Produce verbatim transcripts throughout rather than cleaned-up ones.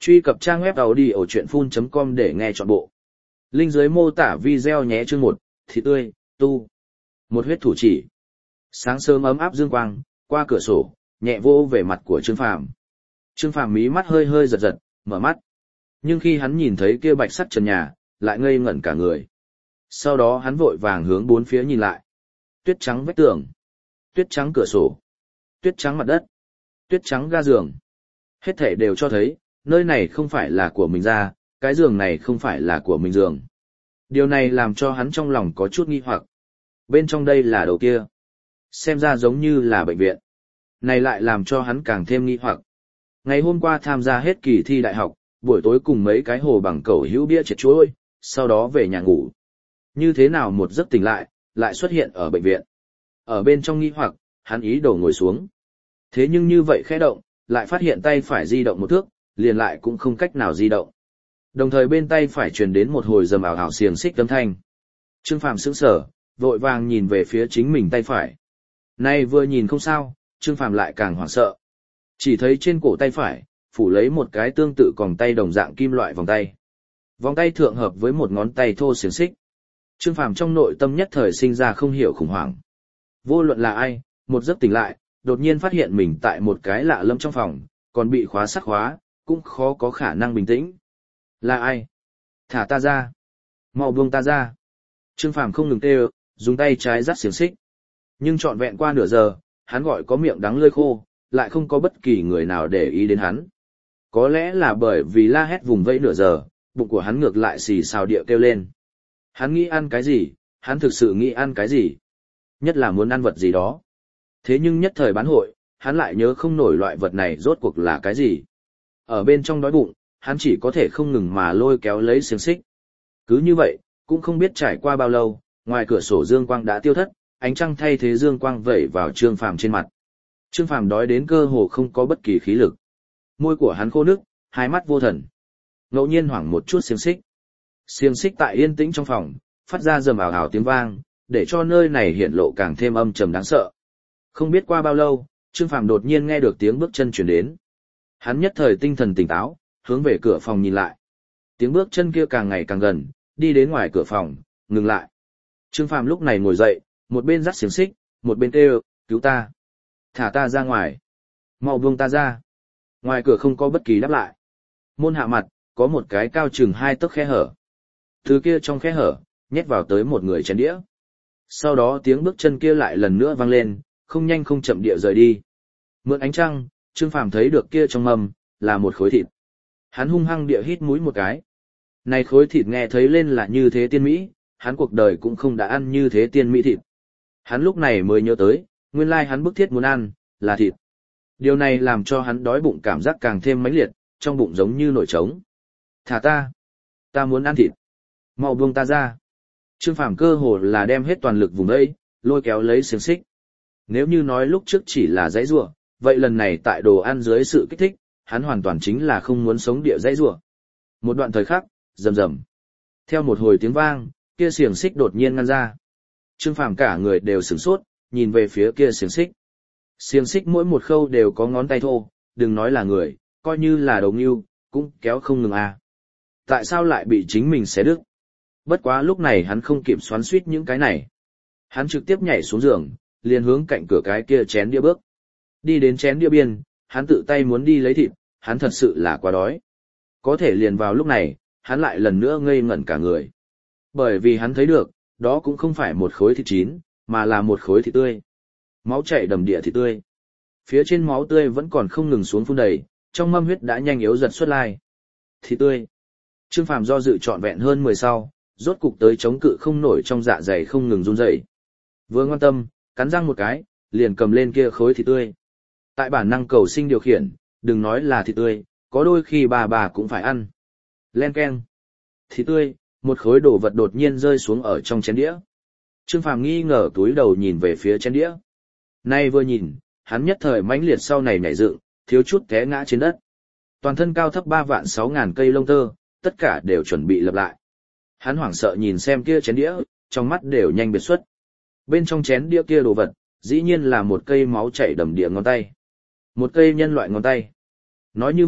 Truy cập trang web audiochuyenphun chấm com để nghe trọn bộ. Link dưới mô tả video nhé. Chương một, thịt tươi, tu. Một huyết thủ chỉ. Sáng sớm ấm áp dương quang, qua cửa sổ, nhẹ vô về mặt của Trương Phàm. Trương Phàm mí mắt hơi hơi giật giật, mở mắt. Nhưng khi hắn nhìn thấy kia bạch sắt trần nhà, lại ngây ngẩn cả người. Sau đó hắn vội vàng hướng bốn phía nhìn lại. Tuyết trắng vách tường, tuyết trắng cửa sổ, tuyết trắng mặt đất, tuyết trắng ga giường. Hết thảy đều cho thấy, nơi này không phải là của mình ra, cái giường này không phải là của mình giường. Điều này làm cho hắn trong lòng có chút nghi hoặc. Bên trong đây là đầu kia. Xem ra giống như là bệnh viện. Này lại làm cho hắn càng thêm nghi hoặc. Ngày hôm qua tham gia hết kỳ thi đại học, buổi tối cùng mấy cái hồ bằng cẩu hữu bia triệt chuối, sau đó về nhà ngủ. Như thế nào một giấc tỉnh lại, lại xuất hiện ở bệnh viện. Ở bên trong nghi hoặc, hắn ý đồ ngồi xuống. Thế nhưng như vậy khẽ động, lại phát hiện tay phải di động một thước, liền lại cũng không cách nào di động. Đồng thời bên tay phải truyền đến một hồi rầm ảo ảo xiềng xích âm thanh. Trương Phàm sững sờ, vội vàng nhìn về phía chính mình tay phải. Nay vừa nhìn không sao, Trương Phàm lại càng hoảng sợ. Chỉ thấy trên cổ tay phải, phủ lấy một cái tương tự còng tay đồng dạng kim loại vòng tay. Vòng tay thượng hợp với một ngón tay thô xiềng xích. Trương Phàm trong nội tâm nhất thời sinh ra không hiểu khủng hoảng. Vô luận là ai, một giấc tỉnh lại, đột nhiên phát hiện mình tại một cái lạ lẫm trong phòng, còn bị khóa sắt khóa, cũng khó có khả năng bình tĩnh. Là ai? Thả ta ra. Mau buông ta ra. Trương Phàm không ngừng kêu, dùng tay trái dắt xiềng xích. Nhưng trọn vẹn qua nửa giờ, hắn gọi có miệng đắng lưỡi khô, lại không có bất kỳ người nào để ý đến hắn. Có lẽ là bởi vì la hét vùng vẫy nửa giờ, bụng của hắn ngược lại xì xào địa kêu lên. Hắn nghĩ ăn cái gì, hắn thực sự nghĩ ăn cái gì. Nhất là muốn ăn vật gì đó. Thế nhưng nhất thời bán hội, hắn lại nhớ không nổi loại vật này rốt cuộc là cái gì. Ở bên trong đói bụng, hắn chỉ có thể không ngừng mà lôi kéo lấy xiềng xích. Cứ như vậy, cũng không biết trải qua bao lâu, ngoài cửa sổ dương quang đã tiêu thất, ánh trăng thay thế dương quang vẩy vào Trương Phàm trên mặt. Trương Phàm đói đến cơ hồ không có bất kỳ khí lực. Môi của hắn khô nước, hai mắt vô thần. Ngẫu nhiên hoảng một chút xiềng xích. Xiềng xích tại yên tĩnh trong phòng, phát ra rầm ảo ảo tiếng vang, để cho nơi này hiện lộ càng thêm âm trầm đáng sợ. Không biết qua bao lâu, Trương Phàm đột nhiên nghe được tiếng bước chân truyền đến. Hắn nhất thời tinh thần tỉnh táo, hướng về cửa phòng nhìn lại. Tiếng bước chân kia càng ngày càng gần, đi đến ngoài cửa phòng, ngừng lại. Trương Phàm lúc này ngồi dậy, một bên dắt xiềng xích, một bên kêu, cứu ta. Thả ta ra ngoài. Mau buông ta ra. Ngoài cửa không có bất kỳ đáp lại. Môn hạ mặt, có một cái cao chừng hai tấc khe hở. Từ kia trong khe hở, nhét vào tới một người chén đĩa. Sau đó tiếng bước chân kia lại lần nữa vang lên, không nhanh không chậm địa rời đi. Mượn ánh trăng, Trương Phàm thấy được kia trong mâm, là một khối thịt. Hắn hung hăng địa hít mũi một cái. Này khối thịt nghe thấy lên là như thế tiên mỹ, hắn cuộc đời cũng không đã ăn như thế tiên mỹ thịt. Hắn lúc này mới nhớ tới, nguyên lai hắn bức thiết muốn ăn, là thịt. Điều này làm cho hắn đói bụng cảm giác càng thêm mãnh liệt, trong bụng giống như nổi trống. Thả ta! Ta muốn ăn thịt! Mau buông ta ra! Trương Phàm cơ hồ là đem hết toàn lực vùng đây, lôi kéo lấy xiềng xích. Nếu như nói lúc trước chỉ là dãy rủa, vậy lần này tại đồ ăn dưới sự kích thích, hắn hoàn toàn chính là không muốn sống địa dãy rủa. Một đoạn thời khắc, rầm rầm. Theo một hồi tiếng vang, kia xiềng xích đột nhiên ngăn ra. Trương Phàm cả người đều sửng sốt, nhìn về phía kia xiềng xích. Xiềng xích mỗi một khâu đều có ngón tay thô, đừng nói là người, coi như là đầu ngưu, cũng kéo không ngừng à. Tại sao lại bị chính mình xé đứt? Bất quá lúc này hắn không kịp xoắn xuýt những cái này. Hắn trực tiếp nhảy xuống giường, liền hướng cạnh cửa cái kia chén đĩa bước. Đi đến chén đĩa biên, hắn tự tay muốn đi lấy thịt, hắn thật sự là quá đói. Có thể liền vào lúc này, hắn lại lần nữa ngây ngẩn cả người. Bởi vì hắn thấy được, đó cũng không phải một khối thịt chín, mà là một khối thịt tươi. Máu chảy đầm địa thịt tươi. Phía trên máu tươi vẫn còn không ngừng xuống phun đầy, trong mâm huyết đã nhanh yếu dần xuất lai. Thịt tươi. Trương Phàm do dự trọn vẹn hơn mười sau, rốt cục tới chống cự không nổi trong dạ dày không ngừng run rẩy. Vừa ngoan tâm, cắn răng một cái, liền cầm lên kia khối thịt tươi. Tại bản năng cầu sinh điều khiển, đừng nói là thịt tươi, có đôi khi bà bà cũng phải ăn. Len keng. Thịt tươi, một khối đồ vật đột nhiên rơi xuống ở trong chén đĩa. Trương Phàm nghi ngờ túi đầu nhìn về phía chén đĩa. Nay vừa nhìn, hắn nhất thời mãnh liệt sau này nhảy dựng, thiếu chút té ngã trên đất. Toàn thân cao thấp ba vạn sáu ngàn cây lông tơ, tất cả đều chuẩn bị lập lại. Hắn hoảng sợ nhìn xem kia chén đĩa, trong mắt đều nhanh biệt xuất. Bên trong chén đĩa kia đồ vật, dĩ nhiên là một cây máu chảy đầm địa ngón tay. Một cây nhân loại ngón tay. Nói như vậy,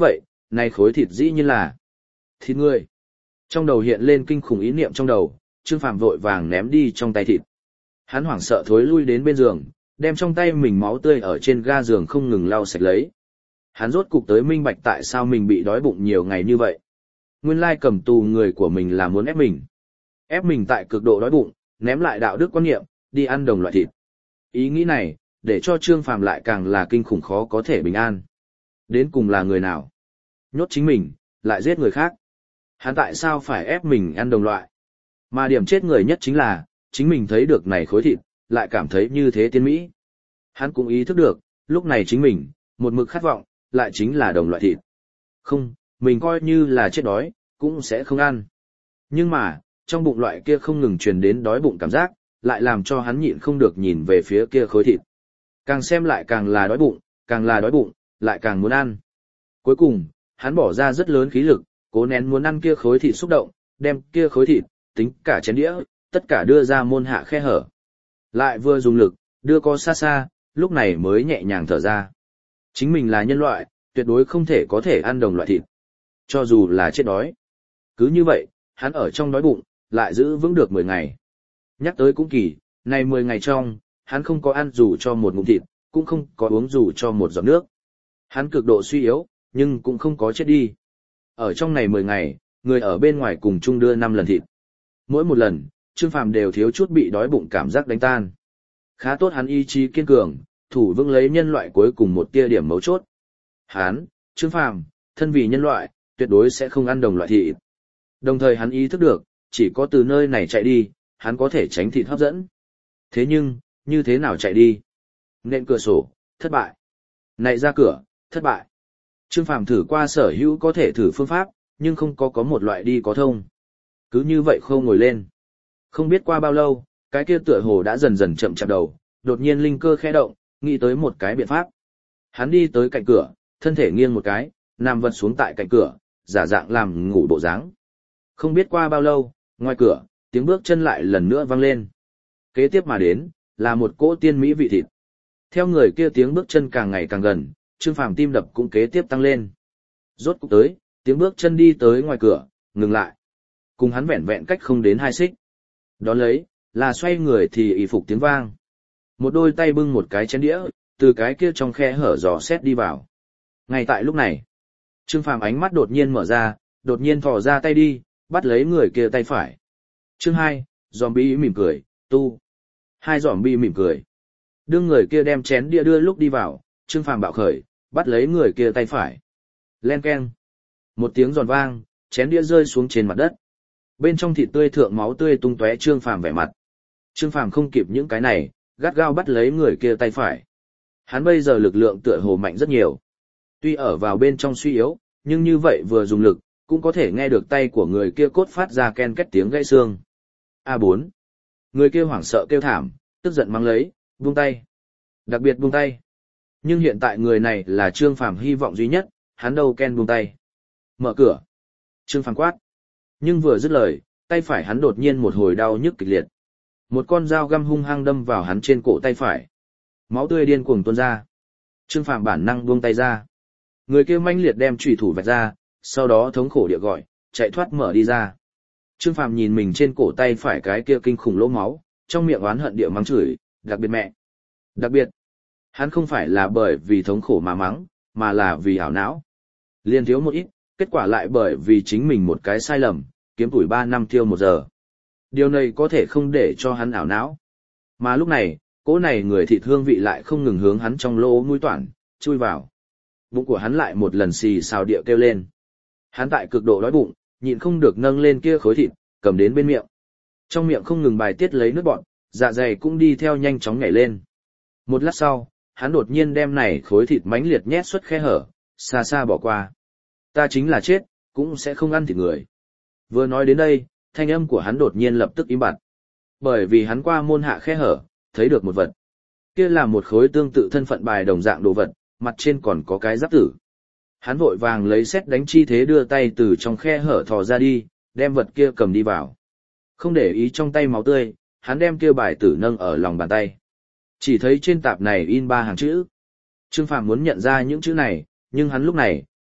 này khối thịt dĩ như là thịt người. Trong đầu hiện lên kinh khủng ý niệm trong đầu, Trương Phàm vội vàng ném đi trong tay thịt. Hắn hoảng sợ thối lui đến bên giường, đem trong tay mình máu tươi ở trên ga giường không ngừng lau sạch lấy. Hắn rốt cục tới minh bạch tại sao mình bị đói bụng nhiều ngày như vậy. Nguyên lai cầm tù người của mình là muốn ép mình. Ép mình tại cực độ đói bụng, ném lại đạo đức quan niệm, đi ăn đồng loại thịt. Ý nghĩ này, để cho Trương Phàm lại càng là kinh khủng khó có thể bình an. Đến cùng là người nào? Nhốt chính mình, lại giết người khác. Hắn tại sao phải ép mình ăn đồng loại? Mà điểm chết người nhất chính là, chính mình thấy được này khối thịt, lại cảm thấy như thế tiên mỹ. Hắn cũng ý thức được, lúc này chính mình, một mực khát vọng, lại chính là đồng loại thịt. Không, mình coi như là chết đói, cũng sẽ không ăn. Nhưng mà, trong bụng loại kia không ngừng truyền đến đói bụng cảm giác, lại làm cho hắn nhịn không được nhìn về phía kia khối thịt. Càng xem lại càng là đói bụng, càng là đói bụng, lại càng muốn ăn. Cuối cùng, hắn bỏ ra rất lớn khí lực, cố nén muốn ăn kia khối thịt xúc động, đem kia khối thịt, tính cả chén đĩa, tất cả đưa ra môn hạ khe hở. Lại vừa dùng lực, đưa co xa xa, lúc này mới nhẹ nhàng thở ra. Chính mình là nhân loại, tuyệt đối không thể có thể ăn đồng loại thịt. Cho dù là chết đói. Cứ như vậy, hắn ở trong đói bụng, lại giữ vững được mười ngày. Nhắc tới cũng kỳ, này mười ngày trong, hắn không có ăn dù cho một ngụm thịt, cũng không có uống dù cho một giọt nước. Hắn cực độ suy yếu, nhưng cũng không có chết đi. Ở trong này mười ngày, người ở bên ngoài cùng chung đưa năm lần thịt. Mỗi một lần, Trương Phàm đều thiếu chút bị đói bụng cảm giác đánh tan. Khá tốt hắn ý chí kiên cường, thủ vững lấy nhân loại cuối cùng một tia điểm mấu chốt. Hắn, Trương Phàm, thân vì nhân loại, tuyệt đối sẽ không ăn đồng loại thịt. Đồng thời hắn ý thức được, chỉ có từ nơi này chạy đi, hắn có thể tránh thịt hấp dẫn. Thế nhưng, như thế nào chạy đi? Nện cửa sổ, thất bại. Nạy ra cửa, thất bại. Trương Phàm thử qua sở hữu có thể thử phương pháp, nhưng không có có một loại đi có thông. Cứ như vậy khâu ngồi lên. Không biết qua bao lâu, cái kia tựa hồ đã dần dần chậm chạp đầu, đột nhiên linh cơ khẽ động, nghĩ tới một cái biện pháp. Hắn đi tới cạnh cửa, thân thể nghiêng một cái, nằm vật xuống tại cạnh cửa, giả dạng làm ngủ bộ dáng. Không biết qua bao lâu, ngoài cửa, tiếng bước chân lại lần nữa vang lên. Kế tiếp mà đến, là một cỗ tiên mỹ vị thịt. Theo người kia tiếng bước chân càng ngày càng gần, Trương Phàm tim đập cũng kế tiếp tăng lên. Rốt cục tới, tiếng bước chân đi tới ngoài cửa, ngừng lại. Cùng hắn vẹn vẹn cách không đến hai xích. Đón lấy, là xoay người thì y phục tiếng vang. Một đôi tay bưng một cái chén đĩa, từ cái kia trong khe hở dò xét đi vào. Ngay tại lúc này, Trương Phàm ánh mắt đột nhiên mở ra, đột nhiên thò ra tay đi, bắt lấy người kia tay phải. Chương hai, zombie mỉm cười, tu. Hai zombie mỉm cười. Đương người kia đem chén đĩa đưa lúc đi vào, Trương Phàm bạo khởi, bắt lấy người kia tay phải. Len keng. Một tiếng giòn vang, chén đĩa rơi xuống trên mặt đất. Bên trong thịt tươi thượng máu tươi tung tóe Trương Phàm vẻ mặt. Trương Phàm không kịp những cái này, gắt gao bắt lấy người kia tay phải. Hắn bây giờ lực lượng tựa hồ mạnh rất nhiều. Tuy ở vào bên trong suy yếu, nhưng như vậy vừa dùng lực, cũng có thể nghe được tay của người kia cốt phát ra ken két tiếng gãy xương. a bốn. Người kia hoảng sợ kêu thảm, tức giận mắng lấy, buông tay. Đặc biệt buông tay. Nhưng hiện tại người này là Trương Phàm hy vọng duy nhất, hắn đâu ken buông tay. Mở cửa. Trương Phàm quát. Nhưng vừa dứt lời, tay phải hắn đột nhiên một hồi đau nhức kịch liệt. Một con dao găm hung hăng đâm vào hắn trên cổ tay phải. Máu tươi điên cuồng tuôn ra. Trương Phàm bản năng buông tay ra. Người kia manh liệt đem chủy thủ vạch ra, sau đó thống khổ địa gọi, chạy thoát mở đi ra. Trương Phàm nhìn mình trên cổ tay phải cái kia kinh khủng lỗ máu, trong miệng oán hận địa mắng chửi, đặc biệt mẹ. Đặc biệt, hắn không phải là bởi vì thống khổ mà mắng, mà là vì ảo não. Liên thiếu một ít, kết quả lại bởi vì chính mình một cái sai lầm, kiếm tuổi ba năm tiêu một giờ. Điều này có thể không để cho hắn ảo não. Mà lúc này, cỗ này người thịt hương vị lại không ngừng hướng hắn trong lỗ mũi toản, chui vào. Bụng của hắn lại một lần xì xào địa kêu lên. Hắn tại cực độ đói bụng, nhịn không được nâng lên kia khối thịt, cầm đến bên miệng. Trong miệng không ngừng bài tiết lấy nước bọt, dạ dày cũng đi theo nhanh chóng nhảy lên. Một lát sau, hắn đột nhiên đem này khối thịt mánh liệt nhét xuất khe hở, xa xa bỏ qua. Ta chính là chết, cũng sẽ không ăn thịt người. Vừa nói đến đây, thanh âm của hắn đột nhiên lập tức im bặt. Bởi vì hắn qua môn hạ khe hở, thấy được một vật. Kia là một khối tương tự thân phận bài đồng dạng đồ vật, mặt trên còn có cái giáp tử. Hắn vội vàng lấy sét đánh chi thế đưa tay từ trong khe hở thò ra đi, đem vật kia cầm đi vào. Không để ý trong tay máu tươi, hắn đem kia bài tử nâng ở lòng bàn tay. Chỉ thấy trên tạp này in ba hàng chữ. Trương Phàm muốn nhận ra những chữ này, nhưng hắn lúc này,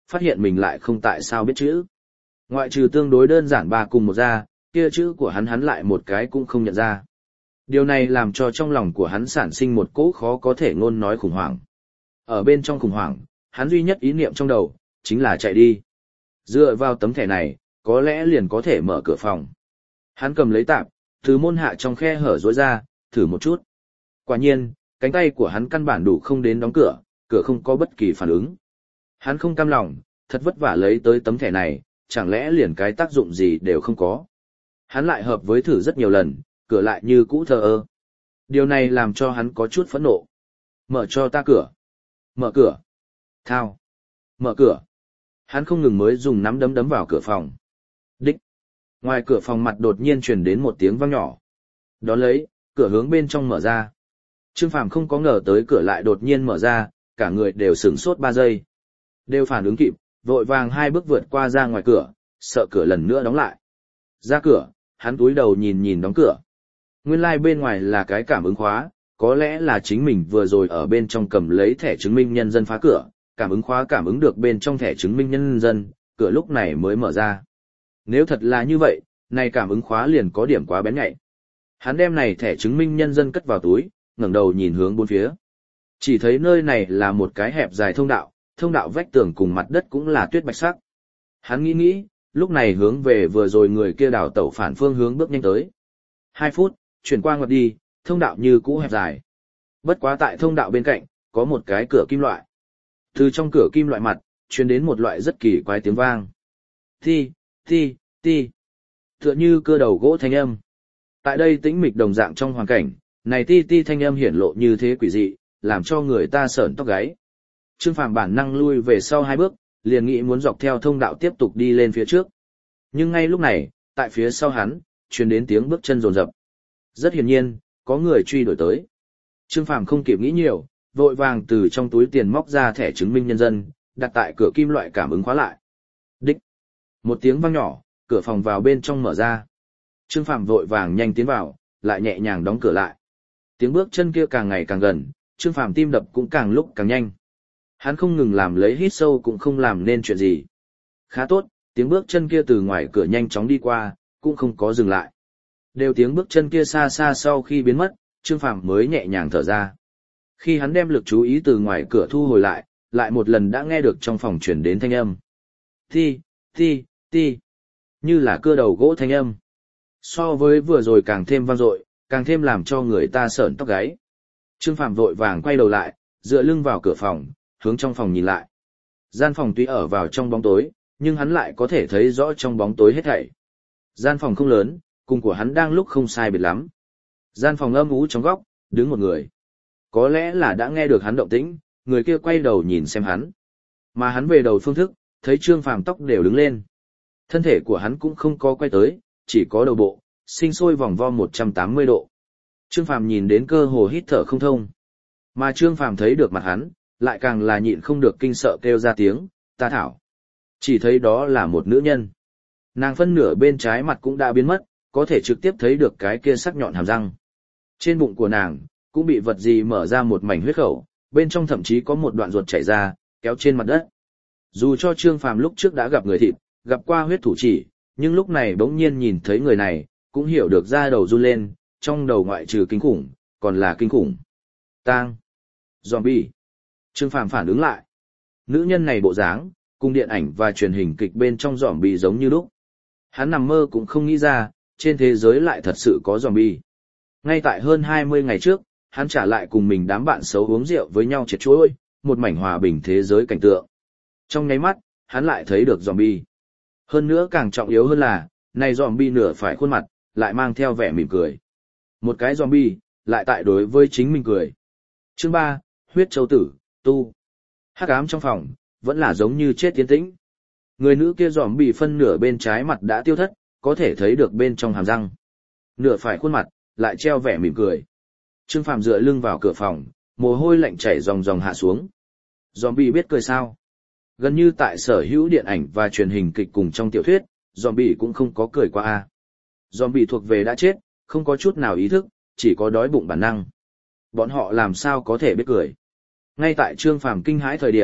phát hiện mình lại không tại sao biết chữ. Ngoại trừ tương đối đơn giản ba cùng một ra, kia chữ của hắn hắn lại một cái cũng không nhận ra. Điều này làm cho trong lòng của hắn sản sinh một cỗ khó có thể ngôn nói khủng hoảng. Ở bên trong khủng hoảng, hắn duy nhất ý niệm trong đầu, chính là chạy đi. Dựa vào tấm thẻ này, có lẽ liền có thể mở cửa phòng. Hắn cầm lấy tạp, từ môn hạ trong khe hở rối ra, thử một chút. Quả nhiên, cánh tay của hắn căn bản đủ không đến đóng cửa, cửa không có bất kỳ phản ứng. Hắn không cam lòng, thật vất vả lấy tới tấm thẻ này, chẳng lẽ liền cái tác dụng gì đều không có. Hắn lại hợp với thử rất nhiều lần, cửa lại như cũ thờ ơ. Điều này làm cho hắn có chút phẫn nộ. Mở cho ta cửa. Mở cửa. Thao. Mở cửa. Hắn không ngừng mới dùng nắm đấm đấm vào cửa phòng. Đích. Ngoài cửa phòng mặt đột nhiên truyền đến một tiếng vang nhỏ. Đón lấy, cửa hướng bên trong mở ra. Trương Phàm không có ngờ tới cửa lại đột nhiên mở ra, cả người đều sửng sốt ba giây. Đều phản ứng kịp, vội vàng hai bước vượt qua ra ngoài cửa, sợ cửa lần nữa đóng lại. Ra cửa, hắn cúi đầu nhìn nhìn đóng cửa. Nguyên lai like bên ngoài là cái cảm ứng khóa, có lẽ là chính mình vừa rồi ở bên trong cầm lấy thẻ chứng minh nhân dân phá cửa, cảm ứng khóa cảm ứng được bên trong thẻ chứng minh nhân dân, cửa lúc này mới mở ra. Nếu thật là như vậy, này cảm ứng khóa liền có điểm quá bén nhạy. Hắn đem này thẻ chứng minh nhân dân cất vào túi, ngẩng đầu nhìn hướng bốn phía. Chỉ thấy nơi này là một cái hẹp dài thông đạo, thông đạo vách tường cùng mặt đất cũng là tuyết bạch sắc. Hắn nghĩ nghĩ, lúc này hướng về vừa rồi người kia đảo tẩu phản phương hướng bước nhanh tới. Hai phút, chuyển qua ngoặt đi, thông đạo như cũ hẹp dài. Bất quá tại thông đạo bên cạnh, có một cái cửa kim loại. Từ trong cửa kim loại mặt, truyền đến một loại rất kỳ quái tiếng vang. Ti, ti, ti. Tựa như cơ đầu gỗ thanh âm. Tại đây tĩnh mịch đồng dạng trong hoàn cảnh, này ti ti thanh âm hiển lộ như thế quỷ dị, làm cho người ta sởn tóc gáy. Trương Phàm bản năng lui về sau hai bước, liền nghĩ muốn dọc theo thông đạo tiếp tục đi lên phía trước. Nhưng ngay lúc này, tại phía sau hắn, truyền đến tiếng bước chân rồn rập. Rất hiển nhiên, có người truy đuổi tới. Trương Phàm không kịp nghĩ nhiều, vội vàng từ trong túi tiền móc ra thẻ chứng minh nhân dân, đặt tại cửa kim loại cảm ứng khóa lại. Đích. Một tiếng vang nhỏ, cửa phòng vào bên trong mở ra. Trương Phàm vội vàng nhanh tiến vào, lại nhẹ nhàng đóng cửa lại. Tiếng bước chân kia càng ngày càng gần, Trương Phàm tim đập cũng càng lúc càng nhanh. Hắn không ngừng làm lấy hít sâu cũng không làm nên chuyện gì. Khá tốt, tiếng bước chân kia từ ngoài cửa nhanh chóng đi qua, cũng không có dừng lại. Đều tiếng bước chân kia xa xa sau khi biến mất, Trương Phàm mới nhẹ nhàng thở ra. Khi hắn đem lực chú ý từ ngoài cửa thu hồi lại, lại một lần đã nghe được trong phòng truyền đến thanh âm. Ti, ti, ti. Như là cưa đầu gỗ thanh âm. So với vừa rồi càng thêm vang dội, càng thêm làm cho người ta sởn tóc gáy. Trương Phàm vội vàng quay đầu lại, dựa lưng vào cửa phòng, hướng trong phòng nhìn lại. Gian phòng tuy ở vào trong bóng tối, nhưng hắn lại có thể thấy rõ trong bóng tối hết thảy. Gian phòng không lớn, cùng của hắn đang lúc không sai biệt lắm. Gian phòng âm u trong góc, đứng một người. Có lẽ là đã nghe được hắn động tĩnh, người kia quay đầu nhìn xem hắn. Mà hắn về đầu phương thức, thấy Trương Phàm tóc đều đứng lên. Thân thể của hắn cũng không có quay tới, chỉ có đầu bộ, sinh sôi vòng vo một trăm tám mươi độ. Trương Phàm nhìn đến cơ hồ hít thở không thông. Mà Trương Phàm thấy được mặt hắn, lại càng là nhịn không được kinh sợ kêu ra tiếng, ta thảo. Chỉ thấy đó là một nữ nhân. Nàng phân nửa bên trái mặt cũng đã biến mất, có thể trực tiếp thấy được cái kia sắc nhọn hàm răng. Trên bụng của nàng, cũng bị vật gì mở ra một mảnh huyết khẩu, bên trong thậm chí có một đoạn ruột chảy ra, kéo trên mặt đất. Dù cho Trương Phàm lúc trước đã gặp người thịt, gặp qua huyết thủ chỉ, nhưng lúc này bỗng nhiên nhìn thấy người này, cũng hiểu được da đầu run lên, trong đầu ngoại trừ kinh khủng, còn là kinh khủng. Tang. Zombie. Trương Phàm phản ứng lại. Nữ nhân này bộ dáng, cùng điện ảnh và truyền hình kịch bên trong zombie giống như lúc. Hắn nằm mơ cũng không nghĩ ra, trên thế giới lại thật sự có zombie. Ngay tại hơn hai mươi ngày trước, hắn trả lại cùng mình đám bạn xấu uống rượu với nhau triệt chuỗi, một mảnh hòa bình thế giới cảnh tượng. Trong nháy mắt, hắn lại thấy được zombie. Hơn nữa càng trọng yếu hơn là, này zombie nửa phải khuôn mặt, lại mang theo vẻ mỉm cười. Một cái zombie, lại tại đối với chính mình cười. Chương ba, huyết châu tử, tu. Hắc ám trong phòng, vẫn là giống như chết tiến tĩnh. Người nữ kia zombie phân nửa bên trái mặt đã tiêu thất, có thể thấy được bên trong hàm răng. Nửa phải khuôn mặt, lại treo vẻ mỉm cười. Trương Phàm dựa lưng vào cửa phòng, mồ hôi lạnh chảy ròng ròng hạ xuống. Zombie biết cười sao? Gần như tại sở hữu điện ảnh và truyền hình kịch cùng trong tiểu thuyết, zombie cũng không có cười qua a. Zombie thuộc về đã chết, không có chút nào ý thức, chỉ có đói bụng bản năng. Bọn họ làm sao có thể biết cười? Ngay tại Trương Phàm kinh hãi thời điểm,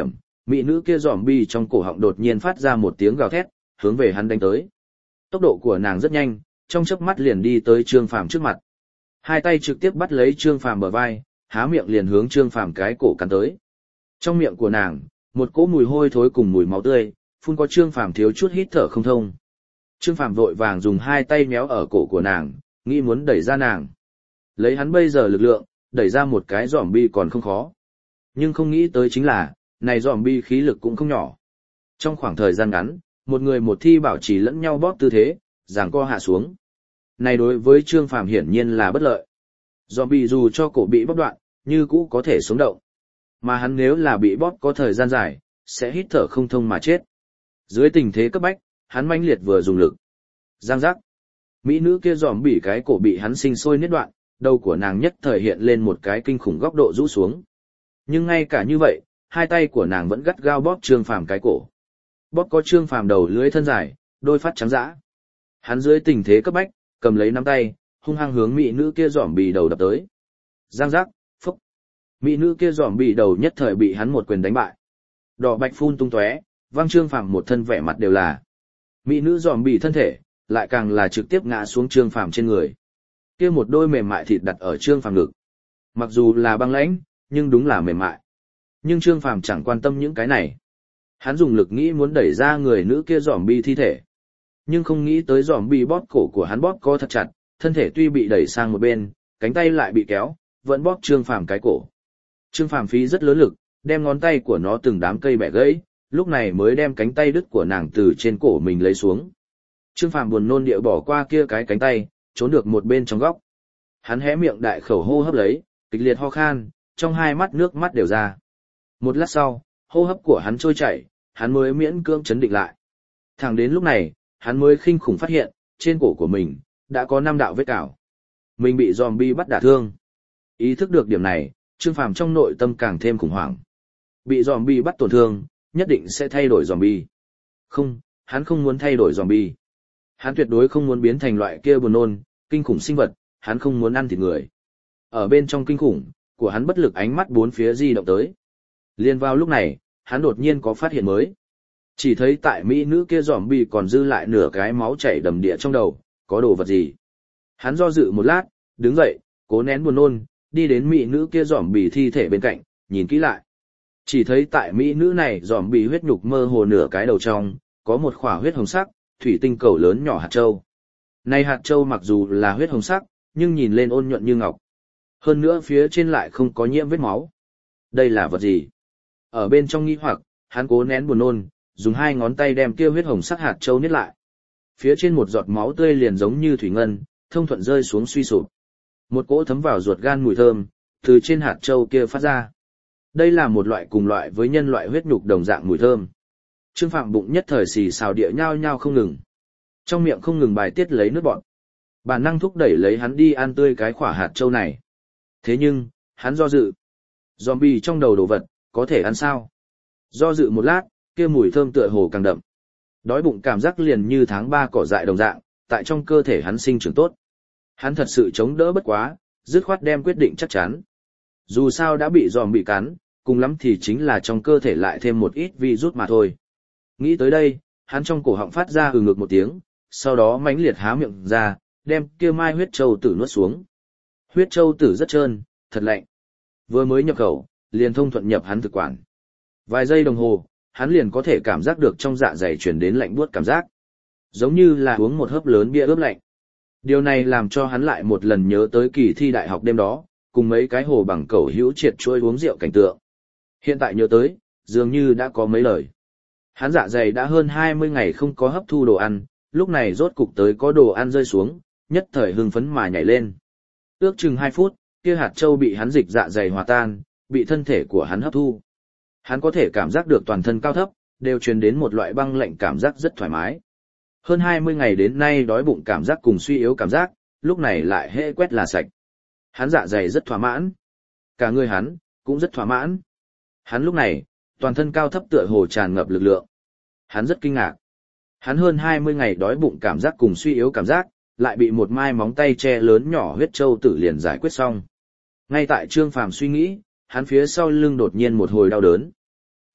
Mỹ nữ kia zombie trong cổ họng đột nhiên phát ra một tiếng gào thét, hướng về hắn đánh tới. Tốc độ của nàng rất nhanh, trong chớp mắt liền đi tới Trương Phàm trước mặt. Hai tay trực tiếp bắt lấy Trương Phàm bờ vai, há miệng liền hướng Trương Phàm cái cổ cắn tới. Trong miệng của nàng, một cỗ mùi hôi thối cùng mùi máu tươi, phun có Trương Phàm thiếu chút hít thở không thông. Trương Phàm vội vàng dùng hai tay méo ở cổ của nàng, nghĩ muốn đẩy ra nàng. Lấy hắn bây giờ lực lượng, đẩy ra một cái zombie còn không khó. Nhưng không nghĩ tới chính là, này zombie khí lực cũng không nhỏ. Trong khoảng thời gian ngắn, một người một thi bảo trì lẫn nhau bóp tư thế, giằng co hạ xuống. Này đối với Trương Phàm hiển nhiên là bất lợi. Zombie dù cho cổ bị bóp đoạn, như cũ có thể sống động. Mà hắn nếu là bị bóp có thời gian dài, sẽ hít thở không thông mà chết. Dưới tình thế cấp bách, hắn mãnh liệt vừa dùng lực. Giang giác. Mỹ nữ kia zombie cái cổ bị hắn sinh sôi niết đoạn, đầu của nàng nhất thời hiện lên một cái kinh khủng góc độ rũ xuống. Nhưng ngay cả như vậy, hai tay của nàng vẫn gắt gao bóp Trương Phàm cái cổ. Bóp có Trương Phàm đầu lưỡi thân dài, đôi phát trắng dã. Hắn dưới tình thế cấp bách, cầm lấy nắm tay, hung hăng hướng mỹ nữ kia zombie đầu đập tới. Giang giác, phốc. Mỹ nữ kia zombie đầu nhất thời bị hắn một quyền đánh bại. Đỏ bạch phun tung tóe, văng Trương Phàm một thân vẻ mặt đều là. Mỹ nữ zombie thân thể, lại càng là trực tiếp ngã xuống Trương Phàm trên người. Kia một đôi mềm mại thịt đặt ở Trương Phàm ngực. Mặc dù là băng lãnh, nhưng đúng là mềm mại. Nhưng Trương Phàm chẳng quan tâm những cái này. Hắn dùng lực nghĩ muốn đẩy ra người nữ kia zombie thi thể. Nhưng không nghĩ tới zombie bóp cổ của hắn bóp co thật chặt, thân thể tuy bị đẩy sang một bên, cánh tay lại bị kéo, vẫn bóp Trương Phàm cái cổ. Trương Phàm phí rất lớn lực, đem ngón tay của nó từng đám cây bẻ gãy, lúc này mới đem cánh tay đứt của nàng từ trên cổ mình lấy xuống. Trương Phàm buồn nôn địa bỏ qua kia cái cánh tay, trốn được một bên trong góc. Hắn hé miệng đại khẩu hô hấp lấy, kịch liệt ho khan, trong hai mắt nước mắt đều ra. Một lát sau, hô hấp của hắn trôi chảy, hắn mới miễn cưỡng chấn định lại. Thẳng đến lúc này, hắn mới kinh khủng phát hiện, trên cổ của mình, đã có năm đạo vết cào. Mình bị zombie bắt đả thương. Ý thức được điểm này, Trương Phàm trong nội tâm càng thêm khủng hoảng. Bị zombie bắt tổn thương, nhất định sẽ thay đổi zombie. Không, hắn không muốn thay đổi zombie. Hắn tuyệt đối không muốn biến thành loại kia buồn nôn, kinh khủng sinh vật, hắn không muốn ăn thịt người. Ở bên trong kinh khủng, của hắn bất lực ánh mắt bốn phía di động tới. Liên vào lúc này, hắn đột nhiên có phát hiện mới. Chỉ thấy tại mỹ nữ kia zombie còn dư lại nửa cái máu chảy đầm địa trong đầu, có đồ vật gì. Hắn do dự một lát, đứng dậy, cố nén buồn nôn, đi đến mỹ nữ kia zombie thi thể bên cạnh, nhìn kỹ lại. Chỉ thấy tại mỹ nữ này zombie huyết nhục mơ hồ nửa cái đầu trong, có một khỏa huyết hồng sắc, thủy tinh cầu lớn nhỏ hạt châu. Này hạt châu mặc dù là huyết hồng sắc, nhưng nhìn lên ôn nhuận như ngọc. Hơn nữa phía trên lại không có nhiễm vết máu. Đây là vật gì? Ở bên trong nghi hoặc, hắn cố nén buồn nôn, dùng hai ngón tay đem kia huyết hồng sắc hạt châu niết lại. Phía trên một giọt máu tươi liền giống như thủy ngân, thông thuận rơi xuống suy sụp. Một cỗ thấm vào ruột gan mùi thơm, từ trên hạt châu kia phát ra. Đây là một loại cùng loại với nhân loại huyết nhục đồng dạng mùi thơm. Trương Phạm bụng nhất thời xì xào địa nhao nhao không ngừng. Trong miệng không ngừng bài tiết lấy nước bọt. Bản năng thúc đẩy lấy hắn đi ăn tươi cái quả hạt châu này. Thế nhưng, hắn do dự. Zombie trong đầu đồ vật, có thể ăn sao? Do dự một lát, kia mùi thơm tựa hồ càng đậm. Đói bụng cảm giác liền như tháng ba cỏ dại đồng dạng, tại trong cơ thể hắn sinh trưởng tốt. Hắn thật sự chống đỡ bất quá, dứt khoát đem quyết định chắc chắn. Dù sao đã bị zombie cắn, cùng lắm thì chính là trong cơ thể lại thêm một ít virus mà thôi. Nghĩ tới đây, hắn trong cổ họng phát ra ừ ngực một tiếng, sau đó mãnh liệt há miệng ra, đem kia mai huyết châu tử nuốt xuống. Huyết châu tử rất trơn, thật lạnh. Vừa mới nhập khẩu, liền thông thuận nhập hắn thực quản. Vài giây đồng hồ, hắn liền có thể cảm giác được trong dạ dày chuyển đến lạnh buốt cảm giác. Giống như là uống một hớp lớn bia ướp lạnh. Điều này làm cho hắn lại một lần nhớ tới kỳ thi đại học đêm đó, cùng mấy cái hồ bằng cẩu hữu triệt trôi uống rượu cảnh tượng. Hiện tại nhớ tới, dường như đã có mấy lời. Hắn dạ dày đã hơn hai mươi ngày không có hấp thu đồ ăn, lúc này rốt cục tới có đồ ăn rơi xuống, nhất thời hưng phấn mà nhảy lên. Ước chừng hai phút, kia hạt châu bị hắn dịch dạ dày hòa tan, bị thân thể của hắn hấp thu. Hắn có thể cảm giác được toàn thân cao thấp, đều truyền đến một loại băng lạnh cảm giác rất thoải mái. Hơn hai mươi ngày đến nay đói bụng cảm giác cùng suy yếu cảm giác, lúc này lại hễ quét là sạch. Hắn dạ dày rất thỏa mãn. Cả người hắn, cũng rất thỏa mãn. Hắn lúc này, toàn thân cao thấp tựa hồ tràn ngập lực lượng. Hắn rất kinh ngạc. Hắn hơn hai mươi ngày đói bụng cảm giác cùng suy yếu cảm giác, lại bị một mai móng tay che lớn nhỏ huyết châu tử liền giải quyết xong. Ngay tại Trương Phàm suy nghĩ, hắn phía sau lưng đột nhiên một hồi đau đớn.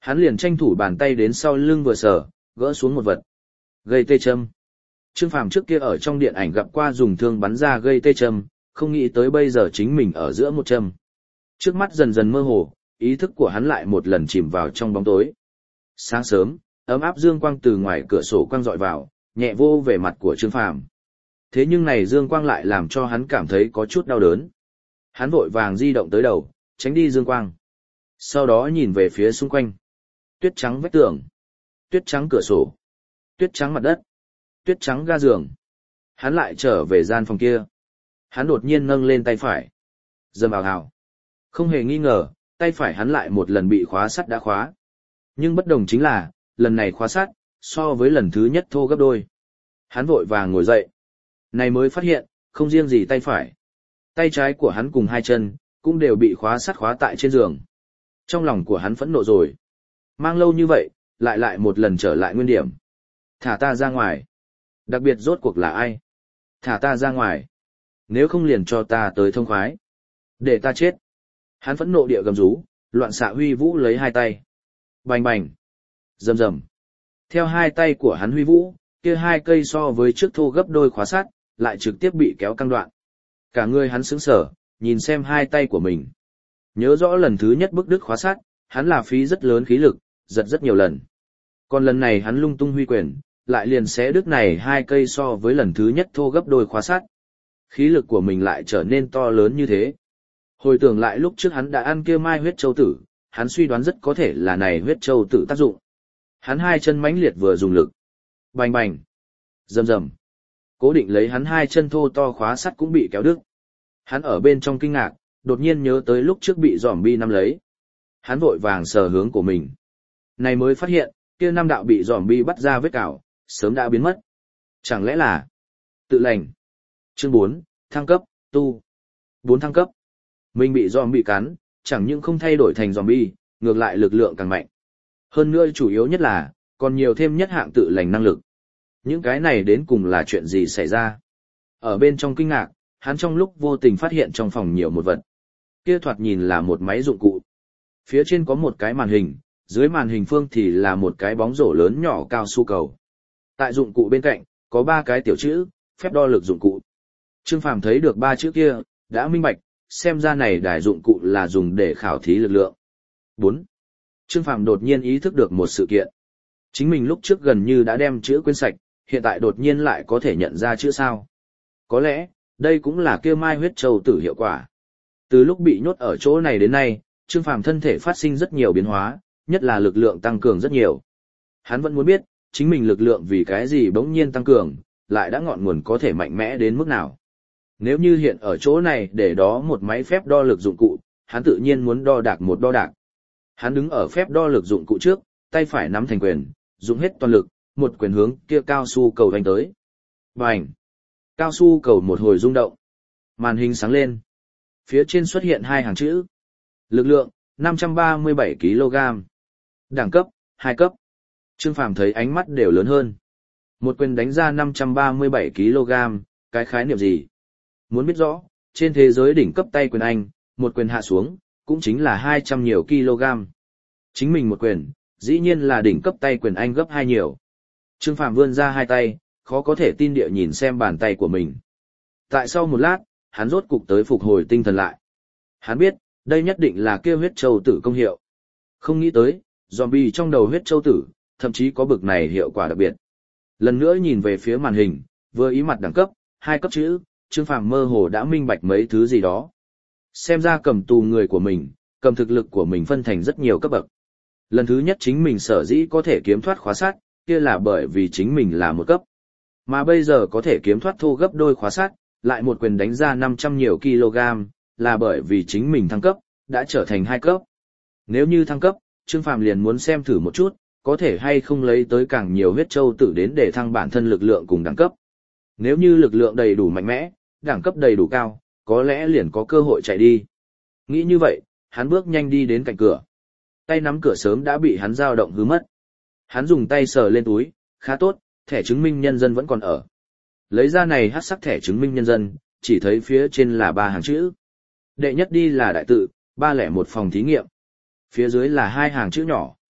Hắn liền tranh thủ bàn tay đến sau lưng vừa sờ, gỡ xuống một vật. Gây tê châm. Trương Phàm trước kia ở trong điện ảnh gặp qua dùng thương bắn ra gây tê châm, không nghĩ tới bây giờ chính mình ở giữa một châm. Trước mắt dần dần mơ hồ, ý thức của hắn lại một lần chìm vào trong bóng tối. Sáng sớm, ấm áp dương quang từ ngoài cửa sổ quang dọi vào, nhẹ vô về mặt của Trương Phàm. Thế nhưng này dương quang lại làm cho hắn cảm thấy có chút đau đớn. Hắn vội vàng di động tới đầu, tránh đi dương quang. Sau đó nhìn về phía xung quanh. Tuyết trắng vách tường, tuyết trắng cửa sổ, tuyết trắng mặt đất, tuyết trắng ga giường. Hắn lại trở về gian phòng kia. Hắn đột nhiên nâng lên tay phải. Dầm ào ào. Không hề nghi ngờ, tay phải hắn lại một lần bị khóa sắt đã khóa. Nhưng bất đồng chính là, lần này khóa sắt, so với lần thứ nhất thô gấp đôi. Hắn vội vàng ngồi dậy. Này mới phát hiện, không riêng gì tay phải. Tay trái của hắn cùng hai chân, cũng đều bị khóa sắt khóa tại trên giường. Trong lòng của hắn phẫn nộ rồi. Mang lâu như vậy, lại lại một lần trở lại nguyên điểm. Thả ta ra ngoài. Đặc biệt rốt cuộc là ai? Thả ta ra ngoài. Nếu không liền cho ta tới thông khoái. Để ta chết. Hắn phẫn nộ địa gầm rú, loạn xạ huy vũ lấy hai tay. Bành bành. Rầm rầm. Theo hai tay của hắn huy vũ, kia hai cây so với trước thô gấp đôi khóa sắt, lại trực tiếp bị kéo căng đoạn. Cả người hắn sững sờ, nhìn xem hai tay của mình. Nhớ rõ lần thứ nhất bức đứt khóa sắt, hắn là phí rất lớn khí lực, giật rất nhiều lần. Còn lần này hắn lung tung huy quyền, lại liền xé đứt này hai cây so với lần thứ nhất thô gấp đôi khóa sắt. Khí lực của mình lại trở nên to lớn như thế. Hồi tưởng lại lúc trước hắn đã ăn kia mai huyết châu tử, hắn suy đoán rất có thể là này huyết châu tử tác dụng. Hắn hai chân mãnh liệt vừa dùng lực. Bành bành. Rầm rầm. Cố định lấy hắn hai chân thô to khóa sắt cũng bị kéo đứt. Hắn ở bên trong kinh ngạc, đột nhiên nhớ tới lúc trước bị zombie nắm lấy. Hắn vội vàng sờ hướng của mình. Này mới phát hiện, kia năm đạo bị zombie bắt ra vết cào, sớm đã biến mất. Chẳng lẽ là tự lành. Chương bốn, thăng cấp, tu. bốn thăng cấp. Mình bị zombie cắn, chẳng những không thay đổi thành zombie, ngược lại lực lượng càng mạnh. Hơn nữa chủ yếu nhất là, còn nhiều thêm nhất hạng tự lành năng lực. Những cái này đến cùng là chuyện gì xảy ra? Ở bên trong kinh ngạc, hắn trong lúc vô tình phát hiện trong phòng nhiều một vật. Kia thoạt nhìn là một máy dụng cụ. Phía trên có một cái màn hình, dưới màn hình phương thì là một cái bóng rổ lớn nhỏ cao su cầu. Tại dụng cụ bên cạnh, có ba cái tiểu chữ, phép đo lực dụng cụ. Trương Phàm thấy được ba chữ kia, đã minh bạch, xem ra này đài dụng cụ là dùng để khảo thí lực lượng. bốn. Trương Phàm đột nhiên ý thức được một sự kiện. Chính mình lúc trước gần như đã đem chữ quên sạch, hiện tại đột nhiên lại có thể nhận ra chữ sao. Có lẽ, đây cũng là kia mai huyết châu tử hiệu quả. Từ lúc bị nhốt ở chỗ này đến nay, Trương Phàm thân thể phát sinh rất nhiều biến hóa, nhất là lực lượng tăng cường rất nhiều. Hắn vẫn muốn biết, chính mình lực lượng vì cái gì bỗng nhiên tăng cường, lại đã ngọn nguồn có thể mạnh mẽ đến mức nào. Nếu như hiện ở chỗ này để đó một máy phép đo lực dụng cụ, hắn tự nhiên muốn đo đạc một đo đạc. Hắn đứng ở phép đo lực dụng cụ trước, tay phải nắm thành quyền, dùng hết toàn lực, một quyền hướng kia cao su cầu đánh tới. Bành! Cao su cầu một hồi rung động. Màn hình sáng lên. Phía trên xuất hiện hai hàng chữ. Lực lượng, năm trăm ba mươi bảy ki lô gam. Đẳng cấp, hai cấp. Trương Phàm thấy ánh mắt đều lớn hơn. Một quyền đánh ra năm trăm ba mươi bảy ki lô gam, cái khái niệm gì? Muốn biết rõ, trên thế giới đỉnh cấp tay quyền Anh, một quyền hạ xuống, cũng chính là hai trăm nhiều kg. Chính mình một quyền, dĩ nhiên là đỉnh cấp tay quyền Anh gấp hai nhiều. Trương Phàm vươn ra hai tay, khó có thể tin địa nhìn xem bàn tay của mình. Tại sau một lát, hắn rốt cục tới phục hồi tinh thần lại. Hắn biết, đây nhất định là kia huyết châu tử công hiệu. Không nghĩ tới, zombie trong đầu huyết châu tử, thậm chí có bực này hiệu quả đặc biệt. Lần nữa nhìn về phía màn hình, vừa ý mặt đẳng cấp, hai cấp chữ, Trương Phàm mơ hồ đã minh bạch mấy thứ gì đó. Xem ra cầm tù người của mình, cầm thực lực của mình phân thành rất nhiều cấp bậc. Lần thứ nhất chính mình sở dĩ có thể kiếm thoát khóa sắt, kia là bởi vì chính mình là một cấp. Mà bây giờ có thể kiếm thoát thô gấp đôi khóa sắt, lại một quyền đánh ra năm trăm nhiều kg, là bởi vì chính mình thăng cấp, đã trở thành hai cấp. Nếu như thăng cấp, Trương Phàm liền muốn xem thử một chút, có thể hay không lấy tới càng nhiều huyết châu tử đến để thăng bản thân lực lượng cùng đẳng cấp. Nếu như lực lượng đầy đủ mạnh mẽ, đẳng cấp đầy đủ cao, có lẽ liền có cơ hội chạy đi. Nghĩ như vậy, hắn bước nhanh đi đến cạnh cửa. Tay nắm cửa sớm đã bị hắn dao động hư mất. Hắn dùng tay sờ lên túi, khá tốt, thẻ chứng minh nhân dân vẫn còn ở. Lấy ra này hắc sắc thẻ chứng minh nhân dân, chỉ thấy phía trên là ba hàng chữ. Đệ nhất đi là đại tự, ba lẻ một phòng thí nghiệm. Phía dưới là hai hàng chữ nhỏ.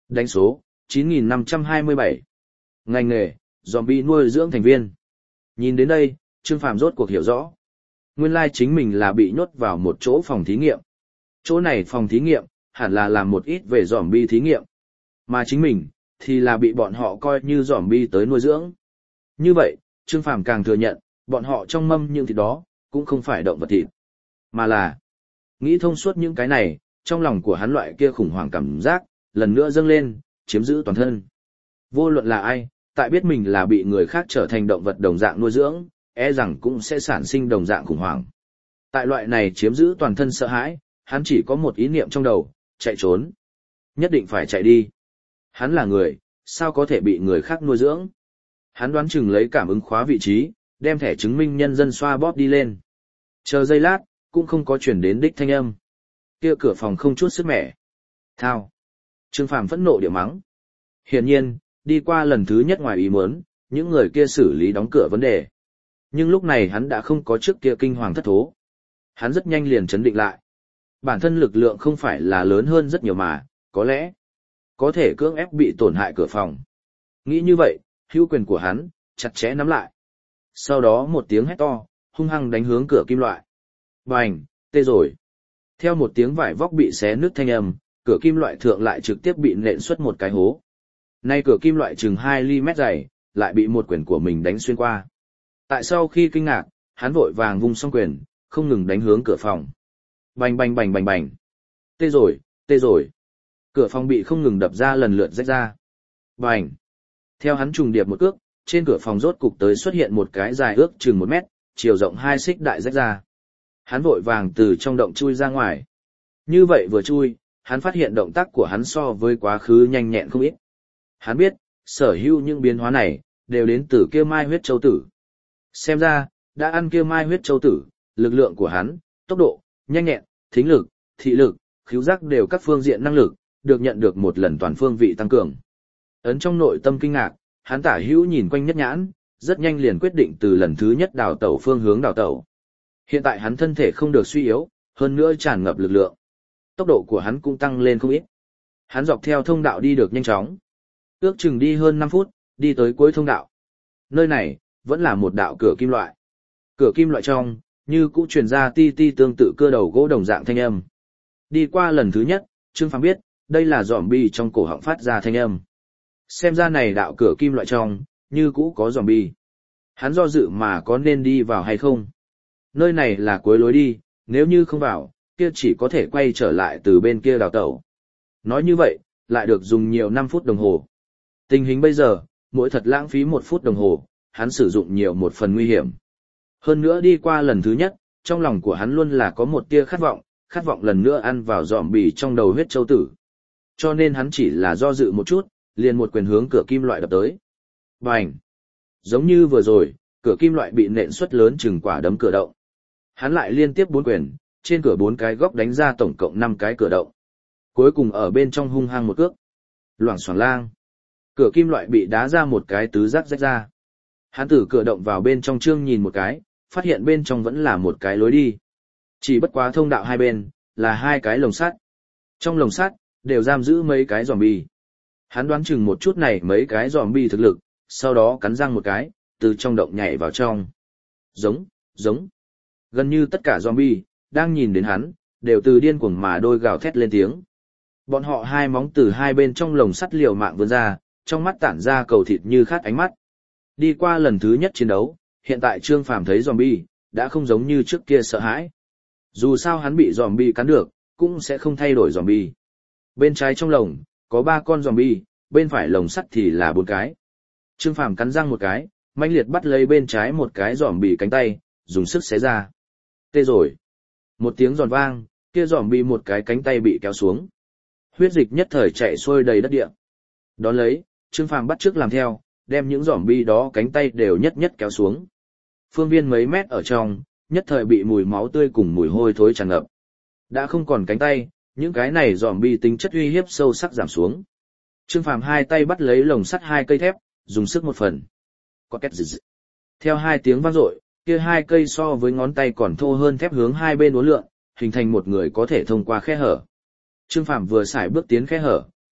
Đánh số, chín nghìn năm trăm hai mươi bảy. Ngành nghề, zombie nuôi dưỡng thành viên. Nhìn đến đây, Trương Phàm rốt cuộc hiểu rõ. Nguyên lai chính mình là bị nhốt vào một chỗ phòng thí nghiệm. Chỗ này phòng thí nghiệm, hẳn là làm một ít về zombie thí nghiệm. Mà chính mình, thì là bị bọn họ coi như zombie tới nuôi dưỡng. Như vậy, Trương Phàm càng thừa nhận, bọn họ trong mâm những thịt đó, cũng không phải động vật thịt. Mà là, nghĩ thông suốt những cái này, trong lòng của hắn loại kia khủng hoảng cảm giác, lần nữa dâng lên, chiếm giữ toàn thân. Vô luận là ai, tại biết mình là bị người khác trở thành động vật đồng dạng nuôi dưỡng, e rằng cũng sẽ sản sinh đồng dạng khủng hoảng. Tại loại này chiếm giữ toàn thân sợ hãi, hắn chỉ có một ý niệm trong đầu, chạy trốn. Nhất định phải chạy đi. Hắn là người, sao có thể bị người khác nuôi dưỡng? Hắn đoán chừng lấy cảm ứng khóa vị trí, đem thẻ chứng minh nhân dân xoa bóp đi lên. Chờ giây lát, cũng không có chuyển đến đích thanh âm. Kia cửa phòng không chút sức mẻ. Thao. Trương Phàm phẫn nộ địa mắng. Hiển nhiên, đi qua lần thứ nhất ngoài ý muốn, những người kia xử lý đóng cửa vấn đề. Nhưng lúc này hắn đã không có trước kia kinh hoàng thất thố. Hắn rất nhanh liền chấn định lại. Bản thân lực lượng không phải là lớn hơn rất nhiều mà, có lẽ có thể cưỡng ép bị tổn hại cửa phòng. Nghĩ như vậy, hữu quyền của hắn chặt chẽ nắm lại. Sau đó một tiếng hét to, hung hăng đánh hướng cửa kim loại. Bành, tê rồi. Theo một tiếng vải vóc bị xé nứt thanh âm, cửa kim loại thượng lại trực tiếp bị nện xuất một cái hố. Nay cửa kim loại chừng hai ly mét dày, lại bị một quyền của mình đánh xuyên qua. Tại sau khi kinh ngạc, hắn vội vàng vung song quyền, không ngừng đánh hướng cửa phòng. Bành bành bành bành bành. Tê rồi, tê rồi. Cửa phòng bị không ngừng đập ra lần lượt rách ra. Bành. Theo hắn trùng điệp một cước, trên cửa phòng rốt cục tới xuất hiện một cái dài ước chừng một mét, chiều rộng hai xích đại rách ra. Hắn vội vàng từ trong động chui ra ngoài. Như vậy vừa chui, hắn phát hiện động tác của hắn so với quá khứ nhanh nhẹn không ít. Hắn biết, sở hữu những biến hóa này, đều đến từ kia mai huyết châu tử. Xem ra, đã ăn kia mai huyết châu tử, lực lượng của hắn, tốc độ, nhanh nhẹn, thính lực, thị lực, khứu giác đều các phương diện năng lực, được nhận được một lần toàn phương vị tăng cường. Ấn trong nội tâm kinh ngạc, hắn tả hữu nhìn quanh nhất nhãn, rất nhanh liền quyết định từ lần thứ nhất đào tẩu phương hướng đào tẩu. Hiện tại hắn thân thể không được suy yếu, hơn nữa tràn ngập lực lượng. Tốc độ của hắn cũng tăng lên không ít. Hắn dọc theo thông đạo đi được nhanh chóng. Ước chừng đi hơn năm phút, đi tới cuối thông đạo. Nơi này, vẫn là một đạo cửa kim loại. Cửa kim loại trong, như cũ truyền ra ti ti tương tự cơ đầu gỗ đồng dạng thanh âm. Đi qua lần thứ nhất, Trương Phàm biết, đây là zombie trong cổ họng phát ra thanh âm. Xem ra này đạo cửa kim loại trong, như cũ có zombie. Hắn do dự mà có nên đi vào hay không. Nơi này là cuối lối đi, nếu như không vào, kia chỉ có thể quay trở lại từ bên kia đào tẩu. Nói như vậy, lại được dùng nhiều năm phút đồng hồ. Tình hình bây giờ, mỗi thật lãng phí một phút đồng hồ, hắn sử dụng nhiều một phần nguy hiểm. Hơn nữa đi qua lần thứ nhất, trong lòng của hắn luôn là có một tia khát vọng, khát vọng lần nữa ăn vào dòm bì trong đầu huyết châu tử. Cho nên hắn chỉ là do dự một chút, liền một quyền hướng cửa kim loại đập tới. Bành! Giống như vừa rồi, cửa kim loại bị nện xuất lớn chừng quả đấm cửa động. Hắn lại liên tiếp bốn quyền, trên cửa bốn cái góc đánh ra tổng cộng năm cái cửa động. Cuối cùng ở bên trong hung hăng một cước. Loảng xoảng lang. Cửa kim loại bị đá ra một cái tứ giác rách ra. Hắn từ cửa động vào bên trong trương nhìn một cái, phát hiện bên trong vẫn là một cái lối đi. Chỉ bất quá thông đạo hai bên, là hai cái lồng sắt. Trong lồng sắt, đều giam giữ mấy cái zombie. Hắn đoán chừng một chút này mấy cái zombie thực lực, sau đó cắn răng một cái, từ trong động nhảy vào trong. Giống, giống. Gần như tất cả zombie, đang nhìn đến hắn, đều từ điên cuồng mà đôi gào thét lên tiếng. Bọn họ hai móng từ hai bên trong lồng sắt liều mạng vươn ra, trong mắt tản ra cầu thịt như khát ánh mắt. Đi qua lần thứ nhất chiến đấu, hiện tại Trương Phàm thấy zombie, đã không giống như trước kia sợ hãi. Dù sao hắn bị zombie cắn được, cũng sẽ không thay đổi zombie. Bên trái trong lồng, có ba con zombie, bên phải lồng sắt thì là bốn cái. Trương Phàm cắn răng một cái, mãnh liệt bắt lấy bên trái một cái zombie cánh tay, dùng sức xé ra. Tê rồi. Một tiếng giòn vang, kia zombie một cái cánh tay bị kéo xuống. Huyết dịch nhất thời chạy xuôi đầy đất địa. Đón lấy, Trương Phàm bắt chước làm theo, đem những zombie đó cánh tay đều nhất nhất kéo xuống. Phương viên mấy mét ở trong, nhất thời bị mùi máu tươi cùng mùi hôi thối tràn ngập. Đã không còn cánh tay, những cái này zombie tính chất uy hiếp sâu sắc giảm xuống. Trương Phàm hai tay bắt lấy lồng sắt hai cây thép, dùng sức một phần. Có két dị. Theo hai tiếng vang dội, kia hai cây so với ngón tay còn thô hơn thép hướng hai bên uốn lượn, hình thành một người có thể thông qua khe hở. Trương Phàm vừa xài bước tiến khe hở,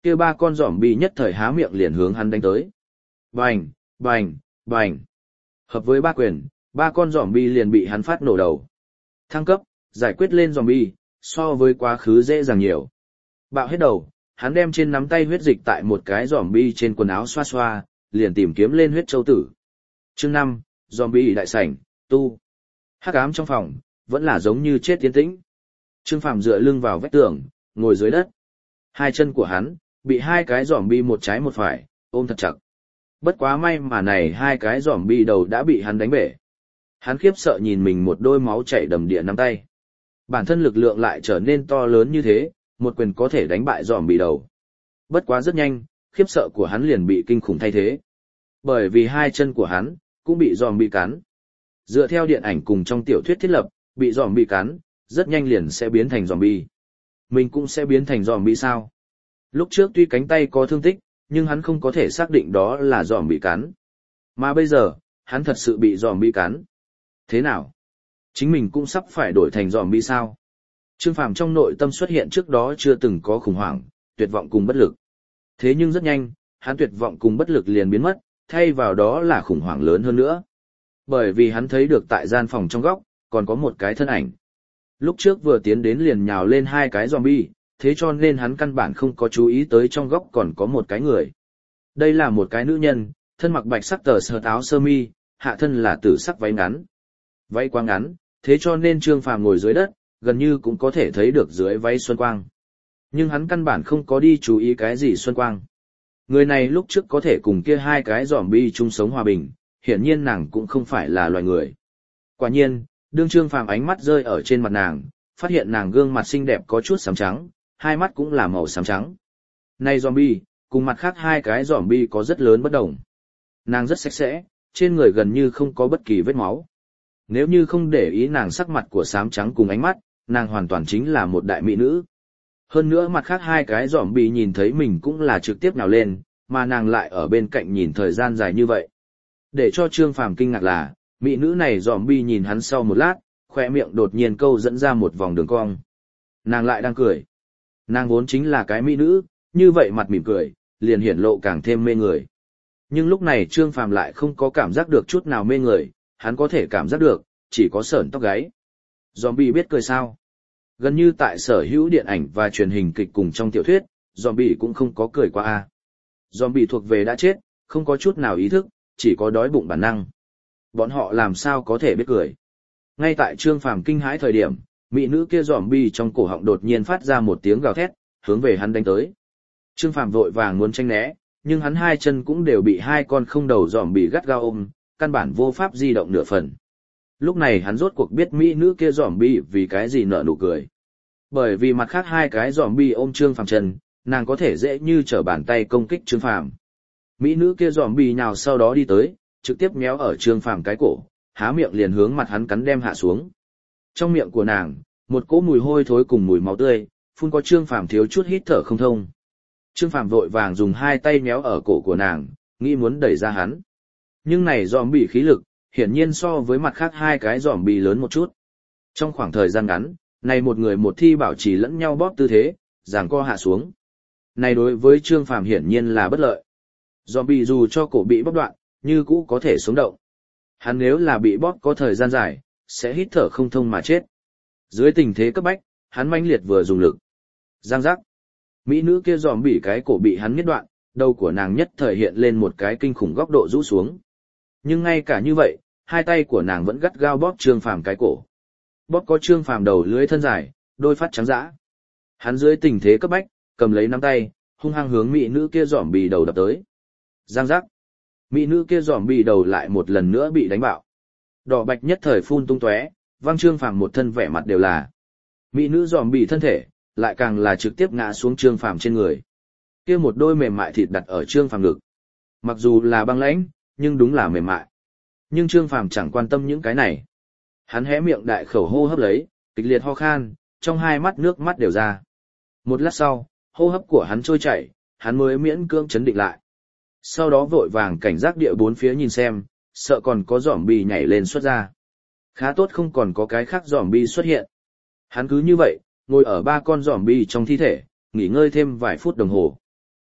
kia ba con zombie nhất thời há miệng liền hướng hắn đánh tới. Bành, bành, bành. Hợp với ba quyền, ba con zombie liền bị hắn phát nổ đầu. Thăng cấp, giải quyết lên zombie, so với quá khứ dễ dàng nhiều. Bạo hết đầu, hắn đem trên nắm tay huyết dịch tại một cái zombie trên quần áo xoa xoa, liền tìm kiếm lên huyết châu tử. Chương năm, zombie đại sảnh, tu. Hắc ám trong phòng, vẫn là giống như chết tiến tĩnh. Trương Phàm dựa lưng vào vách tường, ngồi dưới đất. Hai chân của hắn, bị hai cái zombie một trái một phải, ôm thật chặt. Bất quá may mà này hai cái zombie đầu đã bị hắn đánh bể. Hắn khiếp sợ nhìn mình một đôi máu chảy đầm địa nắm tay. Bản thân lực lượng lại trở nên to lớn như thế, một quyền có thể đánh bại zombie đầu. Bất quá rất nhanh, khiếp sợ của hắn liền bị kinh khủng thay thế. Bởi vì hai chân của hắn, cũng bị zombie cắn. Dựa theo điện ảnh cùng trong tiểu thuyết thiết lập, bị zombie cắn, rất nhanh liền sẽ biến thành zombie. Mình cũng sẽ biến thành zombie sao? Lúc trước tuy cánh tay có thương tích, nhưng hắn không có thể xác định đó là zombie cắn. Mà bây giờ, hắn thật sự bị zombie cắn. Thế nào? Chính mình cũng sắp phải đổi thành zombie sao? Trương Phàm trong nội tâm xuất hiện trước đó chưa từng có khủng hoảng, tuyệt vọng cùng bất lực. Thế nhưng rất nhanh, hắn tuyệt vọng cùng bất lực liền biến mất, thay vào đó là khủng hoảng lớn hơn nữa. Bởi vì hắn thấy được tại gian phòng trong góc, còn có một cái thân ảnh. Lúc trước vừa tiến đến liền nhào lên hai cái zombie, thế cho nên hắn căn bản không có chú ý tới trong góc còn có một cái người. Đây là một cái nữ nhân, thân mặc bạch sắc tờ sơ áo sơ mi, hạ thân là tử sắc váy ngắn. Váy quá ngắn, thế cho nên Trương Phàm ngồi dưới đất, gần như cũng có thể thấy được dưới váy xuân quang. Nhưng hắn căn bản không có đi chú ý cái gì xuân quang. Người này lúc trước có thể cùng kia hai cái zombie chung sống hòa bình, hiển nhiên nàng cũng không phải là loài người. Quả nhiên, đương Trương Phàm ánh mắt rơi ở trên mặt nàng, phát hiện nàng gương mặt xinh đẹp có chút xám trắng, hai mắt cũng là màu xám trắng. Này zombie, cùng mặt khác hai cái zombie có rất lớn bất đồng. Nàng rất sạch sẽ, trên người gần như không có bất kỳ vết máu. Nếu như không để ý nàng sắc mặt của xám trắng cùng ánh mắt, nàng hoàn toàn chính là một đại mỹ nữ. Hơn nữa mặt khác hai cái zombie nhìn thấy mình cũng là trực tiếp nhào lên, mà nàng lại ở bên cạnh nhìn thời gian dài như vậy. Để cho Trương Phàm kinh ngạc là, mỹ nữ này zombie nhìn hắn sau một lát, khoe miệng đột nhiên câu dẫn ra một vòng đường cong. Nàng lại đang cười. Nàng vốn chính là cái mỹ nữ, như vậy mặt mỉm cười, liền hiển lộ càng thêm mê người. Nhưng lúc này Trương Phàm lại không có cảm giác được chút nào mê người, hắn có thể cảm giác được, chỉ có sởn tóc gáy. Zombie biết cười sao? Gần như tại sở hữu điện ảnh và truyền hình kịch cùng trong tiểu thuyết, zombie cũng không có cười qua a. Zombie thuộc về đã chết, không có chút nào ý thức, chỉ có đói bụng bản năng. Bọn họ làm sao có thể biết cười? Ngay tại Trương Phàm kinh hãi thời điểm, mỹ nữ kia zombie trong cổ họng đột nhiên phát ra một tiếng gào thét, hướng về hắn đánh tới. Trương Phàm vội vàng muốn tránh né, nhưng hắn hai chân cũng đều bị hai con không đầu zombie gắt gao ôm, căn bản vô pháp di động nửa phần. Lúc này hắn rốt cuộc biết mỹ nữ kia zombie vì cái gì nở nụ cười. Bởi vì mặt khác hai cái zombie ôm Trương Phàm chân, nàng có thể dễ như trở bàn tay công kích Trương Phàm. Mỹ nữ kia zombie nhào sau đó đi tới, trực tiếp méo ở Trương Phàm cái cổ, há miệng liền hướng mặt hắn cắn đem hạ xuống. Trong miệng của nàng, một cỗ mùi hôi thối cùng mùi máu tươi, phun có Trương Phàm thiếu chút hít thở không thông. Trương Phàm vội vàng dùng hai tay méo ở cổ của nàng, nghĩ muốn đẩy ra hắn. Nhưng này zombie khí lực, hiển nhiên so với mặt khác hai cái zombie lớn một chút. Trong khoảng thời gian ngắn, này một người một thi bảo trì lẫn nhau bóp tư thế, giằng co hạ xuống. Này đối với Trương Phàm hiển nhiên là bất lợi. Zombie dù cho cổ bị bóp đoạn, như cũ có thể sống động. Hắn nếu là bị bóp có thời gian dài, sẽ hít thở không thông mà chết. Dưới tình thế cấp bách, hắn mãnh liệt vừa dùng lực. Giang giác. Mỹ nữ kia zombie cái cổ bị hắn miết đoạn, đầu của nàng nhất thời hiện lên một cái kinh khủng góc độ rũ xuống. Nhưng ngay cả như vậy, hai tay của nàng vẫn gắt gao bóp Trương Phàm cái cổ. Bóp có Trương Phàm đầu lưỡi thân dài, đôi phát trắng dã. Hắn dưới tình thế cấp bách, cầm lấy nắm tay, hung hăng hướng mỹ nữ kia zombie đầu đập tới. Giang giác. Mỹ nữ kia zombie đầu lại một lần nữa bị đánh bạo. Đỏ bạch nhất thời phun tung tóe, văng Trương Phàm một thân vẻ mặt đều là. Mỹ nữ zombie thân thể, lại càng là trực tiếp ngã xuống Trương Phàm trên người. Kia một đôi mềm mại thịt đặt ở Trương Phàm ngực. Mặc dù là băng lãnh, nhưng đúng là mềm mại. Nhưng Trương Phàm chẳng quan tâm những cái này. Hắn hé miệng đại khẩu hô hấp lấy, kịch liệt ho khan, trong hai mắt nước mắt đều ra. Một lát sau, hô hấp của hắn trôi chảy, hắn mới miễn cưỡng chấn định lại. Sau đó vội vàng cảnh giác địa bốn phía nhìn xem, sợ còn có zombie nhảy lên xuất ra. Khá tốt không còn có cái khác zombie xuất hiện. Hắn cứ như vậy, ngồi ở ba con zombie trong thi thể, nghỉ ngơi thêm vài phút đồng hồ.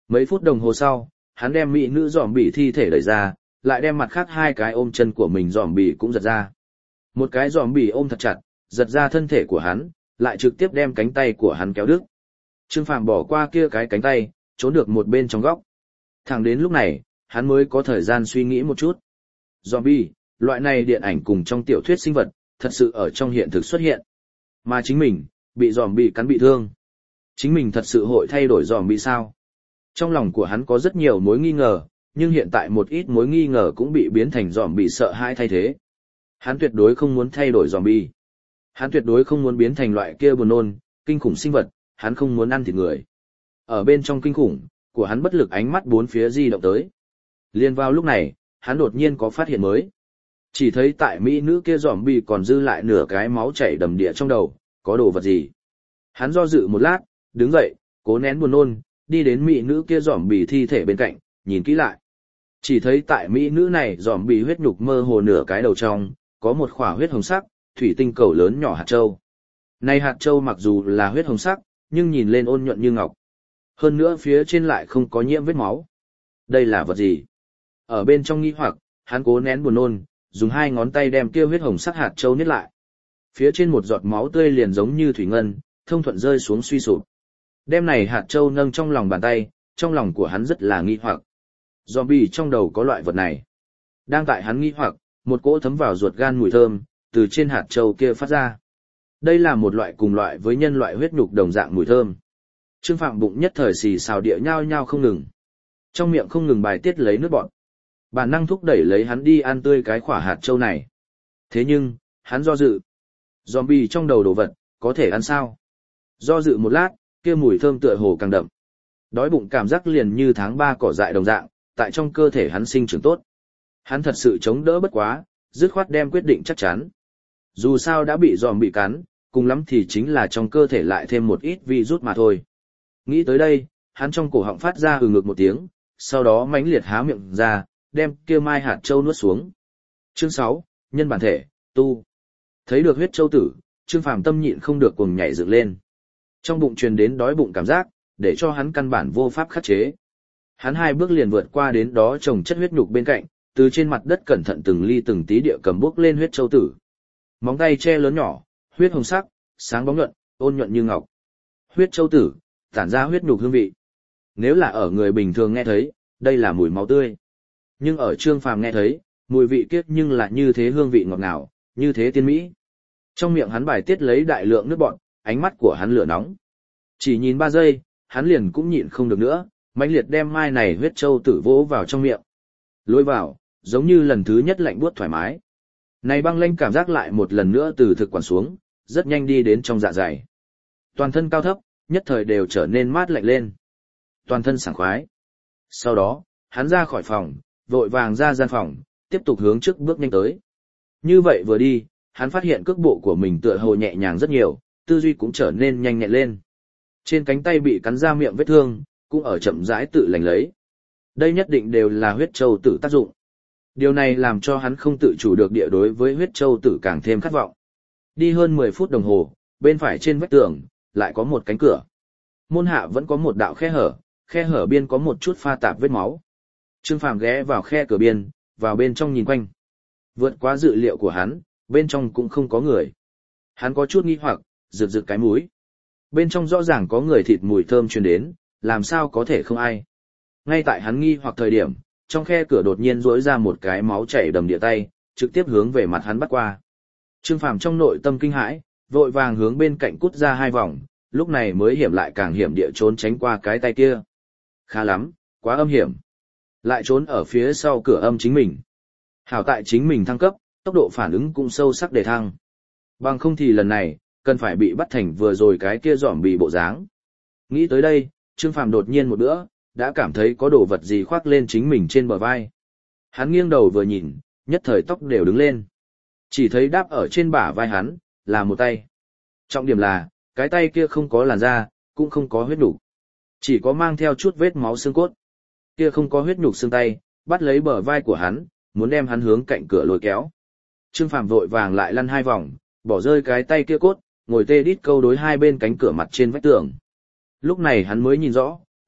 Mấy phút đồng hồ sau, hắn đem mỹ nữ giòm bị thi thể đẩy ra, lại đem mặt khác hai cái ôm chân của mình giòm bị cũng giật ra. Một cái giòm bị ôm thật chặt, giật ra thân thể của hắn, lại trực tiếp đem cánh tay của hắn kéo đứt. Trương Phàm bỏ qua kia cái cánh tay, trốn được một bên trong góc. Thẳng đến lúc này, hắn mới có thời gian suy nghĩ một chút. Zombie, loại này điện ảnh cùng trong tiểu thuyết sinh vật, thật sự ở trong hiện thực xuất hiện. Mà chính mình, bị zombie cắn bị thương. Chính mình thật sự hội thay đổi zombie sao? Trong lòng của hắn có rất nhiều mối nghi ngờ, nhưng hiện tại một ít mối nghi ngờ cũng bị biến thành zombie sợ hãi thay thế. Hắn tuyệt đối không muốn thay đổi zombie. Hắn tuyệt đối không muốn biến thành loại kia buồn nôn, kinh khủng sinh vật, hắn không muốn ăn thịt người. Ở bên trong kinh khủng của hắn bất lực ánh mắt bốn phía di động tới. Liên vào lúc này, hắn đột nhiên có phát hiện mới. Chỉ thấy tại mỹ nữ kia zombie còn dư lại nửa cái máu chảy đầm địa trong đầu, có đồ vật gì. Hắn do dự một lát, đứng dậy, cố nén buồn nôn, đi đến mỹ nữ kia zombie thi thể bên cạnh, nhìn kỹ lại. Chỉ thấy tại mỹ nữ này zombie huyết nhục mơ hồ nửa cái đầu trong, có một khỏa huyết hồng sắc, thủy tinh cầu lớn nhỏ hạt châu. Này hạt châu mặc dù là huyết hồng sắc, nhưng nhìn lên ôn nhuận như ngọc. Hơn nữa phía trên lại không có nhiễm vết máu. Đây là vật gì? Ở bên trong nghi hoặc, hắn cố nén buồn nôn, dùng hai ngón tay đem kia huyết hồng sắc hạt châu niết lại. Phía trên một giọt máu tươi liền giống như thủy ngân, thông thuận rơi xuống suy sụp. Đem này hạt châu nâng trong lòng bàn tay, trong lòng của hắn rất là nghi hoặc. Zombie trong đầu có loại vật này. Đang tại hắn nghi hoặc, một cỗ thấm vào ruột gan mùi thơm, từ trên hạt châu kia phát ra. Đây là một loại cùng loại với nhân loại huyết nhục đồng dạng mùi thơm. Trương Phạm bụng nhất thời xì xào địa nhao nhao không ngừng. Trong miệng không ngừng bài tiết lấy nước bọt. Bản năng thúc đẩy lấy hắn đi ăn tươi cái quả hạt châu này. Thế nhưng, hắn do dự. Zombie trong đầu đồ vật, có thể ăn sao? Do dự một lát, kia mùi thơm tựa hồ càng đậm. Đói bụng cảm giác liền như tháng ba cỏ dại đồng dạng, tại trong cơ thể hắn sinh trưởng tốt. Hắn thật sự chống đỡ bất quá, dứt khoát đem quyết định chắc chắn. Dù sao đã bị zombie cắn, cùng lắm thì chính là trong cơ thể lại thêm một ít virus mà thôi. Nghĩ tới đây, hắn trong cổ họng phát ra hừ ngực một tiếng, sau đó mãnh liệt há miệng ra, đem kia mai hạt châu nuốt xuống. Chương sáu, nhân bản thể, tu. Thấy được huyết châu tử, Trương Phàm tâm nhịn không được cuồng nhảy dựng lên. Trong bụng truyền đến đói bụng cảm giác, để cho hắn căn bản vô pháp khắc chế. Hắn hai bước liền vượt qua đến đó trồng chất huyết nhục bên cạnh, từ trên mặt đất cẩn thận từng ly từng tí địa cầm bước lên huyết châu tử. Móng tay che lớn nhỏ, huyết hồng sắc, sáng bóng nhuận, ôn nhuận như ngọc. Huyết châu tử, tản ra huyết nhục hương vị. Nếu là ở người bình thường nghe thấy, đây là mùi máu tươi. Nhưng ở Trương Phàm nghe thấy, mùi vị kiết nhưng là như thế hương vị ngọt ngào, như thế tiên mỹ. Trong miệng hắn bài tiết lấy đại lượng nước bọt, ánh mắt của hắn lửa nóng. Chỉ nhìn ba giây, hắn liền cũng nhịn không được nữa, mãnh liệt đem mai này huyết châu tử vỗ vào trong miệng. Lôi vào, giống như lần thứ nhất lạnh buốt thoải mái. Này băng lênh cảm giác lại một lần nữa từ thực quản xuống, rất nhanh đi đến trong dạ dày. Toàn thân cao thấp, nhất thời đều trở nên mát lạnh lên. Toàn thân sảng khoái. Sau đó, hắn ra khỏi phòng, vội vàng ra gian phòng, tiếp tục hướng trước bước nhanh tới. Như vậy vừa đi, hắn phát hiện cước bộ của mình tựa hồ nhẹ nhàng rất nhiều, tư duy cũng trở nên nhanh nhẹn lên. Trên cánh tay bị cắn ra miệng vết thương, cũng ở chậm rãi tự lành lấy. Đây nhất định đều là huyết châu tử tác dụng. Điều này làm cho hắn không tự chủ được địa đối với huyết châu tử càng thêm khát vọng. Đi hơn mười phút đồng hồ, bên phải trên vách tường, lại có một cánh cửa. Môn hạ vẫn có một đạo khe hở, khe hở biên có một chút pha tạp vết máu. Trương Phàm ghé vào khe cửa biên, vào bên trong nhìn quanh. Vượt quá dự liệu của hắn, bên trong cũng không có người. Hắn có chút nghi hoặc, rực rực cái mũi. Bên trong rõ ràng có người thịt mùi thơm truyền đến, làm sao có thể không ai. Ngay tại hắn nghi hoặc thời điểm, trong khe cửa đột nhiên rỗi ra một cái máu chảy đầm địa tay, trực tiếp hướng về mặt hắn bắt qua. Trương Phàm trong nội tâm kinh hãi, vội vàng hướng bên cạnh cút ra hai vòng, lúc này mới hiểm lại càng hiểm địa trốn tránh qua cái tay kia. Khá lắm, quá âm hiểm. Lại trốn ở phía sau cửa âm chính mình. Hảo tại chính mình thăng cấp, tốc độ phản ứng cũng sâu sắc để thăng. Bằng không thì lần này, cần phải bị bắt thành vừa rồi cái kia giỏm bị bộ dáng. Nghĩ tới đây, Trương Phàm đột nhiên một bữa, đã cảm thấy có đồ vật gì khoác lên chính mình trên bờ vai. Hắn nghiêng đầu vừa nhìn, nhất thời tóc đều đứng lên. Chỉ thấy đáp ở trên bả vai hắn, là một tay. Trọng điểm là, cái tay kia không có làn da, cũng không có huyết nhục, chỉ có mang theo chút vết máu xương cốt. Kia không có huyết nhục xương tay, bắt lấy bờ vai của hắn, muốn đem hắn hướng cạnh cửa lôi kéo. Trương Phàm vội vàng lại lăn hai vòng, bỏ rơi cái tay kia cốt, ngồi tê đít câu đối hai bên cánh cửa mặt trên vách tường. Lúc này hắn mới nhìn rõ,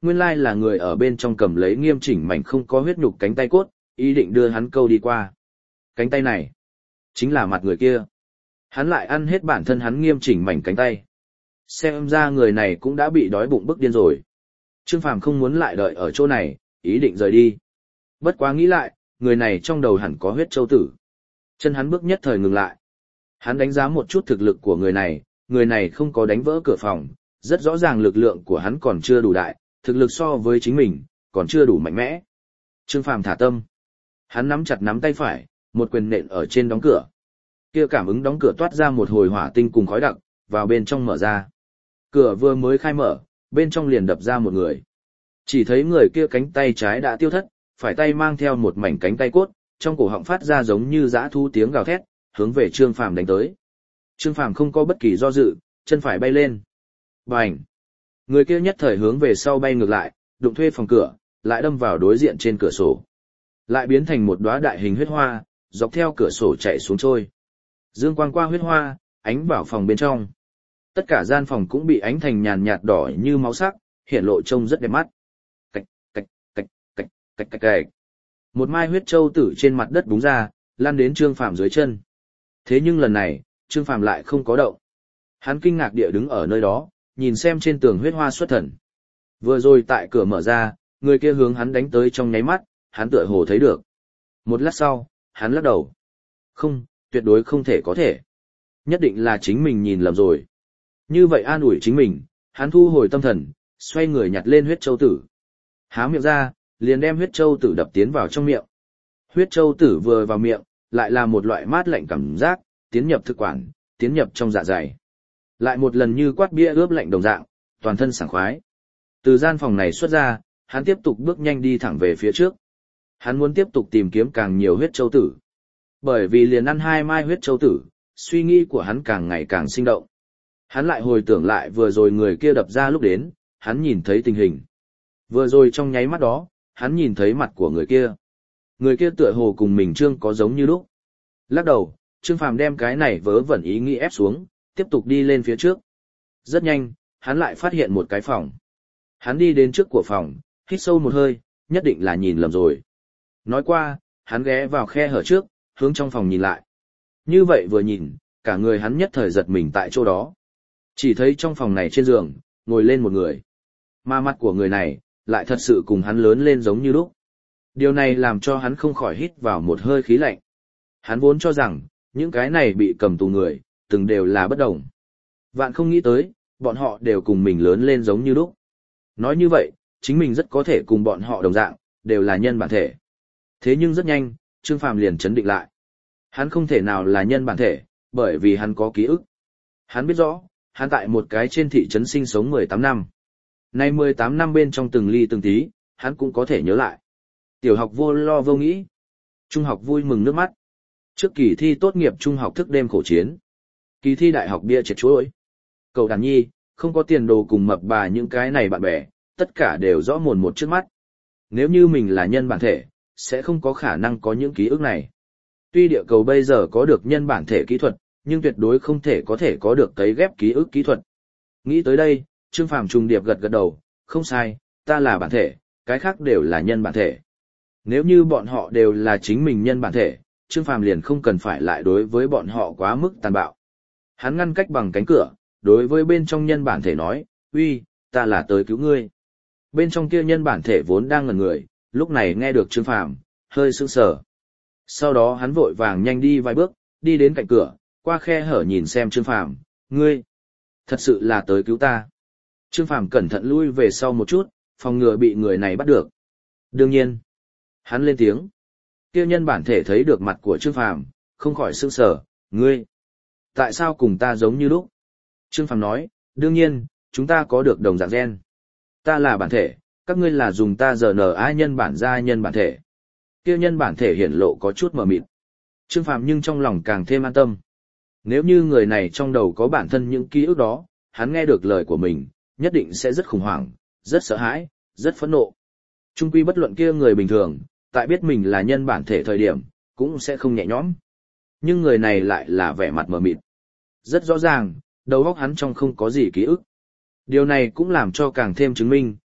Nguyên lai là người ở bên trong cầm lấy nghiêm chỉnh mảnh không có huyết nhục cánh tay cốt, ý định đưa hắn câu đi qua. Cánh tay này, chính là mặt người kia. Hắn lại ăn hết bản thân hắn nghiêm chỉnh mảnh cánh tay. Xem ra người này cũng đã bị đói bụng bức điên rồi. Trương Phàm không muốn lại đợi ở chỗ này, ý định rời đi. Bất quá nghĩ lại, người này trong đầu hẳn có huyết châu tử. Chân hắn bước nhất thời ngừng lại. Hắn đánh giá một chút thực lực của người này, người này không có đánh vỡ cửa phòng, rất rõ ràng lực lượng của hắn còn chưa đủ đại, thực lực so với chính mình, còn chưa đủ mạnh mẽ. Trương Phàm thả tâm. Hắn nắm chặt nắm tay phải, một quyền nện ở trên đóng cửa. Kia cảm ứng đóng cửa toát ra một hồi hỏa tinh cùng khói đặc, vào bên trong mở ra. Cửa vừa mới khai mở, bên trong liền đập ra một người. Chỉ thấy người kia cánh tay trái đã tiêu thất, phải tay mang theo một mảnh cánh tay cốt, trong cổ họng phát ra giống như dã thú tiếng gào thét, hướng về Trương Phàm đánh tới. Trương Phàm không có bất kỳ do dự, chân phải bay lên. Bành! Người kia nhất thời hướng về sau bay ngược lại, đụng thuê phòng cửa, lại đâm vào đối diện trên cửa sổ. Lại biến thành một đóa đại hình huyết hoa, dọc theo cửa sổ chạy xuống trôi. Dương quang qua huyết hoa, ánh vào phòng bên trong. Tất cả gian phòng cũng bị ánh thành nhàn nhạt đỏ như máu sắc, hiện lộ trông rất đẹp mắt. Cạch, cạch, cạch, cạch, cạch, cạch, cạch. Một mai huyết châu tử trên mặt đất búng ra, lan đến Trương Phàm dưới chân. Thế nhưng lần này, Trương Phàm lại không có động. Hắn kinh ngạc địa đứng ở nơi đó, nhìn xem trên tường huyết hoa xuất thần. Vừa rồi tại cửa mở ra, người kia hướng hắn đánh tới trong nháy mắt, hắn tựa hồ thấy được. Một lát sau, hắn lắc đầu. Không, tuyệt đối không thể có thể. Nhất định là chính mình nhìn lầm rồi. Như vậy an ủi chính mình, hắn thu hồi tâm thần, xoay người nhặt lên huyết châu tử. Há miệng ra, liền đem huyết châu tử đập tiến vào trong miệng. Huyết châu tử vừa vào miệng, lại là một loại mát lạnh cảm giác, tiến nhập thực quản, tiến nhập trong dạ dày. Lại một lần như quát bia ướp lạnh đồng dạng, toàn thân sảng khoái. Từ gian phòng này xuất ra, hắn tiếp tục bước nhanh đi thẳng về phía trước. Hắn muốn tiếp tục tìm kiếm càng nhiều huyết châu tử. Bởi vì liền ăn hai mai huyết châu tử, suy nghĩ của hắn càng ngày càng sinh động. Hắn lại hồi tưởng lại vừa rồi người kia đập ra lúc đến, hắn nhìn thấy tình hình. Vừa rồi trong nháy mắt đó, hắn nhìn thấy mặt của người kia. Người kia tựa hồ cùng mình Trương có giống như lúc. Lắc đầu, Trương Phàm đem cái này vớ vẩn ý nghĩ ép xuống, tiếp tục đi lên phía trước. Rất nhanh, hắn lại phát hiện một cái phòng. Hắn đi đến trước của phòng, hít sâu một hơi, nhất định là nhìn lầm rồi. Nói qua, hắn ghé vào khe hở trước, hướng trong phòng nhìn lại. Như vậy vừa nhìn, cả người hắn nhất thời giật mình tại chỗ đó. Chỉ thấy trong phòng này trên giường, ngồi lên một người. Mà mặt của người này, lại thật sự cùng hắn lớn lên giống như lúc. Điều này làm cho hắn không khỏi hít vào một hơi khí lạnh. Hắn vốn cho rằng, những cái này bị cầm tù người, từng đều là bất đồng. Vạn không nghĩ tới, bọn họ đều cùng mình lớn lên giống như lúc. Nói như vậy, chính mình rất có thể cùng bọn họ đồng dạng, đều là nhân bản thể. Thế nhưng rất nhanh, Trương Phàm liền chấn định lại. Hắn không thể nào là nhân bản thể, bởi vì hắn có ký ức. Hắn biết rõ, hắn tại một cái trên thị trấn sinh sống mười tám năm. Nay mười tám năm bên trong từng ly từng tí, hắn cũng có thể nhớ lại. Tiểu học vô lo vô nghĩ. Trung học vui mừng nước mắt. Trước kỳ thi tốt nghiệp trung học thức đêm khổ chiến. Kỳ thi đại học bia triệt chuối. Cậu đàn nhi, không có tiền đồ cùng mập bà những cái này bạn bè, tất cả đều rõ mồn một trước mắt. Nếu như mình là nhân bản thể, sẽ không có khả năng có những ký ức này. Tuy địa cầu bây giờ có được nhân bản thể kỹ thuật, nhưng tuyệt đối không thể có thể có được cấy ghép ký ức kỹ thuật. Nghĩ tới đây, Trương Phàm trùng điệp gật gật đầu, không sai, ta là bản thể, cái khác đều là nhân bản thể. Nếu như bọn họ đều là chính mình nhân bản thể, Trương Phàm liền không cần phải lại đối với bọn họ quá mức tàn bạo. Hắn ngăn cách bằng cánh cửa, đối với bên trong nhân bản thể nói, uy, ta là tới cứu ngươi. Bên trong kia nhân bản thể vốn đang ngẩn người, lúc này nghe được Trương Phàm, hơi sững sờ. Sau đó hắn vội vàng nhanh đi vài bước, đi đến cạnh cửa, qua khe hở nhìn xem Trương Phàm, ngươi, thật sự là tới cứu ta. Trương Phàm cẩn thận lui về sau một chút, phòng ngừa bị người này bắt được. Đương nhiên, hắn lên tiếng. Kia nhân bản thể thấy được mặt của Trương Phàm, không khỏi sững sờ, ngươi, tại sao cùng ta giống như lúc? Trương Phàm nói, đương nhiên, chúng ta có được đồng dạng gen. Ta là bản thể, các ngươi là dùng ta giờ nở ai nhân bản ra nhân bản thể. Kia nhân bản thể hiển lộ có chút mờ mịt. Trương Phàm nhưng trong lòng càng thêm an tâm. Nếu như người này trong đầu có bản thân những ký ức đó, hắn nghe được lời của mình, nhất định sẽ rất khủng hoảng, rất sợ hãi, rất phẫn nộ. Trung quy bất luận kia người bình thường, tại biết mình là nhân bản thể thời điểm, cũng sẽ không nhẹ nhõm. Nhưng người này lại là vẻ mặt mờ mịt. Rất rõ ràng, đầu óc hắn trong không có gì ký ức. Điều này cũng làm cho càng thêm chứng minh,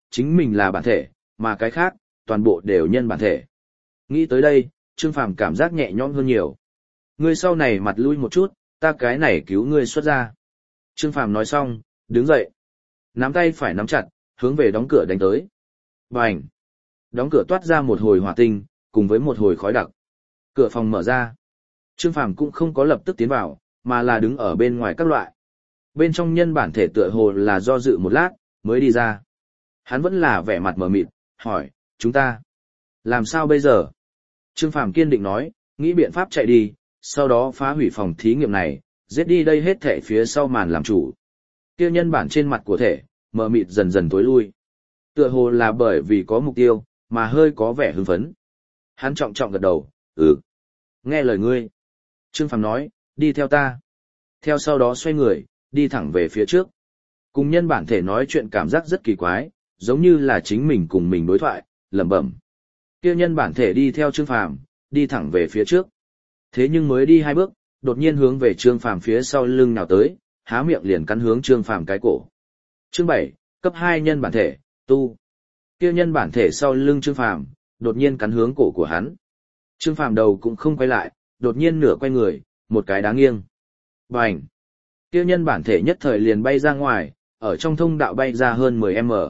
chính mình là bản thể, mà cái khác, toàn bộ đều nhân bản thể. Nghĩ tới đây, Trương Phàm cảm giác nhẹ nhõm hơn nhiều. Ngươi sau này mặt lui một chút, ta cái này cứu ngươi xuất ra. Trương Phàm nói xong, đứng dậy. Nắm tay phải nắm chặt, hướng về đóng cửa đánh tới. Bành! Đóng cửa toát ra một hồi hỏa tinh, cùng với một hồi khói đặc. Cửa phòng mở ra. Trương Phàm cũng không có lập tức tiến vào, mà là đứng ở bên ngoài các loại. Bên trong nhân bản thể tựa hồ là do dự một lát, mới đi ra. Hắn vẫn là vẻ mặt mờ mịt, hỏi, chúng ta, làm sao bây giờ? Trương Phàm kiên định nói, nghĩ biện pháp chạy đi, sau đó phá hủy phòng thí nghiệm này, giết đi đây hết thể phía sau màn làm chủ. Kia nhân bản trên mặt của thể, mờ mịt dần dần tối lui. Tựa hồ là bởi vì có mục tiêu, mà hơi có vẻ hưng phấn. Hắn trọng trọng gật đầu, ừ. Nghe lời ngươi. Trương Phàm nói, đi theo ta. Theo sau đó xoay người, đi thẳng về phía trước. Cùng nhân bản thể nói chuyện cảm giác rất kỳ quái, giống như là chính mình cùng mình đối thoại, lẩm bẩm. Kia nhân bản thể đi theo Trương Phàm, đi thẳng về phía trước. Thế nhưng mới đi hai bước, đột nhiên hướng về Trương Phàm phía sau lưng nào tới, há miệng liền cắn hướng Trương Phàm cái cổ. Chương bảy, cấp hai nhân bản thể, tu. Kia nhân bản thể sau lưng Trương Phàm, đột nhiên cắn hướng cổ của hắn. Trương Phàm đầu cũng không quay lại, đột nhiên nửa quay người, một cái đá nghiêng. Bành! Kia nhân bản thể nhất thời liền bay ra ngoài, ở trong thông đạo bay ra hơn mười mét.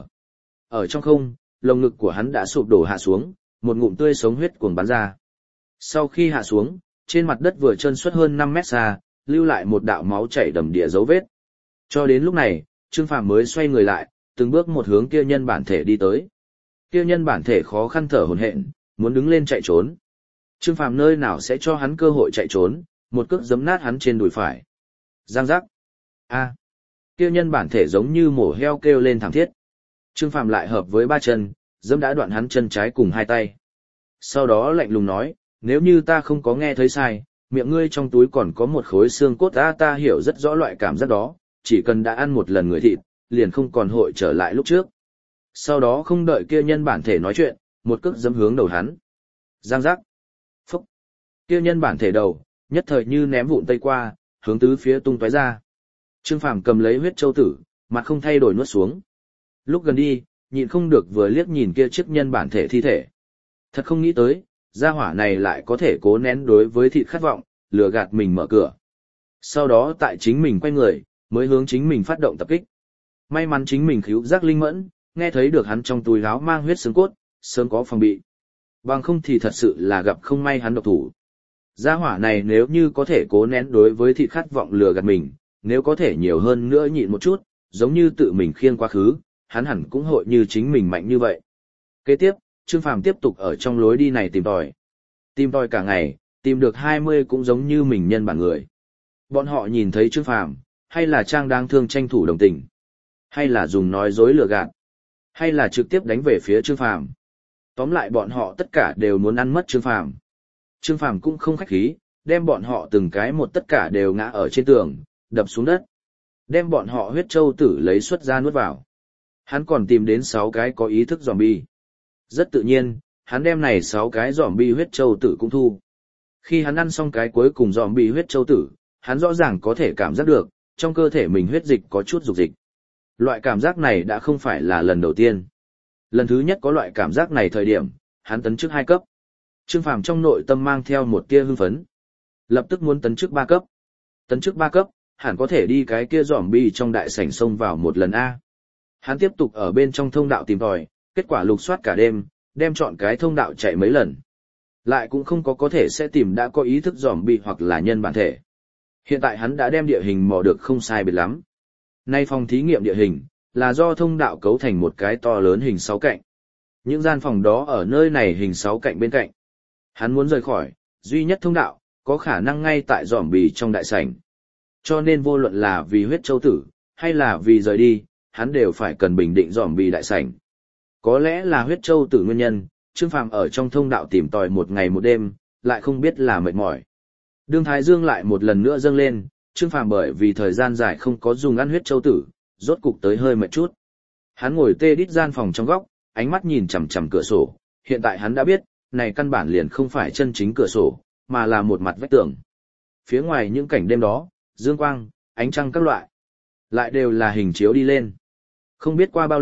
Ở trong không, lồng ngực của hắn đã sụp đổ hạ xuống, một ngụm tươi sống huyết cuồng bắn ra. Sau khi hạ xuống, trên mặt đất vừa chân xuất hơn năm mét xa, lưu lại một đạo máu chảy đầm địa dấu vết. Cho đến lúc này, Trương Phàm mới xoay người lại, từng bước một hướng kia nhân bản thể đi tới. Kia nhân bản thể khó khăn thở hổn hển, muốn đứng lên chạy trốn. Trương Phàm nơi nào sẽ cho hắn cơ hội chạy trốn, một cước giấm nát hắn trên đùi phải. Giang giác. A. Kia nhân bản thể giống như mổ heo kêu lên thảm thiết. Trương Phàm lại hợp với ba chân, giẫm đã đoạn hắn chân trái cùng hai tay. Sau đó lạnh lùng nói, nếu như ta không có nghe thấy sai, miệng ngươi trong túi còn có một khối xương cốt, ta ta hiểu rất rõ loại cảm giác đó, chỉ cần đã ăn một lần người thịt, liền không còn hội trở lại lúc trước. Sau đó không đợi kia nhân bản thể nói chuyện, một cước giẫm hướng đầu hắn. Giang giác. Phúc. Kia nhân bản thể đầu, nhất thời như ném vụn tây qua, hướng tứ phía tung tóe ra. Trương Phàm cầm lấy huyết châu tử, mặt không thay đổi nuốt xuống. Lúc gần đi, nhịn không được vừa liếc nhìn kia chiếc nhân bản thể thi thể. Thật không nghĩ tới, gia hỏa này lại có thể cố nén đối với thịt khát vọng, lừa gạt mình mở cửa. Sau đó tại chính mình quay người, mới hướng chính mình phát động tập kích. May mắn chính mình khíu giác linh mẫn, nghe thấy được hắn trong túi áo mang huyết xương cốt, sớm có phòng bị. Bằng không thì thật sự là gặp không may hắn độc thủ. Gia hỏa này nếu như có thể cố nén đối với thịt khát vọng lừa gạt mình, nếu có thể nhiều hơn nữa nhịn một chút, giống như tự mình khiêng quá khứ, hắn hẳn cũng hội như chính mình mạnh như vậy. Kế tiếp, Trương Phàm tiếp tục ở trong lối đi này tìm tòi. Tìm tòi cả ngày, tìm được hai mươi cũng giống như mình nhân bản người. Bọn họ nhìn thấy Trương Phàm, hay là trang đáng thương tranh thủ đồng tình, hay là dùng nói dối lừa gạt, hay là trực tiếp đánh về phía Trương Phàm. Tóm lại bọn họ tất cả đều muốn ăn mất Trương Phàm. Trương Phàm cũng không khách khí, đem bọn họ từng cái một tất cả đều ngã ở trên tường, đập xuống đất. Đem bọn họ huyết châu tử lấy xuất ra nuốt vào. Hắn còn tìm đến sáu cái có ý thức zombie. Rất tự nhiên, hắn đem này sáu cái zombie huyết châu tử cũng thu. Khi hắn ăn xong cái cuối cùng zombie huyết châu tử, hắn rõ ràng có thể cảm giác được, trong cơ thể mình huyết dịch có chút dục dịch. Loại cảm giác này đã không phải là lần đầu tiên. Lần thứ nhất có loại cảm giác này thời điểm, hắn tấn chức hai cấp. Trương Phàm trong nội tâm mang theo một tia hưng phấn. Lập tức muốn tấn chức ba cấp. Tấn chức ba cấp, hẳn có thể đi cái kia zombie trong đại sảnh xông vào một lần A. Hắn tiếp tục ở bên trong thông đạo tìm tòi, kết quả lục soát cả đêm, đem chọn cái thông đạo chạy mấy lần. Lại cũng không có có thể sẽ tìm đã có ý thức zombie hoặc là nhân bản thể. Hiện tại hắn đã đem địa hình mò được không sai biệt lắm. Nay phòng thí nghiệm địa hình, là do thông đạo cấu thành một cái to lớn hình sáu cạnh. Những gian phòng đó ở nơi này hình sáu cạnh bên cạnh. Hắn muốn rời khỏi, duy nhất thông đạo, có khả năng ngay tại zombie trong đại sảnh. Cho nên vô luận là vì huyết châu tử, hay là vì rời đi, hắn đều phải cần bình định zombie đại sảnh. Có lẽ là huyết châu tử nguyên nhân, Trương Phàm ở trong thông đạo tìm tòi một ngày một đêm, lại không biết là mệt mỏi. Đường Thái Dương lại một lần nữa dâng lên, Trương Phàm bởi vì thời gian dài không có dùng ăn huyết châu tử, rốt cục tới hơi mệt chút. Hắn ngồi tê đít gian phòng trong góc, ánh mắt nhìn chằm chằm cửa sổ, hiện tại hắn đã biết, này căn bản liền không phải chân chính cửa sổ, mà là một mặt vách tường. Phía ngoài những cảnh đêm đó, dương quang, ánh trăng các loại, lại đều là hình chiếu đi lên. Không biết qua bao lâu,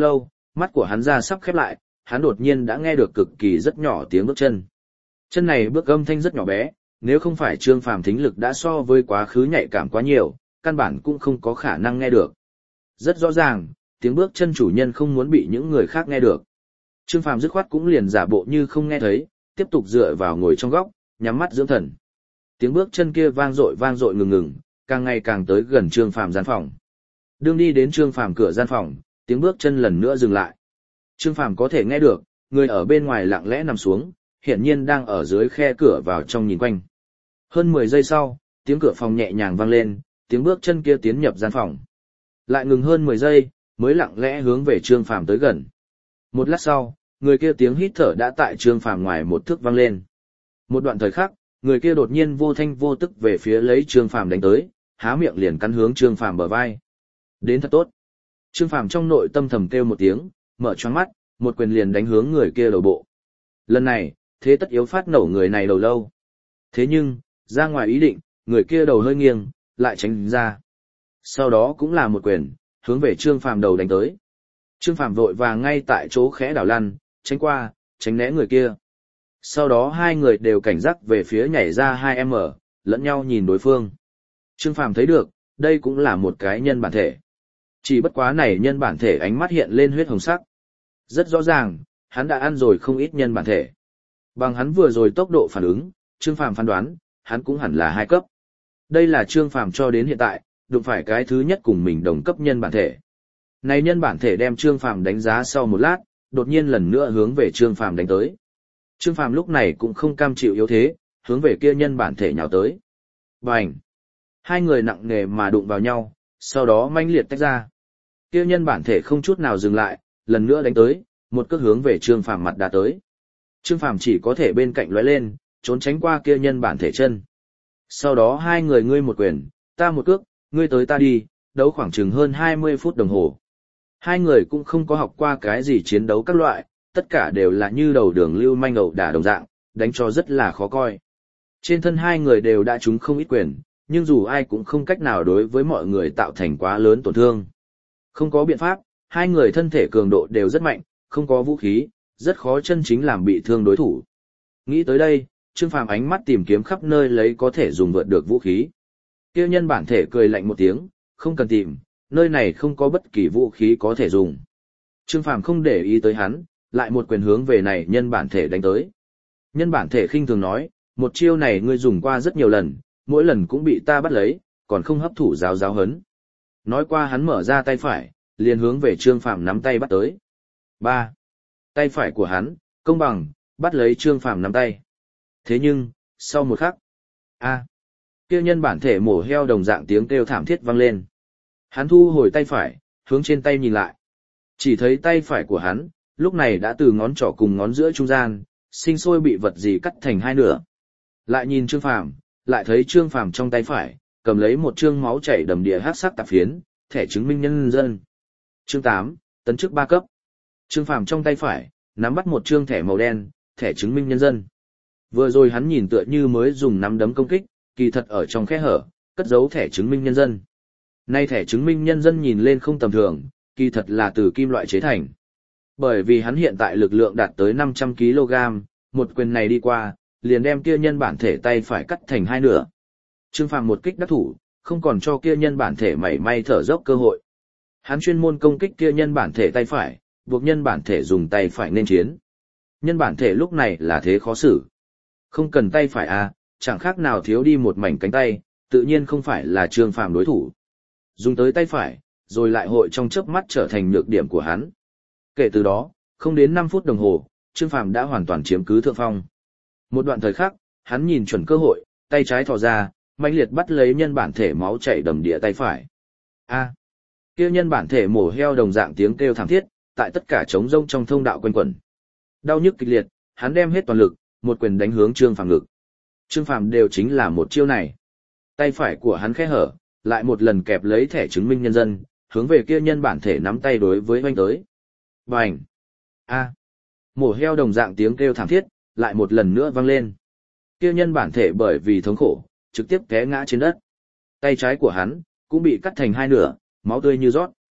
mắt của hắn ra sắp khép lại, hắn đột nhiên đã nghe được cực kỳ rất nhỏ tiếng bước chân. Chân này bước âm thanh rất nhỏ bé, nếu không phải Trương Phàm thính lực đã so với quá khứ nhạy cảm quá nhiều, căn bản cũng không có khả năng nghe được. Rất rõ ràng, tiếng bước chân chủ nhân không muốn bị những người khác nghe được. Trương Phàm dứt khoát cũng liền giả bộ như không nghe thấy, tiếp tục dựa vào ngồi trong góc, nhắm mắt dưỡng thần. Tiếng bước chân kia vang dội vang dội ngừng ngừng, càng ngày càng tới gần Trương Phàm gian phòng. Đương đi đến Trương Phàm cửa gian phòng, tiếng bước chân lần nữa dừng lại. Trương Phàm có thể nghe được, người ở bên ngoài lặng lẽ nằm xuống, hiển nhiên đang ở dưới khe cửa vào trong nhìn quanh. Hơn mười giây sau, tiếng cửa phòng nhẹ nhàng vang lên, tiếng bước chân kia tiến nhập gian phòng. Lại ngừng hơn mười giây, mới lặng lẽ hướng về Trương Phàm tới gần. Một lát sau, người kia tiếng hít thở đã tại Trương Phàm ngoài một thước vang lên. Một đoạn thời khắc, người kia đột nhiên vô thanh vô tức về phía lấy Trương Phàm đánh tới, há miệng liền cắn hướng Trương Phàm bờ vai. Đến thật tốt. Trương Phàm trong nội tâm thầm kêu một tiếng, mở choáng mắt, một quyền liền đánh hướng người kia đầu bộ. Lần này, thế tất yếu phát nổ người này đầu lâu. Thế nhưng, ra ngoài ý định, người kia đầu hơi nghiêng, lại tránh ra. Sau đó cũng là một quyền, hướng về Trương Phàm đầu đánh tới. Trương Phàm vội vàng ngay tại chỗ khẽ đảo lăn, tránh qua, tránh né người kia. Sau đó hai người đều cảnh giác về phía nhảy ra hai m, lẫn nhau nhìn đối phương. Trương Phàm thấy được, đây cũng là một cái nhân bản thể. Chỉ bất quá này nhân bản thể ánh mắt hiện lên huyết hồng sắc. Rất rõ ràng, hắn đã ăn rồi không ít nhân bản thể. Bằng hắn vừa rồi tốc độ phản ứng, Trương Phàm phán đoán, hắn cũng hẳn là hai cấp. Đây là Trương Phàm cho đến hiện tại, đụng phải cái thứ nhất cùng mình đồng cấp nhân bản thể. Này nhân bản thể đem Trương Phàm đánh giá sau một lát, đột nhiên lần nữa hướng về Trương Phàm đánh tới. Trương Phàm lúc này cũng không cam chịu yếu thế, hướng về kia nhân bản thể nhào tới. Bành! Hai người nặng nề mà đụng vào nhau, sau đó manh liệt tách ra. Kia nhân bản thể không chút nào dừng lại, lần nữa đánh tới, một cước hướng về Trương Phàm mặt đá tới. Trương Phàm chỉ có thể bên cạnh lóe lên, trốn tránh qua kia nhân bản thể chân. Sau đó hai người ngươi một quyền, ta một cước, ngươi tới ta đi, đấu khoảng chừng hơn hai mươi phút đồng hồ. Hai người cũng không có học qua cái gì chiến đấu các loại, tất cả đều là như đầu đường lưu manh ẩu đả đồng dạng, đánh cho rất là khó coi. Trên thân hai người đều đã trúng không ít quyền, nhưng dù ai cũng không cách nào đối với mọi người tạo thành quá lớn tổn thương. Không có biện pháp, hai người thân thể cường độ đều rất mạnh, không có vũ khí, rất khó chân chính làm bị thương đối thủ. Nghĩ tới đây, Trương Phàm ánh mắt tìm kiếm khắp nơi lấy có thể dùng vượt được vũ khí. Kia nhân bản thể cười lạnh một tiếng, không cần tìm, nơi này không có bất kỳ vũ khí có thể dùng. Trương Phàm không để ý tới hắn, lại một quyền hướng về này nhân bản thể đánh tới. Nhân bản thể khinh thường nói, một chiêu này ngươi dùng qua rất nhiều lần, mỗi lần cũng bị ta bắt lấy, còn không hấp thụ giáo giáo hấn. Nói qua hắn mở ra tay phải, liền hướng về Trương Phàm nắm tay bắt tới. ba. Tay phải của hắn, công bằng, bắt lấy Trương Phàm nắm tay. Thế nhưng, sau một khắc, a, kia nhân bản thể mổ heo đồng dạng tiếng kêu thảm thiết vang lên. Hắn thu hồi tay phải, hướng trên tay nhìn lại. Chỉ thấy tay phải của hắn, lúc này đã từ ngón trỏ cùng ngón giữa trung gian, sinh sôi bị vật gì cắt thành hai nửa. Lại nhìn Trương Phàm, lại thấy Trương Phàm trong tay phải, cầm lấy một trương máu chảy đầm đìa hắc sắc tạp phiến, thẻ chứng minh nhân dân. Chương tám, tấn chức ba cấp. Trương Phàm trong tay phải, nắm bắt một trương thẻ màu đen, thẻ chứng minh nhân dân. Vừa rồi hắn nhìn tựa như mới dùng nắm đấm công kích, kỳ thật ở trong khe hở, cất giấu thẻ chứng minh nhân dân. Nay thẻ chứng minh nhân dân nhìn lên không tầm thường, kỳ thật là từ kim loại chế thành. Bởi vì hắn hiện tại lực lượng đạt tới năm trăm ki lô gam, một quyền này đi qua, liền đem kia nhân bản thể tay phải cắt thành hai nửa. Trương Phàm một kích đắc thủ, không còn cho kia nhân bản thể mảy may thở dốc cơ hội. Hắn chuyên môn công kích kia nhân bản thể tay phải, buộc nhân bản thể dùng tay phải nên chiến. Nhân bản thể lúc này là thế khó xử. Không cần tay phải à, chẳng khác nào thiếu đi một mảnh cánh tay, tự nhiên không phải là Trương Phàm đối thủ. Dùng tới tay phải, rồi lại hội trong chớp mắt trở thành nhược điểm của hắn. Kể từ đó, không đến năm phút đồng hồ, Trương Phàm đã hoàn toàn chiếm cứ thượng phong. Một đoạn thời khắc, hắn nhìn chuẩn cơ hội, tay trái thò ra, mãnh liệt bắt lấy nhân bản thể máu chảy đầm đìa tay phải. A, kia nhân bản thể mổ heo đồng dạng tiếng kêu thảm thiết, tại tất cả trống rông trong thông đạo quanh quẩn. Đau nhức kịch liệt, hắn đem hết toàn lực, một quyền đánh hướng Trương Phàm ngực. Trương Phàm đều chính là một chiêu này. Tay phải của hắn khẽ hở, lại một lần kẹp lấy thẻ chứng minh nhân dân, hướng về kia nhân bản thể nắm tay đối với oanh tới. Bành! A! Mổ heo đồng dạng tiếng kêu thảm thiết, lại một lần nữa vang lên. Kia nhân bản thể bởi vì thống khổ, trực tiếp té ngã trên đất. Tay trái của hắn, cũng bị cắt thành hai nửa, máu tươi như rót.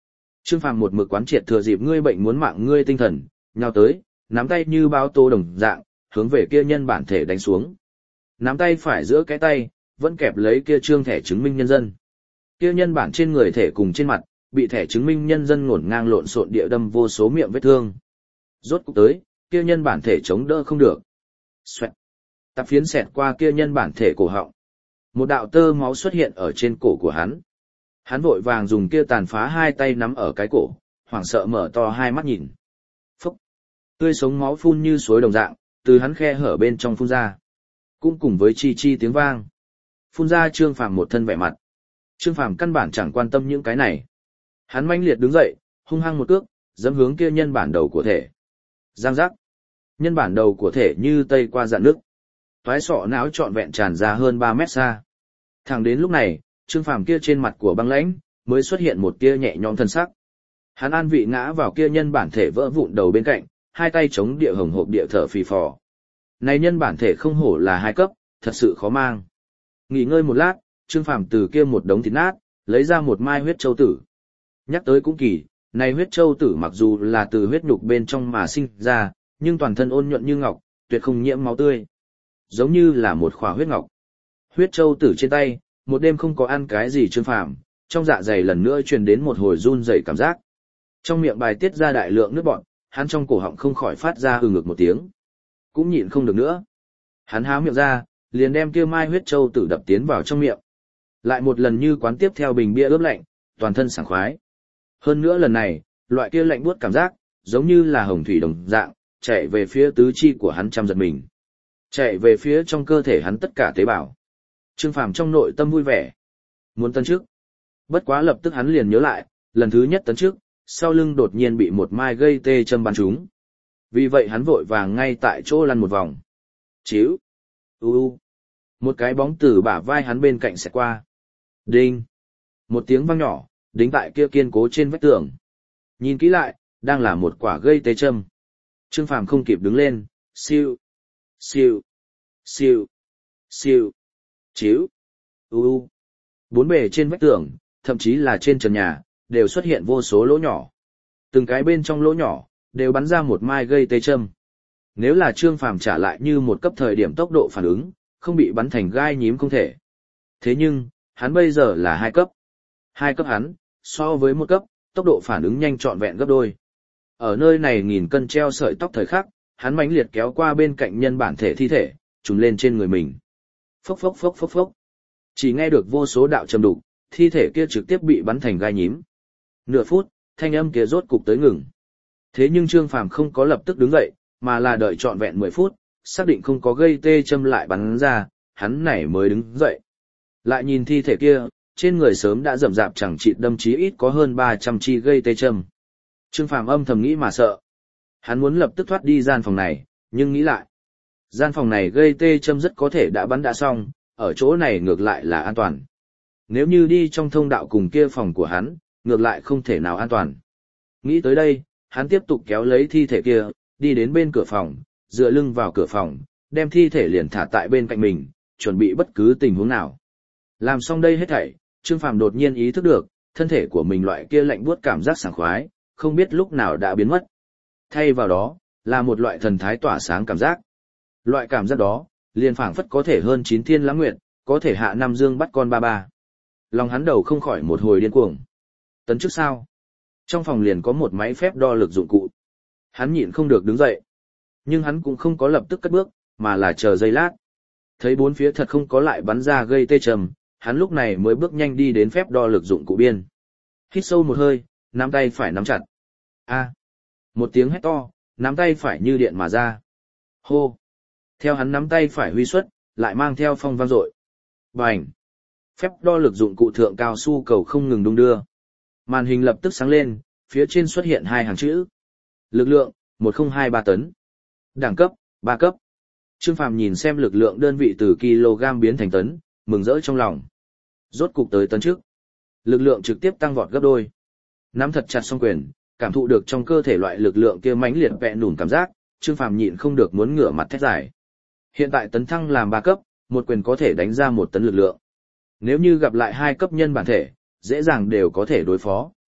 Trương Phàm một mực quán triệt thừa dịp ngươi bệnh muốn mạng ngươi tinh thần, nhào tới, nắm tay như báo tố đồng dạng, hướng về kia nhân bản thể đánh xuống. Nắm tay phải giữa cái tay, vẫn kẹp lấy kia trương thẻ chứng minh nhân dân. Kia nhân bản trên người thể cùng trên mặt, bị thẻ chứng minh nhân dân ngổn ngang lộn xộn địa đâm vô số miệng vết thương. Rốt cục tới, kia nhân bản thể chống đỡ không được. Xoẹt. Tạp phiến xẹt qua kia nhân bản thể cổ họng. Một đạo tơ máu xuất hiện ở trên cổ của hắn. Hắn vội vàng dùng kia tàn phá hai tay nắm ở cái cổ, hoảng sợ mở to hai mắt nhìn. Phúc. Tươi sống máu phun như suối đồng dạng, từ hắn khe hở bên trong phun ra. Cũng cùng với chi chi tiếng vang. Phun ra Trương Phàm một thân vẻ mặt. Trương Phàm căn bản chẳng quan tâm những cái này. Hắn manh liệt đứng dậy, hung hăng một cước, dẫm hướng kia nhân bản đầu của thể. Giang giác. Nhân bản đầu của thể như tây qua dạn nước. Toái sọ não trọn vẹn tràn ra hơn ba mét xa. Thẳng đến lúc này, Trương Phàm kia trên mặt của băng lãnh, mới xuất hiện một tia nhẹ nhõm thân sắc. Hắn an vị ngã vào kia nhân bản thể vỡ vụn đầu bên cạnh, hai tay chống địa hồng hộp địa thở phì phò. Này nhân bản thể không hổ là hai cấp, thật sự khó mang. Nghỉ ngơi một lát, Trương Phàm từ kia một đống thịt nát, lấy ra một mai huyết châu tử. Nhắc tới cũng kỳ, này huyết châu tử mặc dù là từ huyết nhục bên trong mà sinh ra, nhưng toàn thân ôn nhuận như ngọc, tuyệt không nhiễm máu tươi. Giống như là một khỏa huyết ngọc. Huyết châu tử trên tay, một đêm không có ăn cái gì Trương Phàm, trong dạ dày lần nữa truyền đến một hồi run rẩy cảm giác. Trong miệng bài tiết ra đại lượng nước bọt, hắn trong cổ họng không khỏi phát ra hừ ngực một tiếng. Cũng nhịn không được nữa. Hắn há miệng ra, liền đem kia mai huyết châu tử đập tiến vào trong miệng. Lại một lần như quán tiếp theo bình bia ướp lạnh, toàn thân sảng khoái. Hơn nữa lần này, loại kia lạnh buốt cảm giác, giống như là hồng thủy đồng dạng, chạy về phía tứ chi của hắn trăm giật mình. Chạy về phía trong cơ thể hắn tất cả tế bào. Trương Phàm trong nội tâm vui vẻ. Muốn tấn trước. Bất quá lập tức hắn liền nhớ lại, lần thứ nhất tấn trước, sau lưng đột nhiên bị một mai gây tê châm bắn trúng. Vì vậy hắn vội vàng ngay tại chỗ lăn một vòng. Chíu. U u. Một cái bóng từ bả vai hắn bên cạnh xẹt qua. Đinh. Một tiếng vang nhỏ, đính tại kia kiên cố trên vách tường. Nhìn kỹ lại, đang là một quả gây tê châm. Trương Phàm không kịp đứng lên, siêu, siêu, siêu, siêu, chíu, u u. Bốn bề trên vách tường, thậm chí là trên trần nhà, đều xuất hiện vô số lỗ nhỏ. Từng cái bên trong lỗ nhỏ, đều bắn ra một mai gây tê châm. Nếu là Trương Phàm trả lại như một cấp thời điểm tốc độ phản ứng, không bị bắn thành gai nhím không thể. Thế nhưng, hắn bây giờ là hai cấp. Hai cấp hắn, so với một cấp, tốc độ phản ứng nhanh trọn vẹn gấp đôi. Ở nơi này nghìn cân treo sợi tóc thời khắc, hắn mãnh liệt kéo qua bên cạnh nhân bản thể thi thể, trùm lên trên người mình. Phốc phốc phốc phốc phốc. Chỉ nghe được vô số đạo trầm đục, thi thể kia trực tiếp bị bắn thành gai nhím. Nửa phút, thanh âm kia rốt cục tới ngừng. Thế nhưng Trương Phàm không có lập tức đứng dậy, mà là đợi trọn vẹn mười phút, xác định không có gây tê châm lại bắn ra, hắn nảy mới đứng dậy. Lại nhìn thi thể kia, trên người sớm đã rậm rạp chẳng chịt đâm chí ít có hơn ba trăm chi gây tê châm. Trương Phàm âm thầm nghĩ mà sợ. Hắn muốn lập tức thoát đi gian phòng này, nhưng nghĩ lại. Gian phòng này gây tê châm rất có thể đã bắn đã xong, ở chỗ này ngược lại là an toàn. Nếu như đi trong thông đạo cùng kia phòng của hắn, ngược lại không thể nào an toàn. Nghĩ tới đây, hắn tiếp tục kéo lấy thi thể kia, đi đến bên cửa phòng, dựa lưng vào cửa phòng, đem thi thể liền thả tại bên cạnh mình, chuẩn bị bất cứ tình huống nào. Làm xong đây hết thảy, Trương Phàm đột nhiên ý thức được, thân thể của mình loại kia lạnh buốt cảm giác sảng khoái, không biết lúc nào đã biến mất. Thay vào đó, là một loại thần thái tỏa sáng cảm giác. Loại cảm giác đó, liền phảng phất có thể hơn chín thiên lãng nguyệt, có thể hạ năm dương bắt con ba ba. Lòng hắn đầu không khỏi một hồi điên cuồng. Tấn trước sao? Trong phòng liền có một máy phép đo lực dụng cụ. Hắn nhịn không được đứng dậy. Nhưng hắn cũng không có lập tức cất bước, mà là chờ giây lát. Thấy bốn phía thật không có lại bắn ra gây tê trầm, hắn lúc này mới bước nhanh đi đến phép đo lực dụng cụ biên. Hít sâu một hơi, nắm tay phải nắm chặt. A. Một tiếng hét to, nắm tay phải như điện mà ra. Hô. Theo hắn nắm tay phải huy xuất, lại mang theo phong vang dội. Bành. Phép đo lực dụng cụ thượng cao su cầu không ngừng đung đưa. Màn hình lập tức sáng lên, phía trên xuất hiện hai hàng chữ. Lực lượng, một không hai ba tấn. Đẳng cấp, ba cấp. Trương Phàm nhìn xem lực lượng đơn vị từ kg biến thành tấn, mừng rỡ trong lòng. Rốt cục tới tấn trước. Lực lượng trực tiếp tăng vọt gấp đôi. Nắm thật chặt song quyền, cảm thụ được trong cơ thể loại lực lượng kia mãnh liệt vẹ nủn cảm giác, Trương Phàm nhịn không được muốn ngửa mặt thét giải. Hiện tại tấn thăng làm ba cấp, một quyền có thể đánh ra một tấn lực lượng. Nếu như gặp lại hai cấp nhân bản thể, dễ dàng đều có thể đối phó.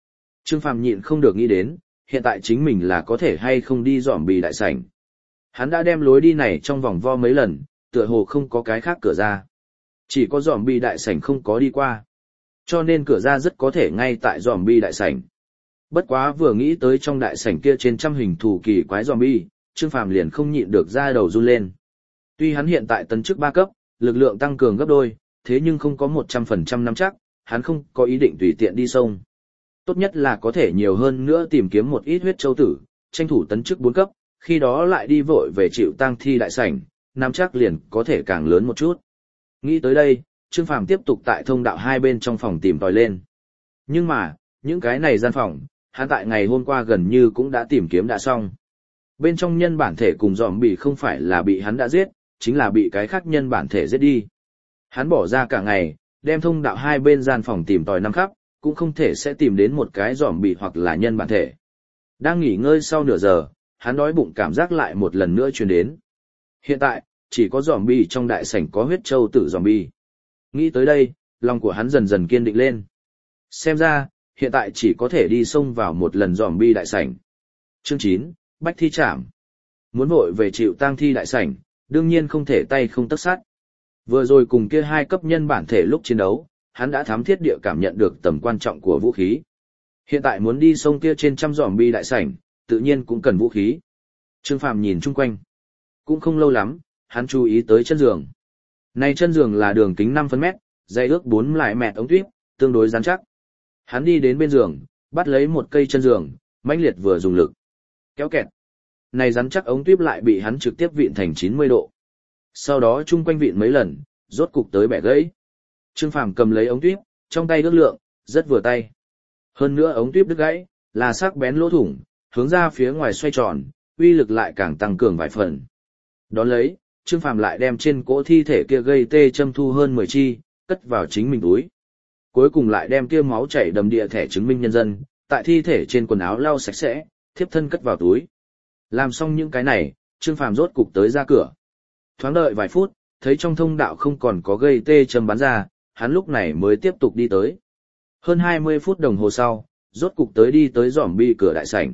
Trương Phàm nhịn không được nghĩ đến, hiện tại chính mình là có thể hay không đi zombie đại sảnh. Hắn đã đem lối đi này trong vòng vo mấy lần, tựa hồ không có cái khác cửa ra. Chỉ có zombie đại sảnh không có đi qua. Cho nên cửa ra rất có thể ngay tại zombie đại sảnh. Bất quá vừa nghĩ tới trong đại sảnh kia trên trăm hình thù kỳ quái zombie, Trương Phàm liền không nhịn được ra đầu run lên. Tuy hắn hiện tại tấn chức ba cấp, lực lượng tăng cường gấp đôi, thế nhưng không có một trăm phần trăm nắm chắc, hắn không có ý định tùy tiện đi sông. Tốt nhất là có thể nhiều hơn nữa tìm kiếm một ít huyết châu tử, tranh thủ tấn chức bốn cấp, khi đó lại đi vội về chịu tang thi đại sảnh, nắm chắc liền có thể càng lớn một chút. Nghĩ tới đây, Trương Phàm tiếp tục tại thông đạo hai bên trong phòng tìm tòi lên. Nhưng mà, những cái này gian phòng, hắn tại ngày hôm qua gần như cũng đã tìm kiếm đã xong. Bên trong nhân bản thể cùng zombie không phải là bị hắn đã giết, chính là bị cái khác nhân bản thể giết đi. Hắn bỏ ra cả ngày, đem thông đạo hai bên gian phòng tìm tòi năm khắp, cũng không thể sẽ tìm đến một cái zombie hoặc là nhân bản thể. Đang nghỉ ngơi sau nửa giờ, hắn đói bụng cảm giác lại một lần nữa truyền đến. Hiện tại, chỉ có zombie trong đại sảnh có huyết châu tử zombie. Nghĩ tới đây, lòng của hắn dần dần kiên định lên. Xem ra, hiện tại chỉ có thể đi xông vào một lần zombie đại sảnh. Chương chín, Bách thi trảm. Muốn vội về chịu tang thi đại sảnh, đương nhiên không thể tay không tấc sắt. Vừa rồi cùng kia hai cấp nhân bản thể lúc chiến đấu, hắn đã thám thiết địa cảm nhận được tầm quan trọng của vũ khí. Hiện tại muốn đi sông kia trên trăm zombie đại sảnh, tự nhiên cũng cần vũ khí. Trương Phàm nhìn chung quanh. Cũng không lâu lắm, hắn chú ý tới chân giường. Này chân giường là đường kính năm phân mét, dày ước bốn lại mét ống tuyếp, tương đối rắn chắc. Hắn đi đến bên giường, bắt lấy một cây chân giường, mãnh liệt vừa dùng lực. Kéo kẹt. Này rắn chắc ống tuyếp lại bị hắn trực tiếp vịn thành chín mươi độ. Sau đó chung quanh vịn mấy lần, rốt cục tới bẻ gãy. Trương Phàm cầm lấy ống tuyếp, trong tay ước lượng, rất vừa tay. Hơn nữa ống tuyếp đứt gãy, là sắc bén lỗ thủng, hướng ra phía ngoài xoay tròn, uy lực lại càng tăng cường vài phần. Đón lấy, Trương Phàm lại đem trên cỗ thi thể kia gây tê châm thu hơn mười chi, cất vào chính mình túi. Cuối cùng lại đem kia máu chảy đầm địa thẻ chứng minh nhân dân, tại thi thể trên quần áo lau sạch sẽ, thiếp thân cất vào túi. Làm xong những cái này, Trương Phàm rốt cục tới ra cửa. Thoáng đợi vài phút, thấy trong thông đạo không còn có gây tê châm bắn ra, hắn lúc này mới tiếp tục đi tới. Hơn hai mươi phút đồng hồ sau, rốt cục tới đi tới zombie cửa đại sảnh.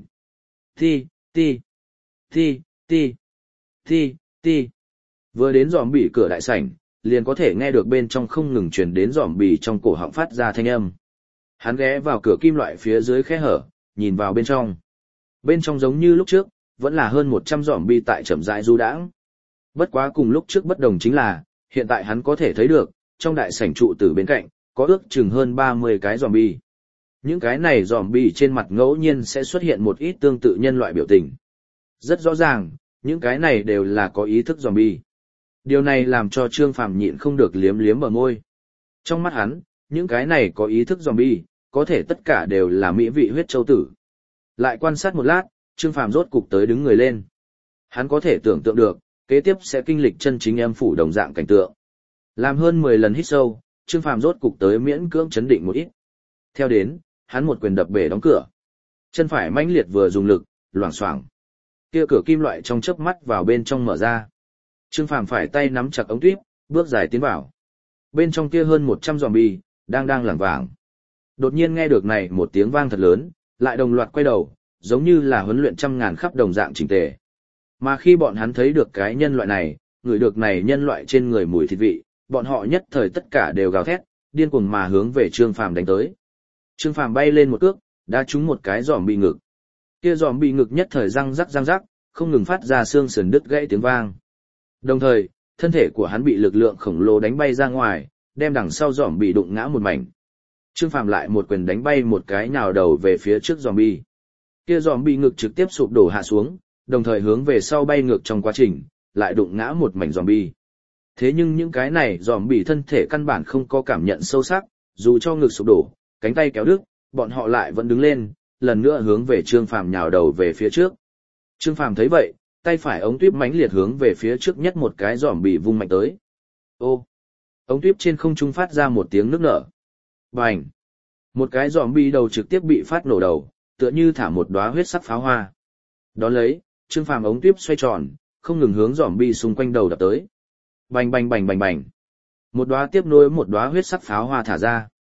Ti, ti, ti, ti, ti, ti. Vừa đến zombie cửa đại sảnh, liền có thể nghe được bên trong không ngừng truyền đến zombie trong cổ họng phát ra thanh âm. Hắn ghé vào cửa kim loại phía dưới khe hở, nhìn vào bên trong. Bên trong giống như lúc trước, vẫn là hơn một trăm zombie tại chậm rãi du đãng. Bất quá cùng lúc trước bất đồng chính là, hiện tại hắn có thể thấy được, trong đại sảnh trụ tử bên cạnh, có ước chừng hơn ba mươi cái zombie. Những cái này zombie trên mặt ngẫu nhiên sẽ xuất hiện một ít tương tự nhân loại biểu tình. Rất rõ ràng, những cái này đều là có ý thức zombie. Điều này làm cho Trương Phàm nhịn không được liếm liếm bờ môi. Trong mắt hắn, những cái này có ý thức zombie, có thể tất cả đều là mỹ vị huyết châu tử. Lại quan sát một lát, Trương Phàm rốt cục tới đứng người lên. Hắn có thể tưởng tượng được, kế tiếp sẽ kinh lịch chân chính âm phủ đồng dạng cảnh tượng. Làm hơn mười lần hít sâu, Trương Phàm rốt cục tới miễn cưỡng chấn định một ít. Theo đến, hắn một quyền đập bể đóng cửa. Chân phải mãnh liệt vừa dùng lực, loảng xoảng. Kia cửa kim loại trong chớp mắt vào bên trong mở ra. Trương Phàm phải tay nắm chặt ống tuyếp, bước dài tiến vào. Bên trong kia hơn một trăm zombie đang đang lảng vảng. Đột nhiên nghe được này một tiếng vang thật lớn, lại đồng loạt quay đầu, giống như là huấn luyện trăm ngàn khắp đồng dạng chỉnh tề. Mà khi bọn hắn thấy được cái nhân loại này, ngửi được này nhân loại trên người mùi thịt vị, bọn họ nhất thời tất cả đều gào thét, điên cuồng mà hướng về Trương Phàm đánh tới. Trương Phàm bay lên một cước, đã trúng một cái giòm bị ngực. Kia giòm bị ngực nhất thời răng rắc răng rắc, không ngừng phát ra xương sườn đứt gãy tiếng vang. Đồng thời, thân thể của hắn bị lực lượng khổng lồ đánh bay ra ngoài, đem đằng sau giòm bị đụng ngã một mảnh. Trương Phàm lại một quyền đánh bay một cái nhào đầu về phía trước giòm bị. Kia giòm bị ngực trực tiếp sụp đổ hạ xuống, đồng thời hướng về sau bay ngược trong quá trình, lại đụng ngã một mảnh giòm bị. Thế nhưng những cái này giòm bị thân thể căn bản không có cảm nhận sâu sắc, dù cho ngực sụp đổ, cánh tay kéo đứt, bọn họ lại vẫn đứng lên, lần nữa hướng về Trương Phàm nhào đầu về phía trước. Trương Phàm thấy vậy, tay phải ống tuyếp mãnh liệt hướng về phía trước nhất một cái giòm bị vung mạnh tới. Ô! Ống tuyếp trên không trung phát ra một tiếng nức nở. Bành! Một cái giòm bị đầu trực tiếp bị phát nổ đầu, tựa như thả một đóa huyết sắc pháo hoa. Đón lấy, Trương Phàm ống tuyếp xoay tròn, không ngừng hướng giòm bị xung quanh đầu đập tới. Bành bành bành bành bành. Một đóa tiếp nối một đóa huyết sắc pháo hoa thả ra.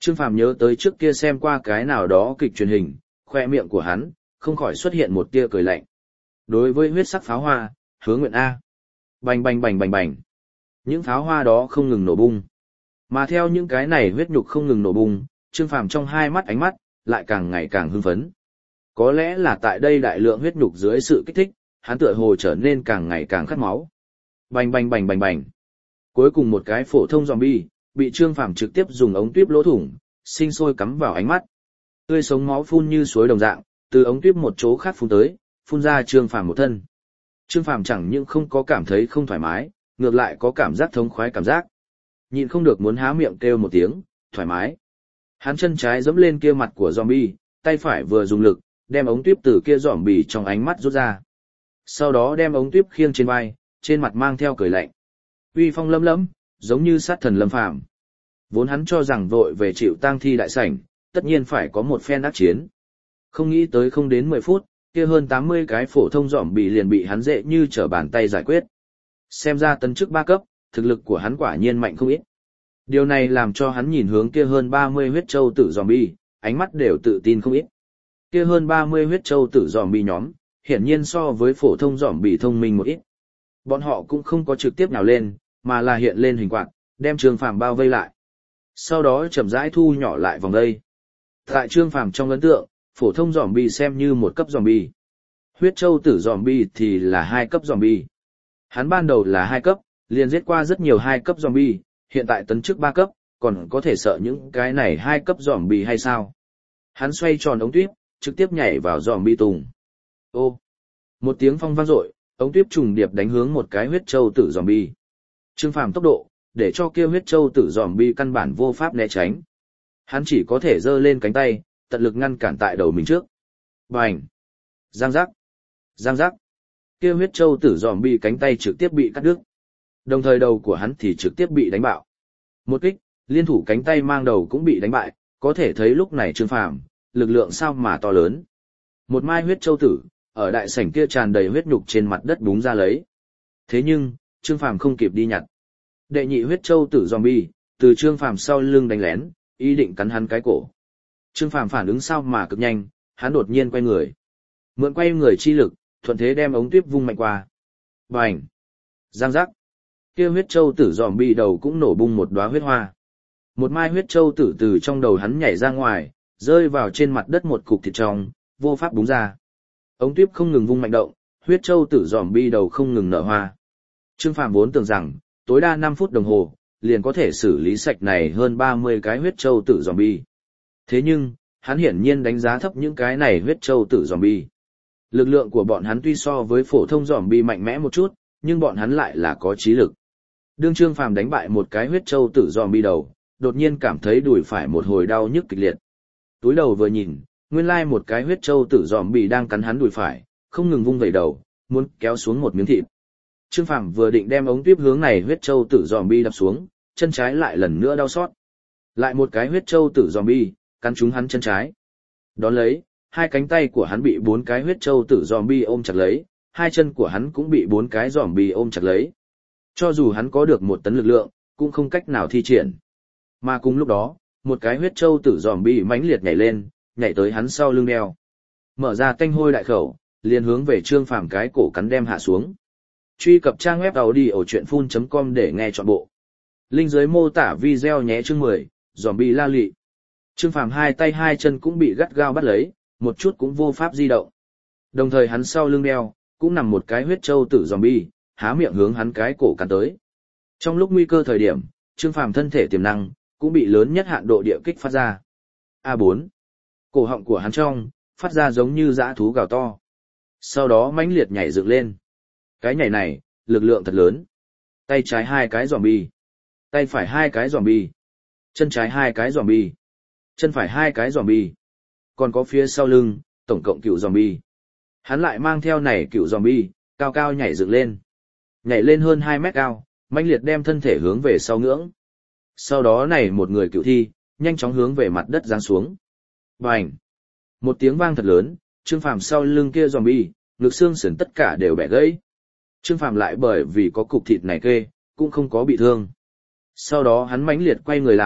Trương Phàm nhớ tới trước kia xem qua cái nào đó kịch truyền hình, khoe miệng của hắn, không khỏi xuất hiện một tia cười lạnh. Đối với huyết sắc pháo hoa, hứa nguyện A. Bành bành bành bành bành. Những pháo hoa đó không ngừng nổ bung. Mà theo những cái này huyết nhục không ngừng nổ bung, Trương Phàm trong hai mắt ánh mắt, lại càng ngày càng hưng phấn. Có lẽ là tại đây đại lượng huyết nhục dưới sự kích thích, hắn tựa hồ trở nên càng ngày càng khát máu. Bành bành bành bành bành. Cuối cùng một cái phổ thông zombie, bị Trương Phàm trực tiếp dùng ống tuyếp lỗ thủng, sinh sôi cắm vào ánh mắt. Tươi sống máu phun như suối đồng dạng, từ ống tuyếp một chỗ khác phun tới, phun ra Trương Phàm một thân. Trương Phàm chẳng những không có cảm thấy không thoải mái, ngược lại có cảm giác thống khoái cảm giác. Nhịn không được muốn há miệng kêu một tiếng, thoải mái. Hắn chân trái giẫm lên kia mặt của zombie, tay phải vừa dùng lực, đem ống tuyếp từ kia zombie trong ánh mắt rút ra. Sau đó đem ống tuyếp khiêng trên vai, trên mặt mang theo cười lạnh. Uy phong lấm lấm, giống như sát thần lâm phàm. Vốn hắn cho rằng vội về chịu tang thi đại sảnh, tất nhiên phải có một phen ác chiến. Không nghĩ tới không đến mười phút, kia hơn tám mươi cái phổ thông zombie liền bị hắn dễ như trở bàn tay giải quyết. Xem ra tấn chức ba cấp, thực lực của hắn quả nhiên mạnh không ít. Điều này làm cho hắn nhìn hướng kia hơn ba mươi huyết châu tử zombie, ánh mắt đều tự tin không ít. Kia hơn ba mươi huyết châu tử zombie nhóm, hiển nhiên so với phổ thông zombie thông minh một ít. Bọn họ cũng không có trực tiếp nhào lên, mà là hiện lên hình quạt, đem Trương Phàm bao vây lại. Sau đó chậm rãi thu nhỏ lại vòng đây. Tại Trương Phàm trong ấn tượng, phổ thông zombie xem như một cấp zombie. Huyết châu tử zombie thì là hai cấp zombie. Hắn ban đầu là hai cấp, liền giết qua rất nhiều hai cấp zombie, hiện tại tấn chức ba cấp, còn có thể sợ những cái này hai cấp zombie hay sao? Hắn xoay tròn ống tuyếp, trực tiếp nhảy vào zombie tùng. Ô! Một tiếng phong vang dội, ống tuyếp trùng điệp đánh hướng một cái huyết châu tử zombie. Trương Phàm tốc độ, để cho kia huyết châu tử zombie căn bản vô pháp né tránh. Hắn chỉ có thể giơ lên cánh tay, tận lực ngăn cản tại đầu mình trước. Bành! Giang giác! Giang giác! Kia huyết châu tử zombie cánh tay trực tiếp bị cắt đứt. Đồng thời đầu của hắn thì trực tiếp bị đánh bạo. Một kích, liên thủ cánh tay mang đầu cũng bị đánh bại, có thể thấy lúc này Trương Phàm, lực lượng sao mà to lớn. Một mai huyết châu tử, ở đại sảnh kia tràn đầy huyết nhục trên mặt đất búng ra lấy. Thế nhưng, Trương Phàm không kịp đi nhặt. Đệ nhị huyết châu tử zombie, từ Trương Phàm sau lưng đánh lén, ý định cắn hắn cái cổ. Trương Phàm phản ứng sao mà cực nhanh, hắn đột nhiên quay người. Mượn quay người chi lực, thuận thế đem ống tuyếp vung mạnh qua. Bành! Giang giác! Kia huyết châu tử zombie đầu cũng nổ bung một đóa huyết hoa. Một mai huyết châu tử từ trong đầu hắn nhảy ra ngoài, rơi vào trên mặt đất một cục thịt trong, vô pháp búng ra. Ống tuyếp không ngừng vung mạnh động, huyết châu tử zombie đầu không ngừng nở hoa. Trương Phàm vốn tưởng rằng, tối đa năm phút đồng hồ, liền có thể xử lý sạch này hơn ba mươi cái huyết châu tử zombie. Thế nhưng, hắn hiển nhiên đánh giá thấp những cái này huyết châu tử zombie. Lực lượng của bọn hắn tuy so với phổ thông zombie mạnh mẽ một chút, nhưng bọn hắn lại là có trí lực. Đương Trương Phàm đánh bại một cái huyết châu tử zombie đầu, đột nhiên cảm thấy đùi phải một hồi đau nhức kịch liệt. Túi đầu vừa nhìn, nguyên lai một cái huyết châu tử zombie đang cắn hắn đùi phải, không ngừng vung vẩy đầu, muốn kéo xuống một miếng thịt. Trương Phàm vừa định đem ống tuyếp hướng này huyết châu tử zombie đập xuống, chân trái lại lần nữa đau xót. Lại một cái huyết châu tử zombie cắn trúng hắn chân trái. Đón lấy, hai cánh tay của hắn bị bốn cái huyết châu tử zombie ôm chặt lấy, hai chân của hắn cũng bị bốn cái zombie ôm chặt lấy. Cho dù hắn có được một tấn lực lượng, cũng không cách nào thi triển. Mà cùng lúc đó, một cái huyết châu tử zombie mãnh liệt nhảy lên, nhảy tới hắn sau lưng đeo. Mở ra tanh hôi đại khẩu, liền hướng về Trương Phàm cái cổ cắn đem hạ xuống. Truy cập trang web audiochuyenphun chấm com để nghe trọn bộ. Link dưới mô tả video nhé. Chương mười, zombie la lị. Trương Phàm hai tay hai chân cũng bị gắt gao bắt lấy, một chút cũng vô pháp di động. Đồng thời hắn sau lưng đeo, cũng nằm một cái huyết châu tử zombie, há miệng hướng hắn cái cổ cắn tới. Trong lúc nguy cơ thời điểm, Trương Phàm thân thể tiềm năng cũng bị lớn nhất hạn độ địa kích phát ra. A bốn. Cổ họng của hắn trong phát ra giống như dã thú gào to. Sau đó mãnh liệt nhảy dựng lên. Cái nhảy này, lực lượng thật lớn. Tay trái hai cái zombie, tay phải hai cái zombie, chân trái hai cái zombie, chân phải hai cái zombie, còn có phía sau lưng, tổng cộng cựu zombie. Hắn lại mang theo này cựu zombie, cao cao nhảy dựng lên. Nhảy lên hơn hai mét cao, mãnh liệt đem thân thể hướng về sau ngưỡng. Sau đó này một người cựu thi, nhanh chóng hướng về mặt đất giáng xuống. Bành! Một tiếng vang thật lớn, Trương Phàm sau lưng kia zombie, ngực xương sườn tất cả đều bẻ gãy. Trương Phàm lại bởi vì có cục thịt này kê, cũng không có bị thương. Sau đó hắn mãnh liệt quay người lại,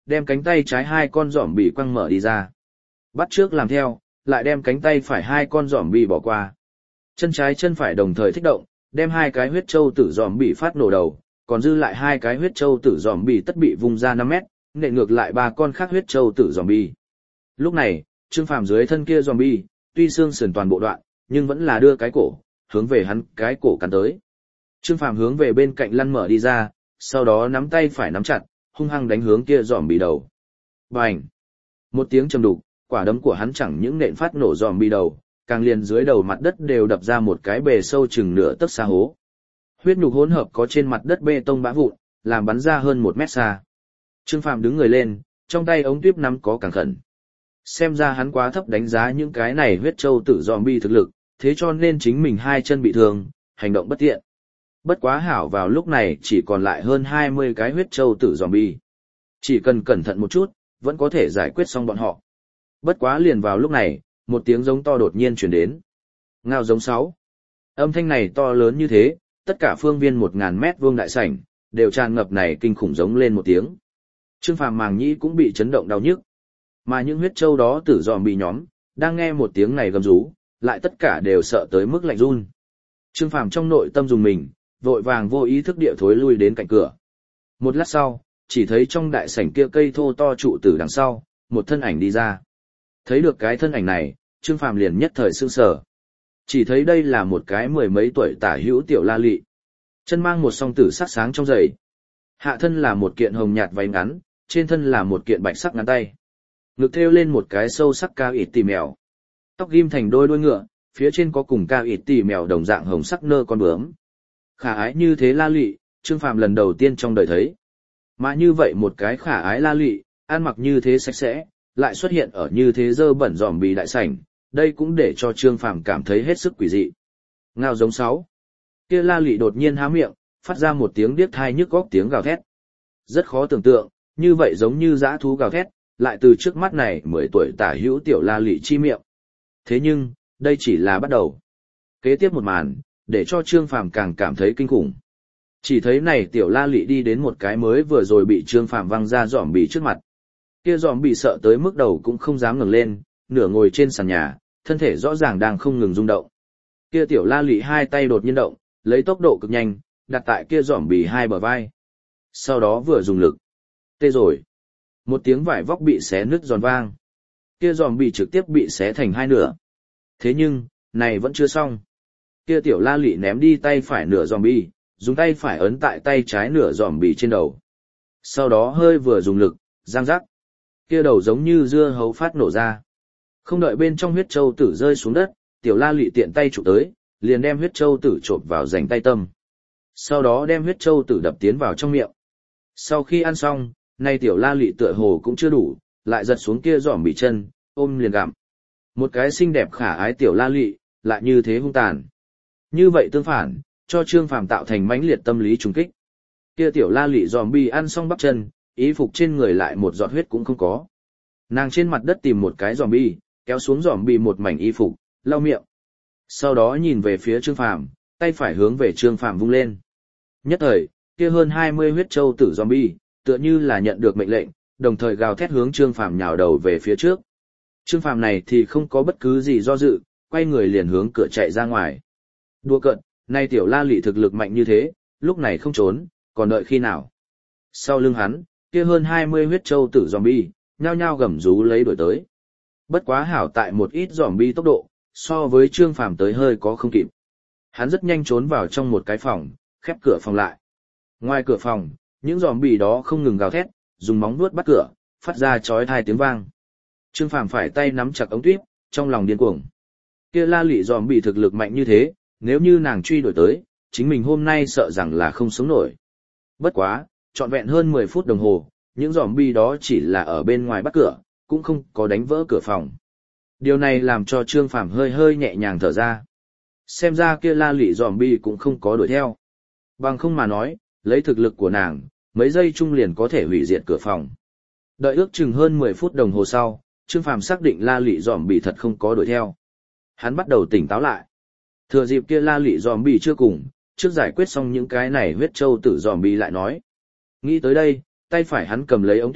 đem cánh tay trái hai con giỏm bị quăng mở đi ra. Bắt trước làm theo, lại đem cánh tay phải hai con giỏm bị bỏ qua. Chân trái chân phải đồng thời thích động, đem hai cái huyết châu tử giỏm bị phát nổ đầu, còn dư lại hai cái huyết châu tử giỏm bị tất bị vung ra năm mét, nện ngược lại ba con khác huyết châu tử giỏm bị. Lúc này, Trương Phàm dưới thân kia giỏm bị, tuy xương sườn toàn bộ đoạn, nhưng vẫn là đưa cái cổ, hướng về hắn cái cổ cắn tới. Trương Phàm hướng về bên cạnh lăn mở đi ra, sau đó nắm tay phải nắm chặt, hung hăng đánh hướng kia giòm bị đầu. Bành! Một tiếng trầm đục, quả đấm của hắn chẳng những nện phát nổ giòm bị đầu, càng liền dưới đầu mặt đất đều đập ra một cái bề sâu chừng nửa tấc xa hố. Huyết nhục hỗn hợp có trên mặt đất bê tông bã vụn, làm bắn ra hơn một mét xa. Trương Phàm đứng người lên, trong tay ống tuyếp nắm có càng khẩn. Xem ra hắn quá thấp đánh giá những cái này huyết châu tử giòm bị thực lực, thế cho nên chính mình hai chân bị thương, hành động bất tiện. Bất quá hảo vào lúc này chỉ còn lại hơn hai mươi cái huyết châu tử zombie. Chỉ cần cẩn thận một chút, vẫn có thể giải quyết xong bọn họ. Bất quá liền vào lúc này, một tiếng giống to đột nhiên truyền đến. Ngao giống sáu. Âm thanh này to lớn như thế, tất cả phương viên một ngàn mét vuông đại sảnh, đều tràn ngập này kinh khủng giống lên một tiếng. Trương Phàm màng nhĩ cũng bị chấn động đau nhức. Mà những huyết châu đó tử zombie nhóm, đang nghe một tiếng này gầm rú, lại tất cả đều sợ tới mức lạnh run. Trương Phàm trong nội tâm dùng mình, vội vàng vô ý thức địa thối lui đến cạnh cửa. Một lát sau, chỉ thấy trong đại sảnh kia cây thô to trụ từ đằng sau, một thân ảnh đi ra. Thấy được cái thân ảnh này, Trương Phàm liền nhất thời sững sờ. Chỉ thấy đây là một cái mười mấy tuổi tả hữu tiểu la lị. Chân mang một song tử sắc sáng trong giày. Hạ thân là một kiện hồng nhạt váy ngắn, trên thân là một kiện bạch sắc ngắn tay. Ngực thêu lên một cái sâu sắc cao ít tỉ mèo. Tóc ghim thành đôi đuôi ngựa, phía trên có cùng cao ít tỉ mèo đồng dạng hồng sắc nơ con bướm. Khả ái như thế la lị, Trương Phàm lần đầu tiên trong đời thấy. Mà như vậy một cái khả ái la lị, ăn mặc như thế sạch sẽ, lại xuất hiện ở như thế dơ bẩn dòm bì đại sảnh, đây cũng để cho Trương Phàm cảm thấy hết sức quỷ dị. Ngao giống sáu. Kia la lị đột nhiên há miệng, phát ra một tiếng điếc tai nhức óc tiếng gào thét. Rất khó tưởng tượng, như vậy giống như dã thú gào thét, lại từ trước mắt này mười tuổi tả hữu tiểu la lị chi miệng. Thế nhưng, đây chỉ là bắt đầu. Kế tiếp một màn, để cho Trương Phàm càng cảm thấy kinh khủng. Chỉ thấy này tiểu la lị đi đến một cái mới vừa rồi bị Trương Phàm văng ra giòm bì trước mặt. Kia giòm bì sợ tới mức đầu cũng không dám ngẩng lên, nửa ngồi trên sàn nhà, thân thể rõ ràng đang không ngừng rung động. Kia tiểu la lị hai tay đột nhiên động, lấy tốc độ cực nhanh, đặt tại kia giòm bì hai bờ vai. Sau đó vừa dùng lực. Tê rồi. Một tiếng vải vóc bị xé nứt giòn vang. Kia giòm bì trực tiếp bị xé thành hai nửa. Thế nhưng, này vẫn chưa xong. Kia tiểu la lị ném đi tay phải nửa zombie, dùng tay phải ấn tại tay trái nửa zombie trên đầu. Sau đó hơi vừa dùng lực, giang rắc. Kia đầu giống như dưa hấu phát nổ ra. Không đợi bên trong huyết châu tử rơi xuống đất, tiểu la lị tiện tay chụp tới, liền đem huyết châu tử chộp vào rảnh tay tâm. Sau đó đem huyết châu tử đập tiến vào trong miệng. Sau khi ăn xong, nay tiểu la lị tựa hồ cũng chưa đủ, lại giật xuống kia zombie chân, ôm liền gặm. Một cái xinh đẹp khả ái tiểu la lị, lại như thế hung tàn. Như vậy tương phản, cho Trương Phàm tạo thành mãnh liệt tâm lý trùng kích. Kia tiểu la lị zombie ăn xong bắp chân, ý phục trên người lại một giọt huyết cũng không có. Nàng trên mặt đất tìm một cái zombie, kéo xuống zombie một mảnh y phục, lau miệng. Sau đó nhìn về phía Trương Phàm, tay phải hướng về Trương Phàm vung lên. Nhất thời, kia hơn hai mươi huyết châu tử zombie, tựa như là nhận được mệnh lệnh, đồng thời gào thét hướng Trương Phàm nhào đầu về phía trước. Trương Phàm này thì không có bất cứ gì do dự, quay người liền hướng cửa chạy ra ngoài. Đùa cợt, nay tiểu la lị thực lực mạnh như thế, lúc này không trốn, còn đợi khi nào. Sau lưng hắn, kia hơn hai mươi huyết châu tử zombie, nhao nhao gầm rú lấy đuổi tới. Bất quá hảo tại một ít zombie tốc độ, so với Trương Phàm tới hơi có không kịp. Hắn rất nhanh trốn vào trong một cái phòng, khép cửa phòng lại. Ngoài cửa phòng, những zombie đó không ngừng gào thét, dùng móng vuốt bắt cửa, phát ra chói tai tiếng vang. Trương Phàm phải tay nắm chặt ống tuyếp, trong lòng điên cuồng. Kia la lị zombie thực lực mạnh như thế, nếu như nàng truy đuổi tới, chính mình hôm nay sợ rằng là không sống nổi. Bất quá, trọn vẹn hơn mười phút đồng hồ, những zombie đó chỉ là ở bên ngoài bắt cửa, cũng không có đánh vỡ cửa phòng. Điều này làm cho Trương Phàm hơi hơi nhẹ nhàng thở ra. Xem ra kia la lị zombie cũng không có đuổi theo. Bằng không mà nói, lấy thực lực của nàng, mấy giây chung liền có thể hủy diệt cửa phòng. Đợi ước chừng hơn mười phút đồng hồ sau, Trương Phàm xác định la lị zombie thật không có đuổi theo. Hắn bắt đầu tỉnh táo lại. Thừa dịp kia la lị zombie chưa cùng, trước giải quyết xong những cái này huyết châu tử zombie lại nói. Nghĩ tới đây, tay phải hắn cầm lấy ống tuyếp,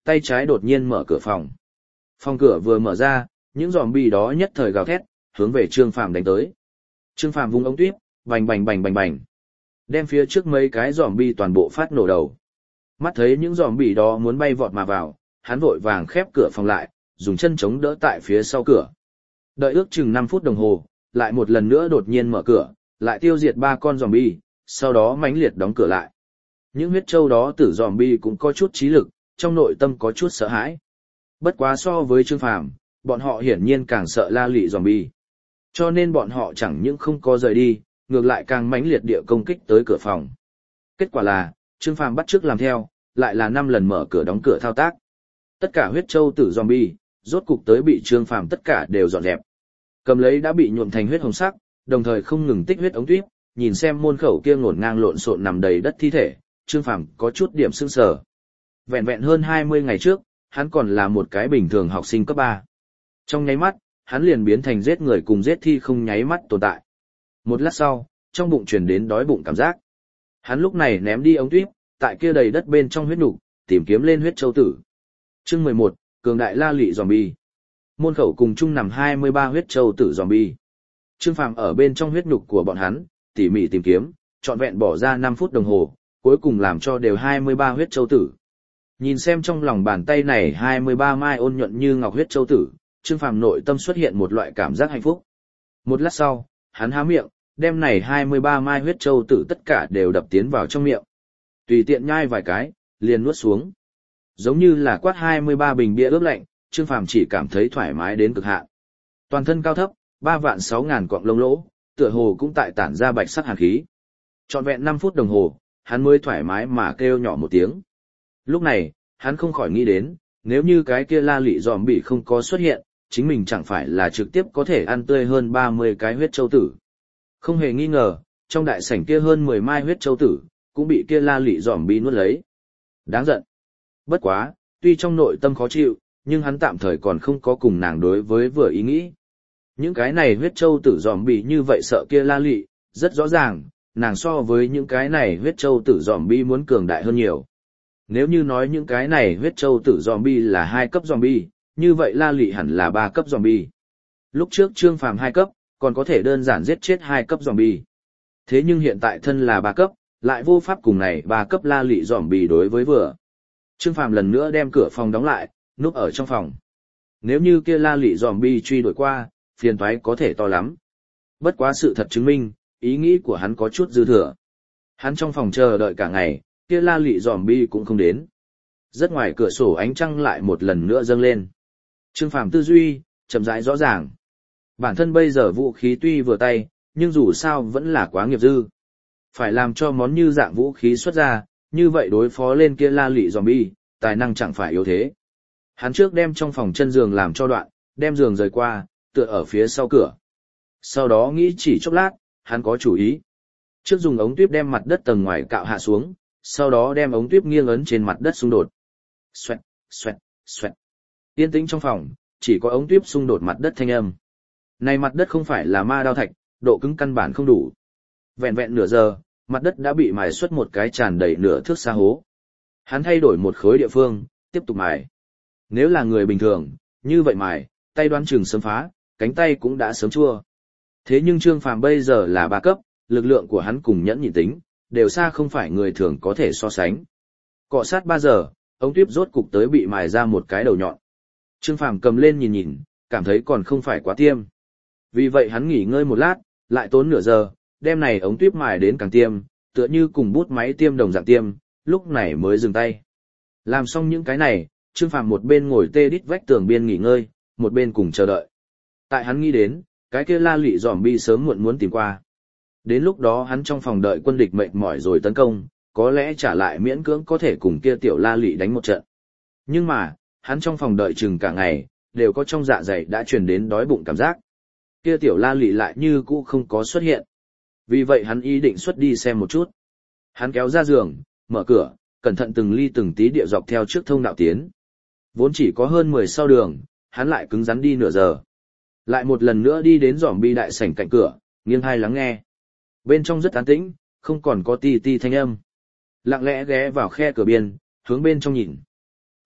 tay trái đột nhiên mở cửa phòng. Phòng cửa vừa mở ra, những zombie đó nhất thời gào thét, hướng về Trương Phàm đánh tới. Trương Phàm vung ống tuyết, bành bành bành bành bành, đem phía trước mấy cái zombie toàn bộ phát nổ đầu. Mắt thấy những zombie đó muốn bay vọt mà vào, hắn vội vàng khép cửa phòng lại, dùng chân chống đỡ tại phía sau cửa. Đợi ước chừng năm phút đồng hồ, lại một lần nữa đột nhiên mở cửa, lại tiêu diệt ba con zombie, sau đó mãnh liệt đóng cửa lại. Những huyết trâu đó tử zombie cũng có chút trí lực, trong nội tâm có chút sợ hãi. Bất quá so với Trương Phàm, bọn họ hiển nhiên càng sợ La Lị zombie. Cho nên bọn họ chẳng những không có rời đi, ngược lại càng mãnh liệt địa công kích tới cửa phòng. Kết quả là, Trương Phàm bắt chước làm theo, lại là năm lần mở cửa đóng cửa thao tác. Tất cả huyết trâu tử zombie, rốt cục tới bị Trương Phàm tất cả đều dọn dẹp. Cầm lấy đã bị nhuộm thành huyết hồng sắc, đồng thời không ngừng tích huyết ống tuyết, nhìn xem môn khẩu kia ngổn ngang lộn xộn nằm đầy đất thi thể, Trương Phàm có chút điểm sững sờ. Vẹn vẹn hơn hai mươi ngày trước, hắn còn là một cái bình thường học sinh cấp ba. Trong nháy mắt, hắn liền biến thành giết người cùng giết thi không nháy mắt tồn tại. Một lát sau, trong bụng truyền đến đói bụng cảm giác. Hắn lúc này ném đi ống tuyết, tại kia đầy đất bên trong huyết nục, tìm kiếm lên huyết châu tử. Chương mười một, cường đại La Lị zombie. Môn khẩu cùng chung nằm hai mươi ba huyết châu tử zombie. Trương Phàm ở bên trong huyết nục của bọn hắn, tỉ mỉ tìm kiếm, trọn vẹn bỏ ra năm phút đồng hồ, cuối cùng làm cho đều hai mươi ba huyết châu tử. Nhìn xem trong lòng bàn tay này hai mươi ba mai ôn nhuận như ngọc huyết châu tử, Trương Phàm nội tâm xuất hiện một loại cảm giác hạnh phúc. Một lát sau, hắn há miệng, đem này hai mươi ba mai huyết châu tử tất cả đều đập tiến vào trong miệng. Tùy tiện nhai vài cái, liền nuốt xuống. Giống như là quát hai mươi ba bình bia ướp lạnh, Trương Phàm chỉ cảm thấy thoải mái đến cực hạn. Toàn thân cao thấp, ba vạn sáu ngàn cọng lông lỗ, tựa hồ cũng tại tản ra bạch sắc hàn khí. Trọn vẹn năm phút đồng hồ, hắn mới thoải mái mà kêu nhỏ một tiếng. Lúc này, hắn không khỏi nghĩ đến, nếu như cái kia La Lị zombie không có xuất hiện, chính mình chẳng phải là trực tiếp có thể ăn tươi hơn ba mươi cái huyết châu tử. Không hề nghi ngờ, trong đại sảnh kia hơn mười mai huyết châu tử, cũng bị kia La Lị zombie nuốt lấy. Đáng giận. Bất quá, tuy trong nội tâm khó chịu, nhưng hắn tạm thời còn không có cùng nàng đối với vừa ý nghĩ. Những cái này huyết châu tử zombie như vậy sợ kia La Lị, rất rõ ràng, nàng so với những cái này huyết châu tử zombie muốn cường đại hơn nhiều. Nếu như nói những cái này huyết châu tử zombie là hai cấp zombie, như vậy La Lị hẳn là ba cấp zombie. Lúc trước Trương Phàm hai cấp, còn có thể đơn giản giết chết hai cấp zombie. Thế nhưng hiện tại thân là ba cấp, lại vô pháp cùng này ba cấp La Lị zombie đối với vừa. Trương Phàm lần nữa đem cửa phòng đóng lại, núp ở trong phòng. Nếu như kia La Lị zombie truy đuổi qua, phiền toái có thể to lắm. Bất quá sự thật chứng minh, ý nghĩ của hắn có chút dư thừa. Hắn trong phòng chờ đợi cả ngày, kia La Lị zombie cũng không đến. Rất ngoài cửa sổ ánh trăng lại một lần nữa dâng lên. Trương Phàm tư duy, chậm rãi rõ ràng. Bản thân bây giờ vũ khí tuy vừa tay, nhưng dù sao vẫn là quá nghiệp dư. Phải làm cho món như dạng vũ khí xuất ra, như vậy đối phó lên kia La Lị zombie, tài năng chẳng phải yếu thế. Hắn trước đem trong phòng chân giường làm cho đoạn, đem giường rời qua, tựa ở phía sau cửa. Sau đó nghĩ chỉ chốc lát, hắn có chủ ý. Trước dùng ống tuyếp đem mặt đất tầng ngoài cạo hạ xuống, sau đó đem ống tuyếp nghiêng ấn trên mặt đất xung đột. Xoẹt, xoẹt, xoẹt. Yên tĩnh trong phòng, chỉ có ống tuyếp xung đột mặt đất thanh âm. Này mặt đất không phải là ma đao thạch, độ cứng căn bản không đủ. Vẹn vẹn nửa giờ, mặt đất đã bị mài xuất một cái tràn đầy nửa thước xa hố. Hắn thay đổi một khối địa phương, tiếp tục mài. Nếu là người bình thường, như vậy mài, tay đoán chừng sớm phá, cánh tay cũng đã sớm chua. Thế nhưng Trương Phàm bây giờ là ba cấp, lực lượng của hắn cùng nhẫn nhịn tính, đều xa không phải người thường có thể so sánh. Cọ sát ba giờ, ống tuyếp rốt cục tới bị mài ra một cái đầu nhọn. Trương Phàm cầm lên nhìn nhìn, cảm thấy còn không phải quá tiêm. Vì vậy hắn nghỉ ngơi một lát, lại tốn nửa giờ, đem này ống tuyếp mài đến càng tiêm, tựa như cùng bút máy tiêm đồng dạng tiêm, lúc này mới dừng tay. Làm xong những cái này, Trương Phàm một bên ngồi tê đít vách tường biên nghỉ ngơi, một bên cùng chờ đợi. Tại hắn nghĩ đến, cái kia La Lị zombie sớm muộn muốn tìm qua. Đến lúc đó hắn trong phòng đợi quân địch mệt mỏi rồi tấn công, có lẽ trả lại miễn cưỡng có thể cùng kia tiểu La Lị đánh một trận. Nhưng mà, hắn trong phòng đợi chừng cả ngày, đều có trong dạ dày đã truyền đến đói bụng cảm giác. Kia tiểu La Lị lại như cũ không có xuất hiện. Vì vậy hắn ý định xuất đi xem một chút. Hắn kéo ra giường, mở cửa, cẩn thận từng ly từng tí địa dọc theo trước thông đạo tiến. Vốn chỉ có hơn mười sau đường, hắn lại cứng rắn đi nửa giờ. Lại một lần nữa đi đến zombie đại sảnh cạnh cửa, nghiêng hai lắng nghe. Bên trong rất an tĩnh, không còn có ti ti thanh âm. Lặng lẽ ghé vào khe cửa biên, hướng bên trong nhìn.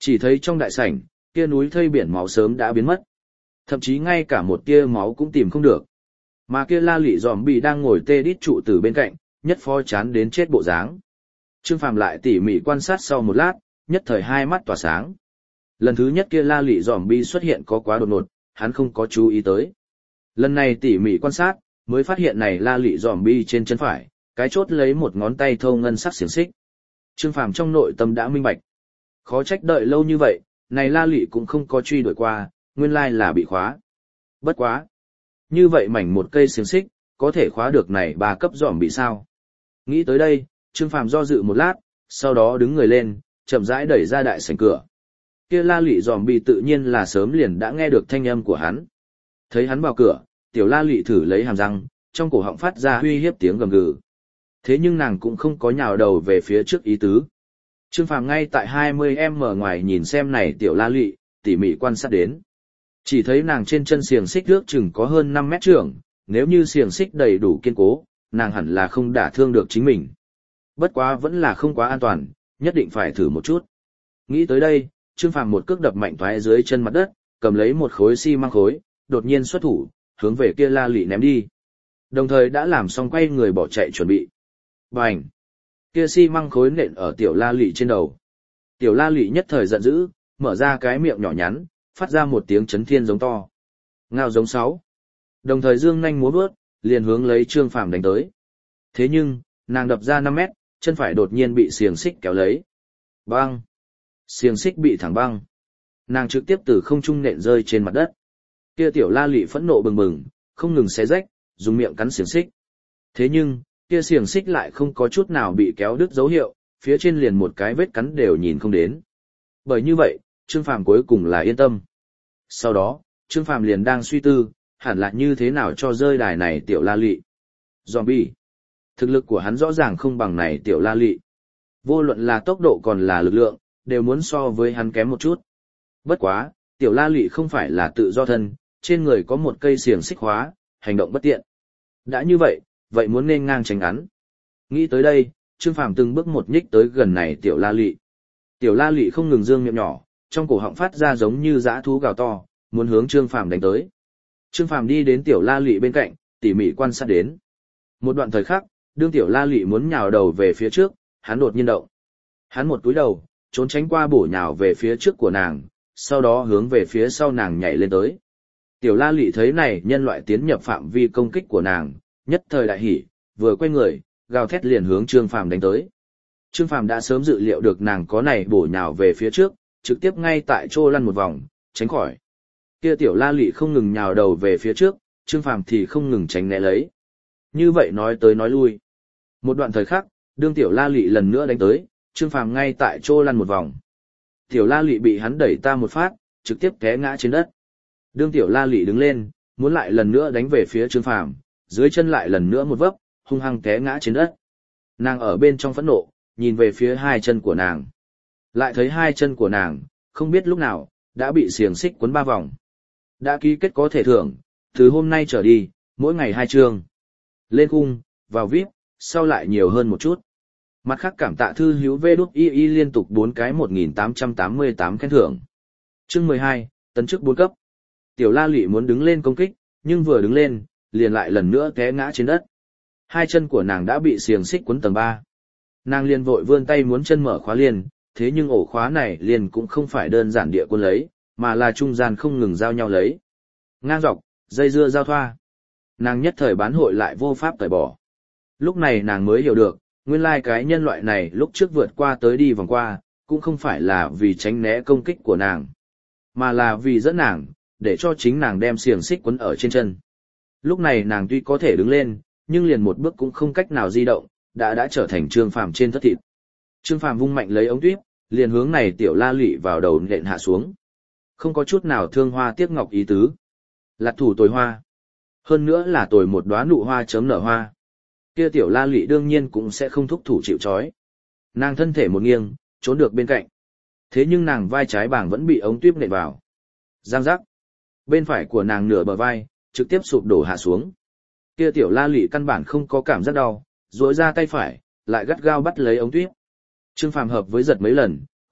Chỉ thấy trong đại sảnh, kia núi thây biển máu sớm đã biến mất. Thậm chí ngay cả một tia máu cũng tìm không được. Mà kia la lị giòm bị đang ngồi tê đít trụ từ bên cạnh, nhất phó chán đến chết bộ dáng. Trương Phàm lại tỉ mỉ quan sát sau một lát, nhất thời hai mắt tỏa sáng. Lần thứ nhất kia la lị giòm bi xuất hiện có quá đột ngột, hắn không có chú ý tới. Lần này tỉ mỉ quan sát, mới phát hiện này la lị giòm bi trên chân phải, cái chốt lấy một ngón tay thâu ngân sắc xiềng xích. Trương Phàm trong nội tâm đã minh bạch. Khó trách đợi lâu như vậy, này la lị cũng không có truy đuổi qua, nguyên lai là bị khóa. Bất quá. Như vậy mảnh một cây xiềng xích, có thể khóa được này ba cấp giòm bị sao? Nghĩ tới đây, Trương Phàm do dự một lát, sau đó đứng người lên, chậm rãi đẩy ra đại sảnh cửa. Kia la lị giòm bị tự nhiên là sớm liền đã nghe được thanh âm của hắn. Thấy hắn vào cửa, tiểu la lị thử lấy hàm răng, trong cổ họng phát ra uy hiếp tiếng gầm gừ. Thế nhưng nàng cũng không có nhào đầu về phía trước ý tứ. Trương Phàm ngay tại hai mươi mét ngoài nhìn xem này tiểu la lị, tỉ mỉ quan sát đến. Chỉ thấy nàng trên chân xiềng xích ước chừng có hơn năm mét trưởng, nếu như xiềng xích đầy đủ kiên cố, nàng hẳn là không đả thương được chính mình. Bất quá vẫn là không quá an toàn, nhất định phải thử một chút. Nghĩ tới đây, Trương Phàm một cước đập mạnh thoái dưới chân mặt đất, cầm lấy một khối xi măng khối, đột nhiên xuất thủ, hướng về kia la lị ném đi. Đồng thời đã làm xong quay người bỏ chạy chuẩn bị. Bành! Kia xi măng khối nện ở tiểu la lị trên đầu. Tiểu la lị nhất thời giận dữ, mở ra cái miệng nhỏ nhắn, phát ra một tiếng chấn thiên giống to. Ngao giống sáu. Đồng thời dương nhanh múa vớt, liền hướng lấy Trương Phàm đánh tới. Thế nhưng, nàng đập ra năm mét, chân phải đột nhiên bị xiềng xích kéo lấy. Băng! Xiềng xích bị thẳng băng. Nàng trực tiếp từ không trung nện rơi trên mặt đất. Kia tiểu la lị phẫn nộ bừng bừng, không ngừng xé rách, dùng miệng cắn xiềng xích. Thế nhưng, kia xiềng xích lại không có chút nào bị kéo đứt dấu hiệu, phía trên liền một cái vết cắn đều nhìn không đến. Bởi như vậy, Trương Phàm cuối cùng là yên tâm. Sau đó, Trương Phàm liền đang suy tư, hẳn là như thế nào cho rơi đài này tiểu la lị. Zombie. Thực lực của hắn rõ ràng không bằng này tiểu la lị. Vô luận là tốc độ còn là lực lượng, đều muốn so với hắn kém một chút. Bất quá, tiểu la lị không phải là tự do thân, trên người có một cây xiềng xích hóa, hành động bất tiện. Đã như vậy, vậy muốn nên ngang tránh ngắn. Nghĩ tới đây, Trương Phàm từng bước một nhích tới gần này tiểu la lị. Tiểu la lị không ngừng dương miệng nhỏ, trong cổ họng phát ra giống như dã thú gào to, muốn hướng Trương Phàm đánh tới. Trương Phàm đi đến tiểu la lị bên cạnh, tỉ mỉ quan sát đến. Một đoạn thời khắc, đương tiểu la lị muốn nhào đầu về phía trước, hắn đột nhiên động. Hắn một cúi đầu, trốn tránh qua bổ nhào về phía trước của nàng, sau đó hướng về phía sau nàng nhảy lên tới. Tiểu la lị thấy này nhân loại tiến nhập phạm vi công kích của nàng, nhất thời đại hỉ, vừa quay người, gào thét liền hướng Trương Phàm đánh tới. Trương Phàm đã sớm dự liệu được nàng có này bổ nhào về phía trước, trực tiếp ngay tại chỗ lăn một vòng, tránh khỏi. Kia tiểu la lị không ngừng nhào đầu về phía trước, Trương Phàm thì không ngừng tránh né lấy. Như vậy nói tới nói lui. Một đoạn thời khắc, đương tiểu la lị lần nữa đánh tới, Trương Phàm ngay tại chỗ lăn một vòng. Tiểu la lị bị hắn đẩy ta một phát, trực tiếp té ngã trên đất. Đương tiểu la lị đứng lên, muốn lại lần nữa đánh về phía Trương Phàm, dưới chân lại lần nữa một vấp, hung hăng té ngã trên đất. Nàng ở bên trong phẫn nộ, nhìn về phía hai chân của nàng. Lại thấy hai chân của nàng, không biết lúc nào, đã bị xiềng xích quấn ba vòng. Đã ký kết có thể thưởng, từ hôm nay trở đi, mỗi ngày hai chương. Lên khung, vào vi ai pi, sau lại nhiều hơn một chút. Mặt khác cảm tạ thư hữu vê đút y y liên tục bốn cái một nghìn tám trăm tám mươi tám khen thưởng. Chương mười hai, tấn chức bốn cấp. Tiểu la lị muốn đứng lên công kích, nhưng vừa đứng lên, liền lại lần nữa té ngã trên đất. Hai chân của nàng đã bị xiềng xích quấn tầng ba. Nàng liền vội vươn tay muốn chân mở khóa liền, thế nhưng ổ khóa này liền cũng không phải đơn giản địa quân lấy, mà là trung gian không ngừng giao nhau lấy. Ngang dọc, dây dưa giao thoa. Nàng nhất thời bán hội lại vô pháp tẩy bỏ. Lúc này nàng mới hiểu được, nguyên lai cái nhân loại này lúc trước vượt qua tới đi vòng qua, cũng không phải là vì tránh né công kích của nàng, mà là vì dẫn nàng, để cho chính nàng đem xiềng xích quấn ở trên chân. Lúc này nàng tuy có thể đứng lên, nhưng liền một bước cũng không cách nào di động, đã đã trở thành Trương Phàm trên thất thịt. Trương Phàm vung mạnh lấy ống tuyếp, liền hướng này tiểu la lị vào đầu nện hạ xuống. Không có chút nào thương hoa tiếc ngọc ý tứ. Lạc thủ tồi hoa. Hơn nữa là tồi một đóa nụ hoa chớm nở hoa. Kia tiểu la lị đương nhiên cũng sẽ không thúc thủ chịu trói. Nàng thân thể một nghiêng, trốn được bên cạnh. Thế nhưng nàng vai trái bảng vẫn bị ống tuyếp nện vào. Giang giác. Bên phải của nàng nửa bờ vai, trực tiếp sụp đổ hạ xuống. Kia tiểu la lị căn bản không có cảm giác đau, duỗi ra tay phải, lại gắt gao bắt lấy ống tuyếp. Trương Phàm hợp với giật mấy lần,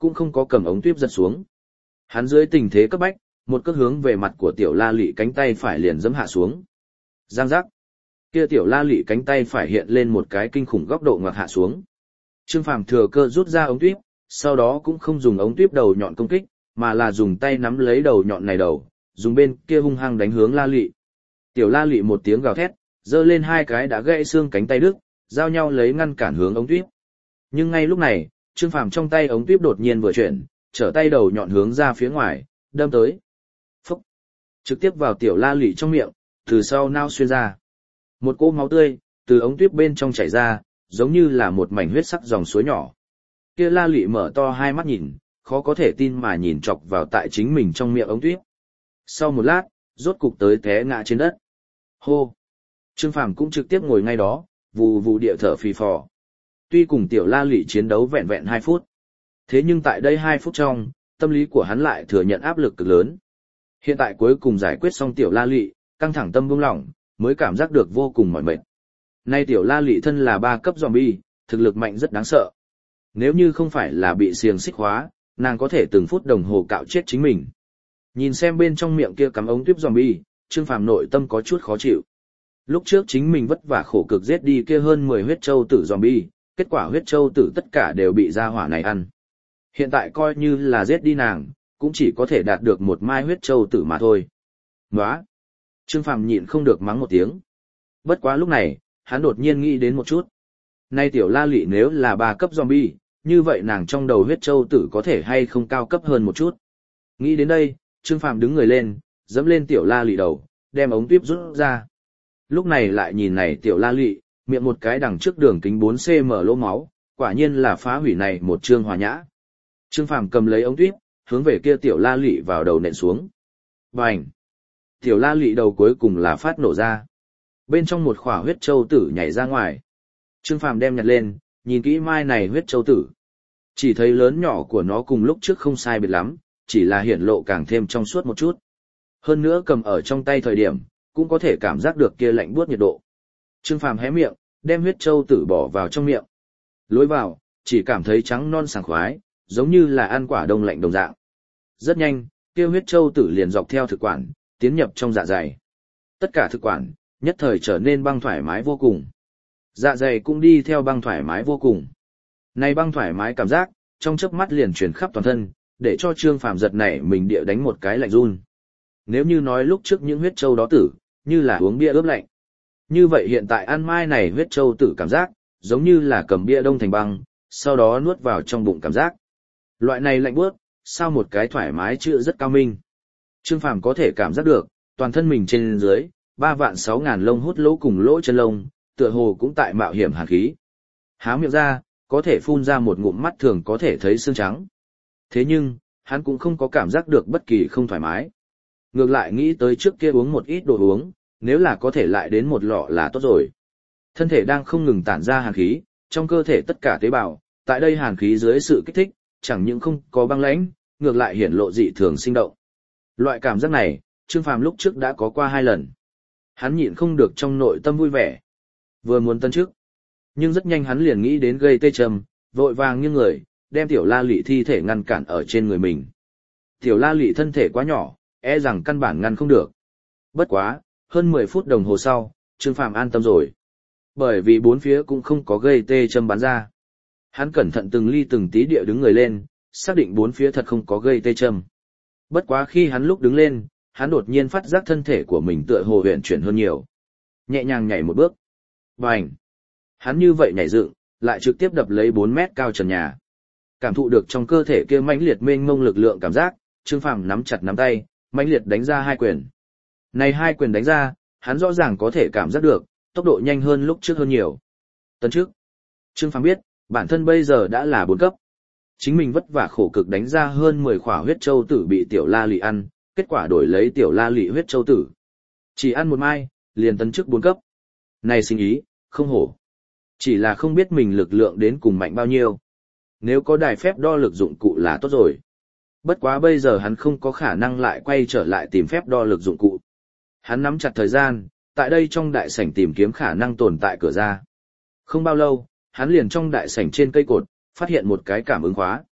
cũng không có cầm ống tuyếp giật xuống. Hắn dưới tình thế cấp bách, một cước hướng về mặt của tiểu la lị cánh tay phải liền giẫm hạ xuống. Giang giác. Kia tiểu la lị cánh tay phải hiện lên một cái kinh khủng góc độ ngoặt hạ xuống. Trương Phàm thừa cơ rút ra ống tuyếp, sau đó cũng không dùng ống tuyếp đầu nhọn công kích, mà là dùng tay nắm lấy đầu nhọn này đầu, dùng bên kia hung hăng đánh hướng la lị. Tiểu la lị một tiếng gào thét, giơ lên hai cái đã gãy xương cánh tay đứt, giao nhau lấy ngăn cản hướng ống tuyếp. Nhưng ngay lúc này, Trương Phàm trong tay ống tuyếp đột nhiên vừa chuyển, trở tay đầu nhọn hướng ra phía ngoài, đâm tới. Phúc! Trực tiếp vào tiểu la lị trong miệng, từ sau nao xuyên ra. Một cỗ máu tươi, từ ống tuyếp bên trong chảy ra, giống như là một mảnh huyết sắc dòng suối nhỏ. Kia la lị mở to hai mắt nhìn, khó có thể tin mà nhìn chọc vào tại chính mình trong miệng ống tuyếp. Sau một lát, rốt cục tới té ngã trên đất. Hô! Trương Phàm cũng trực tiếp ngồi ngay đó, vù vù địa thở phì phò. Tuy cùng tiểu la lị chiến đấu vẹn vẹn hai phút. Thế nhưng tại đây hai phút trong, tâm lý của hắn lại thừa nhận áp lực cực lớn. Hiện tại cuối cùng giải quyết xong tiểu la lị, căng thẳng tâm buông lỏng, mới cảm giác được vô cùng mỏi mệt. Nay tiểu la lị thân là ba cấp zombie, thực lực mạnh rất đáng sợ. Nếu như không phải là bị xiềng xích hóa, nàng có thể từng phút đồng hồ cạo chết chính mình. Nhìn xem bên trong miệng kia cắm ống tuyếp zombie, Trương Phàm nội tâm có chút khó chịu. Lúc trước chính mình vất vả khổ cực giết đi kia hơn mười huyết châu tử zombie, kết quả huyết châu tử tất cả đều bị gia hỏa này ăn. Hiện tại coi như là giết đi nàng, cũng chỉ có thể đạt được một mai huyết châu tử mà thôi. Nóa! Trương Phàm nhịn không được mắng một tiếng. Bất quá lúc này, hắn đột nhiên nghĩ đến một chút. Nay tiểu la lị nếu là ba cấp zombie, như vậy nàng trong đầu huyết châu tử có thể hay không cao cấp hơn một chút. Nghĩ đến đây, Trương Phàm đứng người lên, dẫm lên tiểu la lị đầu, đem ống tuyếp rút ra. Lúc này lại nhìn này tiểu la lị, miệng một cái đằng trước đường kính bốn xăng ti mét lỗ máu, quả nhiên là phá hủy này một chương hòa nhã. Trương Phàm cầm lấy ống tuyếp, hướng về kia tiểu la lị vào đầu nện xuống. Bành! Tiểu la lị đầu cuối cùng là phát nổ ra. Bên trong một khỏa huyết châu tử nhảy ra ngoài. Trương Phàm đem nhặt lên, nhìn kỹ mai này huyết châu tử. Chỉ thấy lớn nhỏ của nó cùng lúc trước không sai biệt lắm, chỉ là hiển lộ càng thêm trong suốt một chút. Hơn nữa cầm ở trong tay thời điểm, cũng có thể cảm giác được kia lạnh buốt nhiệt độ. Trương Phàm hé miệng, đem huyết châu tử bỏ vào trong miệng. Lối vào, chỉ cảm thấy trắng non sảng khoái, giống như là ăn quả đông lạnh đồng dạng. Rất nhanh, kia huyết châu tử liền dọc theo thực quản, tiến nhập trong dạ dày. Tất cả thực quản, nhất thời trở nên băng thoải mái vô cùng. Dạ dày cũng đi theo băng thoải mái vô cùng. Này băng thoải mái cảm giác, trong chớp mắt liền truyền khắp toàn thân, để cho Trương Phàm giật nảy mình địa đánh một cái lạnh run. Nếu như nói lúc trước những huyết châu đó tử, như là uống bia ướp lạnh. Như vậy hiện tại ăn mai này huyết châu tử cảm giác, giống như là cầm bia đông thành băng, sau đó nuốt vào trong bụng cảm giác. Loại này lạnh buốt, sao một cái thoải mái chữa rất cao minh. Trương Phàm có thể cảm giác được, toàn thân mình trên dưới, ba vạn sáu ngàn lông hút lỗ cùng lỗ chân lông, tựa hồ cũng tại mạo hiểm hàn khí. Há miệng ra, có thể phun ra một ngụm mắt thường có thể thấy xương trắng. Thế nhưng, hắn cũng không có cảm giác được bất kỳ không thoải mái. Ngược lại nghĩ tới trước kia uống một ít đồ uống, nếu là có thể lại đến một lọ là tốt rồi. Thân thể đang không ngừng tản ra hàn khí, trong cơ thể tất cả tế bào, tại đây hàn khí dưới sự kích thích, chẳng những không có băng lãnh, ngược lại hiển lộ dị thường sinh động. Loại cảm giác này, Trương Phàm lúc trước đã có qua hai lần. Hắn nhịn không được trong nội tâm vui vẻ. Vừa muốn tân chức, nhưng rất nhanh hắn liền nghĩ đến gây tê trầm, vội vàng như người, đem tiểu la lị thi thể ngăn cản ở trên người mình. Tiểu la lị thân thể quá nhỏ, e rằng căn bản ngăn không được. Bất quá, hơn mười phút đồng hồ sau, Trương Phàm an tâm rồi. Bởi vì bốn phía cũng không có gây tê châm bắn ra. Hắn cẩn thận từng ly từng tí địa đứng người lên, xác định bốn phía thật không có gây tê châm. Bất quá khi hắn lúc đứng lên, hắn đột nhiên phát giác thân thể của mình tựa hồ huyền chuyển hơn nhiều. Nhẹ nhàng nhảy một bước. Bành! Hắn như vậy nhảy dựng, lại trực tiếp đập lấy bốn mét cao trần nhà. Cảm thụ được trong cơ thể kia mãnh liệt mênh mông lực lượng cảm giác, Trương Phàm nắm chặt nắm tay, mãnh liệt đánh ra hai quyền. Này hai quyền đánh ra, hắn rõ ràng có thể cảm giác được, tốc độ nhanh hơn lúc trước hơn nhiều. Tấn trước, Trương Phàm biết, bản thân bây giờ đã là bốn cấp. Chính mình vất vả khổ cực đánh ra hơn mười khỏa huyết châu tử bị tiểu la lị ăn, kết quả đổi lấy tiểu la lị huyết châu tử. Chỉ ăn một mai, liền tấn chức bốn cấp. Này sinh ý, không hổ. Chỉ là không biết mình lực lượng đến cùng mạnh bao nhiêu. Nếu có đài phép đo lực dụng cụ là tốt rồi. Bất quá bây giờ hắn không có khả năng lại quay trở lại tìm phép đo lực dụng cụ. Hắn nắm chặt thời gian, tại đây trong đại sảnh tìm kiếm khả năng tồn tại cửa ra. Không bao lâu, hắn liền trong đại sảnh trên cây cột, phát hiện một cái cảm ứng khóa.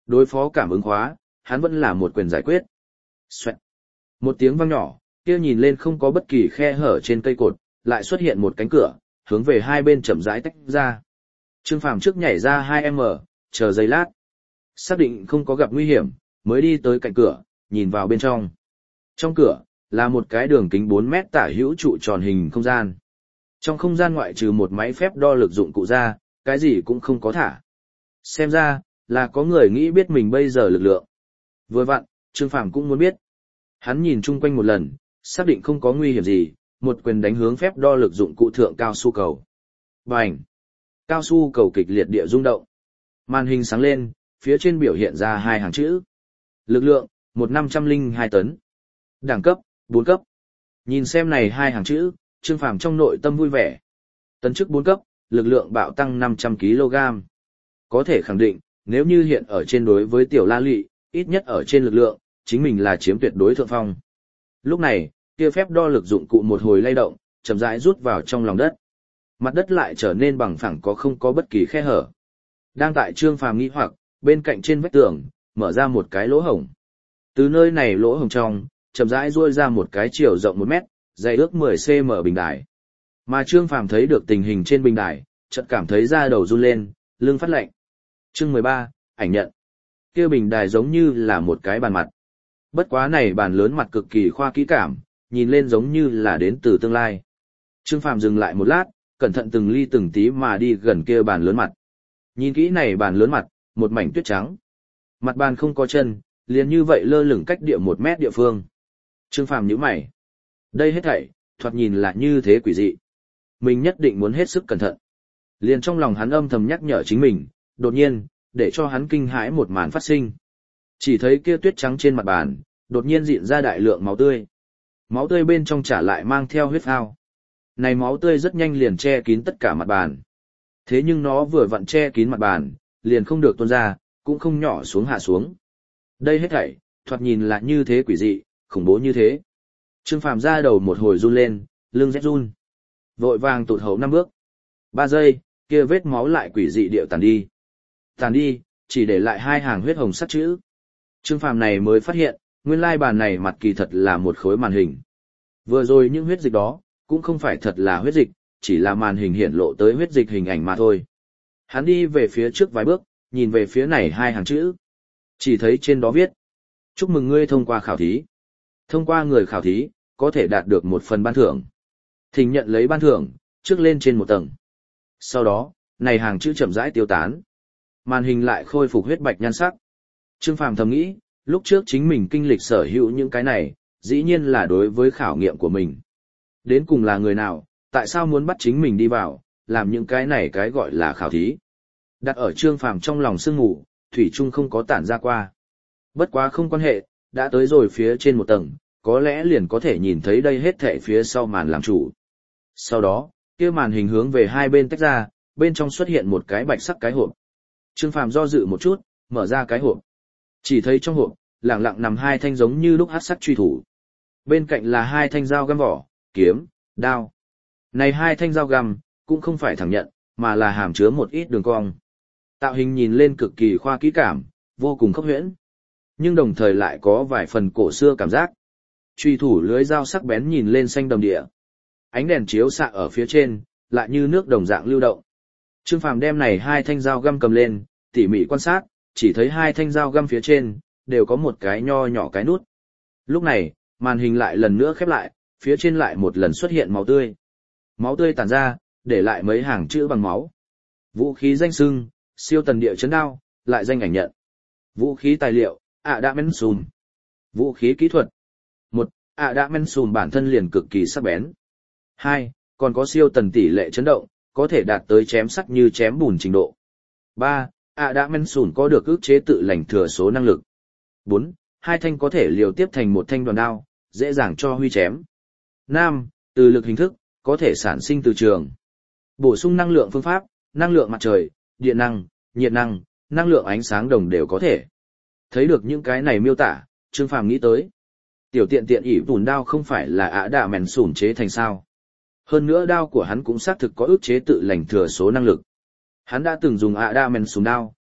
Đối phó cảm ứng khóa, hắn vẫn là một quyền giải quyết. Xoẹt. Một tiếng vang nhỏ, kia nhìn lên không có bất kỳ khe hở trên cây cột, lại xuất hiện một cánh cửa, hướng về hai bên chậm rãi tách ra. Trương Phàm trước nhảy ra hai em, chờ giây lát. Xác định không có gặp nguy hiểm, mới đi tới cạnh cửa, nhìn vào bên trong. Trong cửa, là một cái đường kính bốn mét tả hữu trụ tròn hình không gian. Trong không gian ngoại trừ một máy phép đo lực dụng cụ ra, cái gì cũng không có thả. Xem ra, là có người nghĩ biết mình bây giờ lực lượng. Vừa vặn, Trương Phàm cũng muốn biết. Hắn nhìn chung quanh một lần, xác định không có nguy hiểm gì, một quyền đánh hướng phép đo lực dụng cụ thượng cao su cầu. Bành! Cao su cầu kịch liệt địa rung động. Màn hình sáng lên, phía trên biểu hiện ra hai hàng chữ. Lực lượng, một nghìn năm trăm lẻ hai tấn. Đẳng cấp, bốn cấp. Nhìn xem này hai hàng chữ, Trương Phàm trong nội tâm vui vẻ. Tấn chức bốn cấp, lực lượng bạo tăng năm trăm ki lô gam. Có thể khẳng định, nếu như hiện ở trên đối với tiểu la lụy, ít nhất ở trên lực lượng, chính mình là chiếm tuyệt đối thượng phong. Lúc này, kia phép đo lực dụng cụ một hồi lay động, chậm rãi rút vào trong lòng đất. Mặt đất lại trở nên bằng phẳng có không có bất kỳ khe hở. Đang tại Trương Phàm nghĩ hoặc, bên cạnh trên vách tường, mở ra một cái lỗ hổng. Từ nơi này lỗ hổng trong, chậm rãi duỗi ra một cái chiều rộng một mét, dày ước mười xăng-ti-mét bình đài. Mà Trương Phàm thấy được tình hình trên bình đài, chợt cảm thấy da đầu run lên, lưng phát lạnh. Chương mười ba, ảnh nhận. Kia bình đài giống như là một cái bàn mặt. Bất quá này bàn lớn mặt cực kỳ khoa kỹ cảm, nhìn lên giống như là đến từ tương lai. Trương Phàm dừng lại một lát, cẩn thận từng ly từng tí mà đi gần kia bàn lớn mặt. Nhìn kỹ này bàn lớn mặt, một mảnh tuyết trắng. Mặt bàn không có chân, liền như vậy lơ lửng cách địa một mét địa phương. Trương Phàm nhíu mày. Đây hết thảy, thoạt nhìn là như thế quỷ dị. Mình nhất định muốn hết sức cẩn thận. Liền trong lòng hắn âm thầm nhắc nhở chính mình, đột nhiên, để cho hắn kinh hãi một màn phát sinh. Chỉ thấy kia tuyết trắng trên mặt bàn, đột nhiên rịn ra đại lượng máu tươi. Máu tươi bên trong trả lại mang theo huyết phao. Này máu tươi rất nhanh liền che kín tất cả mặt bàn. Thế nhưng nó vừa vặn che kín mặt bàn, liền không được tuôn ra, cũng không nhỏ xuống hạ xuống. Đây hết thảy, thoạt nhìn là như thế quỷ dị, khủng bố như thế. Trương Phàm ra đầu một hồi run lên, lưng rét run. Vội vàng tụt hậu năm bước. Ba giây, kia vết máu lại quỷ dị điệu tàn đi. Tàn đi, chỉ để lại hai hàng huyết hồng sắt chữ. Trương Phàm này mới phát hiện, nguyên lai bàn này mặt kỳ thật là một khối màn hình. Vừa rồi những huyết dịch đó, cũng không phải thật là huyết dịch, chỉ là màn hình hiện lộ tới huyết dịch hình ảnh mà thôi. Hắn đi về phía trước vài bước, nhìn về phía này hai hàng chữ. Chỉ thấy trên đó viết: chúc mừng ngươi thông qua khảo thí. Thông qua người khảo thí, có thể đạt được một phần ban thưởng. Thỉnh nhận lấy ban thưởng, trước lên trên một tầng. Sau đó, này hàng chữ chậm rãi tiêu tán. Màn hình lại khôi phục huyết bạch nhan sắc. Trương Phàm thầm nghĩ, lúc trước chính mình kinh lịch sở hữu những cái này, dĩ nhiên là đối với khảo nghiệm của mình. Đến cùng là người nào, tại sao muốn bắt chính mình đi vào, làm những cái này cái gọi là khảo thí. Đặt ở Trương Phàm trong lòng sương ngủ, thủy chung không có tản ra qua. Bất quá không quan hệ, đã tới rồi phía trên một tầng, có lẽ liền có thể nhìn thấy đây hết thảy phía sau màn làm chủ. Sau đó, kia màn hình hướng về hai bên tách ra, bên trong xuất hiện một cái bạch sắc cái hộp. Trương Phàm do dự một chút, mở ra cái hộp. Chỉ thấy trong hộp, lẳng lặng nằm hai thanh giống như lúc hắc sắc truy thủ. Bên cạnh là hai thanh dao găm vỏ, kiếm, đao. Này hai thanh dao găm, cũng không phải thẳng nhận, mà là hàm chứa một ít đường cong. Tạo hình nhìn lên cực kỳ khoa kỹ cảm, vô cùng khốc huyễn. Nhưng đồng thời lại có vài phần cổ xưa cảm giác. Truy thủ lưới dao sắc bén nhìn lên xanh đầm địa. Ánh đèn chiếu xạ ở phía trên, lại như nước đồng dạng lưu động. Trương Phàm đem này hai thanh dao găm cầm lên, tỉ mỉ quan sát, chỉ thấy hai thanh dao găm phía trên, đều có một cái nho nhỏ cái nút. Lúc này, màn hình lại lần nữa khép lại, phía trên lại một lần xuất hiện máu tươi. Máu tươi tản ra, để lại mấy hàng chữ bằng máu. Vũ khí danh xưng, siêu tần địa chấn đao, lại danh ảnh nhận. Vũ khí tài liệu, Adamensum. Vũ khí kỹ thuật. một. Adamensum bản thân liền cực kỳ sắc bén. hai. Còn có siêu tần tỷ lệ chấn động, có thể đạt tới chém sắt như chém bùn trình độ. ba. Adamensum có được ức chế tự lành thừa số năng lực. bốn. Hai thanh có thể liều tiếp thành một thanh đoàn đao, dễ dàng cho huy chém. năm. Từ lực hình thức, có thể sản sinh từ trường. Bổ sung năng lượng phương pháp, năng lượng mặt trời, điện năng, nhiệt năng, năng lượng ánh sáng đồng đều có thể. Thấy được những cái này miêu tả, Trương Phàm nghĩ tới. Tiểu tiện tiện ỉ bùn đao không phải là Adamensum chế thành sao. Hơn nữa đao của hắn cũng xác thực có ức chế tự lành thừa số năng lực. Hắn đã từng dùng Adamensum đao,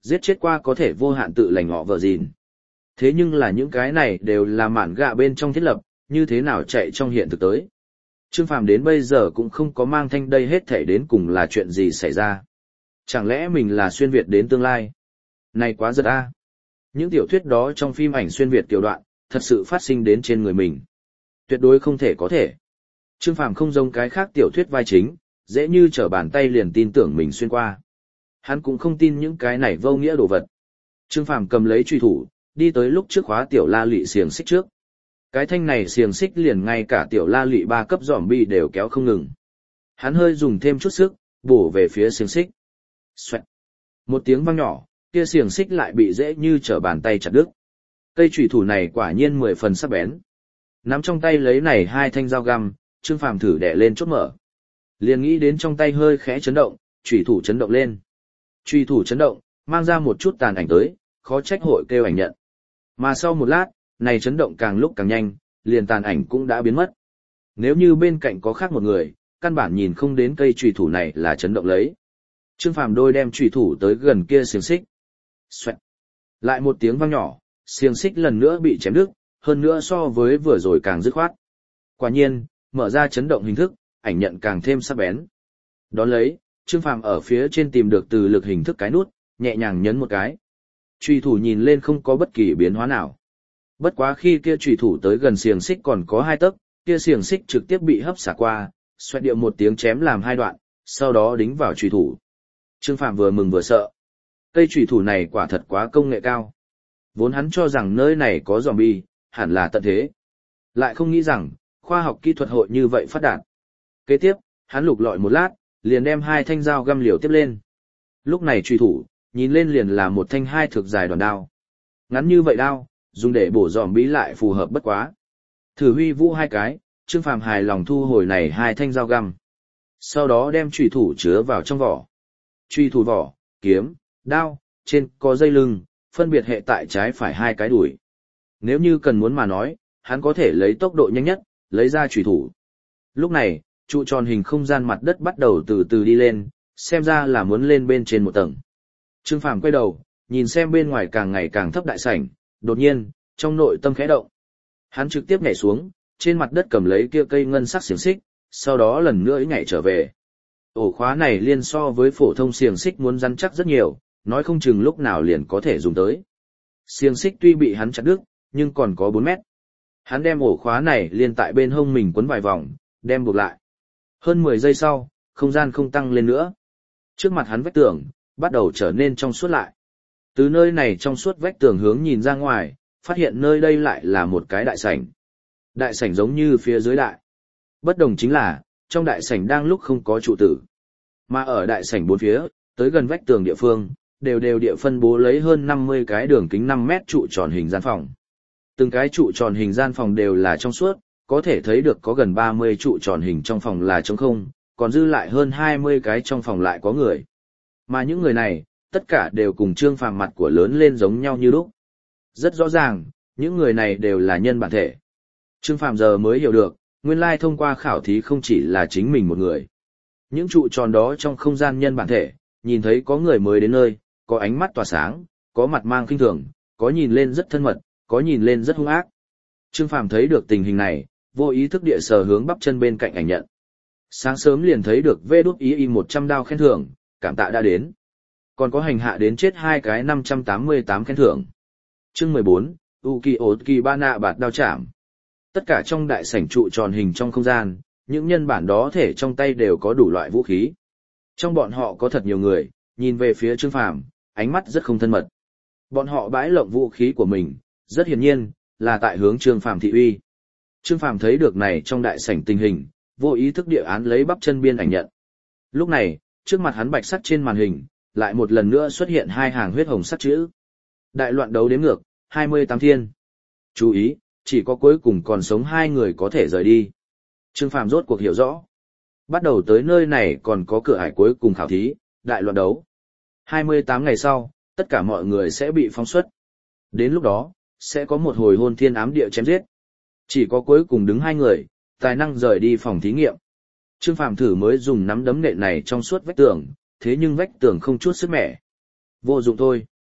giết chết qua có thể vô hạn tự lành họ vợ gìn. Thế nhưng là những cái này đều là mản gạ bên trong thiết lập, như thế nào chạy trong hiện thực tới. Trương Phàm đến bây giờ cũng không có mang thanh đây hết thể đến cùng là chuyện gì xảy ra. Chẳng lẽ mình là xuyên Việt đến tương lai? Này quá giật a. Những tiểu thuyết đó trong phim ảnh xuyên Việt tiểu đoạn, thật sự phát sinh đến trên người mình. Tuyệt đối không thể có thể. Trương Phàm không giống cái khác tiểu thuyết vai chính, dễ như trở bàn tay liền tin tưởng mình xuyên qua. Hắn cũng không tin những cái này vô nghĩa đồ vật. Trương Phàm cầm lấy truy thủ, đi tới lúc trước khóa tiểu la lị xiềng xích trước. Cái thanh này xiềng xích liền ngay cả tiểu la lị ba cấp zombie đều kéo không ngừng. Hắn hơi dùng thêm chút sức, bổ về phía xiềng xích. Xoẹt. Một tiếng vang nhỏ, kia xiềng xích lại bị dễ như trở bàn tay chặt đứt. Cây chủy thủ này quả nhiên mười phần sắc bén. Nắm trong tay lấy này hai thanh dao găm, Trương Phàm thử đè lên chốt mở. Liền nghĩ đến trong tay hơi khẽ chấn động, chủy thủ chấn động lên. Chủy thủ chấn động, mang ra một chút tàn ảnh tới, khó trách hội kêu ảnh nhận. Mà sau một lát, này chấn động càng lúc càng nhanh, liền tàn ảnh cũng đã biến mất. Nếu như bên cạnh có khác một người, căn bản nhìn không đến cây chủy thủ này là chấn động lấy. Trương Phàm đôi đem chủy thủ tới gần kia xiềng xích. Xoẹt. Lại một tiếng vang nhỏ, xiềng xích lần nữa bị chém đứt, hơn nữa so với vừa rồi càng dứt khoát. Quả nhiên, mở ra chấn động hình thức, ảnh nhận càng thêm sắc bén. Đón lấy, Trương Phàm ở phía trên tìm được từ lực hình thức cái nút, nhẹ nhàng nhấn một cái. Chủy thủ nhìn lên không có bất kỳ biến hóa nào. Bất quá khi kia chủy thủ tới gần xiềng xích còn có hai tấc, kia xiềng xích trực tiếp bị hấp xả qua, xoẹt điệu một tiếng chém làm hai đoạn, sau đó đính vào chủy thủ. Trương Phàm vừa mừng vừa sợ. Cây chủy thủ này quả thật quá công nghệ cao. Vốn hắn cho rằng nơi này có zombie, hẳn là tận thế. Lại không nghĩ rằng, khoa học kỹ thuật hội như vậy phát đạt. Kế tiếp, hắn lục lọi một lát, liền đem hai thanh dao găm liều tiếp lên. Lúc này chủy thủ, nhìn lên liền là một thanh hai thước dài đòn đao. Ngắn như vậy đao, dùng để bổ zombie lại phù hợp bất quá. Thử huy vũ hai cái, Trương Phàm hài lòng thu hồi này hai thanh dao găm. Sau đó đem chủy thủ chứa vào trong vỏ. Chủy thủ vỏ, kiếm, đao, trên có dây lưng, phân biệt hệ tại trái phải hai cái đuổi. Nếu như cần muốn mà nói, hắn có thể lấy tốc độ nhanh nhất, lấy ra chủy thủ. Lúc này, trụ tròn hình không gian mặt đất bắt đầu từ từ đi lên, xem ra là muốn lên bên trên một tầng. Trương Phàm quay đầu, nhìn xem bên ngoài càng ngày càng thấp đại sảnh, đột nhiên, trong nội tâm khẽ động. Hắn trực tiếp nhảy xuống, trên mặt đất cầm lấy kia cây ngân sắc xiềng xích, sau đó lần nữa nhảy trở về. Ổ khóa này liên so với phổ thông xiềng xích muốn rắn chắc rất nhiều, nói không chừng lúc nào liền có thể dùng tới. Xiềng xích tuy bị hắn chặt đứt, nhưng còn có bốn mét. Hắn đem ổ khóa này liên tại bên hông mình quấn vài vòng, đem buộc lại. Hơn mười giây sau, không gian không tăng lên nữa. Trước mặt hắn vách tường, bắt đầu trở nên trong suốt lại. Từ nơi này trong suốt vách tường hướng nhìn ra ngoài, phát hiện nơi đây lại là một cái đại sảnh. Đại sảnh giống như phía dưới đại. Bất đồng chính là, trong đại sảnh đang lúc không có trụ tử. Mà ở đại sảnh bốn phía, tới gần vách tường địa phương, đều đều địa phân bố lấy hơn năm mươi cái đường kính năm mét trụ tròn hình gian phòng. Từng cái trụ tròn hình gian phòng đều là trong suốt, có thể thấy được có gần ba mươi trụ tròn hình trong phòng là trống không, còn dư lại hơn hai mươi cái trong phòng lại có người. Mà những người này, tất cả đều cùng Trương Phàm mặt của lớn lên giống nhau như lúc. Rất rõ ràng, những người này đều là nhân bản thể. Trương Phàm giờ mới hiểu được, nguyên lai thông qua khảo thí không chỉ là chính mình một người. Những trụ tròn đó trong không gian nhân bản thể, nhìn thấy có người mới đến nơi, có ánh mắt tỏa sáng, có mặt mang khinh thường, có nhìn lên rất thân mật, có nhìn lên rất hung ác. Trương Phàm thấy được tình hình này, vô ý thức địa sờ hướng bắp chân bên cạnh ảnh nhận. Sáng sớm liền thấy được vê đút ý y một trăm đao khen thưởng, cảm tạ đã đến. Còn có hành hạ đến chết hai cái năm trăm tám mươi tám khen thưởng. Chương mười bốn, Uki Otki Bana bạt đao chạm. Tất cả trong đại sảnh trụ tròn hình trong không gian, những nhân bản đó thể trong tay đều có đủ loại vũ khí. Trong bọn họ có thật nhiều người, nhìn về phía Trương Phàm, ánh mắt rất không thân mật. Bọn họ bãi lộng vũ khí của mình, rất hiển nhiên, là tại hướng Trương Phàm thị uy. Trương Phàm thấy được này trong đại sảnh tình hình, vô ý thức địa án lấy bắp chân biên ảnh nhận. Lúc này, trước mặt hắn bạch sắc trên màn hình, lại một lần nữa xuất hiện hai hàng huyết hồng sắc chữ. Đại loạn đấu đếm ngược, hai mươi tám thiên. Chú ý, chỉ có cuối cùng còn sống hai người có thể rời đi. Trương Phàm rốt cuộc hiểu rõ. Bắt đầu tới nơi này còn có cửa ải cuối cùng khảo thí, đại loạn đấu. hai mươi tám ngày sau, tất cả mọi người sẽ bị phóng xuất. Đến lúc đó, sẽ có một hồi hôn thiên ám địa chém giết. Chỉ có cuối cùng đứng hai người, tài năng rời đi phòng thí nghiệm. Trương Phàm thử mới dùng nắm đấm nện này trong suốt vách tường, thế nhưng vách tường không chút sức mẻ. Vô dụng thôi.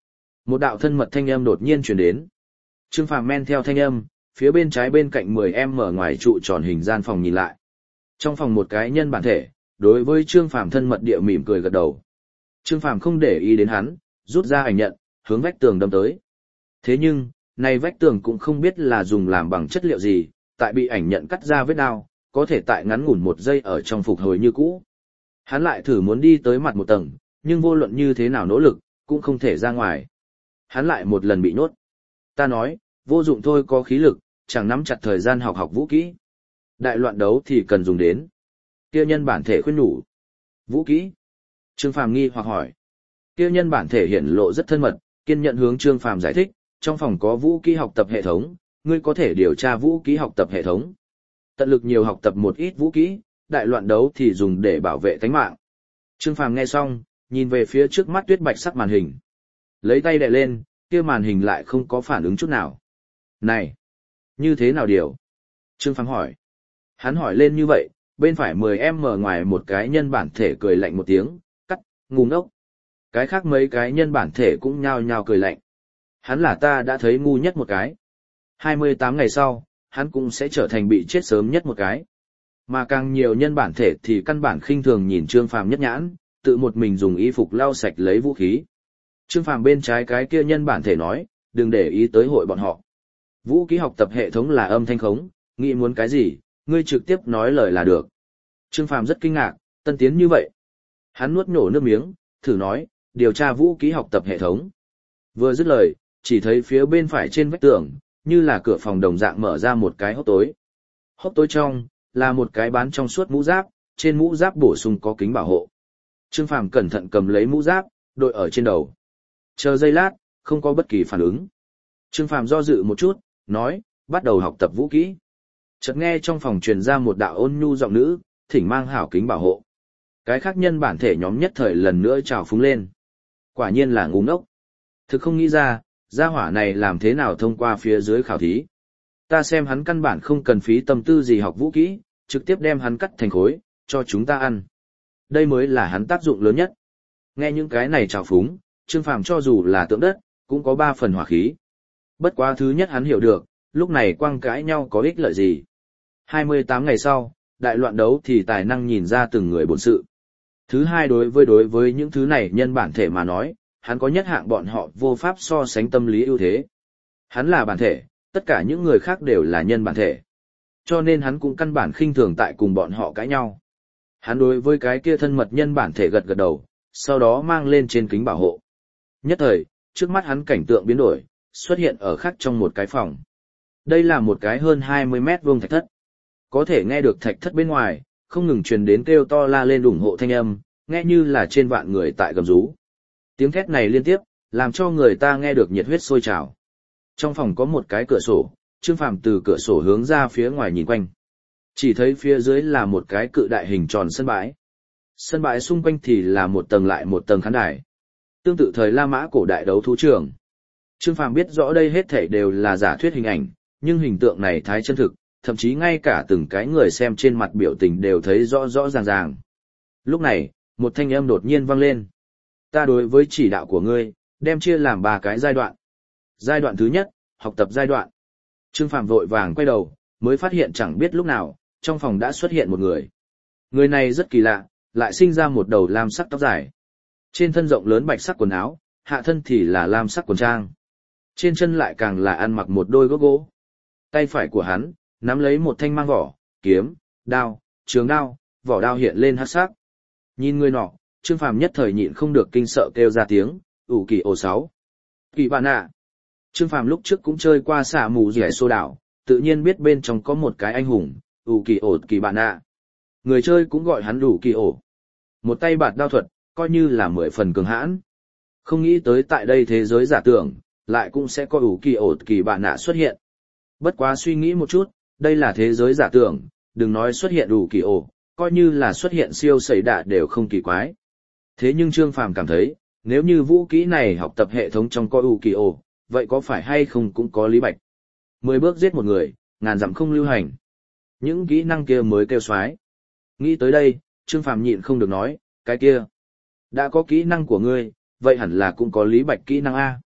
Một đạo thân mật thanh âm đột nhiên truyền đến. Trương Phàm men theo thanh âm, phía bên trái bên cạnh mười em mở ngoài trụ tròn hình gian phòng nhìn lại. Trong phòng một cái nhân bản thể, đối với Trương Phàm thân mật địa mỉm cười gật đầu. Trương Phàm không để ý đến hắn, rút ra ảnh nhận, hướng vách tường đâm tới. Thế nhưng, này vách tường cũng không biết là dùng làm bằng chất liệu gì, tại bị ảnh nhận cắt ra vết đao, có thể tại ngắn ngủn một giây ở trong phục hồi như cũ. Hắn lại thử muốn đi tới mặt một tầng, nhưng vô luận như thế nào nỗ lực, cũng không thể ra ngoài. Hắn lại một lần bị nhốt. Ta nói, vô dụng thôi, có khí lực, chẳng nắm chặt thời gian học học vũ kỹ. Đại loạn đấu thì cần dùng đến. Kia nhân bản thể khuyên nhủ. Vũ kỹ? Trương Phàm nghi hoặc hỏi. Kia nhân bản thể hiện lộ rất thân mật, kiên nhận hướng Trương Phàm giải thích, trong phòng có vũ kỹ học tập hệ thống, ngươi có thể điều tra vũ kỹ học tập hệ thống. Tận lực nhiều học tập một ít vũ kỹ, đại loạn đấu thì dùng để bảo vệ tánh mạng. Trương Phàm nghe xong, nhìn về phía trước mắt tuyết bạch sắc màn hình. Lấy tay đè lên, kia màn hình lại không có phản ứng chút nào. Này, như thế nào điều? Trương Phàm hỏi. Hắn hỏi lên như vậy, bên phải mười em mở ngoài một cái nhân bản thể cười lạnh một tiếng, cắt, ngu ngốc. Cái khác mấy cái nhân bản thể cũng nhao nhao cười lạnh. Hắn là ta đã thấy ngu nhất một cái. hai mươi tám ngày sau, hắn cũng sẽ trở thành bị chết sớm nhất một cái. Mà càng nhiều nhân bản thể thì căn bản khinh thường nhìn Trương Phàm nhất nhãn, tự một mình dùng y phục lau sạch lấy vũ khí. Trương Phàm bên trái cái kia nhân bản thể nói, đừng để ý tới hội bọn họ. Vũ khí học tập hệ thống là âm thanh khống, nghĩ muốn cái gì, ngươi trực tiếp nói lời là được. Trương Phàm rất kinh ngạc, tân tiến như vậy. Hắn nuốt nhổ nước miếng, thử nói, điều tra vũ khí học tập hệ thống. Vừa dứt lời, chỉ thấy phía bên phải trên vách tường, như là cửa phòng đồng dạng mở ra một cái hốc tối. Hốc tối trong, là một cái bán trong suốt mũ giáp, trên mũ giáp bổ sung có kính bảo hộ. Trương Phàm cẩn thận cầm lấy mũ giáp, đội ở trên đầu. Chờ giây lát, không có bất kỳ phản ứng. Trương Phàm do dự một chút, nói, bắt đầu học tập vũ kỹ. Chợt nghe trong phòng truyền ra một đạo ôn nhu giọng nữ, thỉnh mang hảo kính bảo hộ. Cái khác nhân bản thể nhóm nhất thời lần nữa trào phúng lên. Quả nhiên là ngu ngốc. Thực không nghĩ ra, gia hỏa này làm thế nào thông qua phía dưới khảo thí. Ta xem hắn căn bản không cần phí tâm tư gì học vũ kỹ, trực tiếp đem hắn cắt thành khối, cho chúng ta ăn. Đây mới là hắn tác dụng lớn nhất. Nghe những cái này trào phúng, Trương Phàm cho dù là tượng đất, cũng có ba phần hỏa khí. Bất quá thứ nhất hắn hiểu được, lúc này quăng cãi nhau có ích lợi gì. hai mươi tám ngày sau, đại loạn đấu thì tài năng nhìn ra từng người bổn sự. Thứ hai, đối với đối với những thứ này nhân bản thể mà nói, hắn có nhất hạng bọn họ vô pháp so sánh tâm lý ưu thế. Hắn là bản thể, tất cả những người khác đều là nhân bản thể. Cho nên hắn cũng căn bản khinh thường tại cùng bọn họ cãi nhau. Hắn đối với cái kia thân mật nhân bản thể gật gật đầu, sau đó mang lên trên kính bảo hộ. Nhất thời, trước mắt hắn cảnh tượng biến đổi, xuất hiện ở khác trong một cái phòng. Đây là một cái hơn hai mươi mét vuông thạch thất. Có thể nghe được thạch thất bên ngoài, không ngừng truyền đến kêu to la lên ủng hộ thanh âm, nghe như là trên vạn người tại gầm rú. Tiếng thét này liên tiếp, làm cho người ta nghe được nhiệt huyết sôi trào. Trong phòng có một cái cửa sổ, Trương Phàm từ cửa sổ hướng ra phía ngoài nhìn quanh. Chỉ thấy phía dưới là một cái cự đại hình tròn sân bãi. Sân bãi xung quanh thì là một tầng lại một tầng khán đài. Tương tự thời La Mã cổ đại đấu thú trường. Trương Phàm biết rõ đây hết thảy đều là giả thuyết hình ảnh, nhưng hình tượng này thái chân thực, thậm chí ngay cả từng cái người xem trên mặt biểu tình đều thấy rõ rõ ràng ràng. Lúc này, một thanh âm đột nhiên vang lên. Ta đối với chỉ đạo của ngươi, đem chia làm ba cái giai đoạn. Giai đoạn thứ nhất, học tập giai đoạn. Trương Phàm vội vàng quay đầu, mới phát hiện chẳng biết lúc nào, trong phòng đã xuất hiện một người. Người này rất kỳ lạ, lại sinh ra một đầu lam sắc tóc dài. Trên thân rộng lớn bạch sắc quần áo, hạ thân thì là lam sắc quần trang. Trên chân lại càng là ăn mặc một đôi gót gỗ. Tay phải của hắn, nắm lấy một thanh mang vỏ, kiếm, đao, trường đao, vỏ đao hiện lên hắc sắc. Nhìn người nọ, Trương Phàm nhất thời nhịn không được kinh sợ kêu ra tiếng, ủ kỳ ổ sáu. Kỳ bạn ạ. Trương Phàm lúc trước cũng chơi qua xả mù rẻ xô đảo, tự nhiên biết bên trong có một cái anh hùng, ủ kỳ ổ kỳ bạn ạ. Người chơi cũng gọi hắn ủ kỳ ổ. Một tay bạt đao thuật, coi như là mười phần cường hãn. Không nghĩ tới tại đây thế giới giả tưởng, lại cũng sẽ có ủ kỳ ổ kỳ bạn ạ xuất hiện. Bất quá suy nghĩ một chút, đây là thế giới giả tưởng, đừng nói xuất hiện ủ kỳ ổ, coi như là xuất hiện siêu sẩy đạ đều không kỳ quái. Thế nhưng Trương Phàm cảm thấy, nếu như vũ kỹ này học tập hệ thống trong coi ủ kỳ ổ, vậy có phải hay không cũng có lý bạch. Mười bước giết một người, ngàn dặm không lưu hành. Những kỹ năng kia mới kêu xoái. Nghĩ tới đây, Trương Phàm nhịn không được nói, cái kia. Đã có kỹ năng của ngươi, vậy hẳn là cũng có lý bạch kỹ năng A.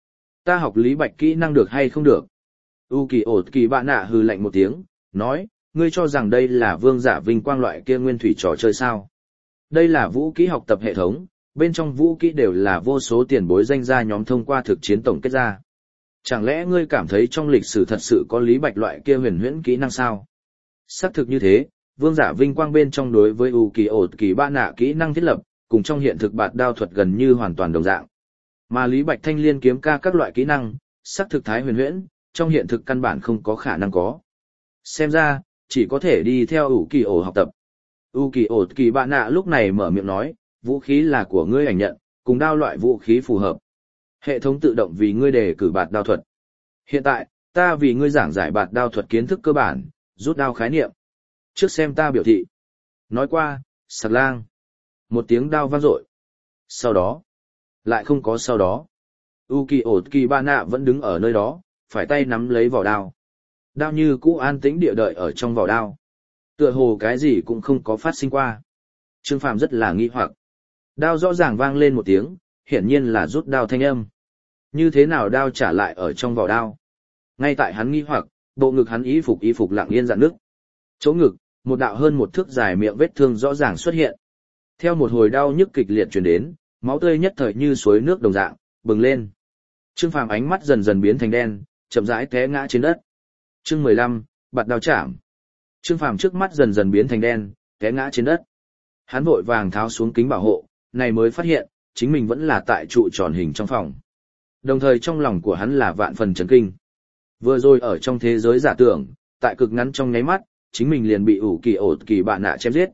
Ta học Lý Bạch kỹ năng được hay không được? U kỳ ổ kỳ bạ nạ hừ lạnh một tiếng, nói, ngươi cho rằng đây là vương giả vinh quang loại kia nguyên thủy trò chơi sao? Đây là vũ kỹ học tập hệ thống, bên trong vũ kỹ đều là vô số tiền bối danh gia nhóm thông qua thực chiến tổng kết ra. Chẳng lẽ ngươi cảm thấy trong lịch sử thật sự có Lý Bạch loại kia huyền huyễn kỹ năng sao? Xác thực như thế, vương giả vinh quang bên trong đối với U kỳ ổ kỳ bạ nạ kỹ năng thiết lập, cùng trong hiện thực bạt đao thuật gần như hoàn toàn đồng dạng. Mà Lý Bạch thanh liên kiếm ca các loại kỹ năng, xác thực thái huyền huyễn, trong hiện thực căn bản không có khả năng có. Xem ra, chỉ có thể đi theo U kỳ ổ học tập. U kỳ ổ kỳ bạ nạ lúc này mở miệng nói, vũ khí là của ngươi ảnh nhận, cùng đao loại vũ khí phù hợp. Hệ thống tự động vì ngươi đề cử bạt đao thuật. Hiện tại, ta vì ngươi giảng giải bạt đao thuật kiến thức cơ bản, rút đao khái niệm. Trước xem ta biểu thị. Nói qua, sạc lang. Một tiếng đao vang dội. Sau đó, lại không có sau đó. Uki Otki vẫn đứng ở nơi đó, phải tay nắm lấy vỏ đao. Đao như cũ an tĩnh địa đợi ở trong vỏ đao. Tựa hồ cái gì cũng không có phát sinh qua. Trương Phàm rất là nghi hoặc. Đao rõ ràng vang lên một tiếng, hiển nhiên là rút đao thanh âm. Như thế nào đao trả lại ở trong vỏ đao? Ngay tại hắn nghi hoặc, bộ ngực hắn y phục y phục lặng yên dạn nước. Chỗ ngực, một đạo hơn một thước dài miệng vết thương rõ ràng xuất hiện. Theo một hồi đau nhức kịch liệt truyền đến, máu tươi nhất thời như suối nước đồng dạng, bừng lên. Trương Phàm ánh mắt dần dần biến thành đen, chậm rãi té ngã trên đất. Chương mười lăm, bạt đao chạm. Trương Phàm trước mắt dần dần biến thành đen, té ngã trên đất. Hắn vội vàng tháo xuống kính bảo hộ, này mới phát hiện, chính mình vẫn là tại trụ tròn hình trong phòng. Đồng thời trong lòng của hắn là vạn phần chấn kinh. Vừa rồi ở trong thế giới giả tưởng, tại cực ngắn trong nháy mắt, chính mình liền bị ủ kỳ ổ kỳ bạ nạ chém giết.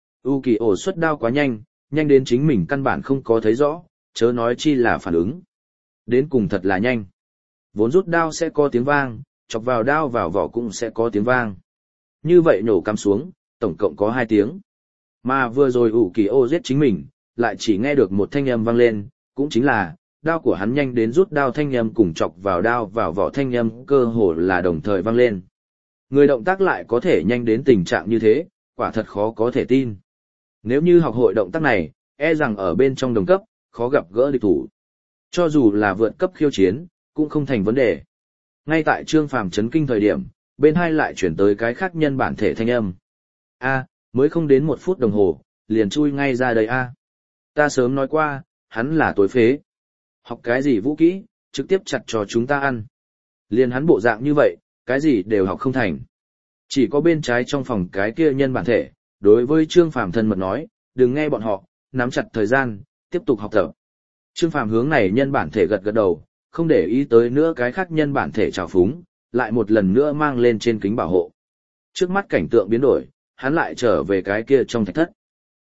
U kỳ ổ xuất đao quá nhanh, nhanh đến chính mình căn bản không có thấy rõ, chớ nói chi là phản ứng. Đến cùng thật là nhanh. Vốn rút đao sẽ có tiếng vang, chọc vào đao vào vỏ cũng sẽ có tiếng vang. Như vậy nổ cắm xuống, tổng cộng có hai tiếng. Mà vừa rồi ủ kỳ ổ giết chính mình, lại chỉ nghe được một thanh âm vang lên, cũng chính là, đao của hắn nhanh đến rút đao thanh âm cùng chọc vào đao vào vỏ thanh âm cơ hồ là đồng thời vang lên. Người động tác lại có thể nhanh đến tình trạng như thế, quả thật khó có thể tin. Nếu như học hội động tác này, e rằng ở bên trong đồng cấp, khó gặp gỡ địch thủ. Cho dù là vượt cấp khiêu chiến, cũng không thành vấn đề. Ngay tại Trương Phàm chấn kinh thời điểm, bên hai lại chuyển tới cái khác nhân bản thể thanh âm. A, mới không đến một phút đồng hồ, liền chui ngay ra đây a. Ta sớm nói qua, hắn là tối phế. Học cái gì vũ kỹ, trực tiếp chặt cho chúng ta ăn. Liền hắn bộ dạng như vậy, cái gì đều học không thành. Chỉ có bên trái trong phòng cái kia nhân bản thể, đối với Trương Phàm thân mật nói, đừng nghe bọn họ, nắm chặt thời gian, tiếp tục học tập. Trương Phàm hướng này nhân bản thể gật gật đầu, không để ý tới nữa cái khác nhân bản thể trào phúng, lại một lần nữa mang lên trên kính bảo hộ. Trước mắt cảnh tượng biến đổi, hắn lại trở về cái kia trong thạch thất.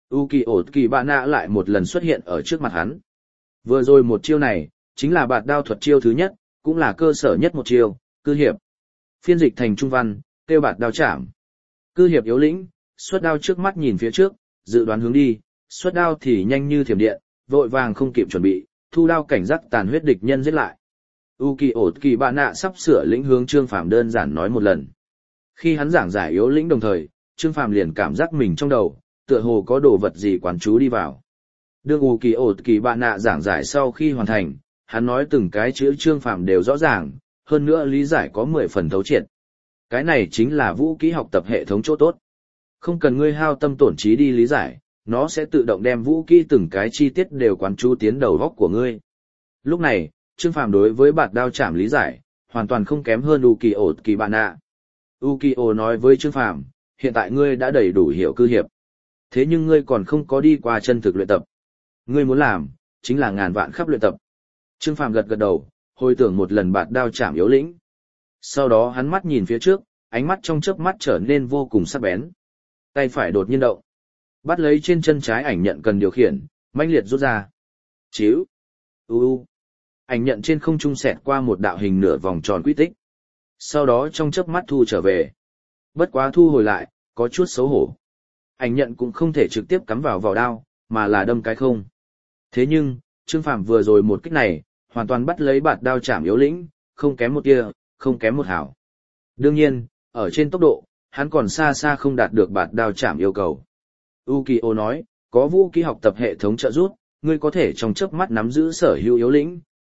Uki Otki lại một lần xuất hiện ở trước mặt hắn. Vừa rồi một chiêu này, chính là bạt đao thuật chiêu thứ nhất, cũng là cơ sở nhất một chiêu, cư hiệp. Phiên dịch thành trung văn, tiêu bạt đao chạm. Cư hiệp yếu lĩnh, xuất đao trước mắt nhìn phía trước, dự đoán hướng đi, xuất đao thì nhanh như thiểm điện, vội vàng không kịp chuẩn bị, thu đao cảnh giác tàn huyết địch nhân giết lại. Uki Otki sắp sửa lĩnh hướng Trương Phàm đơn giản nói một lần. Khi hắn giảng giải yếu lĩnh đồng thời, Trương Phàm liền cảm giác mình trong đầu, tựa hồ có đồ vật gì quán chú đi vào. Đương Uki Otki giảng giải sau khi hoàn thành, hắn nói từng cái chữ Trương Phàm đều rõ ràng, hơn nữa lý giải có mười phần thấu triệt. Cái này chính là vũ kỹ học tập hệ thống chỗ tốt. Không cần ngươi hao tâm tổn trí đi lý giải, nó sẽ tự động đem vũ kỹ từng cái chi tiết đều quán chú tiến đầu góc của ngươi. Lúc này, Trương Phàm đối với bạt đao chạm lý giải, hoàn toàn không kém hơn Uki Otki. Ukio nói với Trương Phàm, hiện tại ngươi đã đầy đủ hiểu cư hiệp. Thế nhưng ngươi còn không có đi qua chân thực luyện tập. Ngươi muốn làm, chính là ngàn vạn khắp luyện tập. Trương Phàm gật gật đầu, hồi tưởng một lần bạt đao chạm yếu lĩnh. Sau đó hắn mắt nhìn phía trước, ánh mắt trong chớp mắt trở nên vô cùng sắc bén. Tay phải đột nhiên động, bắt lấy trên chân trái ảnh nhận cần điều khiển, mãnh liệt rút ra. Chíu. U u. Ảnh nhận trên không trung xẹt qua một đạo hình nửa vòng tròn quy tích. Sau đó trong chớp mắt thu trở về. Bất quá thu hồi lại, có chút xấu hổ. Ảnh nhận cũng không thể trực tiếp cắm vào vỏ đao, mà là đâm cái không. Thế nhưng, Trương Phàm vừa rồi một kích này, hoàn toàn bắt lấy bạt đao chạm yếu lĩnh, không kém một tia, không kém một hảo. Đương nhiên, ở trên tốc độ, hắn còn xa xa không đạt được bạt đao chạm yêu cầu. Ukio nói, có vũ kỹ học tập hệ thống trợ giúp, ngươi có thể trong chớp mắt nắm giữ sở hữu yếu lĩnh,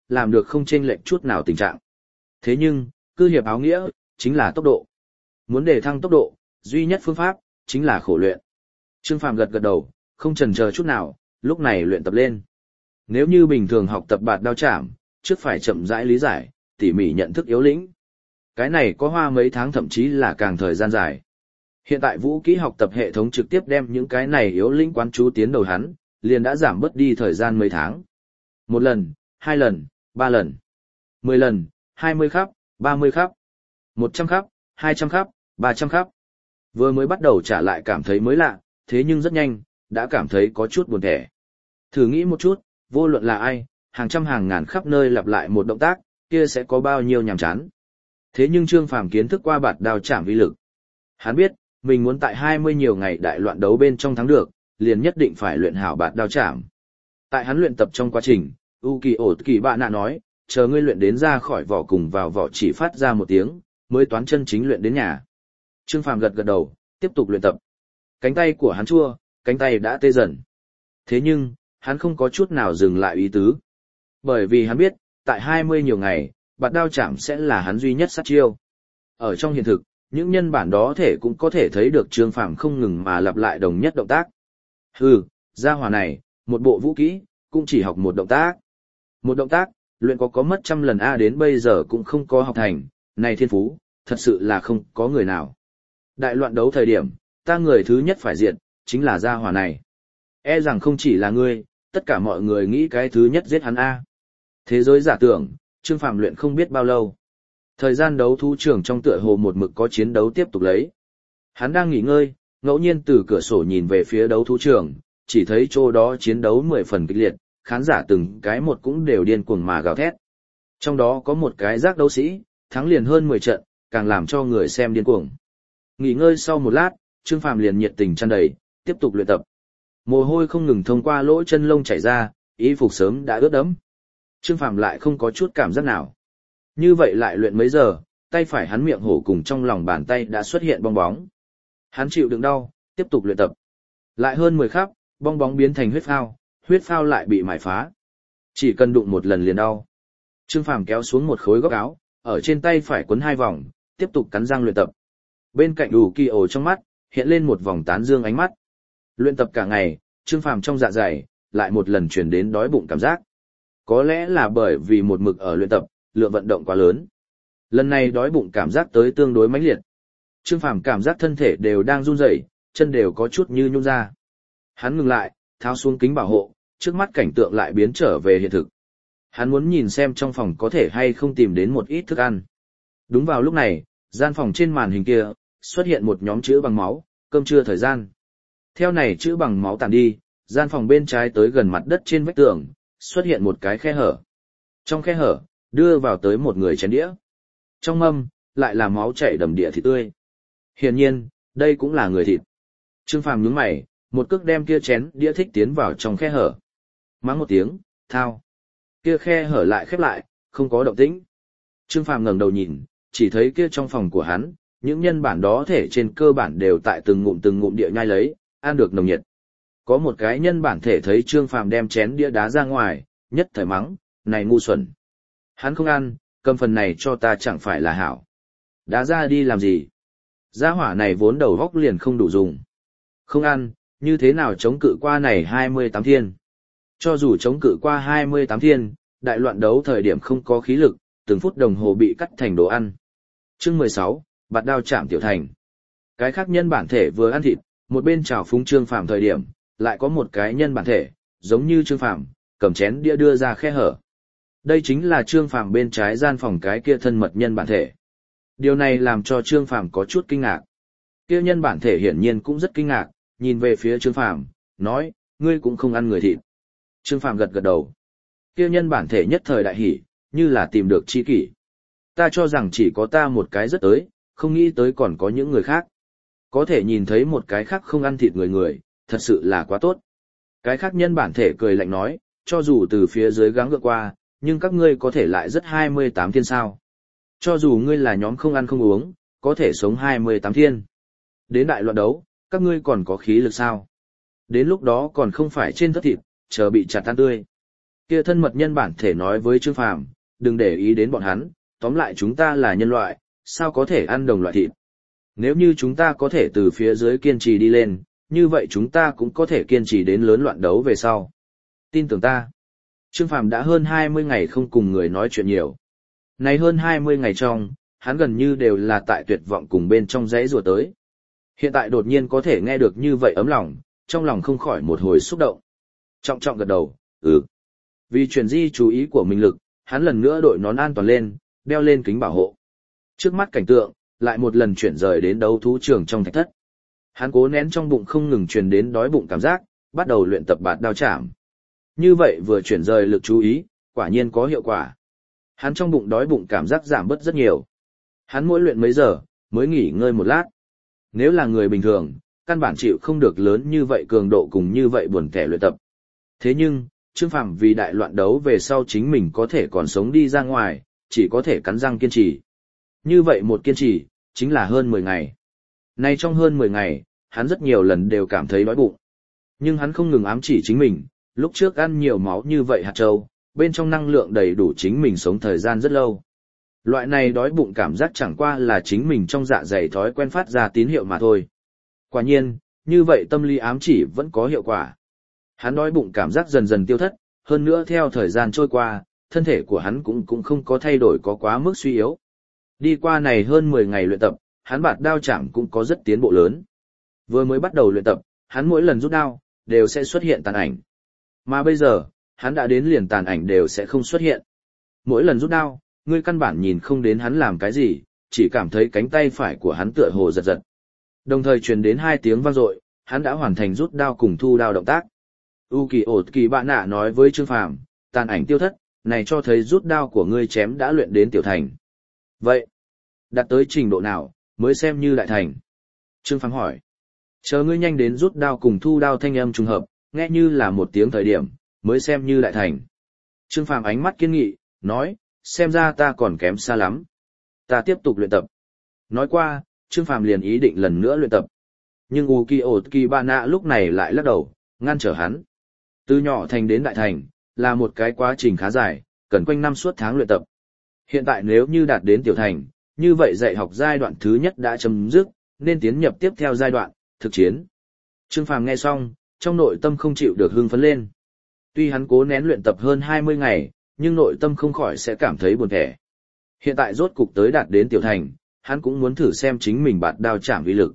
làm được không chênh lệch chút nào tình trạng. Thế nhưng, cư hiệp áo nghĩa, chính là tốc độ. Muốn đề thăng tốc độ, duy nhất phương pháp, chính là khổ luyện. Trương Phàm gật gật đầu, không chần chờ chút nào, lúc này luyện tập lên. Nếu như bình thường học tập bạt đao chạm, trước phải chậm rãi lý giải, tỉ mỉ nhận thức yếu lĩnh. Cái này có hoa mấy tháng thậm chí là càng thời gian dài. Hiện tại vũ kỹ học tập hệ thống trực tiếp đem những cái này yếu lĩnh quán chú tiến đầu hắn, liền đã giảm bớt đi thời gian mấy tháng. Một lần, hai lần, ba lần, mười lần, hai mươi khắp, ba mươi khắp, một trăm khắp, hai trăm khắp, ba trăm khắp. Vừa mới bắt đầu trả lại cảm thấy mới lạ, thế nhưng rất nhanh, đã cảm thấy có chút buồn thẻ. Thử nghĩ một chút, vô luận là ai, hàng trăm hàng ngàn khắp nơi lặp lại một động tác, kia sẽ có bao nhiêu nhàm chán. Thế nhưng Trương Phàm kiến thức qua bạt đao chạm vi lực. Hắn biết, mình muốn tại hai mươi nhiều ngày đại loạn đấu bên trong thắng được, liền nhất định phải luyện hảo bạt đao chạm. Tại hắn luyện tập trong quá trình, U Kỳ ổ kỳ bạn nạ nói, chờ ngươi luyện đến ra khỏi vỏ cùng vào vỏ chỉ phát ra một tiếng, mới toán chân chính luyện đến nhà. Trương Phàm gật gật đầu, tiếp tục luyện tập. Cánh tay của hắn chua, cánh tay đã tê dần. Thế nhưng, hắn không có chút nào dừng lại ý tứ. Bởi vì hắn biết, tại hai mươi nhiều ngày, bạt đao chạm sẽ là hắn duy nhất sát chiêu. Ở trong hiện thực, những nhân bản đó thể cũng có thể thấy được Trương Phàm không ngừng mà lặp lại đồng nhất động tác. Hừ, gia hỏa này, một bộ vũ kỹ, cũng chỉ học một động tác. Một động tác, luyện có có mất trăm lần A đến bây giờ cũng không có học thành, này thiên phú, thật sự là không có người nào. Đại loạn đấu thời điểm, ta người thứ nhất phải diệt, chính là gia hỏa này. E rằng không chỉ là ngươi, tất cả mọi người nghĩ cái thứ nhất giết hắn A. Thế giới giả tưởng, Trương Phàm luyện không biết bao lâu. Thời gian đấu thú trường trong tựa hồ một mực có chiến đấu tiếp tục lấy. Hắn đang nghỉ ngơi, ngẫu nhiên từ cửa sổ nhìn về phía đấu thú trường, chỉ thấy chỗ đó chiến đấu mười phần kịch liệt, khán giả từng cái một cũng đều điên cuồng mà gào thét. Trong đó có một cái giác đấu sĩ, thắng liền hơn mười trận, càng làm cho người xem điên cuồng. Nghỉ ngơi sau một lát, Trương Phàm liền nhiệt tình tràn đầy, tiếp tục luyện tập. Mồ hôi không ngừng thông qua lỗ chân lông chảy ra, y phục sớm đã ướt đẫm. Trương Phàm lại không có chút cảm giác nào. Như vậy lại luyện mấy giờ, tay phải hắn miệng hổ cùng trong lòng bàn tay đã xuất hiện bong bóng. Hắn chịu đựng đau, tiếp tục luyện tập. Lại hơn mười khắp, bong bóng biến thành huyết phao, huyết phao lại bị mài phá. Chỉ cần đụng một lần liền đau. Trương Phàm kéo xuống một khối góc áo, ở trên tay phải quấn hai vòng, tiếp tục cắn răng luyện tập. Bên cạnh đủ kỳ ổ trong mắt, hiện lên một vòng tán dương ánh mắt. Luyện tập cả ngày, Trương Phàm trong dạ dày, lại một lần truyền đến đói bụng cảm giác. Có lẽ là bởi vì một mực ở luyện tập, lượng vận động quá lớn. Lần này đói bụng cảm giác tới tương đối mãnh liệt. Trương Phàm cảm giác thân thể đều đang run rẩy, chân đều có chút như nhũn ra. Hắn ngừng lại, tháo xuống kính bảo hộ, trước mắt cảnh tượng lại biến trở về hiện thực. Hắn muốn nhìn xem trong phòng có thể hay không tìm đến một ít thức ăn. Đúng vào lúc này, gian phòng trên màn hình kia, xuất hiện một nhóm chữ bằng máu, cơm trưa thời gian. Theo này chữ bằng máu tàn đi, gian phòng bên trái tới gần mặt đất trên vách tường, xuất hiện một cái khe hở. Trong khe hở, đưa vào tới một người chén đĩa. Trong mâm, lại là máu chảy đầm địa thịt tươi. Hiển nhiên, đây cũng là người thịt. Trương Phàm nhướng mày, một cước đem kia chén đĩa thích tiến vào trong khe hở. Mắng một tiếng, thao. Kia khe hở lại khép lại, không có động tĩnh. Trương Phàm ngẩng đầu nhìn, chỉ thấy kia trong phòng của hắn, những nhân bản đó thể trên cơ bản đều tại từng ngụm từng ngụm địa nhai lấy, ăn được nồng nhiệt. Có một cái nhân bản thể thấy Trương Phàm đem chén đĩa đá ra ngoài, nhất thời mắng, này ngu xuẩn. Hắn không ăn, cầm phần này cho ta chẳng phải là hảo. Đá ra đi làm gì? Gia hỏa này vốn đầu góc liền không đủ dùng. Không ăn, như thế nào chống cự qua này hai mươi tám thiên? Cho dù chống cự qua hai mươi tám thiên, đại loạn đấu thời điểm không có khí lực, từng phút đồng hồ bị cắt thành đồ ăn. Chương mười sáu, bạt đao chạm tiểu thành. Cái khác nhân bản thể vừa ăn thịt, một bên chào phúng Trương Phàm thời điểm, lại có một cái nhân bản thể, giống như Trương Phàm, cầm chén đĩa đưa ra khe hở. Đây chính là Trương Phàm bên trái gian phòng cái kia thân mật nhân bản thể. Điều này làm cho Trương Phàm có chút kinh ngạc. Kia nhân bản thể hiển nhiên cũng rất kinh ngạc, nhìn về phía Trương Phàm, nói, ngươi cũng không ăn người thịt. Trương Phàm gật gật đầu. Kia nhân bản thể nhất thời đại hỉ, như là tìm được tri kỷ. Ta cho rằng chỉ có ta một cái rất tới, không nghĩ tới còn có những người khác. Có thể nhìn thấy một cái khác không ăn thịt người người, thật sự là quá tốt. Cái khác nhân bản thể cười lạnh nói, cho dù từ phía dưới gắng gượng qua, nhưng các ngươi có thể lại rất hai mươi tám thiên sao. Cho dù ngươi là nhóm không ăn không uống, có thể sống hai mươi tám thiên. Đến đại loạn đấu, các ngươi còn có khí lực sao? Đến lúc đó còn không phải trên thất thịt, chờ bị chặt tan tươi. Kia thân mật nhân bản thể nói với Trương Phàm, đừng để ý đến bọn hắn, tóm lại chúng ta là nhân loại, sao có thể ăn đồng loại thịt. Nếu như chúng ta có thể từ phía dưới kiên trì đi lên, như vậy chúng ta cũng có thể kiên trì đến lớn loạn đấu về sau. Tin tưởng ta. Trương Phàm đã hơn hai mươi ngày không cùng người nói chuyện nhiều. Này hơn hai mươi ngày trong, hắn gần như đều là tại tuyệt vọng cùng bên trong dãy rùa tới. Hiện tại đột nhiên có thể nghe được như vậy ấm lòng, trong lòng không khỏi một hồi xúc động. Trọng trọng gật đầu, ừ. Vì chuyển di chú ý của mình lực, hắn lần nữa đội nón an toàn lên, đeo lên kính bảo hộ. Trước mắt cảnh tượng, lại một lần chuyển rời đến đấu thú trường trong thạch thất. Hắn cố nén trong bụng không ngừng truyền đến đói bụng cảm giác, bắt đầu luyện tập bạt đao chạm. Như vậy vừa chuyển rời lực chú ý, quả nhiên có hiệu quả. Hắn trong bụng đói bụng cảm giác giảm bớt rất nhiều. Hắn mỗi luyện mấy giờ, mới nghỉ ngơi một lát. Nếu là người bình thường, căn bản chịu không được lớn như vậy cường độ cùng như vậy buồn tẻ luyện tập. Thế nhưng, Trương Phàm vì đại loạn đấu về sau chính mình có thể còn sống đi ra ngoài, chỉ có thể cắn răng kiên trì. Như vậy một kiên trì, chính là hơn mười ngày. Nay trong hơn mười ngày, hắn rất nhiều lần đều cảm thấy đói bụng. Nhưng hắn không ngừng ám chỉ chính mình, lúc trước ăn nhiều máu như vậy hạt châu, bên trong năng lượng đầy đủ chính mình sống thời gian rất lâu. Loại này đói bụng cảm giác chẳng qua là chính mình trong dạ dày thói quen phát ra tín hiệu mà thôi. Quả nhiên, như vậy tâm lý ám chỉ vẫn có hiệu quả. Hắn đói bụng cảm giác dần dần tiêu thất, hơn nữa theo thời gian trôi qua, thân thể của hắn cũng cũng không có thay đổi có quá mức suy yếu. Đi qua này hơn mười ngày luyện tập, hắn bạt đao chạm cũng có rất tiến bộ lớn. Vừa mới bắt đầu luyện tập, hắn mỗi lần rút đao, đều sẽ xuất hiện tàn ảnh. Mà bây giờ, hắn đã đến liền tàn ảnh đều sẽ không xuất hiện. Mỗi lần rút đao, ngươi căn bản nhìn không đến hắn làm cái gì, chỉ cảm thấy cánh tay phải của hắn tựa hồ giật giật. Đồng thời truyền đến hai tiếng vang dội, hắn đã hoàn thành rút đao cùng thu đao động tác. U kỳ ột kỳ bạn nạ nói với Trương Phàm, tàn ảnh tiêu thất, này cho thấy rút đao của ngươi chém đã luyện đến tiểu thành. Vậy, đạt tới trình độ nào, mới xem như đại thành? Trương Phàm hỏi. Chờ ngươi nhanh đến rút đao cùng thu đao thanh âm trùng hợp, nghe như là một tiếng thời điểm, mới xem như đại thành. Trương Phàm ánh mắt kiên nghị, nói, xem ra ta còn kém xa lắm. Ta tiếp tục luyện tập. Nói qua, Trương Phàm liền ý định lần nữa luyện tập. Nhưng Ukiyo Bana lúc này lại lắc đầu, ngăn trở hắn. Từ nhỏ thành đến đại thành, là một cái quá trình khá dài, cần quanh năm suốt tháng luyện tập. Hiện tại nếu như đạt đến tiểu thành, như vậy dạy học giai đoạn thứ nhất đã chấm dứt, nên tiến nhập tiếp theo giai đoạn, thực chiến. Trương Phàm nghe xong, trong nội tâm không chịu được hưng phấn lên. Tuy hắn cố nén luyện tập hơn hai mươi ngày, nhưng nội tâm không khỏi sẽ cảm thấy buồn thẻ. Hiện tại rốt cục tới đạt đến tiểu thành, hắn cũng muốn thử xem chính mình bạt đao chạm uy lực.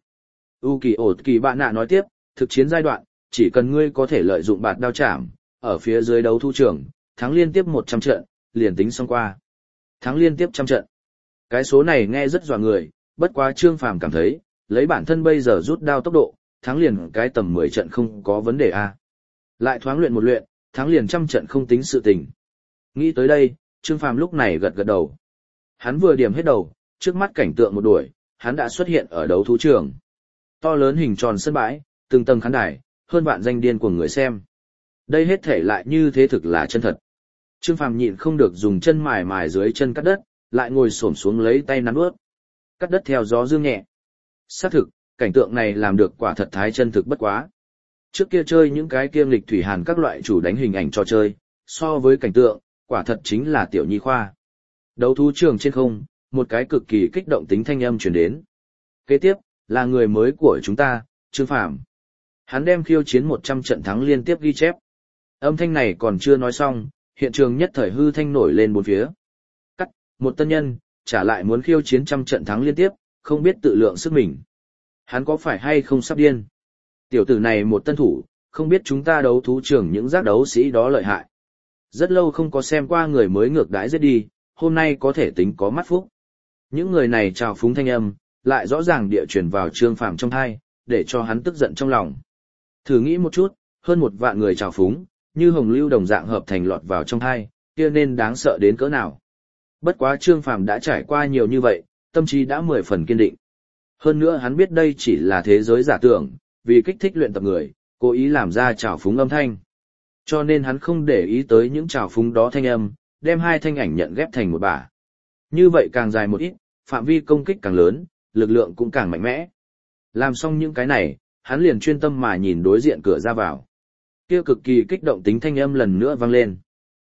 Ukiyo Bana nói tiếp, thực chiến giai đoạn, chỉ cần ngươi có thể lợi dụng bạt đao chạm, ở phía dưới đấu thu trường, thắng liên tiếp một trăm trận, liền tính xong qua. Thắng liên tiếp trăm trận. Cái số này nghe rất dọa người, bất quá Trương Phàm cảm thấy, lấy bản thân bây giờ rút đao tốc độ, thắng liền cái tầm mười trận không có vấn đề a. Lại thoáng luyện một luyện, thắng liền trăm trận không tính sự tình. Nghĩ tới đây, Trương Phàm lúc này gật gật đầu. Hắn vừa điểm hết đầu, trước mắt cảnh tượng một đuổi, hắn đã xuất hiện ở đấu thú trường. To lớn hình tròn sân bãi, từng tầng khán đài, hơn vạn danh điên của người xem. Đây hết thể lại như thế thực là chân thật. Trương Phàm nhịn không được dùng chân mài mài dưới chân cắt đất, lại ngồi xổm xuống lấy tay nắn ướt. Cắt đất theo gió dương nhẹ. Xác thực, cảnh tượng này làm được quả thật thái chân thực bất quá. Trước kia chơi những cái kiêm lịch thủy hàn các loại chủ đánh hình ảnh trò chơi, so với cảnh tượng, quả thật chính là tiểu nhi khoa. Đấu thú trường trên không, một cái cực kỳ kích động tính thanh âm truyền đến. Kế tiếp, là người mới của chúng ta, Trương Phàm. Hắn đem khiêu chiến một trăm trận thắng liên tiếp ghi chép. Âm thanh này còn chưa nói xong, hiện trường nhất thời hư thanh nổi lên bốn phía. Cắt, một tân nhân, trả lại muốn khiêu chiến trăm trận thắng liên tiếp, không biết tự lượng sức mình. Hắn có phải hay không sắp điên? Tiểu tử này một tân thủ, không biết chúng ta đấu thú trường những giác đấu sĩ đó lợi hại. Rất lâu không có xem qua người mới ngược đãi giết đi, hôm nay có thể tính có mắt phúc. Những người này trào phúng thanh âm, lại rõ ràng địa truyền vào Trương Phàm trong thai, để cho hắn tức giận trong lòng. Thử nghĩ một chút, hơn một vạn người trào phúng, như hồng lưu đồng dạng hợp thành lọt vào trong thai, kia nên đáng sợ đến cỡ nào. Bất quá Trương Phàm đã trải qua nhiều như vậy, tâm trí đã mười phần kiên định. Hơn nữa hắn biết đây chỉ là thế giới giả tưởng, vì kích thích luyện tập người, cố ý làm ra trào phúng âm thanh. Cho nên hắn không để ý tới những trào phúng đó thanh âm, đem hai thanh ảnh nhận ghép thành một bả. Như vậy càng dài một ít, phạm vi công kích càng lớn, lực lượng cũng càng mạnh mẽ. Làm xong những cái này, hắn liền chuyên tâm mà nhìn đối diện cửa ra vào. Kia cực kỳ kích động tính thanh âm lần nữa vang lên.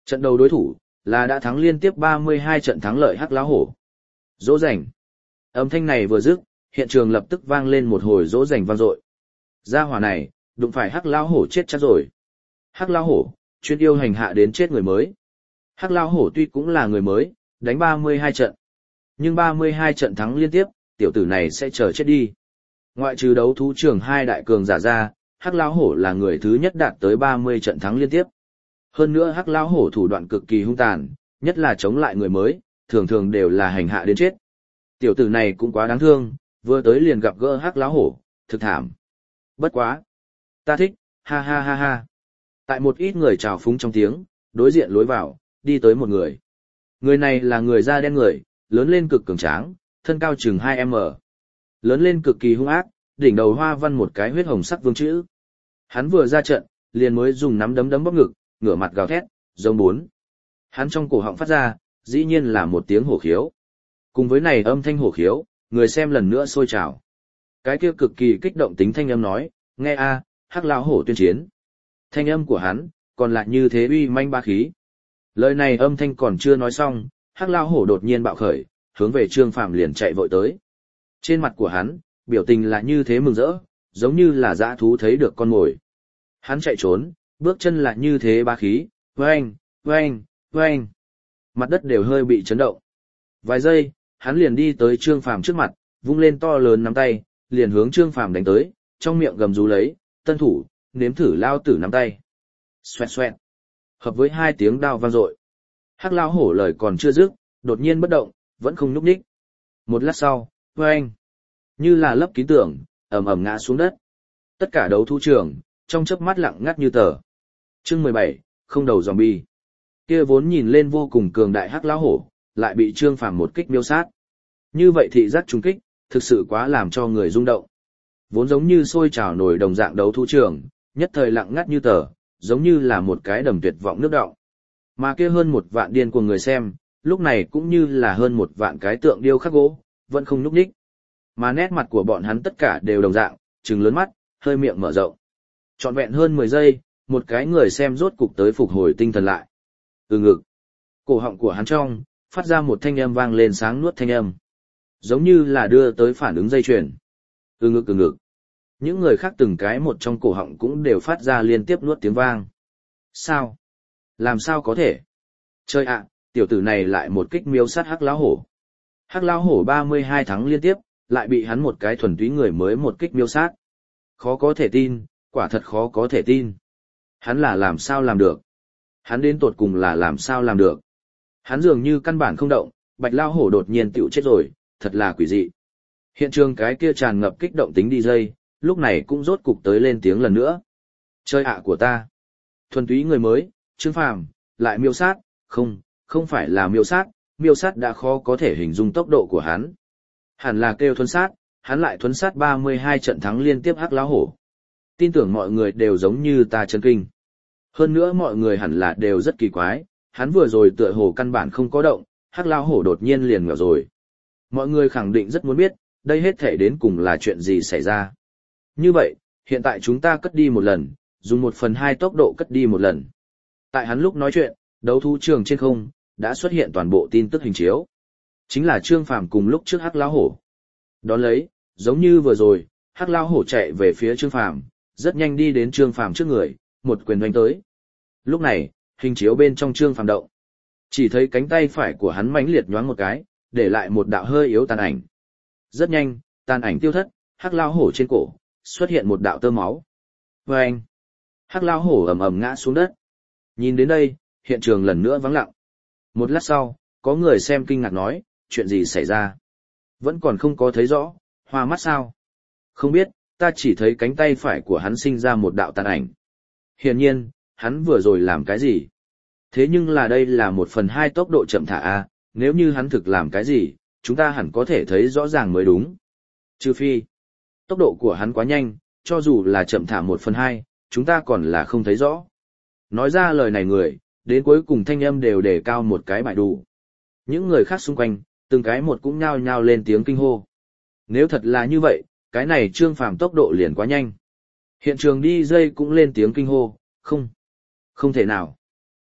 Trận đầu đối thủ là đã thắng liên tiếp ba mươi hai trận thắng lợi Hắc Lão Hổ. Dỗ dành. Âm thanh này vừa dứt, hiện trường lập tức vang lên một hồi dỗ dành vang dội. Gia hỏa này, đụng phải Hắc Lão Hổ chết chắc rồi. Hắc Lão Hổ, chuyên yêu hành hạ đến chết người mới. Hắc Lão Hổ tuy cũng là người mới, đánh ba mươi hai trận. Nhưng ba mươi hai trận thắng liên tiếp, tiểu tử này sẽ chờ chết đi. Ngoại trừ đấu thú trường hai đại cường giả ra, Hắc Lão Hổ là người thứ nhất đạt tới ba mươi trận thắng liên tiếp. Hơn nữa Hắc Lão Hổ thủ đoạn cực kỳ hung tàn, nhất là chống lại người mới, thường thường đều là hành hạ đến chết. Tiểu tử này cũng quá đáng thương, vừa tới liền gặp gỡ Hắc Lão Hổ, thực thảm. Bất quá. Ta thích, ha ha ha ha. Tại một ít người trào phúng trong tiếng, đối diện lối vào, đi tới một người. Người này là người da đen người, lớn lên cực cường tráng, thân cao chừng hai mét. Lớn lên cực kỳ hung ác, đỉnh đầu hoa văn một cái huyết hồng sắc vương chữ. Hắn vừa ra trận, liền mới dùng nắm đấm đấm bóp ngực, ngửa mặt gào thét, giống bốn. Hắn trong cổ họng phát ra, dĩ nhiên là một tiếng hổ khiếu. Cùng với này âm thanh hổ khiếu, người xem lần nữa sôi trào. Cái kia cực kỳ kích động tính thanh âm nói, nghe a, Hắc Lão Hổ tuyên chiến. Thanh âm của hắn, còn lại như thế uy manh ba khí. Lời này âm thanh còn chưa nói xong, Hắc Lão Hổ đột nhiên bạo khởi, hướng về Trương Phàm liền chạy vội tới. Trên mặt của hắn, biểu tình là như thế mừng rỡ, giống như là dã thú thấy được con mồi. Hắn chạy trốn, bước chân là như thế ba khí, oeng, oeng, oeng. Mặt đất đều hơi bị chấn động. Vài giây, hắn liền đi tới Trương Phàm trước mặt, vung lên to lớn nắm tay, liền hướng Trương Phàm đánh tới, trong miệng gầm rú lấy, tân thủ, nếm thử lao tử nắm tay. Xoẹt xoẹt. Hợp với hai tiếng đao vang dội. Hắc Lão Hổ lời còn chưa dứt, đột nhiên bất động, vẫn không nhúc nhích. Một lát sau, oeng, như là lấp kín tường, ầm ầm ngã xuống đất. Tất cả đấu thú trường, trong chớp mắt lặng ngắt như tờ. Chương mười bảy, không đầu zombie. Kia vốn nhìn lên vô cùng cường đại Hắc Lão Hổ, lại bị Trương Phàm một kích miêu sát. Như vậy thị giác trùng kích, thực sự quá làm cho người rung động. Vốn giống như sôi trào nổi đồng dạng đấu thú trường, nhất thời lặng ngắt như tờ, giống như là một cái đầm tuyệt vọng nước đọng. Mà kia hơn một vạn điên cuồng người xem, lúc này cũng như là hơn một vạn cái tượng điêu khắc gỗ, vẫn không nhúc nhích. Mà nét mặt của bọn hắn tất cả đều đồng dạng, trừng lớn mắt, hơi miệng mở rộng. Trọn vẹn hơn mười giây, một cái người xem rốt cục tới phục hồi tinh thần lại. Từ ngực, cổ họng của hắn trong, phát ra một thanh âm vang lên sáng nuốt thanh âm. Giống như là đưa tới phản ứng dây chuyền. Từ ngực từ ngực. Những người khác từng cái một trong cổ họng cũng đều phát ra liên tiếp nuốt tiếng vang. Sao? Làm sao có thể? Chơi ạ, tiểu tử này lại một kích miêu sát Hắc Lão Hổ. Hắc Lão Hổ ba mươi hai thắng liên tiếp, lại bị hắn một cái thuần túy người mới một kích miêu sát. Khó có thể tin, quả thật khó có thể tin. Hắn là làm sao làm được? Hắn đến tột cùng là làm sao làm được? Hắn dường như căn bản không động, Bạch Lão Hổ đột nhiên tiểu chết rồi, thật là quỷ dị. Hiện trường cái kia tràn ngập kích động tính đi dây, lúc này cũng rốt cục tới lên tiếng lần nữa. Chơi ạ của ta. Thuần túy người mới, Trương Phàm, lại miêu sát, không, không phải là miêu sát, miêu sát đã khó có thể hình dung tốc độ của hắn. Hẳn là kêu thuần sát, hắn lại thuần sát ba mươi hai trận thắng liên tiếp Hắc Lão Hổ. Tin tưởng mọi người đều giống như ta chấn kinh. Hơn nữa mọi người hẳn là đều rất kỳ quái, hắn vừa rồi tựa hồ căn bản không có động, Hắc Lão Hổ đột nhiên liền ngửa rồi. Mọi người khẳng định rất muốn biết, đây hết thể đến cùng là chuyện gì xảy ra. Như vậy, hiện tại chúng ta cất đi một lần, dùng một phần hai tốc độ cất đi một lần. Tại hắn lúc nói chuyện, đấu thú trường trên không, đã xuất hiện toàn bộ tin tức hình chiếu. Chính là Trương Phàm cùng lúc trước Hắc Lão Hổ. Đón lấy, giống như vừa rồi, Hắc Lão Hổ chạy về phía Trương Phàm, rất nhanh đi đến Trương Phàm trước người, một quyền đánh tới. Lúc này, hình chiếu bên trong Trương Phàm động. Chỉ thấy cánh tay phải của hắn mãnh liệt nhoáng một cái, để lại một đạo hơi yếu tàn ảnh. Rất nhanh, tàn ảnh tiêu thất, Hắc Lão Hổ trên cổ xuất hiện một đạo tơ máu. Và anh, Hắc Lão Hổ ầm ầm ngã xuống đất. Nhìn đến đây, hiện trường lần nữa vắng lặng. Một lát sau, có người xem kinh ngạc nói, chuyện gì xảy ra? Vẫn còn không có thấy rõ, hoa mắt sao? Không biết, ta chỉ thấy cánh tay phải của hắn sinh ra một đạo tàn ảnh. Hiển nhiên, hắn vừa rồi làm cái gì? Thế nhưng là đây là một phần hai tốc độ chậm thả A, nếu như hắn thực làm cái gì, chúng ta hẳn có thể thấy rõ ràng mới đúng. Trừ phi, tốc độ của hắn quá nhanh, cho dù là chậm thả một phần hai, chúng ta còn là không thấy rõ. Nói ra lời này người, đến cuối cùng thanh âm đều đề cao một cái bài đủ. Những người khác xung quanh, từng cái một cũng nhao nhao lên tiếng kinh hô. Nếu thật là như vậy, cái này Trương Phàm tốc độ liền quá nhanh. Hiện trường đi dây cũng lên tiếng kinh hô, không, không thể nào.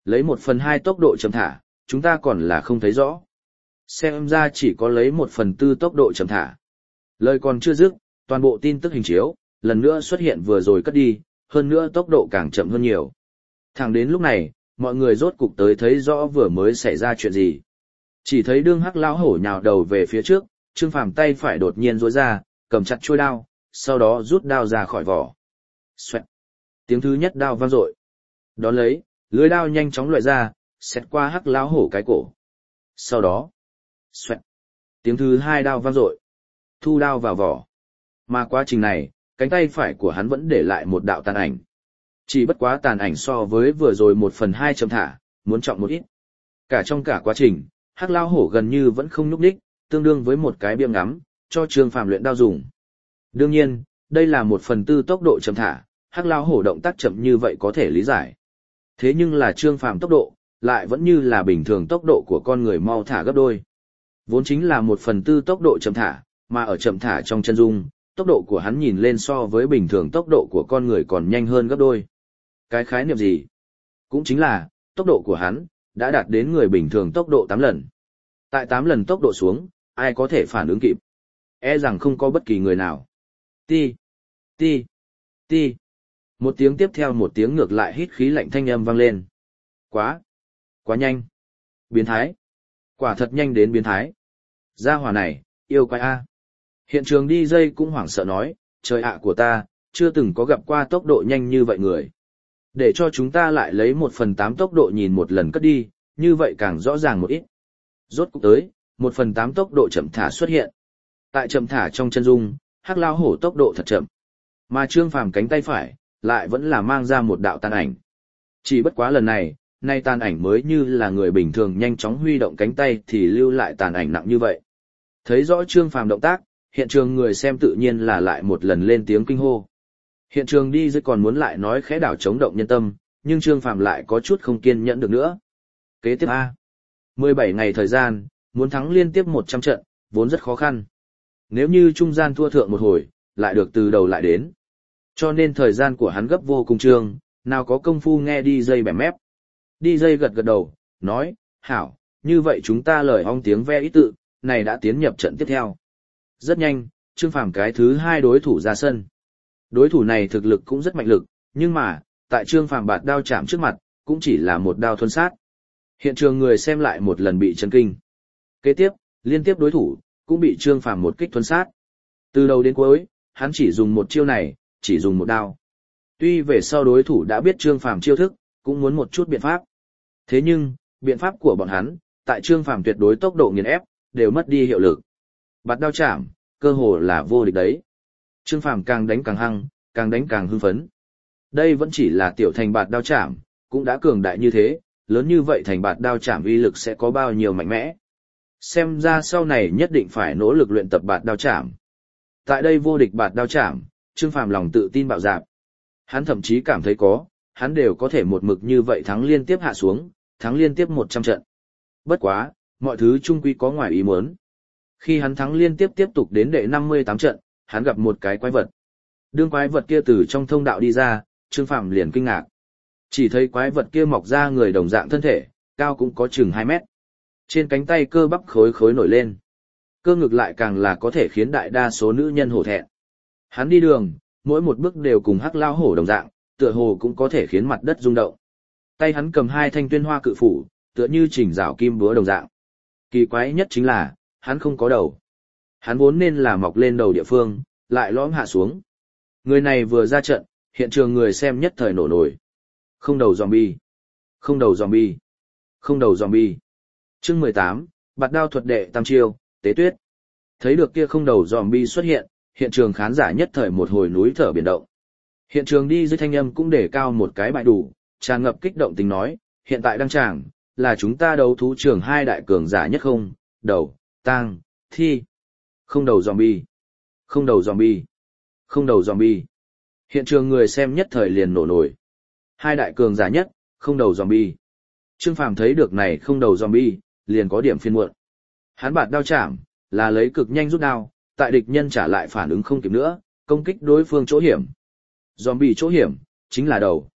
Lấy một phần hai tốc độ chậm thả, chúng ta còn là không thấy rõ. Xem ra chỉ có lấy một phần tư tốc độ chậm thả. Lời còn chưa dứt, toàn bộ tin tức hình chiếu, lần nữa xuất hiện vừa rồi cất đi, hơn nữa tốc độ càng chậm hơn nhiều. Thẳng đến lúc này, mọi người rốt cục tới thấy rõ vừa mới xảy ra chuyện gì. Chỉ thấy đương hắc lão hổ nhào đầu về phía trước, Trương Phàm tay phải đột nhiên duỗi ra, cầm chặt chuôi đao, sau đó rút đao ra khỏi vỏ. Xoẹt. Tiếng thứ nhất đao vang dội. Đón lấy, lưỡi đao nhanh chóng loại ra, xẹt qua hắc lão hổ cái cổ. Sau đó, xoẹt. Tiếng thứ hai đao vang dội. Thu đao vào vỏ. Mà quá trình này, cánh tay phải của hắn vẫn để lại một đạo tàn ảnh. Chỉ bất quá tàn ảnh so với vừa rồi một phần hai chấm thả, muốn trọng một ít. Cả trong cả quá trình, hắc lão hổ gần như vẫn không nhúc nhích, tương đương với một cái biêm ngắm, cho Trương Phàm luyện đao dùng. Đương nhiên, đây là một phần tư tốc độ chậm thả, hắc lão hổ động tác chậm như vậy có thể lý giải. Thế nhưng là Trương Phàm tốc độ, lại vẫn như là bình thường tốc độ của con người mau thả gấp đôi. Vốn chính là một phần tư tốc độ chậm thả, mà ở chậm thả trong chân dung, tốc độ của hắn nhìn lên so với bình thường tốc độ của con người còn nhanh hơn gấp đôi. Cái khái niệm gì? Cũng chính là, tốc độ của hắn, đã đạt đến người bình thường tốc độ tám lần. Tại tám lần tốc độ xuống, ai có thể phản ứng kịp? E rằng không có bất kỳ người nào. Ti, ti, ti. Một tiếng tiếp theo một tiếng ngược lại hít khí lạnh thanh âm vang lên. Quá, quá nhanh. Biến thái. Quả thật nhanh đến biến thái. Gia hỏa này, yêu quái A. Hiện trường đi dây cũng hoảng sợ nói, trời ạ của ta, chưa từng có gặp qua tốc độ nhanh như vậy người. Để cho chúng ta lại lấy một phần tám tốc độ nhìn một lần cất đi, như vậy càng rõ ràng một ít. Rốt cục tới, một phần tám tốc độ chậm thả xuất hiện. Tại chậm thả trong chân dung, hắc lão hổ tốc độ thật chậm. Mà Trương Phàm cánh tay phải, lại vẫn là mang ra một đạo tàn ảnh. Chỉ bất quá lần này, nay tàn ảnh mới như là người bình thường nhanh chóng huy động cánh tay thì lưu lại tàn ảnh nặng như vậy. Thấy rõ Trương Phàm động tác, hiện trường người xem tự nhiên là lại một lần lên tiếng kinh hô. Hiện trường đi dưới còn muốn lại nói khẽ đảo chống động nhân tâm, nhưng Trương Phàm lại có chút không kiên nhẫn được nữa. Kế tiếp A. mười bảy ngày thời gian, muốn thắng liên tiếp một trăm trận, vốn rất khó khăn. Nếu như trung gian thua thượng một hồi, lại được từ đầu lại đến. Cho nên thời gian của hắn gấp vô cùng trương, nào có công phu nghe đi dây bẻ mép. Đi dây gật gật đầu, nói, hảo, như vậy chúng ta lời ong tiếng ve ý tự, này đã tiến nhập trận tiếp theo. Rất nhanh, Trương Phàm cái thứ hai đối thủ ra sân. Đối thủ này thực lực cũng rất mạnh lực, nhưng mà, tại Trương Phàm bạt đao chạm trước mặt, cũng chỉ là một đao thuần sát. Hiện trường người xem lại một lần bị chấn kinh. Kế tiếp, liên tiếp đối thủ, cũng bị Trương Phàm một kích thuần sát. Từ đầu đến cuối, hắn chỉ dùng một chiêu này, chỉ dùng một đao. Tuy về sau đối thủ đã biết Trương Phàm chiêu thức, cũng muốn một chút biện pháp. Thế nhưng, biện pháp của bọn hắn, tại Trương Phàm tuyệt đối tốc độ nghiền ép, đều mất đi hiệu lực. Bạt đao chạm, cơ hồ là vô địch đấy. Trương Phàm càng đánh càng hăng, càng đánh càng hưng phấn. Đây vẫn chỉ là tiểu thành bạt đao chạm, cũng đã cường đại như thế, lớn như vậy thành bạt đao chạm uy lực sẽ có bao nhiêu mạnh mẽ. Xem ra sau này nhất định phải nỗ lực luyện tập bạt đao chạm. Tại đây vô địch bạt đao chạm, Trương Phàm lòng tự tin bạo dạn. Hắn thậm chí cảm thấy có, hắn đều có thể một mực như vậy thắng liên tiếp hạ xuống, thắng liên tiếp một trăm trận. Bất quá, mọi thứ chung quy có ngoài ý muốn. Khi hắn thắng liên tiếp tiếp tục đến đệ năm mươi tám trận, hắn gặp một cái quái vật. Đương quái vật kia từ trong thông đạo đi ra, Trương Phàm liền kinh ngạc. Chỉ thấy quái vật kia mọc ra người đồng dạng thân thể, cao cũng có chừng hai mét. Trên cánh tay cơ bắp khối khối nổi lên. Cơ ngực lại càng là có thể khiến đại đa số nữ nhân hổ thẹn. Hắn đi đường, mỗi một bước đều cùng hắc lao hổ đồng dạng, tựa hồ cũng có thể khiến mặt đất rung động. Tay hắn cầm hai thanh tuyên hoa cự phủ, tựa như chỉnh rảo kim búa đồng dạng. Kỳ quái nhất chính là, hắn không có đầu. Hắn vốn nên là mọc lên đầu địa phương, lại lõm hạ xuống. Người này vừa ra trận, hiện trường người xem nhất thời nổ nổi. Không đầu zombie. Không đầu zombie. Không đầu zombie. Chương mười tám, bạt đao thuật đệ tam chiêu, tế tuyết. Thấy được kia không đầu zombie xuất hiện, hiện trường khán giả nhất thời một hồi núi thở biển động. Hiện trường đi dưới thanh âm cũng để cao một cái bại đủ, tràn ngập kích động tính nói, hiện tại đăng tràng, là chúng ta đấu thú trường hai đại cường giả nhất không, đầu, tang, thi. Không đầu zombie. Không đầu zombie. Không đầu zombie. Hiện trường người xem nhất thời liền nổ nổi. Hai đại cường giả nhất, không đầu zombie. Trương Phàm thấy được này không đầu zombie, liền có điểm phiền muộn. Hắn bạt đao chạm, là lấy cực nhanh rút đao, tại địch nhân trả lại phản ứng không kịp nữa, công kích đối phương chỗ hiểm. Zombie chỗ hiểm, chính là đầu.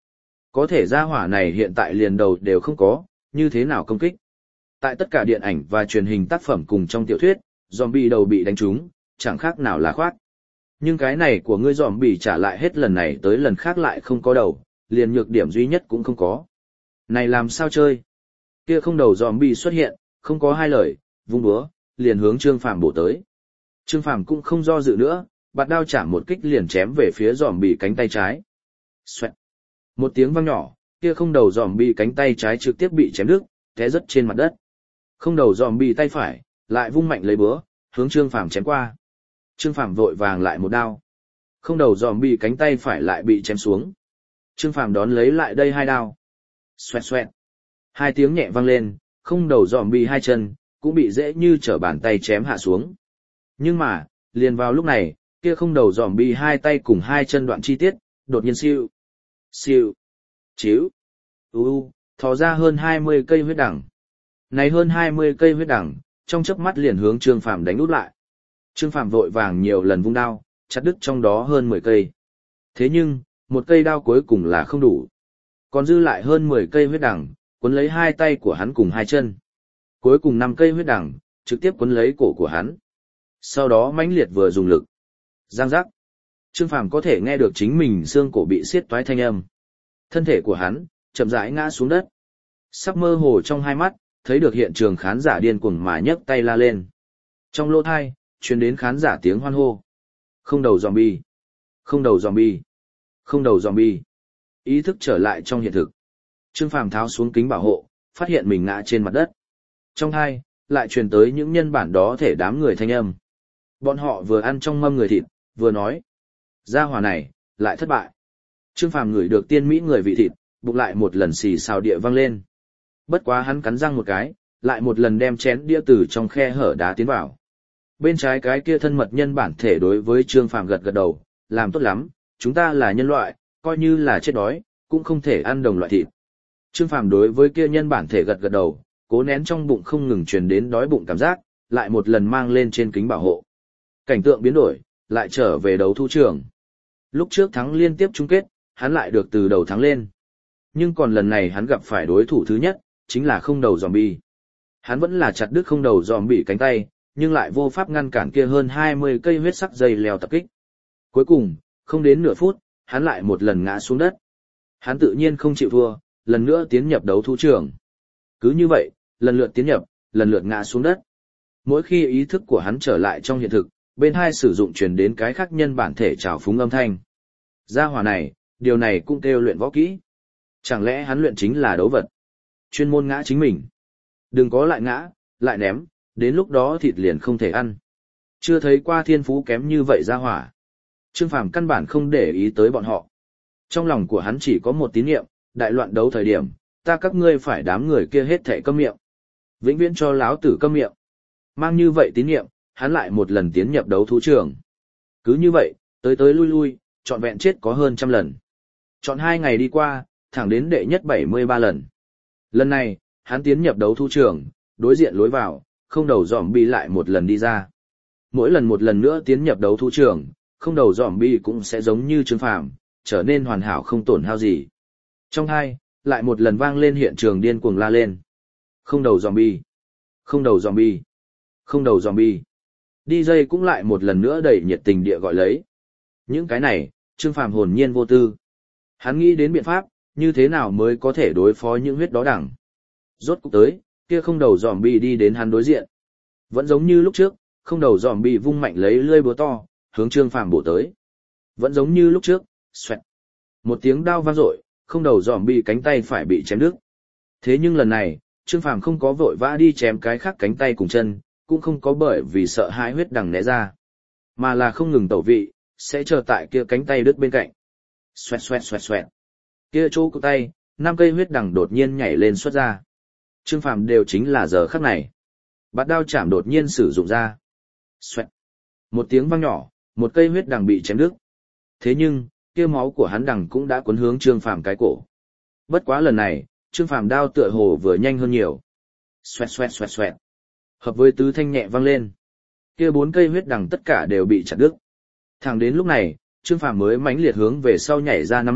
Có thể gia hỏa này hiện tại liền đầu đều không có, như thế nào công kích? Tại tất cả điện ảnh và truyền hình tác phẩm cùng trong tiểu thuyết, zombie đầu bị đánh trúng, chẳng khác nào là khoác. Nhưng cái này của ngươi zombie trả lại hết lần này tới lần khác lại không có đầu, liền nhược điểm duy nhất cũng không có. Này làm sao chơi? Kia không đầu zombie xuất hiện, không có hai lời, vung búa, liền hướng Trương Phàm bổ tới. Trương Phàm cũng không do dự nữa, bạt đao chạm một kích liền chém về phía zombie cánh tay trái. Xoẹt. Một tiếng vang nhỏ, kia không đầu zombie cánh tay trái trực tiếp bị chém đứt, té rớt trên mặt đất. Không đầu zombie tay phải, lại vung mạnh lấy búa, hướng Trương Phàm chém qua. Trương Phàm vội vàng lại một đao. Không đầu zombie cánh tay phải lại bị chém xuống. Trương Phàm đón lấy lại đây hai đao. Xoẹt xoẹt. Hai tiếng nhẹ vang lên, không đầu zombie hai chân, cũng bị dễ như trở bàn tay chém hạ xuống. Nhưng mà, liền vào lúc này, kia không đầu zombie hai tay cùng hai chân đoạn chi tiết, đột nhiên siêu. Siêu. Chíu. U u, thò ra hơn hai mươi cây huyết đằng. Này hơn hai mươi cây huyết đằng, trong chớp mắt liền hướng Trương Phàm đánh út lại. Trương Phàm vội vàng nhiều lần vung đao, chặt đứt trong đó hơn mười cây. Thế nhưng, một cây đao cuối cùng là không đủ. Còn dư lại hơn mười cây huyết đằng, cuốn lấy hai tay của hắn cùng hai chân. Cuối cùng năm cây huyết đằng, trực tiếp cuốn lấy cổ của hắn. Sau đó mãnh liệt vừa dùng lực. Giang giác. Trương Phàm có thể nghe được chính mình xương cổ bị xiết toái thanh âm. Thân thể của hắn, chậm rãi ngã xuống đất. Sắp mơ hồ trong hai mắt, thấy được hiện trường khán giả điên cuồng mà nhấc tay la lên. Trong lỗ thai, truyền đến khán giả tiếng hoan hô. Không đầu zombie. Không đầu zombie. Không đầu zombie. Ý thức trở lại trong hiện thực. Trương Phàm tháo xuống kính bảo hộ, phát hiện mình ngã trên mặt đất. Trong hai, lại truyền tới những nhân bản đó thể đám người thanh âm. Bọn họ vừa ăn trong mâm người thịt, vừa nói. Gia hỏa này, lại thất bại. Trương Phàm ngửi được tiên mỹ người vị thịt, bụng lại một lần xì xào địa văng lên. Bất quá hắn cắn răng một cái, lại một lần đem chén đĩa từ trong khe hở đá tiến vào. Bên trái cái kia thân mật nhân bản thể đối với Trương Phàm gật gật đầu, làm tốt lắm, chúng ta là nhân loại, coi như là chết đói, cũng không thể ăn đồng loại thịt. Trương Phàm đối với kia nhân bản thể gật gật đầu, cố nén trong bụng không ngừng truyền đến đói bụng cảm giác, lại một lần mang lên trên kính bảo hộ. Cảnh tượng biến đổi, lại trở về đấu thu trường. Lúc trước thắng liên tiếp chung kết, hắn lại được từ đầu thắng lên. Nhưng còn lần này hắn gặp phải đối thủ thứ nhất, chính là không đầu zombie. Hắn vẫn là chặt đứt không đầu zombie cánh tay, nhưng lại vô pháp ngăn cản kia hơn hai mươi cây huyết sắc dây leo tập kích. Cuối cùng, không đến nửa phút, hắn lại một lần ngã xuống đất. Hắn tự nhiên không chịu thua, lần nữa tiến nhập đấu thu trường. Cứ như vậy, lần lượt tiến nhập, lần lượt ngã xuống đất. Mỗi khi ý thức của hắn trở lại trong hiện thực, bên hai sử dụng truyền đến cái khác nhân bản thể trào phúng âm thanh. Gia hỏa này, điều này cũng kêu luyện võ kỹ. Chẳng lẽ hắn luyện chính là đấu vật? Chuyên môn ngã chính mình. Đừng có lại ngã, lại ném, đến lúc đó thịt liền không thể ăn. Chưa thấy qua thiên phú kém như vậy gia hỏa. Trương Phàm căn bản không để ý tới bọn họ. Trong lòng của hắn chỉ có một tín niệm, đại loạn đấu thời điểm, ta các ngươi phải đám người kia hết thảy câm miệng. Vĩnh viễn cho láo tử câm miệng. Mang như vậy tín niệm, hắn lại một lần tiến nhập đấu thú trường. Cứ như vậy, tới tới lui lui, trọn vẹn chết có hơn trăm lần. Chọn hai ngày đi qua, thẳng đến đệ nhất bảy mươi ba lần. Lần này, hắn tiến nhập đấu thú trường, đối diện lối vào, không đầu zombie lại một lần đi ra. Mỗi lần một lần nữa tiến nhập đấu thú trường, không đầu zombie cũng sẽ giống như Trương Phàm, trở nên hoàn hảo không tổn hao gì. Trong hai, lại một lần vang lên hiện trường điên cuồng la lên. Không đầu zombie. Không đầu zombie. Không đầu zombie. đi jây cũng lại một lần nữa đẩy nhiệt tình địa gọi lấy. Những cái này, Trương Phàm hồn nhiên vô tư. Hắn nghĩ đến biện pháp, như thế nào mới có thể đối phó những huyết đó đẳng. Rốt cục tới, kia không đầu zombie đi đến hắn đối diện. Vẫn giống như lúc trước, không đầu zombie vung mạnh lấy lưỡi búa to, hướng Trương Phàm bổ tới. Vẫn giống như lúc trước, xoẹt. Một tiếng đao vang dội, không đầu zombie cánh tay phải bị chém đứt. Thế nhưng lần này, Trương Phàm không có vội vã đi chém cái khác cánh tay cùng chân, cũng không có bởi vì sợ hãi huyết đằng né ra, mà là không ngừng tẩu vị, sẽ chờ tại kia cánh tay đứt bên cạnh. Xoẹt xoẹt xoẹt xoẹt. Kia chỗ cổ tay, năm cây huyết đằng đột nhiên nhảy lên xuất ra. Trương Phàm đều chính là giờ khắc này. Bạt đao chạm đột nhiên sử dụng ra. Xoẹt. Một tiếng vang nhỏ, một cây huyết đằng bị chém đứt. Thế nhưng, kia máu của hắn đằng cũng đã cuốn hướng Trương Phàm cái cổ. Bất quá lần này, Trương Phàm đao tựa hồ vừa nhanh hơn nhiều. Xoẹt xoẹt xoẹt xoẹt. Hợp với tứ thanh nhẹ vang lên. Kia bốn cây huyết đằng tất cả đều bị chặt đứt. Thẳng đến lúc này, Trương Phàm mới mãnh liệt hướng về sau nhảy ra năm mét,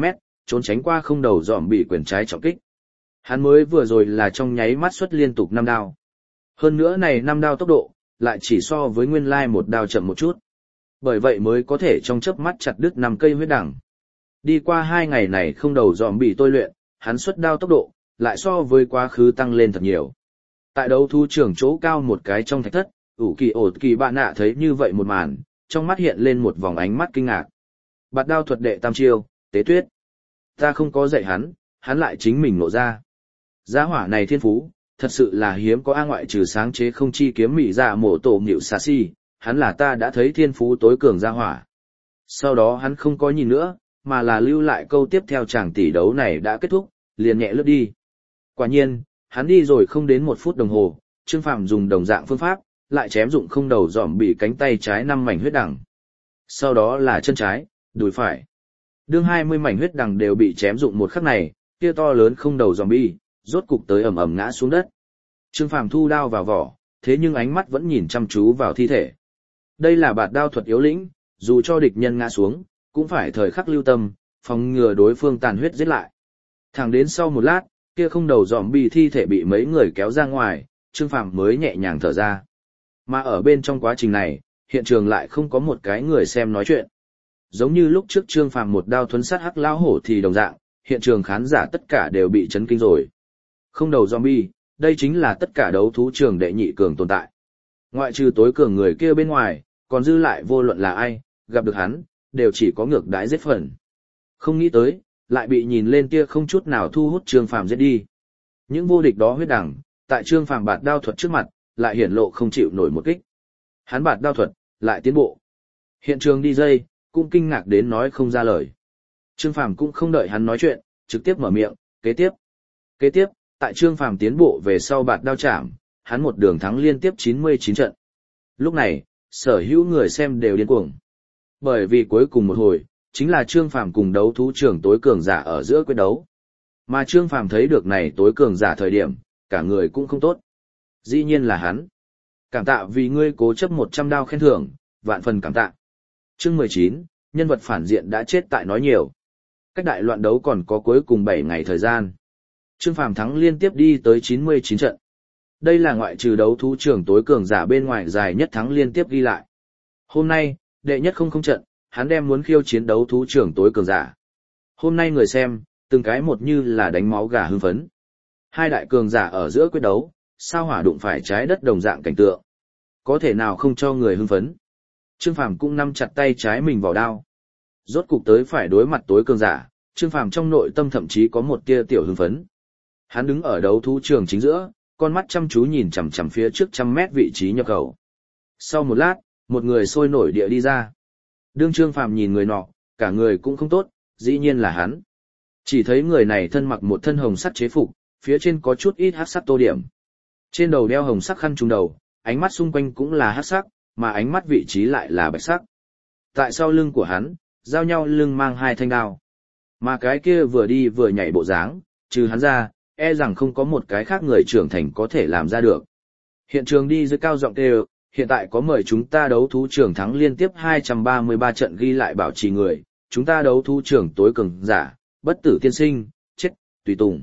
trốn tránh qua không đầu dòm bị quyền trái trọng kích. Hắn mới vừa rồi là trong nháy mắt xuất liên tục năm đao. Hơn nữa này năm đao tốc độ, lại chỉ so với nguyên lai một đao chậm một chút. Bởi vậy mới có thể trong chớp mắt chặt đứt năm cây huyết đằng. Đi qua hai ngày này không đầu dòm bị tôi luyện, hắn xuất đao tốc độ, lại so với quá khứ tăng lên thật nhiều. Tại đấu thú trường chỗ cao một cái trong thạch thất, ủ kỳ ổ kỳ bạn nạ thấy như vậy một màn, trong mắt hiện lên một vòng ánh mắt kinh ngạc. Bạt đao thuật đệ tam chiêu, tế tuyết. Ta không có dạy hắn, hắn lại chính mình nộ ra. Gia hỏa này thiên phú, thật sự là hiếm có a ngoại trừ sáng chế không chi kiếm mỹ dạ mổ tổ nghịu xà si, hắn là ta đã thấy thiên phú tối cường gia hỏa. Sau đó hắn không có nhìn nữa, mà là lưu lại câu tiếp theo chàng tỷ đấu này đã kết thúc, liền nhẹ lướt đi. Quả nhiên, hắn đi rồi không đến một phút đồng hồ, Trương Phàm dùng đồng dạng phương pháp, lại chém dụng không đầu dòm bị cánh tay trái năm mảnh huyết đằng. Sau đó là chân trái, đùi phải. Đương hai mươi mảnh huyết đằng đều bị chém dụng một khắc này, kia to lớn không đầu dòm bi, rốt cục tới ầm ầm ngã xuống đất. Trương Phàm thu đao vào vỏ, thế nhưng ánh mắt vẫn nhìn chăm chú vào thi thể. Đây là bạt đao thuật yếu lĩnh, dù cho địch nhân ngã xuống, cũng phải thời khắc lưu tâm, phòng ngừa đối phương tàn huyết giết lại. Thẳng đến sau một lát, kia không đầu dòm bi thi thể bị mấy người kéo ra ngoài, Trương Phàm mới nhẹ nhàng thở ra. Mà ở bên trong quá trình này, hiện trường lại không có một cái người xem nói chuyện. Giống như lúc trước Trương Phàm một đao thuấn sát hắc lão hổ thì đồng dạng, hiện trường khán giả tất cả đều bị chấn kinh rồi. Không đầu zombie, đây chính là tất cả đấu thú trường đệ nhị cường tồn tại. Ngoại trừ tối cường người kia bên ngoài, còn dư lại vô luận là ai, gặp được hắn, đều chỉ có ngược đãi giết phần. Không nghĩ tới, lại bị nhìn lên kia không chút nào thu hút Trương Phàm giết đi. Những vô địch đó huyết đẳng, tại Trương Phàm bạt đao thuật trước mặt, lại hiển lộ không chịu nổi một kích. Hắn bạt đao thuật, lại tiến bộ. Hiện trường đi dây, cũng kinh ngạc đến nói không ra lời. Trương Phàm cũng không đợi hắn nói chuyện, trực tiếp mở miệng, kế tiếp. Kế tiếp, tại Trương Phàm tiến bộ về sau bạt đao chạm, hắn một đường thắng liên tiếp chín mươi chín trận. Lúc này, sở hữu người xem đều điên cuồng. Bởi vì cuối cùng một hồi, chính là Trương Phàm cùng đấu thú trưởng tối cường giả ở giữa quyết đấu. Mà Trương Phàm thấy được này tối cường giả thời điểm, cả người cũng không tốt. Dĩ nhiên là hắn. Cảm tạ vì ngươi cố chấp một trăm đao khen thưởng, vạn phần cảm tạ. Chương mười chín, nhân vật phản diện đã chết tại nói nhiều. Cách đại loạn đấu còn có cuối cùng bảy ngày thời gian. Trương Phàm thắng liên tiếp đi tới chín mươi chín trận. Đây là ngoại trừ đấu thú trưởng tối cường giả bên ngoài dài nhất thắng liên tiếp ghi lại. Hôm nay, đệ nhất không không trận, hắn đem muốn khiêu chiến đấu thú trưởng tối cường giả. Hôm nay người xem, từng cái một như là đánh máu gà hưng phấn. Hai đại cường giả ở giữa quyết đấu, sao hỏa đụng phải trái đất đồng dạng cảnh tượng. Có thể nào không cho người hưng phấn. Trương Phàm cũng nắm chặt tay trái mình vào đao. Rốt cục tới phải đối mặt tối cường giả, Trương Phàm trong nội tâm thậm chí có một tia tiểu hưng phấn. Hắn đứng ở đấu thú trường chính giữa, con mắt chăm chú nhìn chằm chằm phía trước trăm mét vị trí nhập khẩu. Sau một lát, một người sôi nổi địa đi ra. Đương Trương Phàm nhìn người nọ, cả người cũng không tốt, dĩ nhiên là hắn. Chỉ thấy người này thân mặc một thân hồng sắt chế phục, phía trên có chút ít hắc sắc tô điểm. Trên đầu đeo hồng sắc khăn trùm đầu, ánh mắt xung quanh cũng là hắc sắc, mà ánh mắt vị trí lại là bạch sắc. Tại sau lưng của hắn, giao nhau lưng mang hai thanh đao. Mà cái kia vừa đi vừa nhảy bộ dáng, trừ hắn ra, e rằng không có một cái khác người trưởng thành có thể làm ra được. Hiện trường đi dưới cao giọng kêu, hiện tại có mời chúng ta đấu thú trưởng thắng liên tiếp hai trăm ba mươi ba trận ghi lại bảo trì người, chúng ta đấu thú trưởng tối cường giả, bất tử tiên sinh, chết, tùy tùng.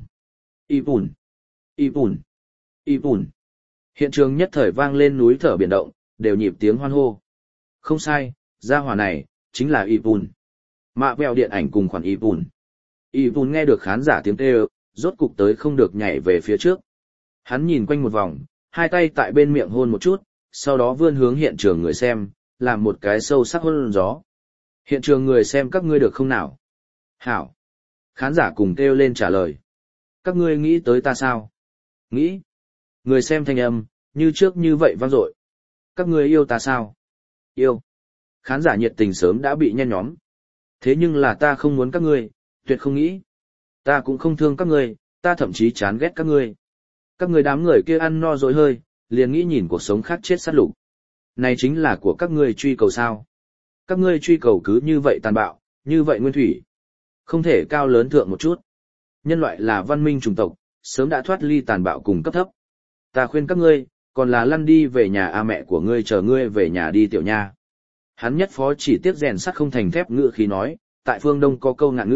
Y bùn, y bùn, y bùn. Hiện trường nhất thời vang lên núi thở biển động, đều nhịp tiếng hoan hô. Không sai, gia hỏa này, chính là y bùn. Mạ vèo điện ảnh cùng khoản y bùn. Y bùn nghe được khán giả tiếng kêu, rốt cục tới không được nhảy về phía trước. Hắn nhìn quanh một vòng, hai tay tại bên miệng hôn một chút, sau đó vươn hướng hiện trường người xem, làm một cái sâu sắc hôn gió. Hiện trường người xem các ngươi được không nào? Hảo. Khán giả cùng kêu lên trả lời. Các ngươi nghĩ tới ta sao? Nghĩ. Người xem thanh âm, như trước như vậy vang dội. Các ngươi yêu ta sao? Yêu. Khán giả nhiệt tình sớm đã bị nhen nhóm. Thế nhưng là ta không muốn các ngươi, tuyệt không nghĩ. Ta cũng không thương các ngươi, ta thậm chí chán ghét các ngươi. Các ngươi đám người kia ăn no rồi hơi, liền nghĩ nhìn cuộc sống khác chết sát lục. Này chính là của các ngươi truy cầu sao? Các ngươi truy cầu cứ như vậy tàn bạo, như vậy nguyên thủy. Không thể cao lớn thượng một chút. Nhân loại là văn minh chủng tộc, sớm đã thoát ly tàn bạo cùng cấp thấp. Ta khuyên các ngươi, còn là lăn đi về nhà a mẹ của ngươi chờ ngươi về nhà đi tiểu nha. Hắn nhất phó chỉ tiếc rèn sắt không thành thép ngữ khí nói, tại phương Đông có câu ngạn ngữ,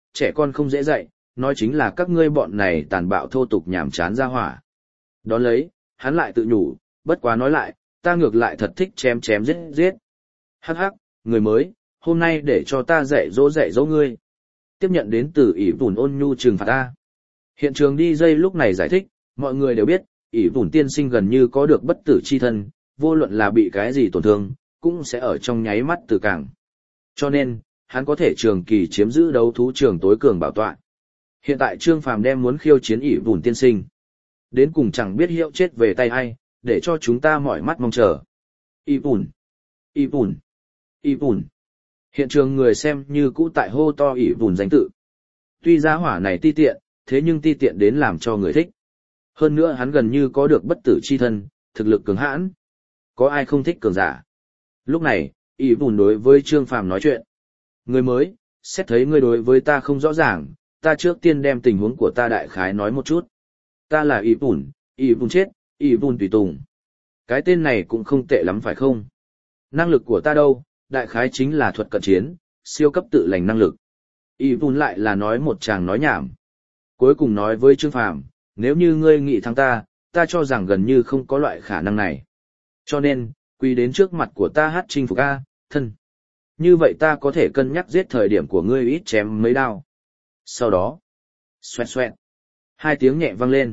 trẻ con không dễ dạy, nói chính là các ngươi bọn này tàn bạo thô tục nhảm chán ra hỏa. Đón lấy, hắn lại tự nhủ, bất quá nói lại, ta ngược lại thật thích chém chém giết giết. Hắc hắc, người mới, hôm nay để cho ta dạy dỗ dạy dỗ ngươi. Tiếp nhận đến từ ỷ vùn ôn nhu trừng phạt ta. Hiện trường đi dây lúc này giải thích, mọi người đều biết, ỷ vùn tiên sinh gần như có được bất tử chi thân, vô luận là bị cái gì tổn thương, cũng sẽ ở trong nháy mắt từ cảng. Cho nên, hắn có thể trường kỳ chiếm giữ đấu thú trường tối cường bảo tọa. Hiện tại Trương Phàm đem muốn khiêu chiến ỷ vùn tiên sinh. Đến cùng chẳng biết hiệu chết về tay ai, để cho chúng ta mỏi mắt mong chờ. ỷ vùn, ỷ vùn, ỷ vùn. Hiện trường người xem như cũ tại hô to ỷ vùn danh tự. Tuy giá hỏa này ti tiện, thế nhưng ti tiện đến làm cho người thích. Hơn nữa hắn gần như có được bất tử chi thân, thực lực cường hãn. Có ai không thích cường giả? Lúc này, ỷ vùn đối với Trương Phàm nói chuyện. Người mới, xét thấy ngươi đối với ta không rõ ràng, ta trước tiên đem tình huống của ta đại khái nói một chút. Ta là ỷ vùn, ỷ vùn chết, ỷ vùn tùy tùng. Cái tên này cũng không tệ lắm phải không? Năng lực của ta đâu, đại khái chính là thuật cận chiến, siêu cấp tự lành năng lực. ỷ vùn lại là nói một chàng nói nhảm. Cuối cùng nói với Trương Phàm, nếu như ngươi nghĩ thắng ta, ta cho rằng gần như không có loại khả năng này. Cho nên, quy đến trước mặt của ta hát chinh phục a, thân. Như vậy ta có thể cân nhắc giết thời điểm của ngươi ít chém mấy đao. Sau đó, xoẹt xoẹt, hai tiếng nhẹ vang lên.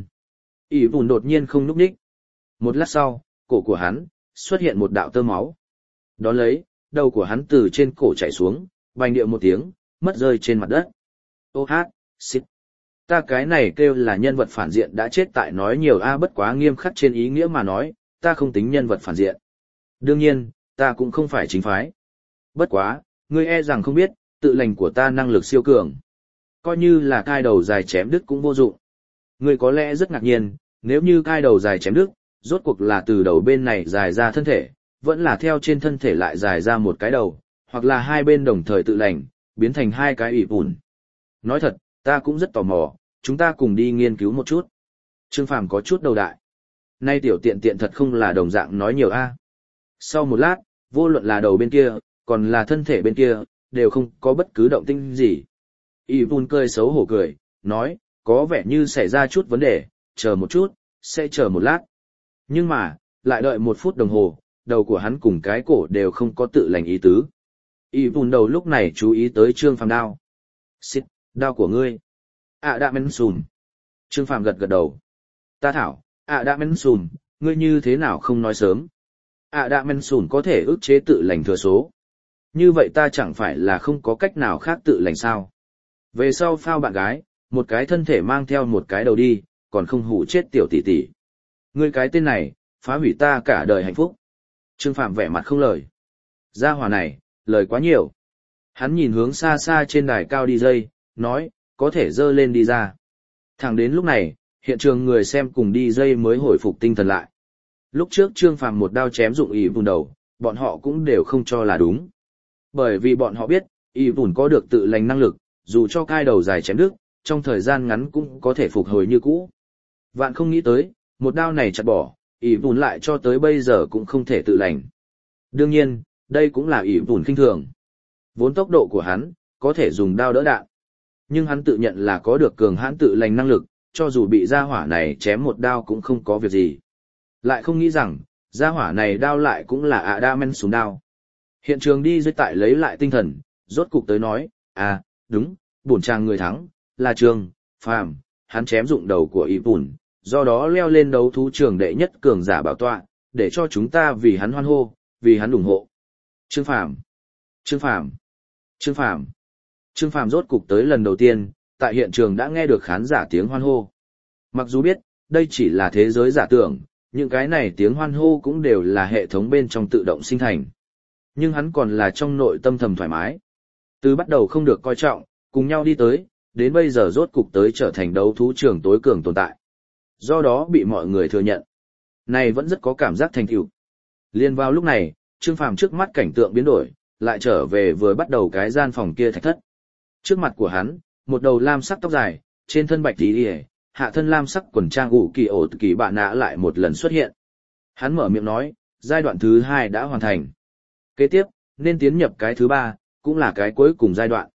ỷ vùn đột nhiên không núp đích. Một lát sau, cổ của hắn xuất hiện một đạo tơ máu. Đón lấy, đầu của hắn từ trên cổ chảy xuống, bành điệu một tiếng, mất rơi trên mặt đất. Ô hát, xít. Ta cái này kêu là nhân vật phản diện đã chết tại nói nhiều a bất quá nghiêm khắc trên ý nghĩa mà nói, ta không tính nhân vật phản diện. Đương nhiên, ta cũng không phải chính phái. Bất quá, ngươi e rằng không biết, tự lành của ta năng lực siêu cường. Coi như là cai đầu dài chém đứt cũng vô dụng. Ngươi có lẽ rất ngạc nhiên, nếu như cai đầu dài chém đứt, rốt cuộc là từ đầu bên này dài ra thân thể, vẫn là theo trên thân thể lại dài ra một cái đầu, hoặc là hai bên đồng thời tự lành, biến thành hai cái ỷ vùn. Nói thật, ta cũng rất tò mò, chúng ta cùng đi nghiên cứu một chút. Trương Phàm có chút đầu đại. Nay tiểu tiện tiện thật không là đồng dạng nói nhiều a. Sau một lát, vô luận là đầu bên kia, còn là thân thể bên kia, đều không có bất cứ động tĩnh gì. ỷ vùn cười xấu hổ cười, nói, có vẻ như xảy ra chút vấn đề, chờ một chút, sẽ chờ một lát. Nhưng mà, lại đợi một phút đồng hồ, đầu của hắn cùng cái cổ đều không có tự lành ý tứ. ỷ vùn đầu lúc này chú ý tới Trương Phàm đao. Xít, đao của ngươi. À đã men sùm. Trương Phàm gật gật đầu. Ta thảo, à đã men sùm, ngươi như thế nào không nói sớm. À đã men sùm có thể ức chế tự lành thừa số. Như vậy ta chẳng phải là không có cách nào khác tự lành sao. Về sau phao bạn gái, một cái thân thể mang theo một cái đầu đi, còn không hủ chết tiểu tỷ tỷ. Ngươi cái tên này, phá hủy ta cả đời hạnh phúc. Trương Phàm vẻ mặt không lời. Gia hỏa này, lời quá nhiều. Hắn nhìn hướng xa xa trên đài cao đi dây, nói, có thể dơ lên đi ra. Thẳng đến lúc này, hiện trường người xem cùng đi dây mới hồi phục tinh thần lại. Lúc trước Trương Phàm một đao chém dụng ỷ vùn đầu, bọn họ cũng đều không cho là đúng. Bởi vì bọn họ biết, ỷ vùn có được tự lành năng lực, dù cho cai đầu dài chém đứt, trong thời gian ngắn cũng có thể phục hồi như cũ. Vạn không nghĩ tới, một đao này chặt bỏ, ỷ vùn lại cho tới bây giờ cũng không thể tự lành. Đương nhiên, đây cũng là ỷ vùn khinh thường. Vốn tốc độ của hắn, có thể dùng đao đỡ đạn. Nhưng hắn tự nhận là có được cường hãn tự lành năng lực, cho dù bị gia hỏa này chém một đao cũng không có việc gì. Lại không nghĩ rằng, gia hỏa này đao lại cũng là ạ đa men xuống đao. Hiện trường đi dưới tại lấy lại tinh thần, rốt cục tới nói, à, đúng, bổn chàng người thắng, là Trương Phàm, hắn chém dụng đầu của ỷ vùn, do đó leo lên đấu thú trường đệ nhất cường giả bảo tọa, để cho chúng ta vì hắn hoan hô, vì hắn ủng hộ. Trương Phàm, Trương Phàm, Trương Phàm. Trương Phàm rốt cục tới lần đầu tiên, tại hiện trường đã nghe được khán giả tiếng hoan hô. Mặc dù biết, đây chỉ là thế giới giả tưởng, những cái này tiếng hoan hô cũng đều là hệ thống bên trong tự động sinh thành. Nhưng hắn còn là trong nội tâm thầm thoải mái. Từ bắt đầu không được coi trọng, cùng nhau đi tới, đến bây giờ rốt cục tới trở thành đấu thú trường tối cường tồn tại. Do đó bị mọi người thừa nhận. Này vẫn rất có cảm giác thành tựu. Liên vào lúc này, Trương Phàm trước mắt cảnh tượng biến đổi, lại trở về vừa bắt đầu cái gian phòng kia thạch thất. Trước mặt của hắn, một đầu lam sắc tóc dài, trên thân bạch tí đi hạ thân lam sắc quần trang ủ kỳ ổ kỳ bạn nã lại một lần xuất hiện. Hắn mở miệng nói, giai đoạn thứ hai đã hoàn thành. Kế tiếp, nên tiến nhập cái thứ ba, cũng là cái cuối cùng giai đoạn.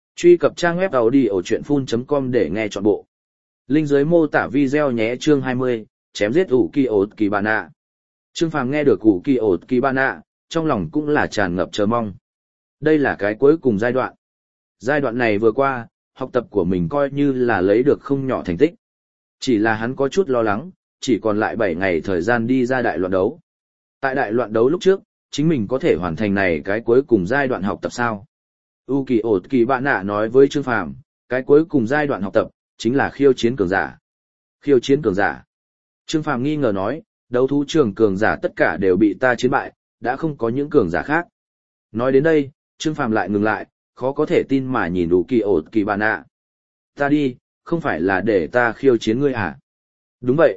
Truy cập trang web audiochuyenphun.com để nghe trọn bộ. Link dưới mô tả video nhé. Chương hai mươi, chém giết ủ kỳ ột kỳ bà nạ. Trương Phàm nghe được ủ kỳ ột kỳ bà nạ, trong lòng cũng là tràn ngập chờ mong. Đây là cái cuối cùng giai đoạn. Giai đoạn này vừa qua, học tập của mình coi như là lấy được không nhỏ thành tích. Chỉ là hắn có chút lo lắng, chỉ còn lại bảy ngày thời gian đi ra đại loạn đấu. Tại đại loạn đấu lúc trước, chính mình có thể hoàn thành này cái cuối cùng giai đoạn học tập sao? U kỳ ột kỳ bạn nạ nói với Trương Phàm, cái cuối cùng giai đoạn học tập, chính là khiêu chiến cường giả. Khiêu chiến cường giả. Trương Phàm nghi ngờ nói, đấu thú trường cường giả tất cả đều bị ta chiến bại, đã không có những cường giả khác. Nói đến đây, Trương Phàm lại ngừng lại, khó có thể tin mà nhìn U kỳ ột kỳ bạn nạ. Ta đi, không phải là để ta khiêu chiến ngươi à? Đúng vậy.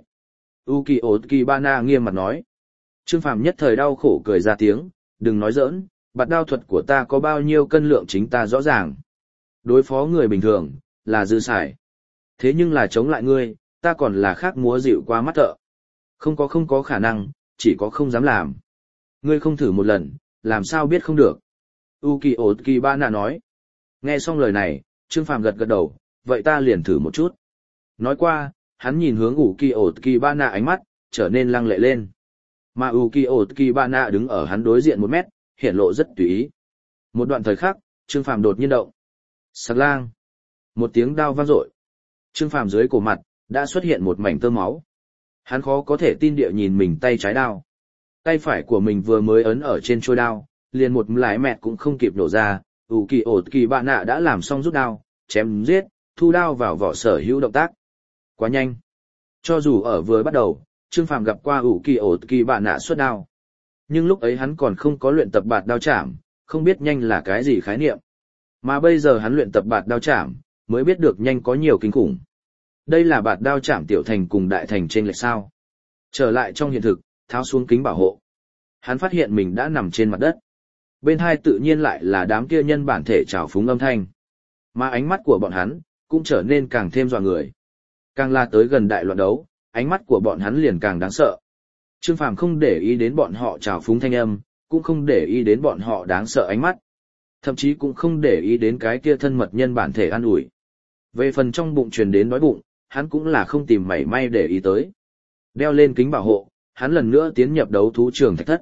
U kỳ ột kỳ bạn nạ nghiêm mặt nói. Trương Phàm nhất thời đau khổ cười ra tiếng, đừng nói giỡn, bạt đao thuật của ta có bao nhiêu cân lượng chính ta rõ ràng. Đối phó người bình thường, là dư xài. Thế nhưng là chống lại ngươi, ta còn là khác múa dịu qua mắt thợ. Không có không có khả năng, chỉ có không dám làm. Ngươi không thử một lần, làm sao biết không được. Uki Otki Bana nói. Nghe xong lời này, Trương Phàm gật gật đầu, vậy ta liền thử một chút. Nói qua, hắn nhìn hướng Uki Otki Bana ánh mắt, trở nên lăng lệ lên. Mà Uki Otki Bana đứng ở hắn đối diện một mét, hiện lộ rất tùy ý. Một đoạn thời khắc, Trương Phàm đột nhiên động. Sặc lang. Một tiếng đao vang dội. Trương Phàm dưới cổ mặt, đã xuất hiện một mảnh tơ máu. Hắn khó có thể tin địa nhìn mình tay trái đao. Tay phải của mình vừa mới ấn ở trên trôi đao, liền một lái mẹt cũng không kịp nổ ra. Ủ kỳ ổ kỳ bạn nạ đã làm xong rút đao, chém giết, thu đao vào vỏ sở hữu động tác. Quá nhanh. Cho dù ở vừa bắt đầu, Trương Phàm gặp qua ủ kỳ ổ kỳ bạn nạ xuất đao. Nhưng lúc ấy hắn còn không có luyện tập bạt đao chạm, không biết nhanh là cái gì khái niệm. Mà bây giờ hắn luyện tập bạt đao chạm, mới biết được nhanh có nhiều kinh khủng. Đây là bạt đao chạm tiểu thành cùng đại thành trên lệch sao. Trở lại trong hiện thực, tháo xuống kính bảo hộ. Hắn phát hiện mình đã nằm trên mặt đất. Bên hai tự nhiên lại là đám kia nhân bản thể trào phúng âm thanh. Mà ánh mắt của bọn hắn, cũng trở nên càng thêm dọa người. Càng la tới gần đại loạn đấu, ánh mắt của bọn hắn liền càng đáng sợ. Trương Phàm không để ý đến bọn họ trào phúng thanh âm, cũng không để ý đến bọn họ đáng sợ ánh mắt. Thậm chí cũng không để ý đến cái kia thân mật nhân bản thể an ủi. Về phần trong bụng truyền đến đói bụng, hắn cũng là không tìm mảy may để ý tới. Đeo lên kính bảo hộ, hắn lần nữa tiến nhập đấu thú trường thạch thất.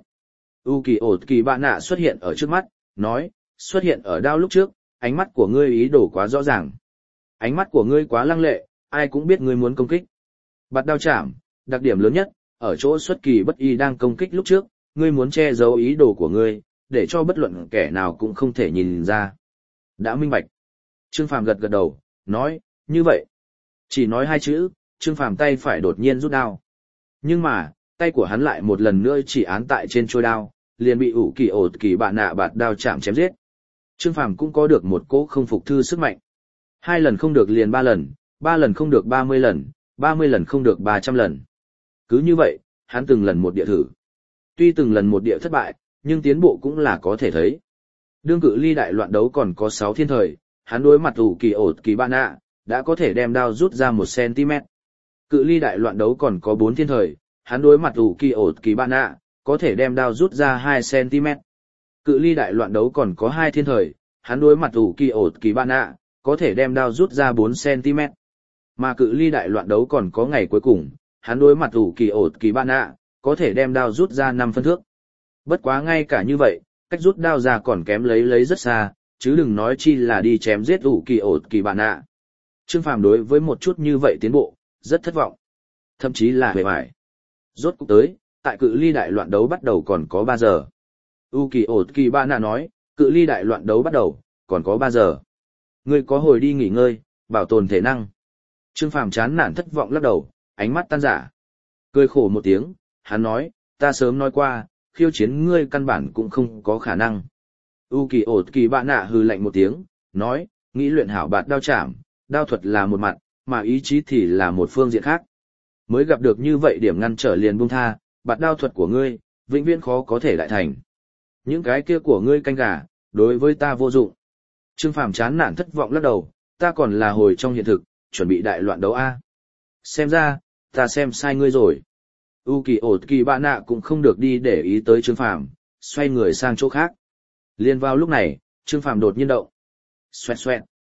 U kỳ ổ kỳ bạn nạ xuất hiện ở trước mắt, nói, xuất hiện ở đao lúc trước, ánh mắt của ngươi ý đồ quá rõ ràng. Ánh mắt của ngươi quá lăng lệ, ai cũng biết ngươi muốn công kích. Bạt đao chạm, đặc điểm lớn nhất, ở chỗ xuất kỳ bất y đang công kích lúc trước, ngươi muốn che giấu ý đồ của ngươi, để cho bất luận kẻ nào cũng không thể nhìn ra. Đã minh bạch. Trương Phàm gật gật đầu, nói, như vậy. Chỉ nói hai chữ, Trương Phàm tay phải đột nhiên rút đao. Nhưng mà, tay của hắn lại một lần nữa chỉ án tại trên trôi đao, liền bị ủ kỳ ổ kỳ bạn nạ bạt đao chạm chém giết. Trương Phàm cũng có được một cỗ không phục thư sức mạnh. Hai lần không được liền ba lần, ba lần không được ba mươi lần, ba mươi lần không được ba trăm lần. Cứ như vậy, hắn từng lần một địa thử. Tuy từng lần một địa thất bại, nhưng tiến bộ cũng là có thể thấy. Đương cự ly đại loạn đấu còn có sáu thiên thời, hắn đối mặt ủ kỳ ổ kỳ bạn nạ, đã có thể đem đao rút ra một xăng-ti-mét. Cự ly đại loạn đấu còn có bốn thiên thời, hắn đối mặt ủ kỳ ổ kỳ bạn nạ, có thể đem đao rút ra hai xăng-ti-mét. Cự ly đại loạn đấu còn có hai thiên thời, hắn đối mặt ủ kỳ ổ kỳ bạn nạ, có thể đem đao rút ra bốn xăng-ti-mét. Mà cự ly đại loạn đấu còn có ngày cuối cùng, hắn đối mặt ủ kỳ ổ kỳ bạn nạ, có thể đem đao rút ra năm phân thước. Bất quá ngay cả như vậy, cách rút đao ra còn kém lấy lấy rất xa, chứ đừng nói chi là đi chém giết ủ kỳ ổ kỳ bạn nạ. Trương Phàm đối với một chút như vậy tiến bộ, rất thất vọng. Thậm chí là hề bại. Rốt cuộc tới, tại cự ly đại loạn đấu bắt đầu còn có ba giờ. U kỳ ổ kỳ bạn nạ nói, cự ly đại loạn đấu bắt đầu, còn có ba giờ. Ngươi có hồi đi nghỉ ngơi, bảo tồn thể năng. Trương Phàm chán nản thất vọng lắc đầu, ánh mắt tan rã. Cười khổ một tiếng, hắn nói, ta sớm nói qua, khiêu chiến ngươi căn bản cũng không có khả năng. U kỳ ổ kỳ bạn nạ hừ lạnh một tiếng, nói, nghĩ luyện hảo bạt đao chạm, đao thuật là một mặt, mà ý chí thì là một phương diện khác. Mới gặp được như vậy điểm ngăn trở liền buông tha, bạt đao thuật của ngươi, vĩnh viễn khó có thể đại thành. Những cái kia của ngươi canh gà, đối với ta vô dụng. Trương Phàm chán nản thất vọng lắc đầu, ta còn là hồi trong hiện thực, chuẩn bị đại loạn đấu A. Xem ra, ta xem sai ngươi rồi. U kỳ ổ kỳ bạn nạ cũng không được đi để ý tới Trương Phàm, xoay người sang chỗ khác. Liên vào lúc này, Trương Phàm đột nhiên động. Xoẹt xoẹt.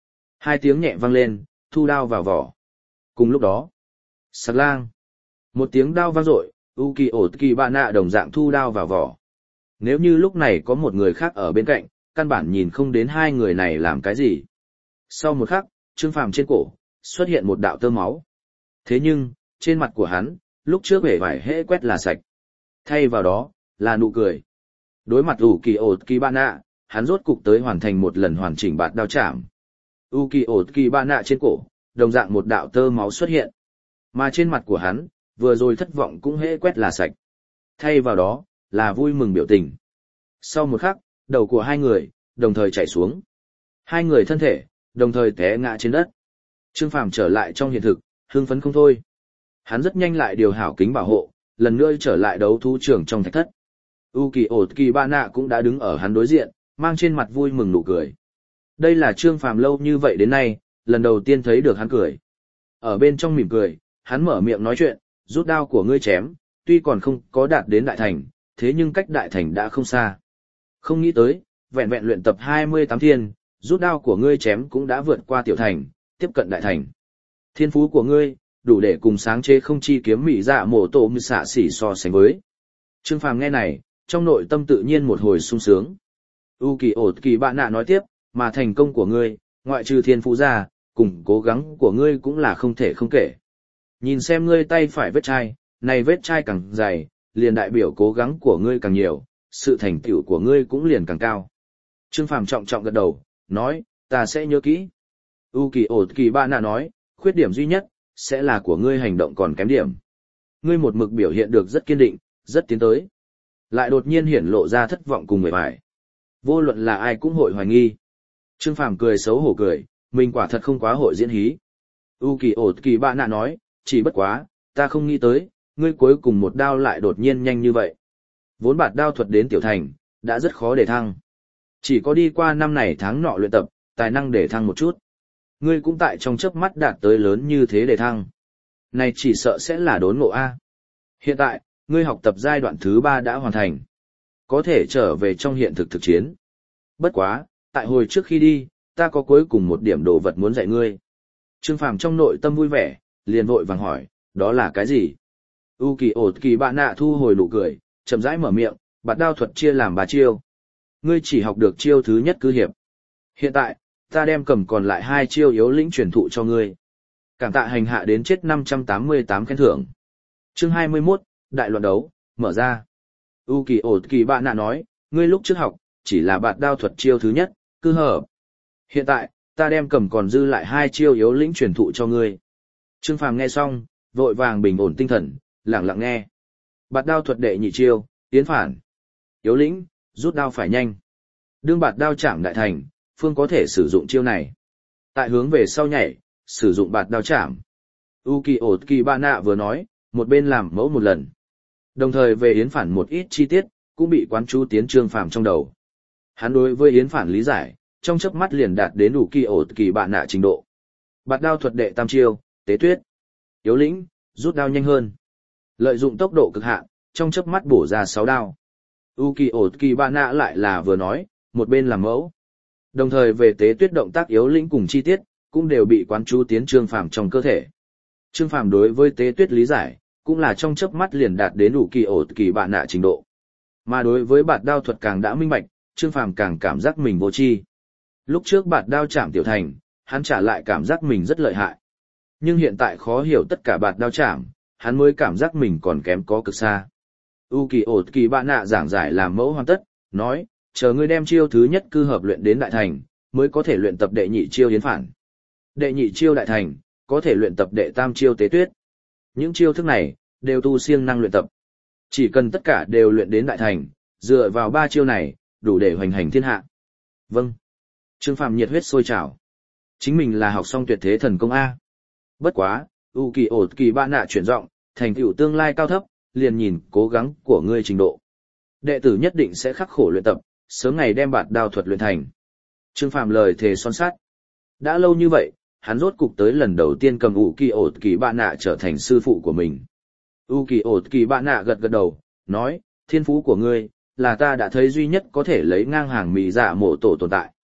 Hai tiếng nhẹ vang lên, thu đao vào vỏ. Cùng lúc đó, sặc lang. Một tiếng đao vang dội, Uki Otki Bạ Nạ đồng dạng thu đao vào vỏ. Nếu như lúc này có một người khác ở bên cạnh, căn bản nhìn không đến hai người này làm cái gì. Sau một khắc, Trương Phàm trên cổ, xuất hiện một đạo tơ máu. Thế nhưng, trên mặt của hắn, lúc trước vẻ vải hễ quét là sạch. Thay vào đó, là nụ cười. Đối mặt Uki Otki Bạ Nạ, hắn rốt cục tới hoàn thành một lần hoàn chỉnh bạt đao chạm. Uki Otki Bạ Nạ trên cổ, đồng dạng một đạo tơ máu xuất hiện. Mà trên mặt của hắn, vừa rồi thất vọng cũng hễ quét là sạch. Thay vào đó, là vui mừng biểu tình. Sau một khắc, đầu của hai người, đồng thời chảy xuống. Hai người thân thể, đồng thời té ngã trên đất. Trương Phàm trở lại trong hiện thực, hưng phấn không thôi. Hắn rất nhanh lại điều hảo kính bảo hộ, lần nữa trở lại đấu thú trường trong thạch thất. Uki Otki Bạ Nạ cũng đã đứng ở hắn đối diện, mang trên mặt vui mừng nụ cười. Đây là Trương Phàm lâu như vậy đến nay, lần đầu tiên thấy được hắn cười. Ở bên trong mỉm cười, hắn mở miệng nói chuyện, rút đao của ngươi chém, tuy còn không có đạt đến đại thành, thế nhưng cách đại thành đã không xa. Không nghĩ tới, vẹn vẹn luyện tập hai mươi tám thiên, rút đao của ngươi chém cũng đã vượt qua tiểu thành, tiếp cận đại thành. Thiên phú của ngươi, đủ để cùng sáng chế không chi kiếm mỹ dạ mổ tổ như xạ xỉ so sánh với. Trương Phàm nghe này, trong nội tâm tự nhiên một hồi sung sướng. Uki Otki Bạ Nạ nói tiếp, mà thành công của ngươi, ngoại trừ thiên phú ra, cùng cố gắng của ngươi cũng là không thể không kể. Nhìn xem ngươi tay phải vết chai, này vết chai càng dày, liền đại biểu cố gắng của ngươi càng nhiều, sự thành tựu của ngươi cũng liền càng cao. Trương Phàm trọng trọng gật đầu, nói, ta sẽ nhớ kỹ. Uki Otki Bạ Nạ nói, khuyết điểm duy nhất, sẽ là của ngươi hành động còn kém điểm. Ngươi một mực biểu hiện được rất kiên định, rất tiến tới. Lại đột nhiên hiển lộ ra thất vọng cùng người phải. Vô luận là ai cũng hội hoài nghi. Trương Phàm cười xấu hổ cười, mình quả thật không quá hội diễn hí. Uki Otki Bạ Nạ nói, chỉ bất quá, ta không nghĩ tới, ngươi cuối cùng một đao lại đột nhiên nhanh như vậy. Vốn bạt đao thuật đến tiểu thành, đã rất khó để thăng. Chỉ có đi qua năm này tháng nọ luyện tập, tài năng để thăng một chút. Ngươi cũng tại trong chớp mắt đạt tới lớn như thế để thăng. Này chỉ sợ sẽ là đốn ngộ A. Hiện tại, ngươi học tập giai đoạn thứ ba đã hoàn thành. Có thể trở về trong hiện thực thực chiến. Bất quá, tại hồi trước khi đi, ta có cuối cùng một điểm đồ vật muốn dạy ngươi. Trương Phàm trong nội tâm vui vẻ, liền vội vàng hỏi, đó là cái gì? Uki Otki Bạ Nạ thu hồi nụ cười, chậm rãi mở miệng, bạt đao thuật chia làm ba chiêu. Ngươi chỉ học được chiêu thứ nhất cứ hiệp. Hiện tại, ta đem cầm còn lại hai chiêu yếu lĩnh truyền thụ cho ngươi. Cảm tạ hành hạ đến chết năm trăm tám mươi tám khen thưởng. Chương hai mươi mốt, Đại loạn đấu, mở ra. Uki Otki Bạ Nạ nói, ngươi lúc trước học, chỉ là bạt đao thuật chiêu thứ nhất, cứ hở. Hiện tại, ta đem cầm còn dư lại hai chiêu yếu lĩnh truyền thụ cho ngươi. Trương Phàm nghe xong, vội vàng bình ổn tinh thần, lặng lặng nghe. Bạt đao thuật đệ nhị chiêu, tiến phản. Yếu lĩnh, rút đao phải nhanh. Đương bạt đao chạm đại thành, phương có thể sử dụng chiêu này. Tại hướng về sau nhảy, sử dụng bạt đao chạm. Uki Otki Bạ Nạ vừa nói, một bên làm mẫu một lần. Đồng thời về yến phản một ít chi tiết, cũng bị quán chú tiến Trương Phàm trong đầu. Hắn đối với yến phản lý giải, trong chớp mắt liền đạt đến Uki Otki Bạ Nạ trình độ. Bạt đao thuật đệ tam chiêu, tế tuyết. Yếu lĩnh, rút đao nhanh hơn. Lợi dụng tốc độ cực hạn, trong chớp mắt bổ ra sáu đao. Uki Otki Bạ Nạ lại là vừa nói, một bên làm mẫu. Đồng thời về tế tuyết động tác yếu lĩnh cùng chi tiết, cũng đều bị quán chú tiến Trương Phàm trong cơ thể. Trương Phàm đối với tế tuyết lý giải, cũng là trong chớp mắt liền đạt đến Uki Otki Bạ Nạ trình độ. Mà đối với bạt đao thuật càng đã minh bạch, Trương Phàm càng cảm giác mình vô tri. Lúc trước bạt đao chạm tiểu thành, hắn trả lại cảm giác mình rất lợi hại. Nhưng hiện tại khó hiểu tất cả bạt đao chạm, hắn mới cảm giác mình còn kém có cực xa. Uki Otki Bạ Nạ giảng giải làm mẫu hoàn tất, nói, chờ ngươi đem chiêu thứ nhất cư hợp luyện đến đại thành, mới có thể luyện tập đệ nhị chiêu yến phản. Đệ nhị chiêu đại thành, có thể luyện tập đệ tam chiêu tế tuyết. Những chiêu thức này, đều tu siêng năng luyện tập. Chỉ cần tất cả đều luyện đến đại thành, dựa vào ba chiêu này, đủ để hoành hành thiên hạ. Vâng. Trương Phàm nhiệt huyết sôi trào. Chính mình là học xong tuyệt thế thần công A. Bất quá, Uki Otki Bạ Nạ chuyển giọng, thành tựu tương lai cao thấp, liền nhìn cố gắng của ngươi trình độ. Đệ tử nhất định sẽ khắc khổ luyện tập, sớm ngày đem bạt đao thuật luyện thành. Trương Phàm lời thề son sắt. Đã lâu như vậy, hắn rốt cục tới lần đầu tiên cầm Uki Otki Bạ Nạ trở thành sư phụ của mình. Uki Otki Bạ Nạ gật gật đầu, nói, thiên phú của ngươi, là ta đã thấy duy nhất có thể lấy ngang hàng mì dạ mổ tổ tồn tại.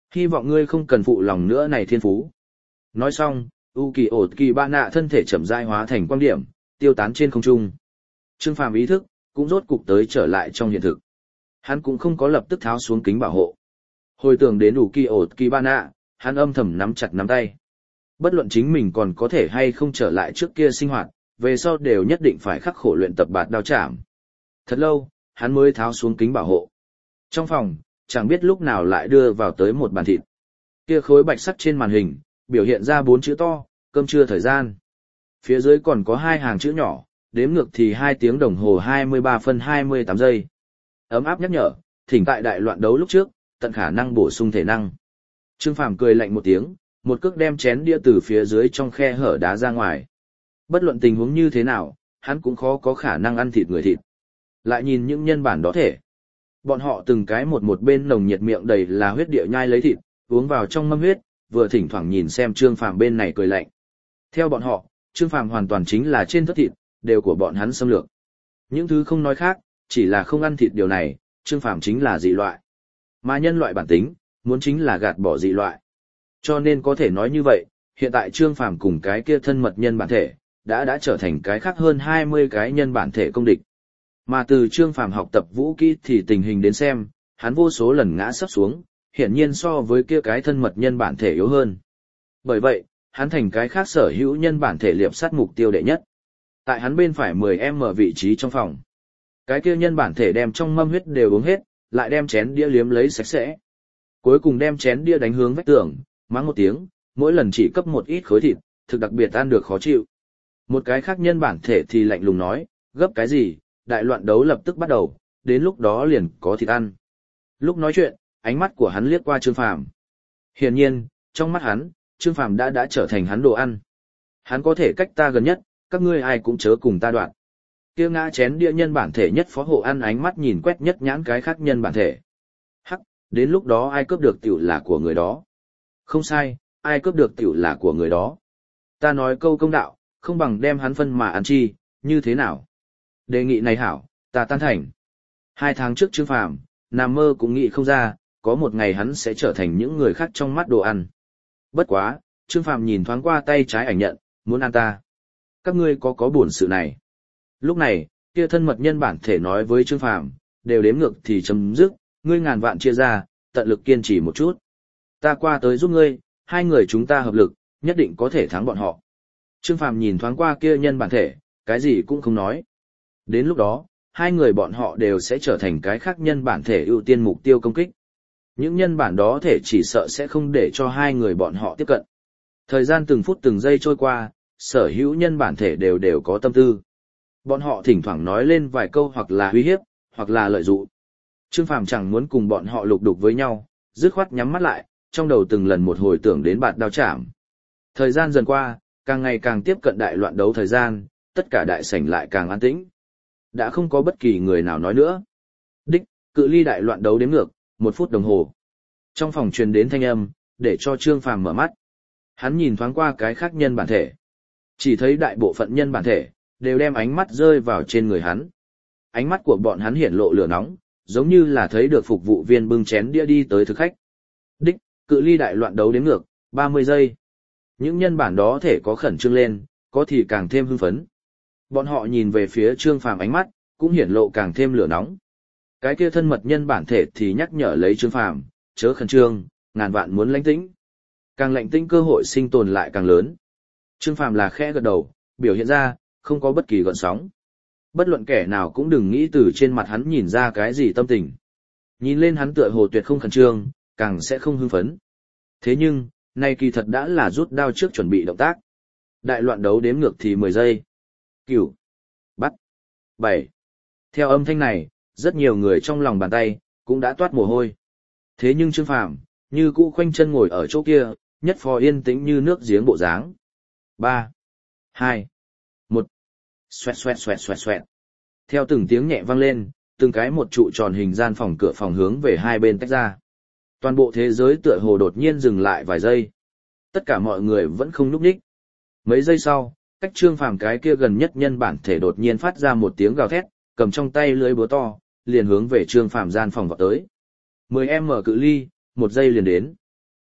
Hy vọng ngươi không cần phụ lòng nữa này thiên phú. Nói xong, U Kỳ ổ kỳ ba nạ thân thể chậm rãi hóa thành quang điểm, tiêu tán trên không trung. Trương Phàm ý thức cũng rốt cục tới trở lại trong hiện thực. Hắn cũng không có lập tức tháo xuống kính bảo hộ. Hồi tưởng đến U Kỳ ổ kỳ ba nạ, hắn âm thầm nắm chặt nắm tay. Bất luận chính mình còn có thể hay không trở lại trước kia sinh hoạt, về sau đều nhất định phải khắc khổ luyện tập bạt đao chạm. Thật lâu, hắn mới tháo xuống kính bảo hộ. Trong phòng, chẳng biết lúc nào lại đưa vào tới một bàn thịt. Kia khối bạch sắt trên màn hình, biểu hiện ra bốn chữ to, cơm trưa thời gian. Phía dưới còn có hai hàng chữ nhỏ, đếm ngược thì hai tiếng đồng hồ hai mươi ba phân hai mươi tám giây. Ấm áp nhắc nhở, thỉnh tại đại loạn đấu lúc trước, tận khả năng bổ sung thể năng. Trương Phàm cười lạnh một tiếng, một cước đem chén đĩa từ phía dưới trong khe hở đá ra ngoài. Bất luận tình huống như thế nào, hắn cũng khó có khả năng ăn thịt người thịt. Lại nhìn những nhân bản đó thể. Bọn họ từng cái một một bên nồng nhiệt miệng đầy là huyết địa nhai lấy thịt, uống vào trong mâm huyết, vừa thỉnh thoảng nhìn xem Trương Phàm bên này cười lạnh. Theo bọn họ, Trương Phàm hoàn toàn chính là trên thất thịt, đều của bọn hắn xâm lược. Những thứ không nói khác, chỉ là không ăn thịt điều này, Trương Phàm chính là dị loại. Mà nhân loại bản tính, muốn chính là gạt bỏ dị loại. Cho nên có thể nói như vậy, hiện tại Trương Phàm cùng cái kia thân mật nhân bản thể, đã đã trở thành cái khác hơn hai mươi cái nhân bản thể công địch. Mà từ Trương Phàm học tập vũ kỹ thì tình hình đến xem, hắn vô số lần ngã sắp xuống, hiển nhiên so với kia cái thân mật nhân bản thể yếu hơn. Bởi vậy, hắn thành cái khác sở hữu nhân bản thể liệp sát mục tiêu đệ nhất. Tại hắn bên phải mười em ở vị trí trong phòng. Cái kia nhân bản thể đem trong mâm huyết đều uống hết, lại đem chén đĩa liếm lấy sạch sẽ. Cuối cùng đem chén đĩa đánh hướng vách tường, mắng một tiếng, mỗi lần chỉ cấp một ít khối thịt, thực đặc biệt ăn được khó chịu. Một cái khác nhân bản thể thì lạnh lùng nói, gấp cái gì, đại loạn đấu lập tức bắt đầu, đến lúc đó liền có thịt ăn. Lúc nói chuyện, ánh mắt của hắn liếc qua Trương Phàm. Hiển nhiên, trong mắt hắn, Trương Phàm đã đã trở thành hắn đồ ăn. Hắn có thể cách ta gần nhất, các ngươi ai cũng chớ cùng ta đoạn. Kia ngã chén đĩa nhân bản thể nhất phó hộ ăn ánh mắt nhìn quét nhất nhãn cái khác nhân bản thể. Hắc, đến lúc đó ai cướp được tiểu là của người đó. Không sai, ai cướp được tiểu là của người đó. Ta nói câu công đạo, không bằng đem hắn phân mà ăn chi, như thế nào? Đề nghị này hảo, ta tan thành. Hai tháng trước Trương Phàm, nằm mơ cũng nghĩ không ra, có một ngày hắn sẽ trở thành những người khác trong mắt đồ ăn. Bất quá, Trương Phàm nhìn thoáng qua tay trái ảnh nhận, muốn ăn ta. Các ngươi có có buồn sự này. Lúc này, kia thân mật nhân bản thể nói với Trương Phàm, đều đếm ngược thì chấm dứt, ngươi ngàn vạn chia ra, tận lực kiên trì một chút. Ta qua tới giúp ngươi, hai người chúng ta hợp lực, nhất định có thể thắng bọn họ. Trương Phàm nhìn thoáng qua kia nhân bản thể, cái gì cũng không nói. Đến lúc đó, hai người bọn họ đều sẽ trở thành cái khác nhân bản thể ưu tiên mục tiêu công kích. Những nhân bản đó thể chỉ sợ sẽ không để cho hai người bọn họ tiếp cận. Thời gian từng phút từng giây trôi qua, sở hữu nhân bản thể đều đều có tâm tư. Bọn họ thỉnh thoảng nói lên vài câu hoặc là uy hiếp, hoặc là lợi dụ. Trương Phàm chẳng muốn cùng bọn họ lục đục với nhau, dứt khoát nhắm mắt lại, trong đầu từng lần một hồi tưởng đến bạt đao chạm. Thời gian dần qua, càng ngày càng tiếp cận đại loạn đấu thời gian, tất cả đại sảnh lại càng an tĩnh. Đã không có bất kỳ người nào nói nữa. Đích, cự ly đại loạn đấu đếm ngược, một phút đồng hồ. Trong phòng truyền đến thanh âm, để cho Trương Phàm mở mắt. Hắn nhìn thoáng qua cái khác nhân bản thể. Chỉ thấy đại bộ phận nhân bản thể, đều đem ánh mắt rơi vào trên người hắn. Ánh mắt của bọn hắn hiển lộ lửa nóng, giống như là thấy được phục vụ viên bưng chén đĩa đi tới thực khách. Đích, cự ly đại loạn đấu đếm ngược, ba mươi giây. Những nhân bản đó thể có khẩn trương lên, có thì càng thêm hưng phấn. Bọn họ nhìn về phía Trương Phàm ánh mắt, cũng hiển lộ càng thêm lửa nóng. Cái kia thân mật nhân bản thể thì nhắc nhở lấy Trương Phàm, chớ khẩn trương, ngàn vạn muốn lãnh tĩnh. Càng lãnh tĩnh cơ hội sinh tồn lại càng lớn. Trương Phàm là khẽ gật đầu, biểu hiện ra, không có bất kỳ gợn sóng. Bất luận kẻ nào cũng đừng nghĩ từ trên mặt hắn nhìn ra cái gì tâm tình. Nhìn lên hắn tựa hồ tuyệt không khẩn trương, càng sẽ không hưng phấn. Thế nhưng, nay kỳ thật đã là rút đao trước chuẩn bị động tác. Đại loạn đấu đếm ngược thì mười giây. Cửu, bắt, bảy. Theo âm thanh này, rất nhiều người trong lòng bàn tay, cũng đã toát mồ hôi. Thế nhưng Trương Phàm như cũ khoanh chân ngồi ở chỗ kia, nhất phò yên tĩnh như nước giếng bộ dáng. Ba, hai, một. Xoẹt xoẹt xoẹt xoẹt xoẹt. Theo từng tiếng nhẹ vang lên, từng cái một trụ tròn hình gian phòng cửa phòng hướng về hai bên tách ra. Toàn bộ thế giới tựa hồ đột nhiên dừng lại vài giây. Tất cả mọi người vẫn không nhúc nhích. Mấy giây sau, cách Trương Phàm cái kia gần nhất nhân bản thể đột nhiên phát ra một tiếng gào thét, cầm trong tay lưới búa to, liền hướng về Trương Phàm gian phòng vọt tới. mười em cự ly, một giây liền đến.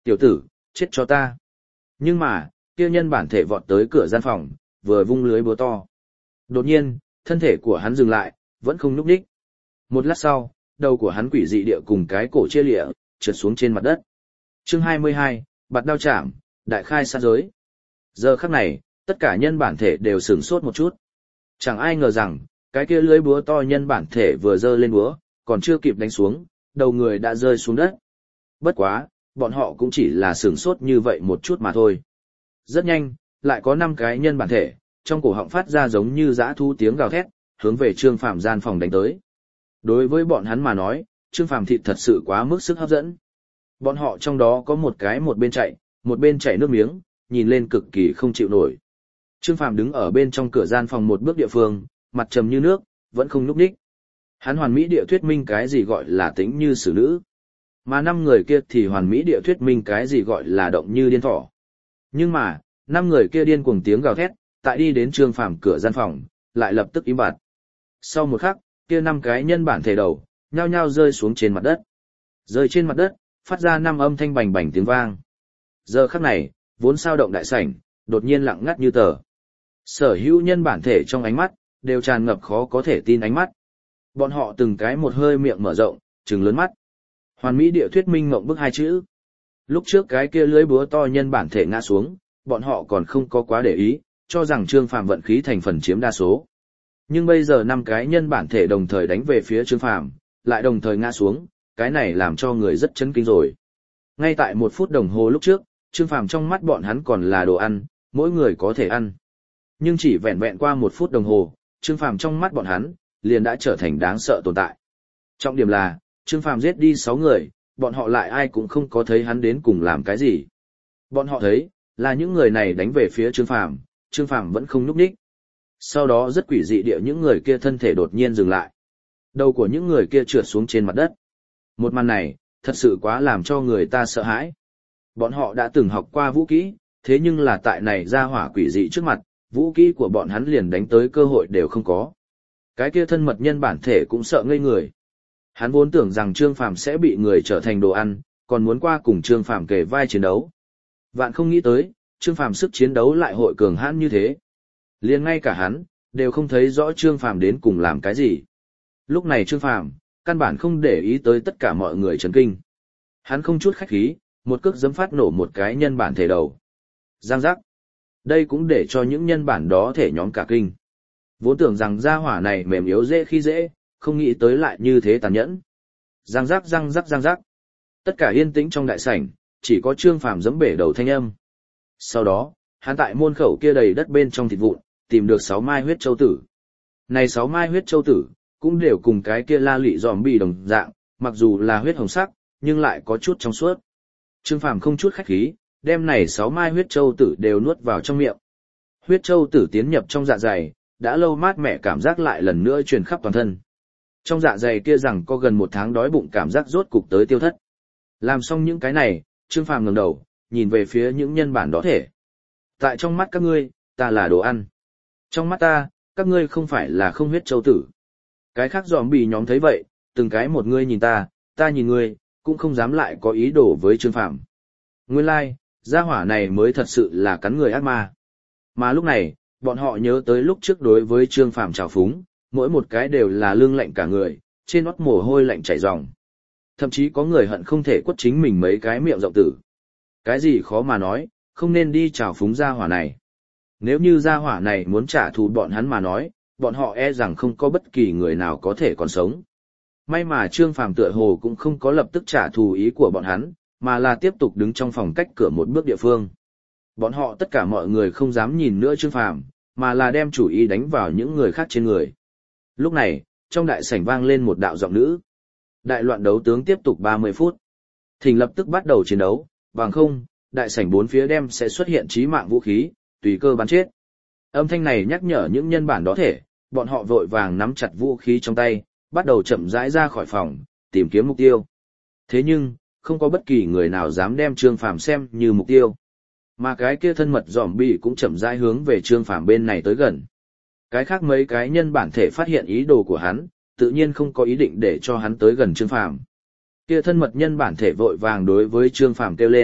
Tiểu tử, chết cho ta. Nhưng mà, kia nhân bản thể vọt tới cửa gian phòng, vừa vung lưới búa to. Đột nhiên, thân thể của hắn dừng lại, vẫn không nhúc nhích. Một lát sau, đầu của hắn quỷ dị địa cùng cái cổ chia lịa, trượt xuống trên mặt đất. Chương hai mươi hai, bạt đao chạm, đại khai sát giới. Giờ khắc này, tất cả nhân bản thể đều sửng sốt một chút. Chẳng ai ngờ rằng, cái kia lưới búa to nhân bản thể vừa giơ lên búa, còn chưa kịp đánh xuống, đầu người đã rơi xuống đất. Bất quá, bọn họ cũng chỉ là sửng sốt như vậy một chút mà thôi. Rất nhanh, lại có năm cái nhân bản thể, trong cổ họng phát ra giống như dã thú tiếng gào thét, hướng về Trương Phàm gian phòng đánh tới. Đối với bọn hắn mà nói, Trương Phàm thịt thật sự quá mức sức hấp dẫn. Bọn họ trong đó có một cái một bên chạy, một bên chảy nước miếng, nhìn lên cực kỳ không chịu nổi. Trương Phàm đứng ở bên trong cửa gian phòng một bước địa phương, mặt trầm như nước, vẫn không nhúc nhích. Hắn hoàn mỹ địa thuyết minh cái gì gọi là tĩnh như xử nữ. Mà năm người kia thì hoàn mỹ địa thuyết minh cái gì gọi là động như điên thỏ. Nhưng mà, năm người kia điên cuồng tiếng gào thét, tại đi đến Trương Phàm cửa gian phòng, lại lập tức im bặt. Sau một khắc, kia năm cái nhân bản thể đầu, nhao nhao rơi xuống trên mặt đất. Rơi trên mặt đất, phát ra năm âm thanh bành bành tiếng vang. Giờ khắc này, vốn sao động đại sảnh, đột nhiên lặng ngắt như tờ. Sở hữu nhân bản thể trong ánh mắt, đều tràn ngập khó có thể tin ánh mắt. Bọn họ từng cái một hơi miệng mở rộng, trừng lớn mắt. Hoàn mỹ địa thuyết minh ngộng bức hai chữ. Lúc trước cái kia lưới búa to nhân bản thể ngã xuống, bọn họ còn không có quá để ý, cho rằng Trương Phàm vận khí thành phần chiếm đa số. Nhưng bây giờ năm cái nhân bản thể đồng thời đánh về phía Trương Phàm, lại đồng thời ngã xuống, cái này làm cho người rất chấn kinh rồi. Ngay tại một phút đồng hồ lúc trước, Trương Phàm trong mắt bọn hắn còn là đồ ăn, mỗi người có thể ăn. Nhưng chỉ vẹn vẹn qua một phút đồng hồ, Trương Phàm trong mắt bọn hắn, liền đã trở thành đáng sợ tồn tại. Trọng điểm là, Trương Phàm giết đi sáu người, bọn họ lại ai cũng không có thấy hắn đến cùng làm cái gì. Bọn họ thấy, là những người này đánh về phía Trương Phàm, Trương Phàm vẫn không nhúc nhích. Sau đó rất quỷ dị địa những người kia thân thể đột nhiên dừng lại. Đầu của những người kia trượt xuống trên mặt đất. Một màn này, thật sự quá làm cho người ta sợ hãi. Bọn họ đã từng học qua vũ kỹ, thế nhưng là tại này ra hỏa quỷ dị trước mặt, vũ kỹ của bọn hắn liền đánh tới cơ hội đều không có. Cái kia thân mật nhân bản thể cũng sợ ngây người. Hắn vốn tưởng rằng Trương Phàm sẽ bị người trở thành đồ ăn, còn muốn qua cùng Trương Phàm kề vai chiến đấu. Vạn không nghĩ tới, Trương Phàm sức chiến đấu lại hội cường hãn như thế. Liền ngay cả hắn, đều không thấy rõ Trương Phàm đến cùng làm cái gì. Lúc này Trương Phàm, căn bản không để ý tới tất cả mọi người chấn kinh. Hắn không chút khách khí, một cước giẫm phát nổ một cái nhân bản thể đầu. Giang giác. Đây cũng để cho những nhân bản đó thể nhóm cả kinh. Vốn tưởng rằng gia hỏa này mềm yếu dễ khi dễ, không nghĩ tới lại như thế tàn nhẫn. Giang giác giang giác giang giác. Tất cả yên tĩnh trong đại sảnh, chỉ có Trương Phàm giẫm bể đầu thanh âm. Sau đó, hắn tại môn khẩu kia đầy đất bên trong thịt vụn, tìm được sáu mai huyết châu tử. Này sáu mai huyết châu tử, cũng đều cùng cái kia la lị zombie đồng dạng, mặc dù là huyết hồng sắc, nhưng lại có chút trong suốt. Trương Phàm không chút khách khí, đem này sáu mai huyết châu tử đều nuốt vào trong miệng. Huyết châu tử tiến nhập trong dạ dày, đã lâu mát mẻ cảm giác lại lần nữa truyền khắp toàn thân. Trong dạ dày kia rằng có gần một tháng đói bụng cảm giác rốt cục tới tiêu thất. Làm xong những cái này, Trương Phàm ngẩng đầu, nhìn về phía những nhân bản đó thể. Tại trong mắt các ngươi, ta là đồ ăn. Trong mắt ta, các ngươi không phải là không huyết châu tử. Cái khác zombie nhóm thấy vậy, từng cái một ngươi nhìn ta, ta nhìn ngươi, cũng không dám lại có ý đồ với Trương Phàm. Nguyên lai, like, gia hỏa này mới thật sự là cắn người ác ma. Mà lúc này, bọn họ nhớ tới lúc trước đối với Trương Phàm trào phúng, mỗi một cái đều là lưng lạnh cả người, trên nót mồ hôi lạnh chảy ròng. Thậm chí có người hận không thể quất chính mình mấy cái miệng rộng tử. Cái gì khó mà nói, không nên đi trào phúng gia hỏa này. Nếu như gia hỏa này muốn trả thù bọn hắn mà nói, bọn họ e rằng không có bất kỳ người nào có thể còn sống. May mà Trương Phàm tựa hồ cũng không có lập tức trả thù ý của bọn hắn, mà là tiếp tục đứng trong phòng cách cửa một bước địa phương. Bọn họ tất cả mọi người không dám nhìn nữa Trương Phàm, mà là đem chủ ý đánh vào những người khác trên người. Lúc này, trong đại sảnh vang lên một đạo giọng nữ. Đại loạn đấu tướng tiếp tục ba mươi phút. Thỉnh lập tức bắt đầu chiến đấu, bằng không, đại sảnh bốn phía đem sẽ xuất hiện chí mạng vũ khí, tùy cơ bắn chết. Âm thanh này nhắc nhở những nhân bản đó thể, bọn họ vội vàng nắm chặt vũ khí trong tay, bắt đầu chậm rãi ra khỏi phòng, tìm kiếm mục tiêu. Thế nhưng, không có bất kỳ người nào dám đem Trương Phàm xem như mục tiêu. Mà cái kia thân mật zombie cũng chậm rãi hướng về Trương Phàm bên này tới gần. Cái khác mấy cái nhân bản thể phát hiện ý đồ của hắn, tự nhiên không có ý định để cho hắn tới gần Trương Phàm. Kia thân mật nhân bản thể vội vàng đối với Trương Phàm kêu lên,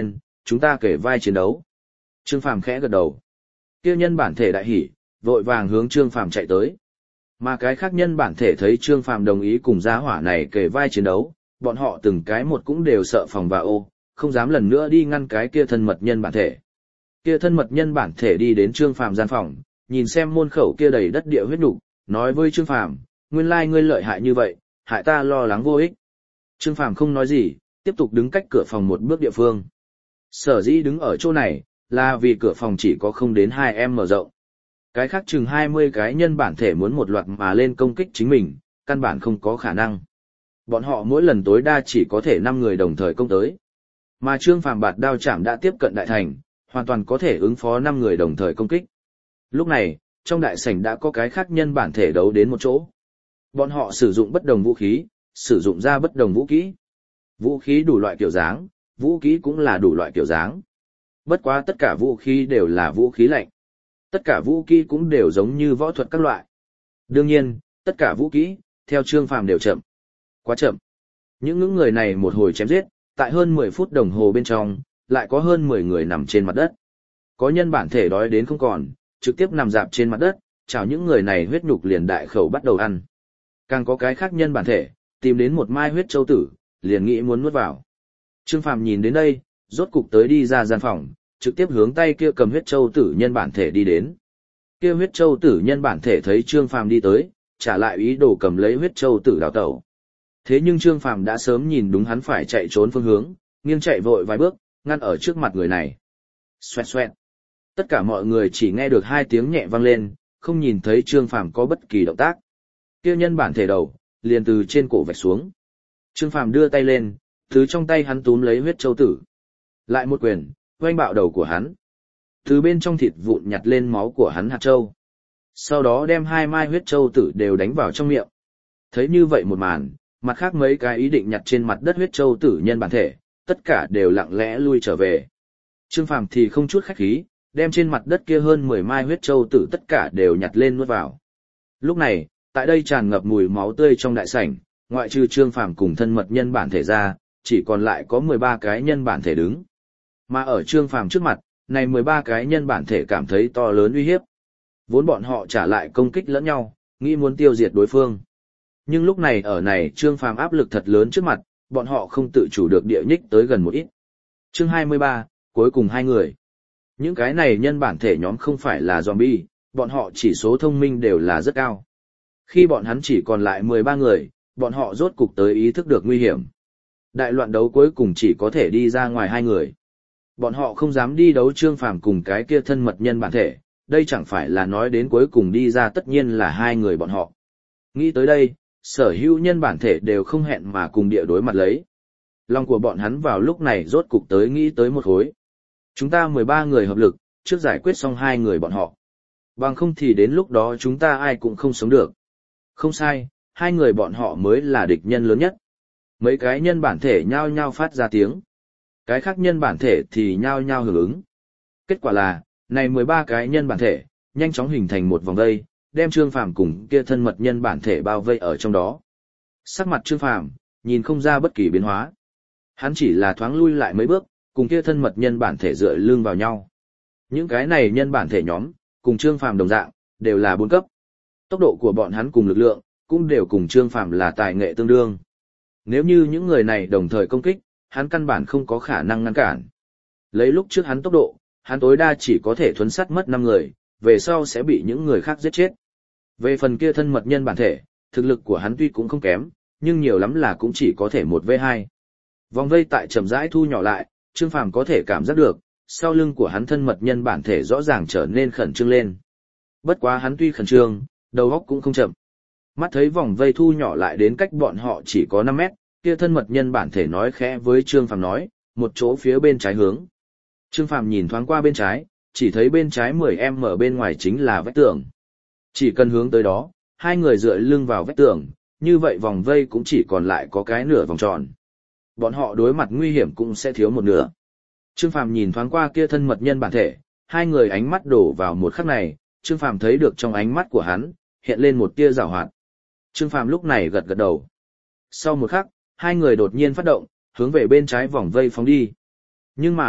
chúng ta kể vai chiến đấu. Trương Phàm khẽ gật đầu. Kia nhân bản thể đại hỉ, vội vàng hướng Trương Phàm chạy tới. Mà cái khác nhân bản thể thấy Trương Phàm đồng ý cùng gia hỏa này kể vai chiến đấu, bọn họ từng cái một cũng đều sợ phòng và ô, không dám lần nữa đi ngăn cái kia thân mật nhân bản thể. Kia thân mật nhân bản thể đi đến Trương Phàm gian phòng, nhìn xem môn khẩu kia đầy đất địa huyết nục, nói với Trương Phàm, nguyên lai ngươi lợi hại như vậy, hại ta lo lắng vô ích. Trương Phàm không nói gì, tiếp tục đứng cách cửa phòng một bước địa phương. Sở dĩ đứng ở chỗ này, là vì cửa phòng chỉ có không đến hai em mở rộng. Cái khác chừng hai mươi cái nhân bản thể muốn một loạt mà lên công kích chính mình, căn bản không có khả năng. Bọn họ mỗi lần tối đa chỉ có thể năm người đồng thời công tới. Mà Trương Phàm bạt đao chạm đã tiếp cận đại thành, hoàn toàn có thể ứng phó năm người đồng thời công kích. Lúc này, trong đại sảnh đã có cái khác nhân bản thể đấu đến một chỗ. Bọn họ sử dụng bất đồng vũ khí, sử dụng ra bất đồng vũ kỹ. Vũ khí đủ loại kiểu dáng, vũ kỹ cũng là đủ loại kiểu dáng. Bất quá tất cả vũ khí đều là vũ khí lạnh. Tất cả vũ kỹ cũng đều giống như võ thuật các loại. Đương nhiên, tất cả vũ kỹ, theo Trương Phàm đều chậm. Quá chậm. Những những người này một hồi chém giết, tại hơn mười phút đồng hồ bên trong, lại có hơn mười người nằm trên mặt đất. Có nhân bản thể đói đến không còn, trực tiếp nằm dạp trên mặt đất, chào những người này huyết nhục liền đại khẩu bắt đầu ăn. Càng có cái khác nhân bản thể, tìm đến một mai huyết châu tử, liền nghĩ muốn nuốt vào. Trương Phàm nhìn đến đây, rốt cục tới đi ra gian phòng, trực tiếp hướng tay kia cầm huyết châu tử nhân bản thể đi đến. Kia huyết châu tử nhân bản thể thấy Trương Phàm đi tới, trả lại ý đồ cầm lấy huyết châu tử đào tẩu. Thế nhưng Trương Phàm đã sớm nhìn đúng hắn phải chạy trốn phương hướng, nghiêng chạy vội vài bước, ngăn ở trước mặt người này. Xoẹt xoẹt. Tất cả mọi người chỉ nghe được hai tiếng nhẹ vang lên, không nhìn thấy Trương Phàm có bất kỳ động tác. Kia nhân bản thể đầu, liền từ trên cổ vạch xuống. Trương Phàm đưa tay lên, từ trong tay hắn túm lấy huyết châu tử. Lại một quyền, oanh bạo đầu của hắn. Từ bên trong thịt vụn nhặt lên máu của hắn hạt châu. Sau đó đem hai mai huyết châu tử đều đánh vào trong miệng. Thấy như vậy một màn, mặt khác mấy cái ý định nhặt trên mặt đất huyết châu tử nhân bản thể, tất cả đều lặng lẽ lui trở về. Trương Phàm thì không chút khách khí, đem trên mặt đất kia hơn mười mai huyết châu tử tất cả đều nhặt lên nuốt vào. Lúc này, tại đây tràn ngập mùi máu tươi trong đại sảnh, ngoại trừ Trương Phàm cùng thân mật nhân bản thể ra, chỉ còn lại có mười ba cái nhân bản thể đứng. Mà ở Trương Phàm trước mặt, này mười ba cái nhân bản thể cảm thấy to lớn uy hiếp. Vốn bọn họ trả lại công kích lẫn nhau, nghĩ muốn tiêu diệt đối phương. Nhưng lúc này ở này Trương Phàm áp lực thật lớn trước mặt, bọn họ không tự chủ được địa nhích tới gần một ít. Chương hai mươi ba, cuối cùng hai người. Những cái này nhân bản thể nhóm không phải là zombie, bọn họ chỉ số thông minh đều là rất cao. Khi bọn hắn chỉ còn lại mười ba người, bọn họ rốt cục tới ý thức được nguy hiểm. Đại loạn đấu cuối cùng chỉ có thể đi ra ngoài hai người. Bọn họ không dám đi đấu Trương Phàm cùng cái kia thân mật nhân bản thể, đây chẳng phải là nói đến cuối cùng đi ra tất nhiên là hai người bọn họ. Nghĩ tới đây, sở hữu nhân bản thể đều không hẹn mà cùng địa đối mặt lấy. Lòng của bọn hắn vào lúc này rốt cục tới nghĩ tới một khối. Chúng ta mười ba người hợp lực, trước giải quyết xong hai người bọn họ. Bằng không thì đến lúc đó chúng ta ai cũng không sống được. Không sai, hai người bọn họ mới là địch nhân lớn nhất. Mấy cái nhân bản thể nhao nhao phát ra tiếng. Cái khác nhân bản thể thì nhao nhao hưởng ứng. Kết quả là, này mười ba cái nhân bản thể, nhanh chóng hình thành một vòng vây, đem Trương Phàm cùng kia thân mật nhân bản thể bao vây ở trong đó. Sắc mặt Trương Phàm nhìn không ra bất kỳ biến hóa. Hắn chỉ là thoáng lui lại mấy bước, cùng kia thân mật nhân bản thể dựa lưng vào nhau. Những cái này nhân bản thể nhóm, cùng Trương Phàm đồng dạng, đều là bốn cấp. Tốc độ của bọn hắn cùng lực lượng, cũng đều cùng Trương Phàm là tài nghệ tương đương. Nếu như những người này đồng thời công kích, hắn căn bản không có khả năng ngăn cản. Lấy lúc trước hắn tốc độ, hắn tối đa chỉ có thể thuấn sát mất năm người, về sau sẽ bị những người khác giết chết. Về phần kia thân mật nhân bản thể, thực lực của hắn tuy cũng không kém, nhưng nhiều lắm là cũng chỉ có thể một vs hai. Vòng vây tại chậm rãi thu nhỏ lại, Trương Phàm có thể cảm giác được, sau lưng của hắn thân mật nhân bản thể rõ ràng trở nên khẩn trương lên. Bất quá hắn tuy khẩn trương, đầu óc cũng không chậm. Mắt thấy vòng vây thu nhỏ lại đến cách bọn họ chỉ có năm mét, kia thân mật nhân bản thể nói khẽ với Trương Phàm nói, một chỗ phía bên trái hướng. Trương Phàm nhìn thoáng qua bên trái, chỉ thấy bên trái mười em ở bên ngoài chính là vách tường. Chỉ cần hướng tới đó, hai người dựa lưng vào vách tường, như vậy vòng vây cũng chỉ còn lại có cái nửa vòng tròn. Bọn họ đối mặt nguy hiểm cũng sẽ thiếu một nửa. Trương Phàm nhìn thoáng qua kia thân mật nhân bản thể, hai người ánh mắt đổ vào một khắc này, Trương Phàm thấy được trong ánh mắt của hắn, hiện lên một tia giảo hoạt. Trương Phàm lúc này gật gật đầu. Sau một khắc, hai người đột nhiên phát động, hướng về bên trái vòng vây phóng đi. Nhưng mà,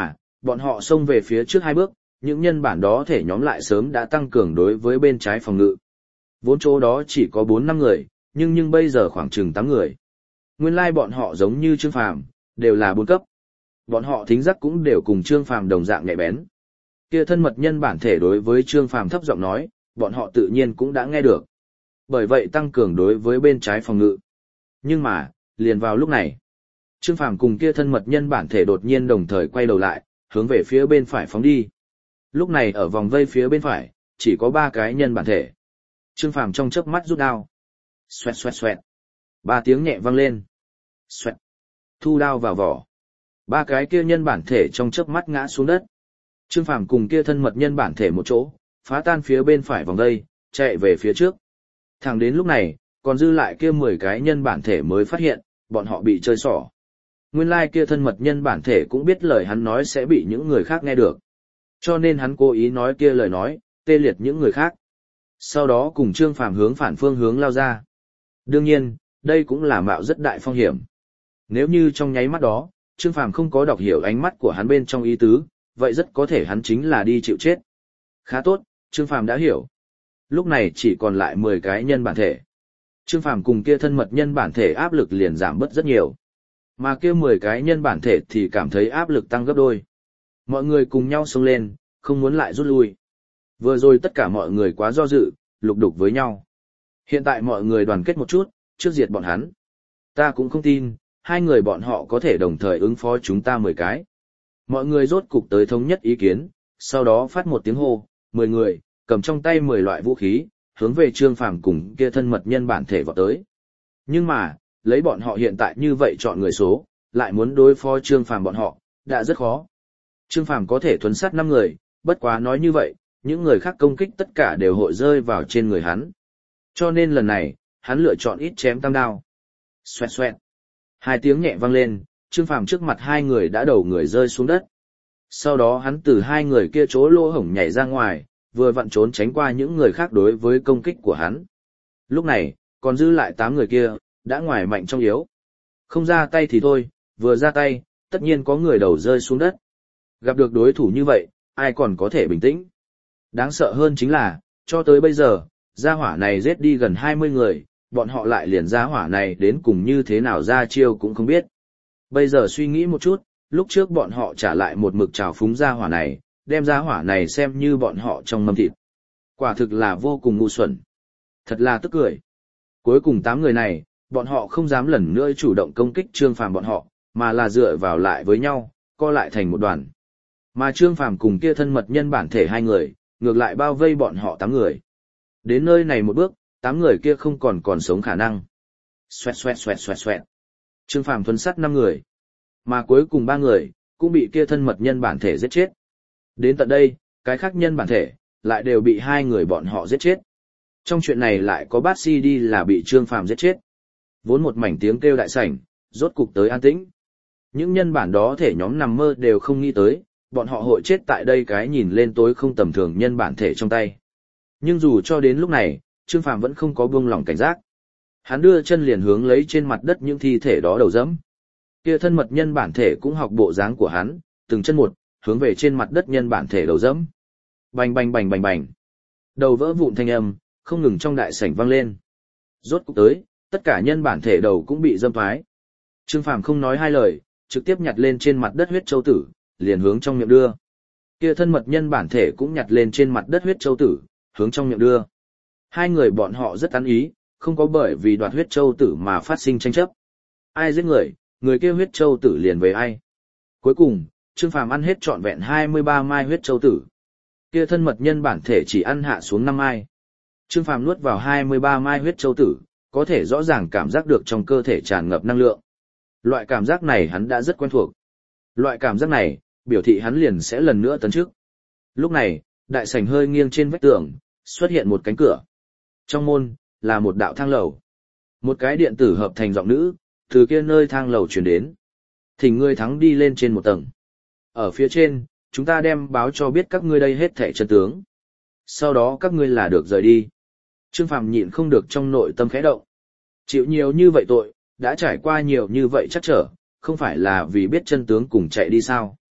bọn họ xông về phía trước hai bước, những nhân bản đó thể nhóm lại sớm đã tăng cường đối với bên trái phòng ngự. Vốn chỗ đó chỉ có bốn năm người, nhưng nhưng bây giờ khoảng chừng tám người. Nguyên lai bọn họ giống như Trương Phàm, đều là bốn cấp. Bọn họ thính giác cũng đều cùng Trương Phàm đồng dạng nhạy bén. Kia thân mật nhân bản thể đối với Trương Phàm thấp giọng nói, bọn họ tự nhiên cũng đã nghe được. Bởi vậy tăng cường đối với bên trái phòng ngự. Nhưng mà, liền vào lúc này, Trương Phàm cùng kia thân mật nhân bản thể đột nhiên đồng thời quay đầu lại, hướng về phía bên phải phóng đi. Lúc này ở vòng vây phía bên phải, chỉ có ba cái nhân bản thể. Trương Phàm trong chớp mắt rút đao. Xoẹt xoẹt xoẹt. Ba tiếng nhẹ vang lên. Xoẹt. Thu đao vào vỏ. Ba cái kia nhân bản thể trong chớp mắt ngã xuống đất. Trương Phàm cùng kia thân mật nhân bản thể một chỗ, phá tan phía bên phải vòng vây, chạy về phía trước. Thẳng đến lúc này, còn dư lại kia mười cái nhân bản thể mới phát hiện, bọn họ bị chơi xỏ. Nguyên lai kia thân mật nhân bản thể cũng biết lời hắn nói sẽ bị những người khác nghe được. Cho nên hắn cố ý nói kia lời nói, tê liệt những người khác. Sau đó cùng Trương Phàm hướng phản phương hướng lao ra. Đương nhiên, đây cũng là mạo rất đại phong hiểm. Nếu như trong nháy mắt đó, Trương Phàm không có đọc hiểu ánh mắt của hắn bên trong ý tứ, vậy rất có thể hắn chính là đi chịu chết. Khá tốt, Trương Phàm đã hiểu. Lúc này chỉ còn lại mười cái nhân bản thể. Trương Phàm cùng kia thân mật nhân bản thể áp lực liền giảm bớt rất nhiều. Mà kia mười cái nhân bản thể thì cảm thấy áp lực tăng gấp đôi. Mọi người cùng nhau xông lên, không muốn lại rút lui. Vừa rồi tất cả mọi người quá do dự, lục đục với nhau. Hiện tại mọi người đoàn kết một chút, trước diệt bọn hắn. Ta cũng không tin, hai người bọn họ có thể đồng thời ứng phó chúng ta mười cái. Mọi người rốt cục tới thống nhất ý kiến, sau đó phát một tiếng hô, mười người, cầm trong tay mười loại vũ khí, hướng về Trương Phàm cùng kia thân mật nhân bản thể vọt tới. Nhưng mà, lấy bọn họ hiện tại như vậy chọn người số, lại muốn đối phó Trương Phàm bọn họ, đã rất khó. Trương Phàm có thể thuấn sát năm người, bất quá nói như vậy, những người khác công kích tất cả đều hội rơi vào trên người hắn. Cho nên lần này, hắn lựa chọn ít chém tam đao. Xoẹt xoẹt. Hai tiếng nhẹ vang lên, Trương Phàm trước mặt hai người đã đầu người rơi xuống đất. Sau đó hắn từ hai người kia chỗ lỗ hổng nhảy ra ngoài, vừa vặn trốn tránh qua những người khác đối với công kích của hắn. Lúc này, còn dư lại tám người kia, đã ngoài mạnh trong yếu. Không ra tay thì thôi, vừa ra tay, tất nhiên có người đầu rơi xuống đất. Gặp được đối thủ như vậy, ai còn có thể bình tĩnh. Đáng sợ hơn chính là, cho tới bây giờ, gia hỏa này giết đi gần hai mươi người, bọn họ lại liền gia hỏa này đến cùng như thế nào ra chiêu cũng không biết. Bây giờ suy nghĩ một chút, lúc trước bọn họ trả lại một mực trào phúng gia hỏa này, đem gia hỏa này xem như bọn họ trong mâm thịt. Quả thực là vô cùng ngu xuẩn. Thật là tức cười. Cuối cùng tám người này, bọn họ không dám lần nữa chủ động công kích Trương Phàm bọn họ, mà là dựa vào lại với nhau, co lại thành một đoàn. Mà Trương Phàm cùng kia thân mật nhân bản thể hai người, ngược lại bao vây bọn họ tám người. Đến nơi này một bước, tám người kia không còn còn sống khả năng. Xoẹt xoẹt xoẹt xoẹt xoẹt. Trương Phàm thuấn sát năm người. Mà cuối cùng ba người, cũng bị kia thân mật nhân bản thể giết chết. Đến tận đây, cái khác nhân bản thể, lại đều bị hai người bọn họ giết chết. Trong chuyện này lại có bát si đi là bị Trương Phàm giết chết. Vốn một mảnh tiếng kêu đại sảnh, rốt cục tới an tĩnh. Những nhân bản đó thể nhóm nằm mơ đều không nghĩ tới, bọn họ hội chết tại đây cái nhìn lên tối không tầm thường nhân bản thể trong tay. Nhưng dù cho đến lúc này, Trương Phàm vẫn không có buông lỏng cảnh giác. Hắn đưa chân liền hướng lấy trên mặt đất những thi thể đó đầu dẫm. Kia thân mật nhân bản thể cũng học bộ dáng của hắn, từng chân một, hướng về trên mặt đất nhân bản thể đầu dẫm. Bành bành bành bành bành. Đầu vỡ vụn thanh âm, không ngừng trong đại sảnh vang lên. Rốt cục tới, tất cả nhân bản thể đầu cũng bị dâm thoái. Trương Phàm không nói hai lời, trực tiếp nhặt lên trên mặt đất huyết châu tử, liền hướng trong miệng đưa. Kia thân mật nhân bản thể cũng nhặt lên trên mặt đất huyết châu tử, hướng trong miệng đưa. Hai người bọn họ rất ăn ý, không có bởi vì đoạt huyết châu tử mà phát sinh tranh chấp. Ai giết người, người kia huyết châu tử liền về ai. Cuối cùng, Trương Phàm ăn hết trọn vẹn hai mươi ba mai huyết châu tử. Kia thân mật nhân bản thể chỉ ăn hạ xuống năm mai. Trương Phàm nuốt vào hai mươi ba mai huyết châu tử, có thể rõ ràng cảm giác được trong cơ thể tràn ngập năng lượng. Loại cảm giác này hắn đã rất quen thuộc. Loại cảm giác này, biểu thị hắn liền sẽ lần nữa tấn trước. Lúc này, đại sảnh hơi nghiêng trên vách tường, xuất hiện một cánh cửa. Trong môn, là một đạo thang lầu. Một cái điện tử hợp thành giọng nữ, từ kia nơi thang lầu truyền đến. Thỉnh ngươi thắng đi lên trên một tầng. Ở phía trên, chúng ta đem báo cho biết các ngươi đây hết thảy chân tướng. Sau đó các ngươi là được rời đi. Trương Phàm nhịn không được trong nội tâm khẽ động. Chịu nhiều như vậy tội, đã trải qua nhiều như vậy chắc trở, không phải là vì biết chân tướng cùng chạy đi sao.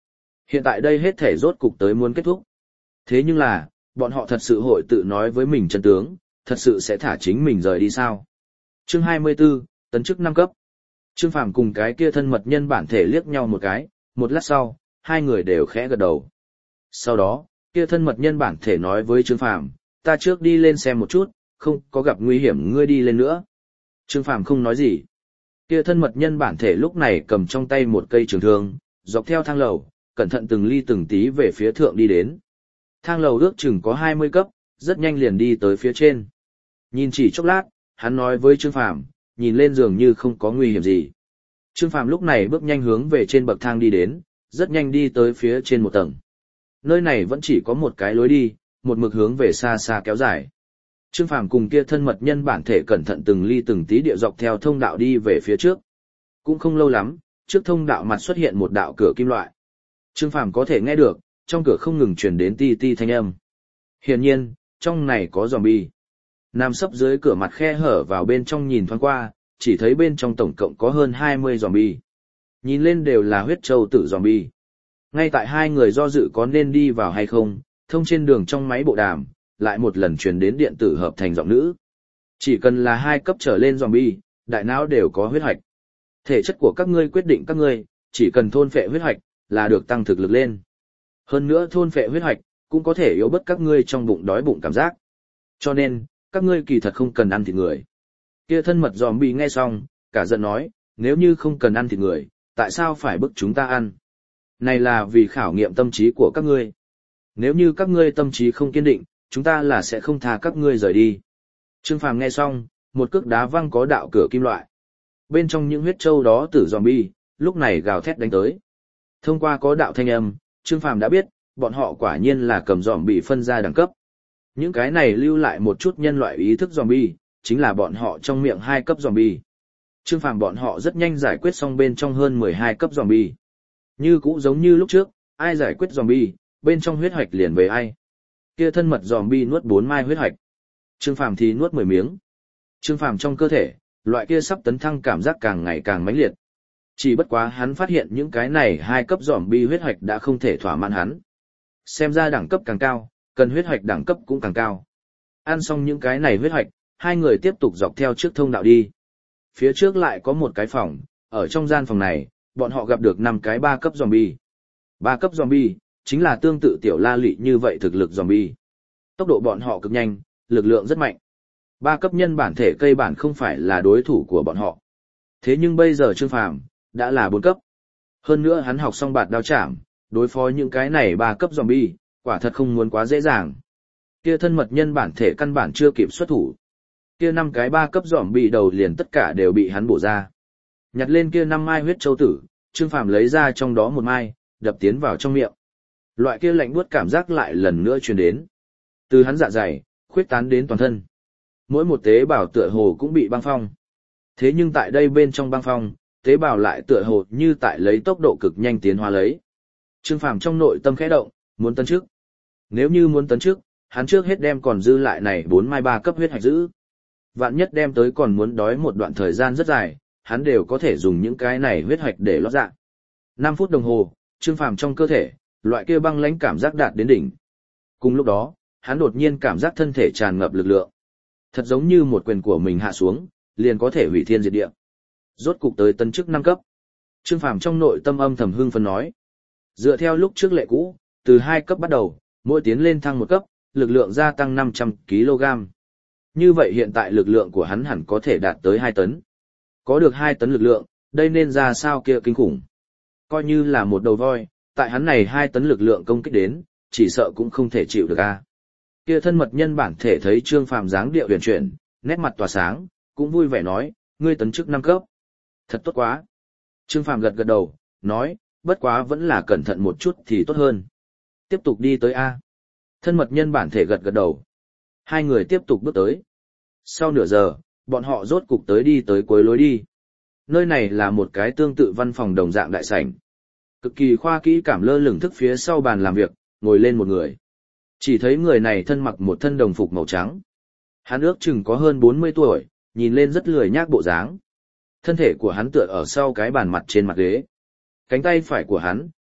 Hiện tại đây hết thể rốt cục tới muốn kết thúc. Thế nhưng là, bọn họ thật sự hội tự nói với mình chân tướng, thật sự sẽ thả chính mình rời đi sao? Chương hai mươi 24, tấn chức năm cấp. Trương Phàm cùng cái kia thân mật nhân bản thể liếc nhau một cái, một lát sau, hai người đều khẽ gật đầu. Sau đó, kia thân mật nhân bản thể nói với Trương Phàm, ta trước đi lên xem một chút, không có gặp nguy hiểm ngươi đi lên nữa. Trương Phàm không nói gì. Kia thân mật nhân bản thể lúc này cầm trong tay một cây trường thương, dọc theo thang lầu, cẩn thận từng ly từng tí về phía thượng đi đến. Thang lầu ước chừng có hai mươi cấp, rất nhanh liền đi tới phía trên. Nhìn chỉ chốc lát, hắn nói với Trương Phàm, nhìn lên dường như không có nguy hiểm gì. Trương Phàm lúc này bước nhanh hướng về trên bậc thang đi đến, rất nhanh đi tới phía trên một tầng. Nơi này vẫn chỉ có một cái lối đi, một mực hướng về xa xa kéo dài. Trương Phàm cùng kia thân mật nhân bản thể cẩn thận từng ly từng tí địa dọc theo thông đạo đi về phía trước. Cũng không lâu lắm, trước thông đạo mặt xuất hiện một đạo cửa kim loại. Trương Phàm có thể nghe được, trong cửa không ngừng truyền đến ti ti thanh âm. Hiển nhiên, trong này có zombie. Nam sấp dưới cửa mặt khe hở vào bên trong nhìn thoáng qua, chỉ thấy bên trong tổng cộng có hơn hai mươi zombie. Nhìn lên đều là huyết châu tử zombie. Ngay tại hai người do dự có nên đi vào hay không, thông trên đường trong máy bộ đàm, lại một lần truyền đến điện tử hợp thành giọng nữ. Chỉ cần là hai cấp trở lên zombie, đại não đều có huyết hạch. Thể chất của các ngươi quyết định các ngươi, chỉ cần thôn phệ huyết hạch, là được tăng thực lực lên. Hơn nữa thôn phệ huyết hạch, cũng có thể yếu bớt các ngươi trong bụng đói bụng cảm giác. Cho nên, các ngươi kỳ thật không cần ăn thịt người. Kia thân mật zombie nghe xong, cả giận nói, nếu như không cần ăn thịt người, tại sao phải bức chúng ta ăn? Này là vì khảo nghiệm tâm trí của các ngươi. Nếu như các ngươi tâm trí không kiên định, chúng ta là sẽ không tha các ngươi rời đi. Trương Phàm nghe xong, một cước đá văng có đạo cửa kim loại. Bên trong những huyết châu đó tử zombie, lúc này gào thét đánh tới. Thông qua có đạo thanh âm, Trương Phàm đã biết, bọn họ quả nhiên là cầm zombie phân ra đẳng cấp. Những cái này lưu lại một chút nhân loại ý thức zombie, chính là bọn họ trong miệng hai cấp zombie. Trương Phàm bọn họ rất nhanh giải quyết xong bên trong hơn mười hai cấp zombie. Như cũ giống như lúc trước, ai giải quyết zombie, bên trong huyết hoạch liền về ai. Kia thân mật zombie nuốt bốn mai huyết hoạch. Trương Phàm thì nuốt mười miếng. Trương Phàm trong cơ thể, loại kia sắp tấn thăng cảm giác càng ngày càng mãnh liệt. Chỉ bất quá hắn phát hiện những cái này hai cấp zombie huyết hoạch đã không thể thỏa mãn hắn. Xem ra đẳng cấp càng cao, cần huyết hoạch đẳng cấp cũng càng cao. Ăn xong những cái này huyết hoạch, hai người tiếp tục dọc theo trước thông đạo đi. Phía trước lại có một cái phòng, ở trong gian phòng này, bọn họ gặp được năm cái ba cấp zombie. Ba cấp zombie, chính là tương tự tiểu la lị như vậy thực lực zombie. Tốc độ bọn họ cực nhanh, lực lượng rất mạnh. Ba cấp nhân bản thể cây bản không phải là đối thủ của bọn họ. Thế nhưng bây giờ Trương Phàm đã là bốn cấp. Hơn nữa hắn học xong bạt đao chạm, đối phó những cái này ba cấp zombie, quả thật không muốn quá dễ dàng. Kia thân mật nhân bản thể căn bản chưa kịp xuất thủ. Kia năm cái ba cấp zombie đầu liền tất cả đều bị hắn bổ ra. Nhặt lên kia năm mai huyết châu tử, Trương Phàm lấy ra trong đó một mai, đập tiến vào trong miệng. Loại kia lạnh buốt cảm giác lại lần nữa truyền đến. Từ hắn dạ dày, khuyết tán đến toàn thân. Mỗi một tế bào tựa hồ cũng bị băng phong. Thế nhưng tại đây bên trong băng phong, tế bào lại tựa hồ như tại lấy tốc độ cực nhanh tiến hóa lấy. Trương Phàm trong nội tâm khẽ động, muốn tấn chức. Nếu như muốn tấn chức, hắn trước hết đem còn dư lại này bốn mai ba cấp huyết hạch giữ. Vạn nhất đem tới còn muốn đói một đoạn thời gian rất dài, hắn đều có thể dùng những cái này huyết hạch để lót dạ. năm phút đồng hồ, Trương Phàm trong cơ thể, loại kia băng lãnh cảm giác đạt đến đỉnh. Cùng lúc đó, hắn đột nhiên cảm giác thân thể tràn ngập lực lượng. Thật giống như một quyền của mình hạ xuống, liền có thể hủy thiên diệt địa. Rốt cục tới tấn chức năm cấp. Trương Phàm trong nội tâm âm thầm hưng phấn nói. Dựa theo lúc trước lệ cũ, từ hai cấp bắt đầu, mỗi tiến lên thăng một cấp, lực lượng gia tăng năm trăm ki lô gam. Như vậy hiện tại lực lượng của hắn hẳn có thể đạt tới hai tấn. Có được hai tấn lực lượng, đây nên ra sao kia kinh khủng. Coi như là một đầu voi, tại hắn này hai tấn lực lượng công kích đến, chỉ sợ cũng không thể chịu được a. Kia thân mật nhân bản thể thấy Trương Phàm dáng điệu huyền chuyển, nét mặt tỏa sáng, cũng vui vẻ nói, ngươi tấn chức năm cấp. Thật tốt quá. Trương Phàm gật gật đầu, nói, bất quá vẫn là cẩn thận một chút thì tốt hơn. Tiếp tục đi tới A. Thân mật nhân bản thể gật gật đầu. Hai người tiếp tục bước tới. Sau nửa giờ, bọn họ rốt cục tới đi tới cuối lối đi. Nơi này là một cái tương tự văn phòng đồng dạng đại sảnh. Cực kỳ khoa kỹ cảm lơ lửng thức phía sau bàn làm việc, ngồi lên một người. Chỉ thấy người này thân mặc một thân đồng phục màu trắng. Hắn ước chừng có hơn bốn mươi tuổi, nhìn lên rất lười nhác bộ dáng. Thân thể của hắn tựa ở sau cái bàn mặt trên mặt ghế. Cánh tay phải của hắn,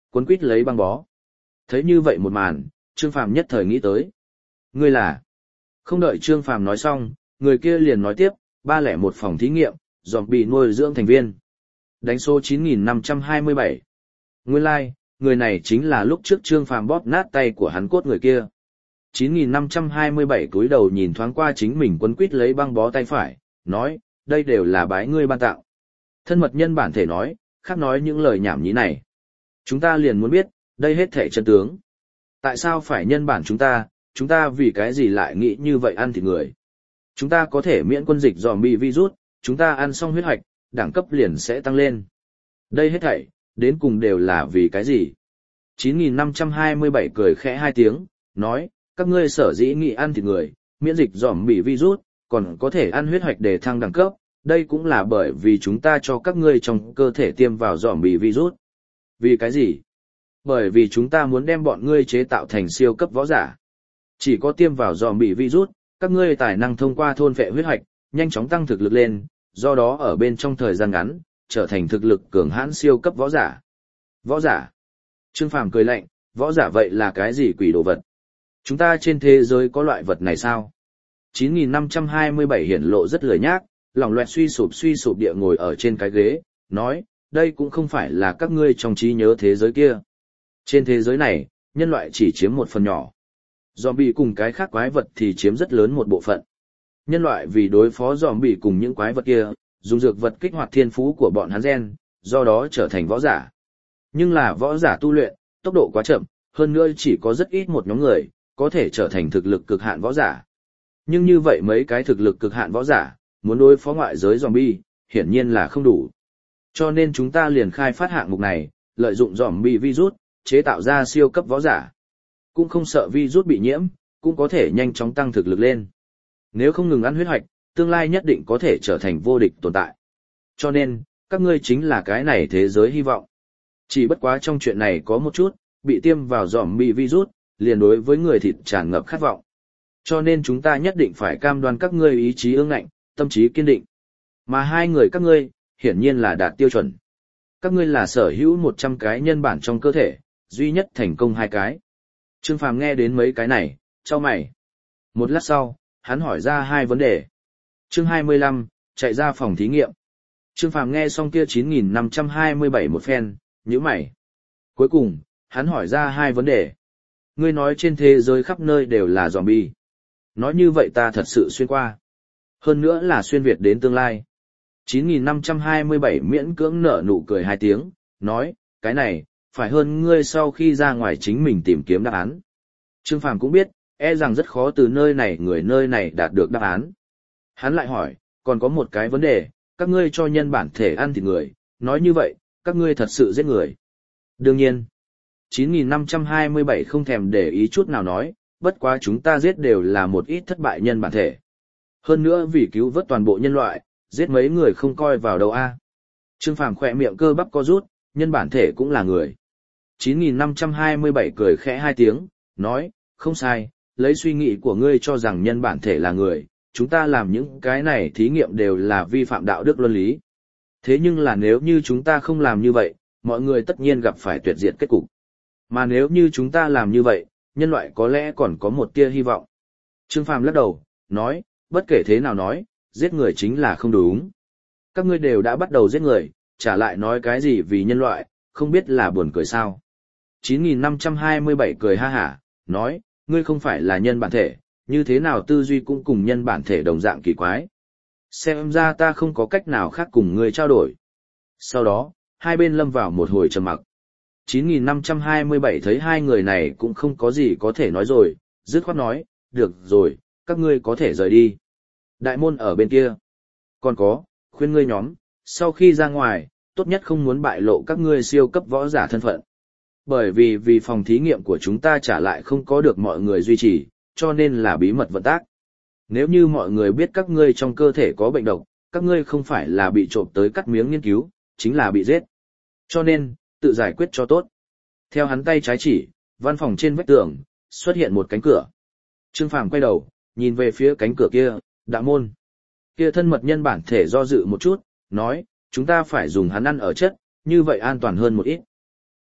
cuốn quít lấy băng bó. Thấy như vậy một màn, Trương Phàm nhất thời nghĩ tới. Ngươi là... Không đợi Trương Phàm nói xong, người kia liền nói tiếp, ba lẻ một phòng thí nghiệm, dòm bị nuôi dưỡng thành viên. Đánh số chín nghìn năm trăm hai mươi bảy. Nguyên lai, like, người này chính là lúc trước Trương Phàm bóp nát tay của hắn cốt người kia. chín nghìn năm trăm hai mươi bảy cúi đầu nhìn thoáng qua chính mình quấn quít lấy băng bó tay phải, nói, đây đều là bái ngươi ban tặng. Thân mật nhân bản thể nói, khác nói những lời nhảm nhí này. Chúng ta liền muốn biết, đây hết thể chân tướng. Tại sao phải nhân bản chúng ta, chúng ta vì cái gì lại nghĩ như vậy ăn thịt người. Chúng ta có thể miễn quân dịch zombie virus, chúng ta ăn xong huyết hoạch, đẳng cấp liền sẽ tăng lên. Đây hết thảy, đến cùng đều là vì cái gì? chín nghìn năm trăm hai mươi bảy cười khẽ hai tiếng, nói, các ngươi sở dĩ nghĩ ăn thịt người, miễn dịch zombie virus, còn có thể ăn huyết hoạch để thăng đẳng cấp, đây cũng là bởi vì chúng ta cho các ngươi trong cơ thể tiêm vào zombie virus. Vì cái gì? Bởi vì chúng ta muốn đem bọn ngươi chế tạo thành siêu cấp võ giả. Chỉ có tiêm vào zombie virus, các ngươi tài năng thông qua thôn phệ huyết hoạch, nhanh chóng tăng thực lực lên, do đó ở bên trong thời gian ngắn, trở thành thực lực cường hãn siêu cấp võ giả. Võ giả? Trương Phàm cười lạnh, võ giả vậy là cái gì quỷ đồ vật? Chúng ta trên thế giới có loại vật này sao? chín nghìn năm trăm hai mươi bảy hiển lộ rất lười nhác, lòng loẹt suy sụp suy sụp địa ngồi ở trên cái ghế, nói, đây cũng không phải là các ngươi trong trí nhớ thế giới kia. Trên thế giới này, nhân loại chỉ chiếm một phần nhỏ. Zombie cùng cái khác quái vật thì chiếm rất lớn một bộ phận. Nhân loại vì đối phó zombie cùng những quái vật kia, dùng dược vật kích hoạt thiên phú của bọn hắn gen, do đó trở thành võ giả. Nhưng là võ giả tu luyện, tốc độ quá chậm, hơn nữa chỉ có rất ít một nhóm người, có thể trở thành thực lực cực hạn võ giả. Nhưng như vậy mấy cái thực lực cực hạn võ giả, muốn đối phó ngoại giới zombie, hiển nhiên là không đủ. Cho nên chúng ta liền khai phát hạng mục này, lợi dụng zombie virus, chế tạo ra siêu cấp võ giả. Cũng không sợ virus bị nhiễm, cũng có thể nhanh chóng tăng thực lực lên. Nếu không ngừng ăn huyết hoạch, tương lai nhất định có thể trở thành vô địch tồn tại. Cho nên, các ngươi chính là cái này thế giới hy vọng. Chỉ bất quá trong chuyện này có một chút, bị tiêm vào zombie virus, liền đối với người thịt tràn ngập khát vọng. Cho nên chúng ta nhất định phải cam đoan các ngươi ý chí ương ngạnh, tâm trí kiên định. Mà hai người các ngươi, hiển nhiên là đạt tiêu chuẩn. Các ngươi là sở hữu một trăm cái nhân bản trong cơ thể, duy nhất thành công hai cái. Trương Phàm nghe đến mấy cái này, chau mày. Một lát sau, hắn hỏi ra hai vấn đề. Chương hai mươi lăm, chạy ra phòng thí nghiệm. Trương Phàm nghe xong kia chín nghìn năm trăm hai mươi bảy một phen, nhíu mày. Cuối cùng, hắn hỏi ra hai vấn đề. Ngươi nói trên thế giới khắp nơi đều là zombie. Nói như vậy ta thật sự xuyên qua. Hơn nữa là xuyên Việt đến tương lai. chín nghìn năm trăm hai mươi bảy miễn cưỡng nở nụ cười hai tiếng, nói, cái này, phải hơn ngươi sau khi ra ngoài chính mình tìm kiếm đáp án. Trương Phàm cũng biết, e rằng rất khó từ nơi này người nơi này đạt được đáp án. Hắn lại hỏi, còn có một cái vấn đề, các ngươi cho nhân bản thể ăn thịt người, nói như vậy, các ngươi thật sự giết người. Đương nhiên, chín nghìn năm trăm hai mươi bảy không thèm để ý chút nào nói, bất quá chúng ta giết đều là một ít thất bại nhân bản thể. Hơn nữa vì cứu vớt toàn bộ nhân loại, giết mấy người không coi vào đâu a. Trương Phàm khỏe miệng cơ bắp co rút, nhân bản thể cũng là người. chín nghìn năm trăm hai mươi bảy cười khẽ hai tiếng, nói, không sai, lấy suy nghĩ của ngươi cho rằng nhân bản thể là người, chúng ta làm những cái này thí nghiệm đều là vi phạm đạo đức luân lý. Thế nhưng là nếu như chúng ta không làm như vậy, mọi người tất nhiên gặp phải tuyệt diệt kết cục. Mà nếu như chúng ta làm như vậy, nhân loại có lẽ còn có một tia hy vọng. Trương Phàm lắc đầu, nói, bất kể thế nào nói, giết người chính là không đúng. Các ngươi đều đã bắt đầu giết người, trả lại nói cái gì vì nhân loại, không biết là buồn cười sao. chín nghìn năm trăm hai mươi bảy cười ha hả, nói, ngươi không phải là nhân bản thể, như thế nào tư duy cũng cùng nhân bản thể đồng dạng kỳ quái. Xem ra ta không có cách nào khác cùng ngươi trao đổi. Sau đó, hai bên lâm vào một hồi trầm mặc. chín nghìn năm trăm hai mươi bảy thấy hai người này cũng không có gì có thể nói rồi, dứt khoát nói, được rồi, các ngươi có thể rời đi. Đại môn ở bên kia. Còn có, khuyên ngươi nhóm, sau khi ra ngoài, tốt nhất không muốn bại lộ các ngươi siêu cấp võ giả thân phận. Bởi vì vì phòng thí nghiệm của chúng ta trả lại không có được mọi người duy trì, cho nên là bí mật vận tác. Nếu như mọi người biết các ngươi trong cơ thể có bệnh độc, các ngươi không phải là bị trộm tới cắt miếng nghiên cứu, chính là bị giết. Cho nên, tự giải quyết cho tốt. Theo hắn tay trái chỉ, văn phòng trên vách tường, xuất hiện một cánh cửa. Trương Phàm quay đầu, nhìn về phía cánh cửa kia, đạo môn. Kia thân mật nhân bản thể do dự một chút, nói, chúng ta phải dùng hắn ăn ở chất, như vậy an toàn hơn một ít.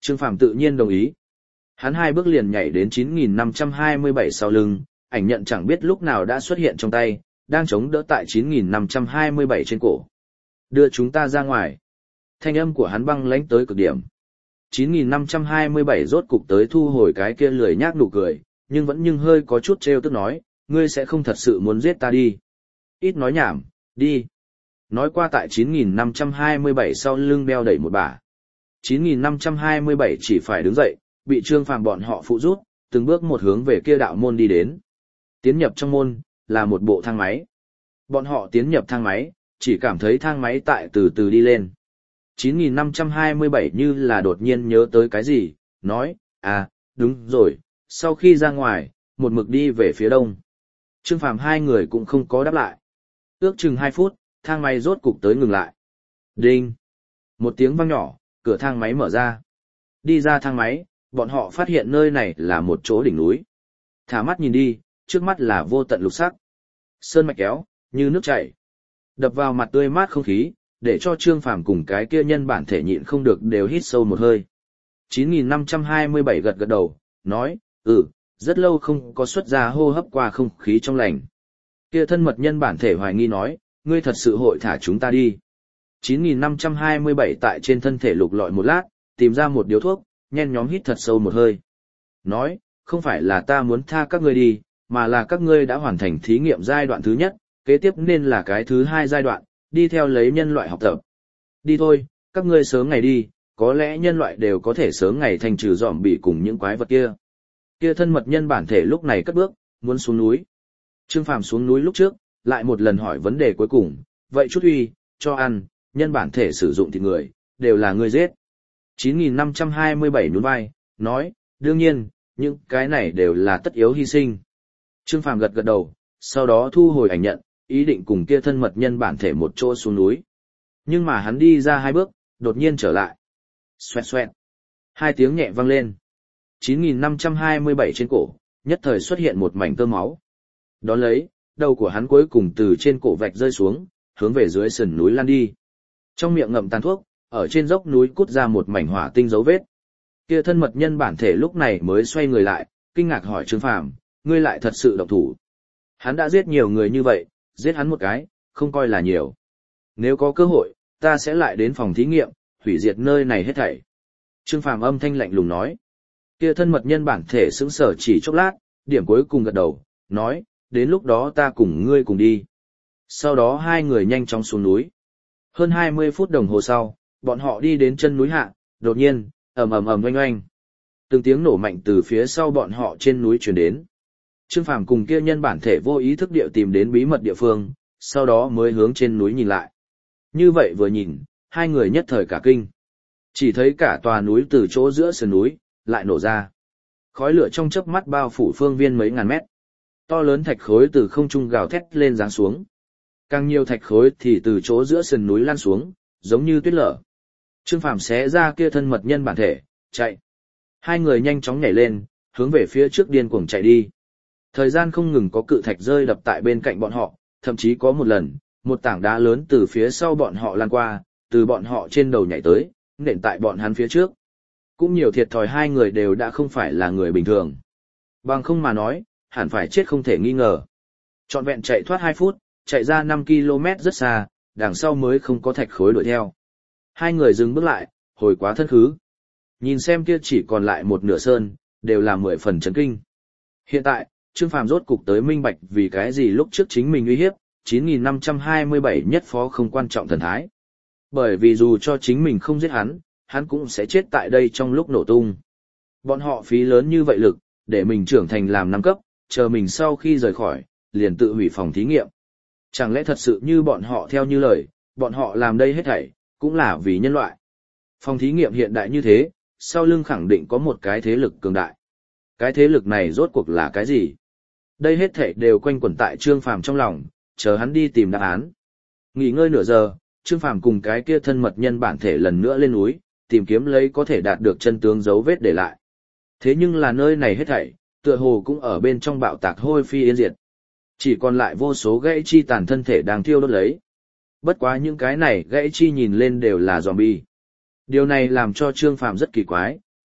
Trương Phàm tự nhiên đồng ý. Hắn hai bước liền nhảy đến chín nghìn năm trăm hai mươi bảy sau lưng, ảnh nhận chẳng biết lúc nào đã xuất hiện trong tay, đang chống đỡ tại chín nghìn năm trăm hai mươi bảy trên cổ. Đưa chúng ta ra ngoài. Thanh âm của hắn băng lãnh tới cực điểm. chín nghìn năm trăm hai mươi bảy rốt cục tới thu hồi cái kia lười nhác nụ cười, nhưng vẫn nhưng hơi có chút trêu tức nói, ngươi sẽ không thật sự muốn giết ta đi. Ít nói nhảm, đi. Nói qua tại chín nghìn năm trăm hai mươi bảy sau lưng beo đẩy một bả. chín nghìn năm trăm hai mươi bảy chỉ phải đứng dậy, bị Trương Phàm bọn họ phụ rút, từng bước một hướng về kia đạo môn đi đến. Tiến nhập trong môn, là một bộ thang máy. Bọn họ tiến nhập thang máy, chỉ cảm thấy thang máy tại từ từ đi lên. chín nghìn năm trăm hai mươi bảy như là đột nhiên nhớ tới cái gì, nói, à, đúng rồi, sau khi ra ngoài, một mực đi về phía đông. Trương Phàm hai người cũng không có đáp lại. Ước chừng hai phút, thang máy rốt cục tới ngừng lại. Đinh! Một tiếng vang nhỏ, cửa thang máy mở ra. Đi ra thang máy, bọn họ phát hiện nơi này là một chỗ đỉnh núi. Thả mắt nhìn đi, trước mắt là vô tận lục sắc. Sơn mạch kéo, như nước chảy. Đập vào mặt tươi mát không khí, để cho Trương Phàm cùng cái kia nhân bản thể nhịn không được đều hít sâu một hơi. chín nghìn năm trăm hai mươi bảy gật gật đầu, nói, ừ, rất lâu không có xuất ra hô hấp qua không khí trong lành. Kia thân mật nhân bản thể hoài nghi nói, ngươi thật sự hội thả chúng ta đi. chín nghìn năm trăm hai mươi bảy tại trên thân thể lục lọi một lát, tìm ra một điếu thuốc, nhen nhóm hít thật sâu một hơi. Nói, không phải là ta muốn tha các ngươi đi, mà là các ngươi đã hoàn thành thí nghiệm giai đoạn thứ nhất, kế tiếp nên là cái thứ hai giai đoạn, đi theo lấy nhân loại học tập. Đi thôi, các ngươi sớm ngày đi, có lẽ nhân loại đều có thể sớm ngày thành trừ dòm bị cùng những quái vật kia. Kia thân mật nhân bản thể lúc này cất bước, muốn xuống núi. Trương Phàm xuống núi lúc trước, lại một lần hỏi vấn đề cuối cùng, vậy chút uy, cho ăn, nhân bản thể sử dụng thịt người, đều là người giết. chín nghìn năm trăm hai mươi bảy nhún vai, nói, đương nhiên, những cái này đều là tất yếu hy sinh. Trương Phàm gật gật đầu, sau đó thu hồi ảnh nhận, ý định cùng kia thân mật nhân bản thể một chỗ xuống núi. Nhưng mà hắn đi ra hai bước, đột nhiên trở lại. Xoẹt xoẹt. Hai tiếng nhẹ vang lên. chín nghìn năm trăm hai mươi bảy trên cổ, nhất thời xuất hiện một mảnh tơ máu. Đón lấy, đầu của hắn cuối cùng từ trên cổ vạch rơi xuống, hướng về dưới sườn núi lan đi. Trong miệng ngậm tàn thuốc, ở trên dốc núi cút ra một mảnh hỏa tinh dấu vết. Kia thân mật nhân bản thể lúc này mới xoay người lại, kinh ngạc hỏi Trương Phàm, ngươi lại thật sự động thủ. Hắn đã giết nhiều người như vậy, giết hắn một cái, không coi là nhiều. Nếu có cơ hội, ta sẽ lại đến phòng thí nghiệm, hủy diệt nơi này hết thảy. Trương Phàm âm thanh lạnh lùng nói. Kia thân mật nhân bản thể sững sờ chỉ chốc lát, điểm cuối cùng gật đầu, nói, đến lúc đó ta cùng ngươi cùng đi. Sau đó hai người nhanh chóng xuống núi. Hơn hai mươi phút đồng hồ sau, bọn họ đi đến chân núi hạ, đột nhiên, ầm ầm ầm oanh oanh. Từng tiếng nổ mạnh từ phía sau bọn họ trên núi truyền đến. Trương Phàm cùng kia nhân bản thể vô ý thức điệu tìm đến bí mật địa phương, sau đó mới hướng trên núi nhìn lại. Như vậy vừa nhìn, hai người nhất thời cả kinh. Chỉ thấy cả tòa núi từ chỗ giữa sườn núi, lại nổ ra. Khói lửa trong chớp mắt bao phủ phương viên mấy ngàn mét. To lớn thạch khối từ không trung gào thét lên giáng xuống. Càng nhiều thạch khối thì từ chỗ giữa sườn núi lan xuống, giống như tuyết lở. Trương Phàm xé ra kia thân mật nhân bản thể, chạy. Hai người nhanh chóng nhảy lên, hướng về phía trước điên cuồng chạy đi. Thời gian không ngừng có cự thạch rơi đập tại bên cạnh bọn họ, thậm chí có một lần, một tảng đá lớn từ phía sau bọn họ lan qua, từ bọn họ trên đầu nhảy tới, nện tại bọn hắn phía trước. Cũng nhiều thiệt thòi hai người đều đã không phải là người bình thường. Bằng không mà nói, hẳn phải chết không thể nghi ngờ. Trọn vẹn chạy thoát hai phút, chạy ra năm ki lô mét rất xa, đằng sau mới không có thạch khối đuổi theo. Hai người dừng bước lại, hồi quá thân khứ. Nhìn xem kia chỉ còn lại một nửa sơn, đều là mười phần chấn kinh. Hiện tại, Trương Phàm rốt cục tới minh bạch vì cái gì lúc trước chính mình uy hiếp, chín nghìn năm trăm hai mươi bảy nhất phó không quan trọng thần thái. Bởi vì dù cho chính mình không giết hắn, hắn cũng sẽ chết tại đây trong lúc nổ tung. Bọn họ phí lớn như vậy lực, để mình trưởng thành làm năm cấp, chờ mình sau khi rời khỏi, liền tự hủy phòng thí nghiệm. Chẳng lẽ thật sự như bọn họ theo như lời, bọn họ làm đây hết thảy, cũng là vì nhân loại. Phòng thí nghiệm hiện đại như thế, sau lưng khẳng định có một cái thế lực cường đại. Cái thế lực này rốt cuộc là cái gì? Đây hết thảy đều quanh quẩn tại Trương Phàm trong lòng, chờ hắn đi tìm đáp án. Nghỉ ngơi nửa giờ, Trương Phàm cùng cái kia thân mật nhân bản thể lần nữa lên núi, tìm kiếm lấy có thể đạt được chân tướng dấu vết để lại. Thế nhưng là nơi này hết thảy, tựa hồ cũng ở bên trong bạo tạc hôi phi yên diệt. Chỉ còn lại vô số gãy chi tàn thân thể đang thiêu đốt lấy. Bất quá những cái này gãy chi nhìn lên đều là zombie. Điều này làm cho Trương Phàm rất kỳ quái,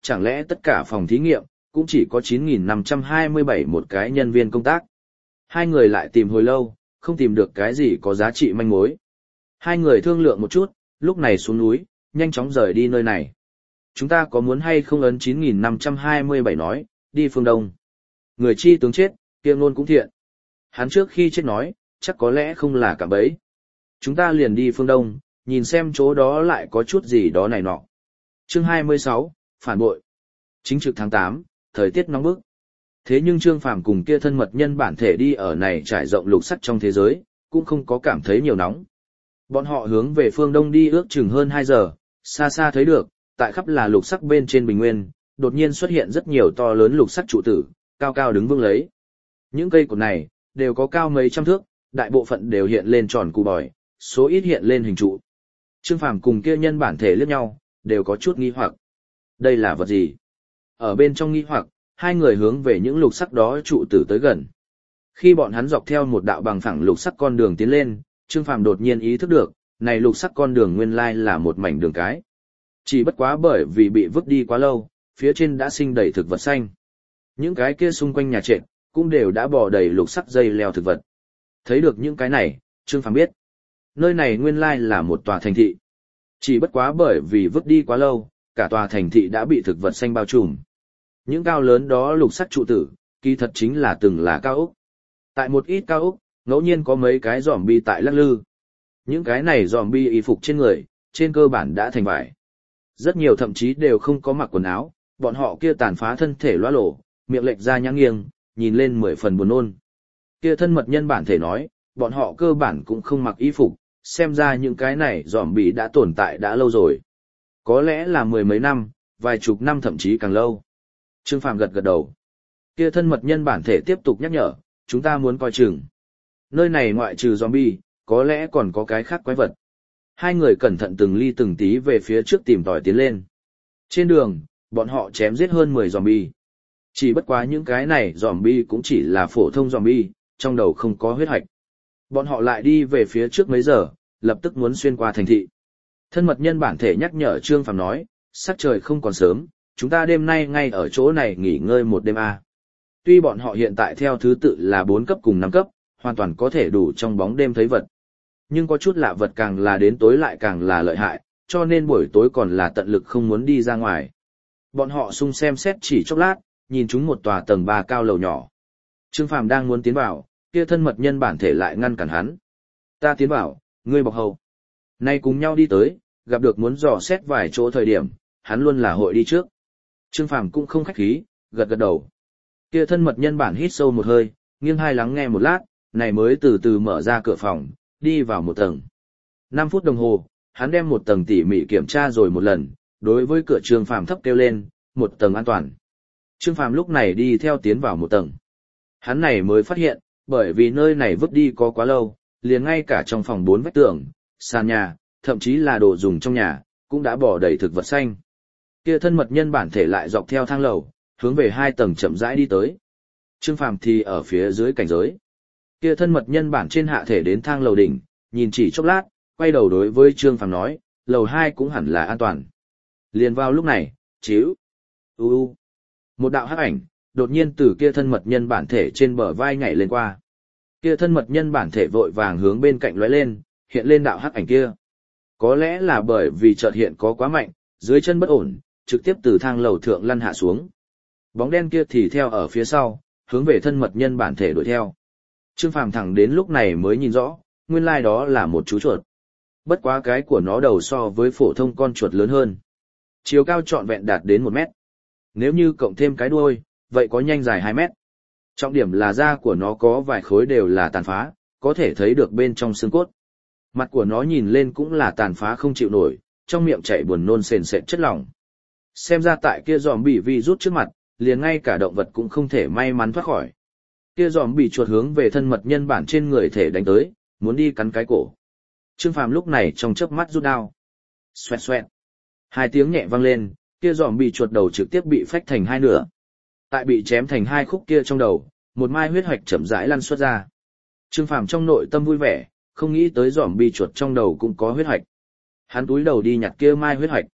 chẳng lẽ tất cả phòng thí nghiệm, cũng chỉ có chín nghìn năm trăm hai mươi bảy một cái nhân viên công tác. Hai người lại tìm hồi lâu, không tìm được cái gì có giá trị manh mối. Hai người thương lượng một chút, lúc này xuống núi, nhanh chóng rời đi nơi này. Chúng ta có muốn hay không ấn chín nghìn năm trăm hai mươi bảy nói, đi phương Đông. Người chi tướng chết, kia ngôn cũng thiện. Hắn trước khi chết nói, chắc có lẽ không là cả bấy. Chúng ta liền đi phương Đông, nhìn xem chỗ đó lại có chút gì đó này nọ. Chương hai mươi sáu, Phản bội. Chính trực tháng tám, thời tiết nóng bức. Thế nhưng Trương Phàm cùng kia thân mật nhân bản thể đi ở này trải rộng lục sắc trong thế giới, cũng không có cảm thấy nhiều nóng. Bọn họ hướng về phương Đông đi ước chừng hơn hai giờ, xa xa thấy được, tại khắp là lục sắc bên trên bình nguyên, đột nhiên xuất hiện rất nhiều to lớn lục sắc trụ tử, cao cao đứng vững lấy. Những cây cột này, đều có cao mấy trăm thước, đại bộ phận đều hiện lên tròn cù bòi, số ít hiện lên hình trụ. Trương Phàm cùng kia nhân bản thể liếc nhau, đều có chút nghi hoặc. Đây là vật gì? Ở bên trong nghi hoặc, hai người hướng về những lục sắc đó trụ tử tới gần. Khi bọn hắn dọc theo một đạo bằng phẳng lục sắc con đường tiến lên, Trương Phàm đột nhiên ý thức được, này lục sắc con đường nguyên lai là một mảnh đường cái. Chỉ bất quá bởi vì bị vứt đi quá lâu, phía trên đã sinh đầy thực vật xanh. Những cái kia xung quanh nhà trệt, cũng đều đã bò đầy lục sắc dây leo thực vật. Thấy được những cái này, Trương Phàm biết, nơi này nguyên lai là một tòa thành thị. Chỉ bất quá bởi vì vứt đi quá lâu, cả tòa thành thị đã bị thực vật xanh bao trùm. Những cao lớn đó lục sắc trụ tử, kỳ thật chính là từng là cao ốc. Tại một ít cao ốc, ngẫu nhiên có mấy cái zombie tại lắc lư. Những cái này zombie y phục trên người, trên cơ bản đã thành vải. Rất nhiều thậm chí đều không có mặc quần áo, bọn họ kia tàn phá thân thể loa lổ, miệng lệch ra nhãng nghiêng, nhìn lên mười phần buồn nôn. Kia thân mật nhân bản thể nói, bọn họ cơ bản cũng không mặc y phục, xem ra những cái này zombie đã tồn tại đã lâu rồi. Có lẽ là mười mấy năm, vài chục năm thậm chí càng lâu. Trương Phàm gật gật đầu. Kia thân mật nhân bản thể tiếp tục nhắc nhở, chúng ta muốn coi chừng. Nơi này ngoại trừ zombie, có lẽ còn có cái khác quái vật. Hai người cẩn thận từng ly từng tí về phía trước tìm tòi tiến lên. Trên đường, bọn họ chém giết hơn mười zombie. Chỉ bất quá những cái này zombie cũng chỉ là phổ thông zombie, trong đầu không có huyết hạch. Bọn họ lại đi về phía trước mấy giờ, lập tức muốn xuyên qua thành thị. Thân mật nhân bản thể nhắc nhở Trương Phàm nói, sắc trời không còn sớm, chúng ta đêm nay ngay ở chỗ này nghỉ ngơi một đêm a. Tuy bọn họ hiện tại theo thứ tự là bốn cấp cùng năm cấp, hoàn toàn có thể đủ trong bóng đêm thấy vật. Nhưng có chút lạ vật càng là đến tối lại càng là lợi hại, cho nên buổi tối còn là tận lực không muốn đi ra ngoài. Bọn họ sung xem xét chỉ chốc lát, nhìn chúng một tòa tầng ba cao lầu nhỏ. Trương Phàm đang muốn tiến vào, kia thân mật nhân bản thể lại ngăn cản hắn. Ta tiến vào, ngươi bọc hầu. Nay cùng nhau đi tới, gặp được muốn dò xét vài chỗ thời điểm, hắn luôn là hội đi trước. Trương Phàm cũng không khách khí, gật gật đầu. Kia thân mật nhân bản hít sâu một hơi, nghiêng hai lắng nghe một lát, này mới từ từ mở ra cửa phòng, đi vào một tầng. năm phút đồng hồ, hắn đem một tầng tỉ mỉ kiểm tra rồi một lần, đối với cửa Trương Phàm thấp kêu lên, một tầng an toàn. Trương Phàm lúc này đi theo tiến vào một tầng. Hắn này mới phát hiện, bởi vì nơi này vứt đi có quá lâu, liền ngay cả trong phòng bốn vách tường, sàn nhà, thậm chí là đồ dùng trong nhà, cũng đã bỏ đầy thực vật xanh. Kia thân mật nhân bản thể lại dọc theo thang lầu, hướng về hai tầng chậm rãi đi tới. Trương Phàm thì ở phía dưới cảnh giới. Kia thân mật nhân bản trên hạ thể đến thang lầu đỉnh, nhìn chỉ chốc lát, quay đầu đối với Trương Phàm nói, lầu hai cũng hẳn là an toàn. Liền vào lúc này, chíu, u u, một đạo hắc ảnh, đột nhiên từ kia thân mật nhân bản thể trên bờ vai nhảy lên qua. Kia thân mật nhân bản thể vội vàng hướng bên cạnh lóe lên, hiện lên đạo hắc ảnh kia. Có lẽ là bởi vì chợt hiện có quá mạnh, dưới chân bất ổn, trực tiếp từ thang lầu thượng lăn hạ xuống. Bóng đen kia thì theo ở phía sau, hướng về thân mật nhân bản thể đuổi theo. Trương Phàm thẳng đến lúc này mới nhìn rõ, nguyên lai đó là một chú chuột. Bất quá cái của nó đầu so với phổ thông con chuột lớn hơn. Chiều cao trọn vẹn đạt đến một mét. Nếu như cộng thêm cái đuôi, vậy có nhanh dài hai mét. Trọng điểm là da của nó có vài khối đều là tàn phá, có thể thấy được bên trong xương cốt. Mặt của nó nhìn lên cũng là tàn phá không chịu nổi, trong miệng chảy buồn nôn sền sệt chất lỏng. Xem ra tại kia giòm bị vi rút trước mặt, liền ngay cả động vật cũng không thể may mắn thoát khỏi. Kia giòm bị chuột hướng về thân mật nhân bản trên người thể đánh tới, muốn đi cắn cái cổ. Trương Phàm lúc này trong chớp mắt rút đao. Xoẹt xoẹt. Hai tiếng nhẹ vang lên, kia giòm bị chuột đầu trực tiếp bị phách thành hai nửa. Tại bị chém thành hai khúc kia trong đầu, một mai huyết hoạch chậm rãi lăn xuất ra. Trương Phàm trong nội tâm vui vẻ, không nghĩ tới giòm bị chuột trong đầu cũng có huyết hoạch. Hắn túi đầu đi nhặt kia mai huyết hoạch.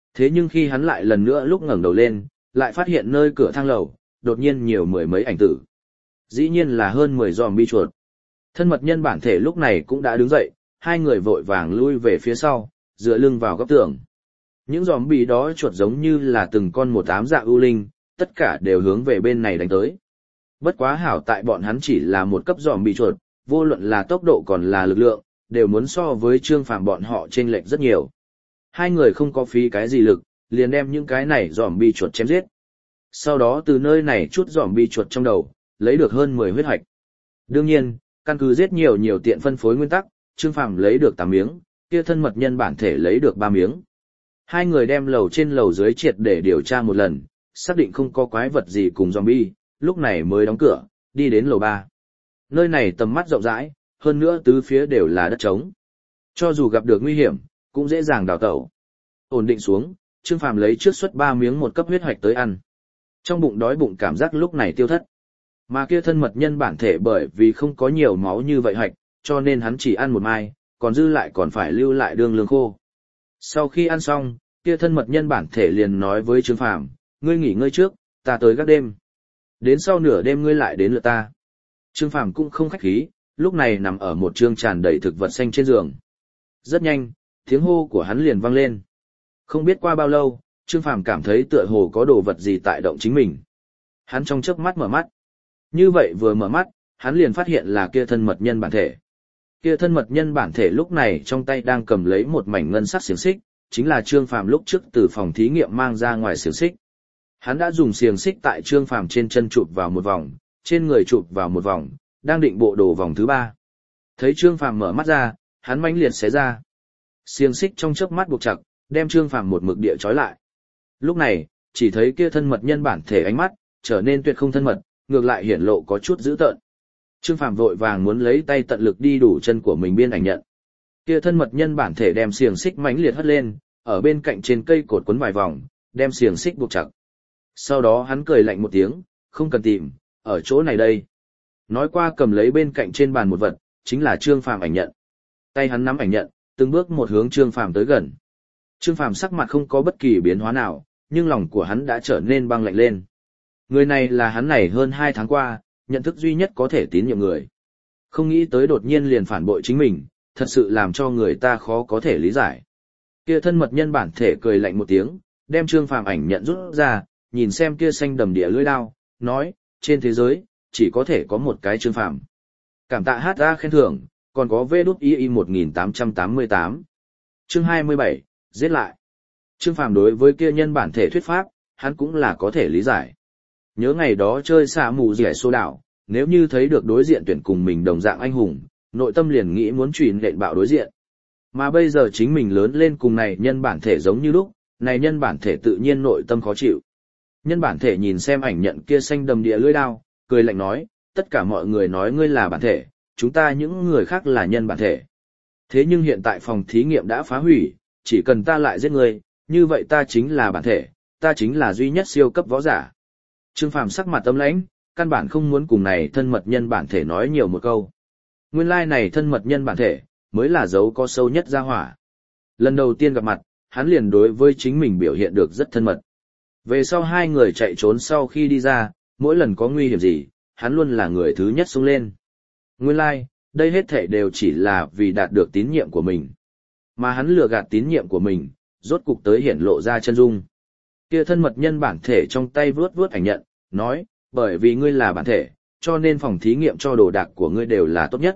Thế nhưng khi hắn lại lần nữa lúc ngẩng đầu lên, lại phát hiện nơi cửa thang lầu, đột nhiên nhiều mười mấy ảnh tử. Dĩ nhiên là hơn mười zombie chuột. Thân mật nhân bản thể lúc này cũng đã đứng dậy, hai người vội vàng lui về phía sau, dựa lưng vào góc tường. Những zombie đó chuột giống như là từng con một ám dạ ưu linh, tất cả đều hướng về bên này đánh tới. Bất quá hảo tại bọn hắn chỉ là một cấp zombie chuột, vô luận là tốc độ còn là lực lượng, đều muốn so với Trương Phàm bọn họ chênh lệch rất nhiều. Hai người không có phí cái gì lực, liền đem những cái này zombie chuột chém giết. Sau đó từ nơi này chút zombie chuột trong đầu, lấy được hơn mười huyết hạch. Đương nhiên, căn cứ giết nhiều nhiều tiện phân phối nguyên tắc, Trương Phàm lấy được tám miếng, kia thân mật nhân bản thể lấy được ba miếng. Hai người đem lầu trên lầu dưới triệt để điều tra một lần, xác định không có quái vật gì cùng zombie, lúc này mới đóng cửa, đi đến lầu ba. Nơi này tầm mắt rộng rãi, hơn nữa tứ phía đều là đất trống. Cho dù gặp được nguy hiểm, cũng dễ dàng đào tẩu. Ổn định xuống, Trương Phàm lấy trước suất ba miếng một cấp huyết hoạch tới ăn. Trong bụng đói bụng cảm giác lúc này tiêu thất. Mà kia thân mật nhân bản thể bởi vì không có nhiều máu như vậy hoạch, cho nên hắn chỉ ăn một mai, còn dư lại còn phải lưu lại đương lương khô. Sau khi ăn xong, kia thân mật nhân bản thể liền nói với Trương Phàm, ngươi nghỉ ngơi trước, ta tới gác đêm. Đến sau nửa đêm ngươi lại đến lượt ta. Trương Phàm cũng không khách khí, lúc này nằm ở một trương tràn đầy thực vật xanh trên giường. Rất nhanh, tiếng hô của hắn liền vang lên. Không biết qua bao lâu, Trương Phàm cảm thấy tựa hồ có đồ vật gì tại động chính mình. Hắn trong chớp mắt mở mắt. Như vậy vừa mở mắt, hắn liền phát hiện là kia thân mật nhân bản thể. Kia thân mật nhân bản thể lúc này trong tay đang cầm lấy một mảnh ngân sắc xiềng xích, chính là Trương Phàm lúc trước từ phòng thí nghiệm mang ra ngoài xiềng xích. Hắn đã dùng xiềng xích tại Trương Phàm trên chân chụp vào một vòng, trên người chụp vào một vòng, đang định bộ đồ vòng thứ ba. Thấy Trương Phàm mở mắt ra, hắn mãnh liệt xé ra. Xiềng xích trong chớp mắt buộc chặt, đem Trương Phàm một mực địa trói lại. Lúc này, chỉ thấy kia thân mật nhân bản thể ánh mắt trở nên tuyệt không thân mật, ngược lại hiển lộ có chút dữ tợn. Trương Phàm vội vàng muốn lấy tay tận lực đi đủ chân của mình biên ảnh nhận. Kia thân mật nhân bản thể đem xiềng xích mãnh liệt hất lên, ở bên cạnh trên cây cột quấn vài vòng, đem xiềng xích buộc chặt. Sau đó hắn cười lạnh một tiếng, không cần tìm, ở chỗ này đây. Nói qua cầm lấy bên cạnh trên bàn một vật, chính là Trương Phàm ảnh nhận. Tay hắn nắm ảnh nhận, từng bước một hướng Trương Phàm tới gần. Trương Phàm sắc mặt không có bất kỳ biến hóa nào, nhưng lòng của hắn đã trở nên băng lạnh lên. Người này là hắn này hơn hai tháng qua, nhận thức duy nhất có thể tín nhiệm người. Không nghĩ tới đột nhiên liền phản bội chính mình, thật sự làm cho người ta khó có thể lý giải. Kia thân mật nhân bản thể cười lạnh một tiếng, đem Trương Phàm ảnh nhận rút ra, nhìn xem kia xanh đầm địa lưỡi đao, nói, trên thế giới, chỉ có thể có một cái Trương Phàm. Cảm tạ hát a khen thưởng, còn có vê đút i i một nghìn tám trăm tám mươi tám. Chương hai mươi bảy, giết lại. Trương Phàm đối với kia nhân bản thể thuyết pháp, hắn cũng là có thể lý giải. Nhớ ngày đó chơi xạ mù rẻ xô đảo, nếu như thấy được đối diện tuyển cùng mình đồng dạng anh hùng, nội tâm liền nghĩ muốn truyền lệnh bạo đối diện. Mà bây giờ chính mình lớn lên cùng này nhân bản thể giống như lúc, này nhân bản thể tự nhiên nội tâm khó chịu. Nhân bản thể nhìn xem ảnh nhận kia xanh đầm địa lưỡi đao, cười lạnh nói, tất cả mọi người nói ngươi là bản thể, chúng ta những người khác là nhân bản thể. Thế nhưng hiện tại phòng thí nghiệm đã phá hủy, chỉ cần ta lại giết ngươi, như vậy ta chính là bản thể, ta chính là duy nhất siêu cấp võ giả. Trương Phàm sắc mặt tâm lãnh, căn bản không muốn cùng này thân mật nhân bản thể nói nhiều một câu. Nguyên lai like này thân mật nhân bản thể, mới là dấu có sâu nhất ra hỏa. Lần đầu tiên gặp mặt, hắn liền đối với chính mình biểu hiện được rất thân mật. Về sau hai người chạy trốn sau khi đi ra, mỗi lần có nguy hiểm gì, hắn luôn là người thứ nhất xông lên. Nguyên lai, like, đây hết thảy đều chỉ là vì đạt được tín nhiệm của mình. Mà hắn lừa gạt tín nhiệm của mình, rốt cục tới hiển lộ ra chân dung. Kia thân mật nhân bản thể trong tay vướt vướt ảnh nhận, nói, bởi vì ngươi là bản thể, cho nên phòng thí nghiệm cho đồ đạc của ngươi đều là tốt nhất.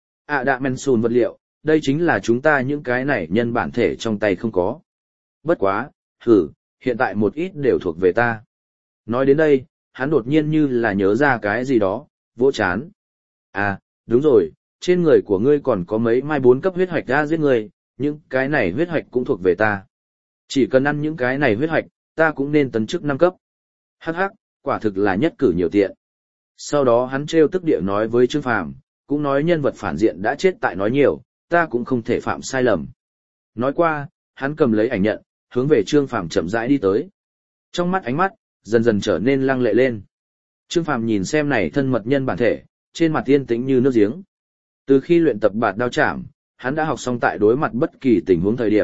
À đạ men sùn vật liệu, đây chính là chúng ta những cái này nhân bản thể trong tay không có. Bất quá, hử, hiện tại một ít đều thuộc về ta. Nói đến đây, hắn đột nhiên như là nhớ ra cái gì đó, vỗ chán. À, đúng rồi, trên người của ngươi còn có mấy mai bốn cấp huyết hoạch ra giết ngươi, những cái này huyết hoạch cũng thuộc về ta. Chỉ cần ăn những cái này huyết hoạch, ta cũng nên tấn chức năm cấp. Hắc hắc, quả thực là nhất cử nhiều tiện. Sau đó hắn trêu tức địa nói với Trương Phàm, cũng nói nhân vật phản diện đã chết tại nói nhiều, ta cũng không thể phạm sai lầm. Nói qua, hắn cầm lấy ảnh nhận, hướng về Trương Phàm chậm rãi đi tới. Trong mắt ánh mắt, dần dần trở nên lăng lệ lên. Trương Phàm nhìn xem này thân mật nhân bản thể, trên mặt yên tĩnh như nước giếng. Từ khi luyện tập bạt đao chạm, hắn đã học xong tại đối mặt bất kỳ tình huống thời điểm,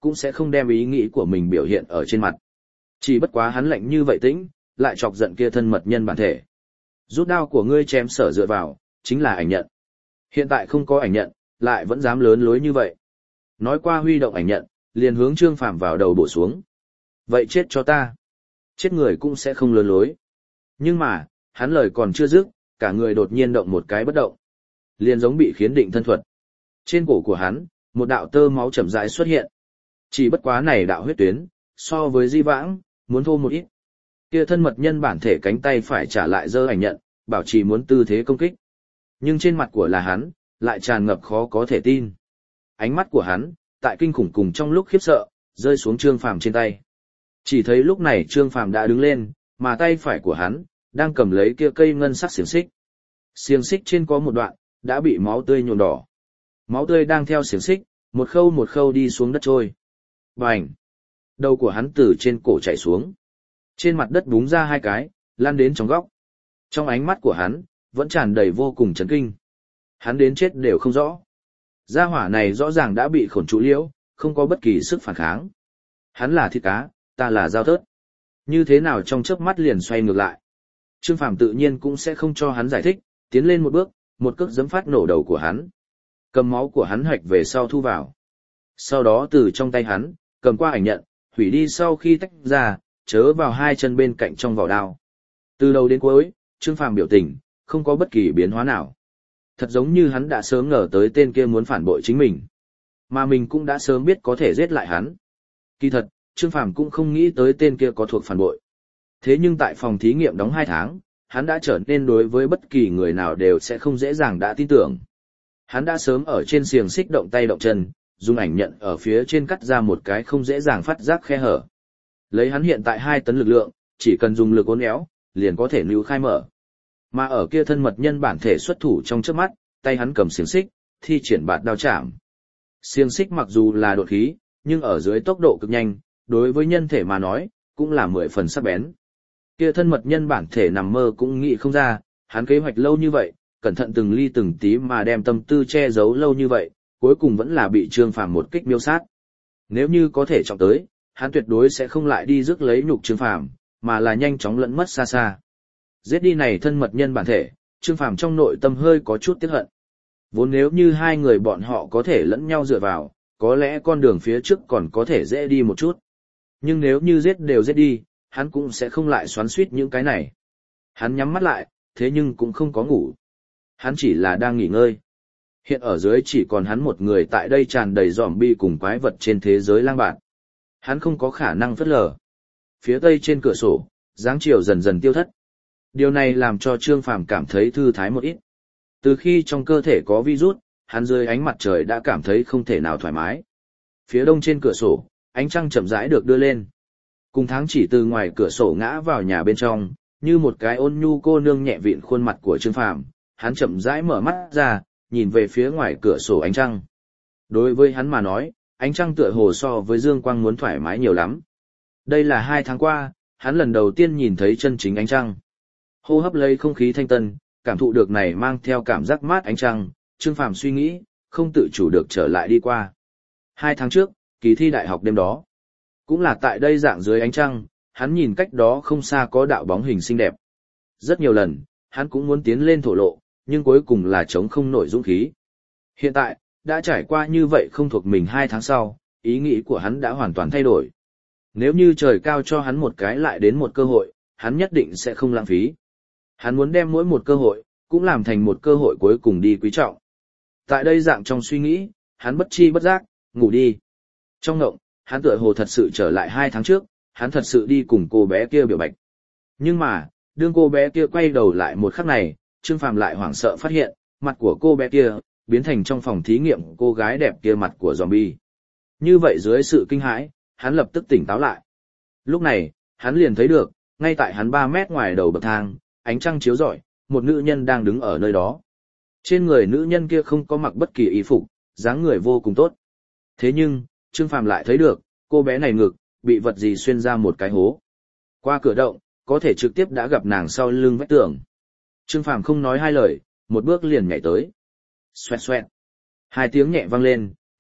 cũng sẽ không đem ý nghĩ của mình biểu hiện ở trên mặt. Chỉ bất quá hắn lạnh như vậy tĩnh, lại chọc giận kia thân mật nhân bản thể. Rút đao của ngươi chém sở dựa vào, chính là ảnh nhận. Hiện tại không có ảnh nhận, lại vẫn dám lớn lối như vậy. Nói qua huy động ảnh nhận, liền hướng Trương Phàm vào đầu bổ xuống. Vậy chết cho ta. Chết người cũng sẽ không lớn lối. Nhưng mà, hắn lời còn chưa dứt, cả người đột nhiên động một cái bất động. Liền giống bị khiến định thân thuật. Trên cổ của hắn, một đạo tơ máu chậm rãi xuất hiện. Chỉ bất quá này đạo huyết tuyến, so với di vãng, muốn thô một ít. Kia thân mật nhân bản thể cánh tay phải trả lại dơ ảnh nhận, bảo trì muốn tư thế công kích. Nhưng trên mặt của là hắn, lại tràn ngập khó có thể tin. Ánh mắt của hắn, tại kinh khủng cùng trong lúc khiếp sợ, rơi xuống Trương Phàm trên tay. Chỉ thấy lúc này Trương Phàm đã đứng lên, mà tay phải của hắn, đang cầm lấy kia cây ngân sắc xiềng xích. Xiềng xích trên có một đoạn, đã bị máu tươi nhuộm đỏ. Máu tươi đang theo xiềng xích, một khâu một khâu đi xuống đất trôi. Bành! Đầu của hắn từ trên cổ chảy xuống. Trên mặt đất búng ra hai cái, lan đến trong góc. Trong ánh mắt của hắn, vẫn tràn đầy vô cùng chấn kinh. Hắn đến chết đều không rõ. Gia hỏa này rõ ràng đã bị khổn trụ liễu, không có bất kỳ sức phản kháng. Hắn là thịt cá, ta là dao thớt. Như thế nào trong chớp mắt liền xoay ngược lại. Trương Phàm tự nhiên cũng sẽ không cho hắn giải thích, tiến lên một bước, một cước giẫm phát nổ đầu của hắn. Cầm máu của hắn hoạch về sau thu vào. Sau đó từ trong tay hắn, cầm qua ảnh nhận, hủy đi sau khi tách ra, chớ vào hai chân bên cạnh trong vỏ đao. Từ đầu đến cuối, Trương Phàm biểu tình, không có bất kỳ biến hóa nào. Thật giống như hắn đã sớm ngờ tới tên kia muốn phản bội chính mình. Mà mình cũng đã sớm biết có thể giết lại hắn. Kỳ thật, Trương Phàm cũng không nghĩ tới tên kia có thuộc phản bội. Thế nhưng tại phòng thí nghiệm đóng hai tháng, hắn đã trở nên đối với bất kỳ người nào đều sẽ không dễ dàng đã tin tưởng. Hắn đã sớm ở trên xiềng xích động tay động chân, dùng ảnh nhận ở phía trên cắt ra một cái không dễ dàng phát giác khe hở. Lấy hắn hiện tại hai tấn lực lượng, chỉ cần dùng lực uốn éo, liền có thể níu khai mở. Mà ở kia thân mật nhân bản thể xuất thủ trong chớp mắt, tay hắn cầm xiềng xích, thi triển bạt đao chạm. Xiềng xích mặc dù là đột khí, nhưng ở dưới tốc độ cực nhanh, đối với nhân thể mà nói, cũng là mười phần sắc bén. Kia thân mật nhân bản thể nằm mơ cũng nghĩ không ra, hắn kế hoạch lâu như vậy, cẩn thận từng ly từng tí mà đem tâm tư che giấu lâu như vậy, cuối cùng vẫn là bị Trương Phàm một kích miêu sát. Nếu như có thể trọng tới, hắn tuyệt đối sẽ không lại đi rước lấy nhục Trương Phàm, mà là nhanh chóng lẫn mất xa xa. Giết đi này thân mật nhân bản thể, Trương Phàm trong nội tâm hơi có chút tiếc hận. Vốn nếu như hai người bọn họ có thể lẫn nhau dựa vào, có lẽ con đường phía trước còn có thể dễ đi một chút. Nhưng nếu như giết đều giết đi, hắn cũng sẽ không lại xoắn xuýt những cái này. Hắn nhắm mắt lại, thế nhưng cũng không có ngủ. Hắn chỉ là đang nghỉ ngơi. Hiện ở dưới chỉ còn hắn một người tại đây tràn đầy zombie cùng quái vật trên thế giới lang bạt. Hắn không có khả năng phớt lờ. Phía tây trên cửa sổ, dáng chiều dần dần tiêu thất. Điều này làm cho Trương Phàm cảm thấy thư thái một ít. Từ khi trong cơ thể có virus, hắn dưới ánh mặt trời đã cảm thấy không thể nào thoải mái. Phía đông trên cửa sổ, ánh trăng chậm rãi được đưa lên. Cùng tháng chỉ từ ngoài cửa sổ ngã vào nhà bên trong, như một cái ôn nhu cô nương nhẹ vịn khuôn mặt của Trương Phàm, hắn chậm rãi mở mắt ra, nhìn về phía ngoài cửa sổ ánh trăng. Đối với hắn mà nói, ánh trăng tựa hồ so với dương quang muốn thoải mái nhiều lắm. Đây là hai tháng qua, hắn lần đầu tiên nhìn thấy chân chính ánh trăng. Hô hấp lấy không khí thanh tân, cảm thụ được này mang theo cảm giác mát ánh trăng, Trương Phàm suy nghĩ, không tự chủ được trở lại đi qua. Hai tháng trước, kỳ thi đại học đêm đó. Cũng là tại đây dạng dưới ánh trăng, hắn nhìn cách đó không xa có đạo bóng hình xinh đẹp. Rất nhiều lần, hắn cũng muốn tiến lên thổ lộ, nhưng cuối cùng là chống không nổi dũng khí. Hiện tại, đã trải qua như vậy không thuộc mình hai tháng sau, ý nghĩ của hắn đã hoàn toàn thay đổi. Nếu như trời cao cho hắn một cái lại đến một cơ hội, hắn nhất định sẽ không lãng phí. Hắn muốn đem mỗi một cơ hội, cũng làm thành một cơ hội cuối cùng đi quý trọng. Tại đây dạng trong suy nghĩ, hắn bất chi bất giác, ngủ đi. Trong ngộng, hắn tựa hồ thật sự trở lại hai tháng trước, hắn thật sự đi cùng cô bé kia biểu bạch. Nhưng mà, đương cô bé kia quay đầu lại một khắc này, Trương Phàm lại hoảng sợ phát hiện, mặt của cô bé kia, biến thành trong phòng thí nghiệm cô gái đẹp kia mặt của zombie. Như vậy dưới sự kinh hãi, hắn lập tức tỉnh táo lại. Lúc này, hắn liền thấy được, ngay tại hắn ba mét ngoài đầu bậc thang, ánh trăng chiếu rọi, một nữ nhân đang đứng ở nơi đó. Trên người nữ nhân kia không có mặc bất kỳ y phục, dáng người vô cùng tốt. Thế nhưng, Trương Phàm lại thấy được, cô bé này ngực, bị vật gì xuyên ra một cái hố. Qua cửa động, có thể trực tiếp đã gặp nàng sau lưng vách tường. Trương Phàm không nói hai lời, một bước liền nhảy tới. Xoẹt xoẹt. Hai tiếng nhẹ vang lên,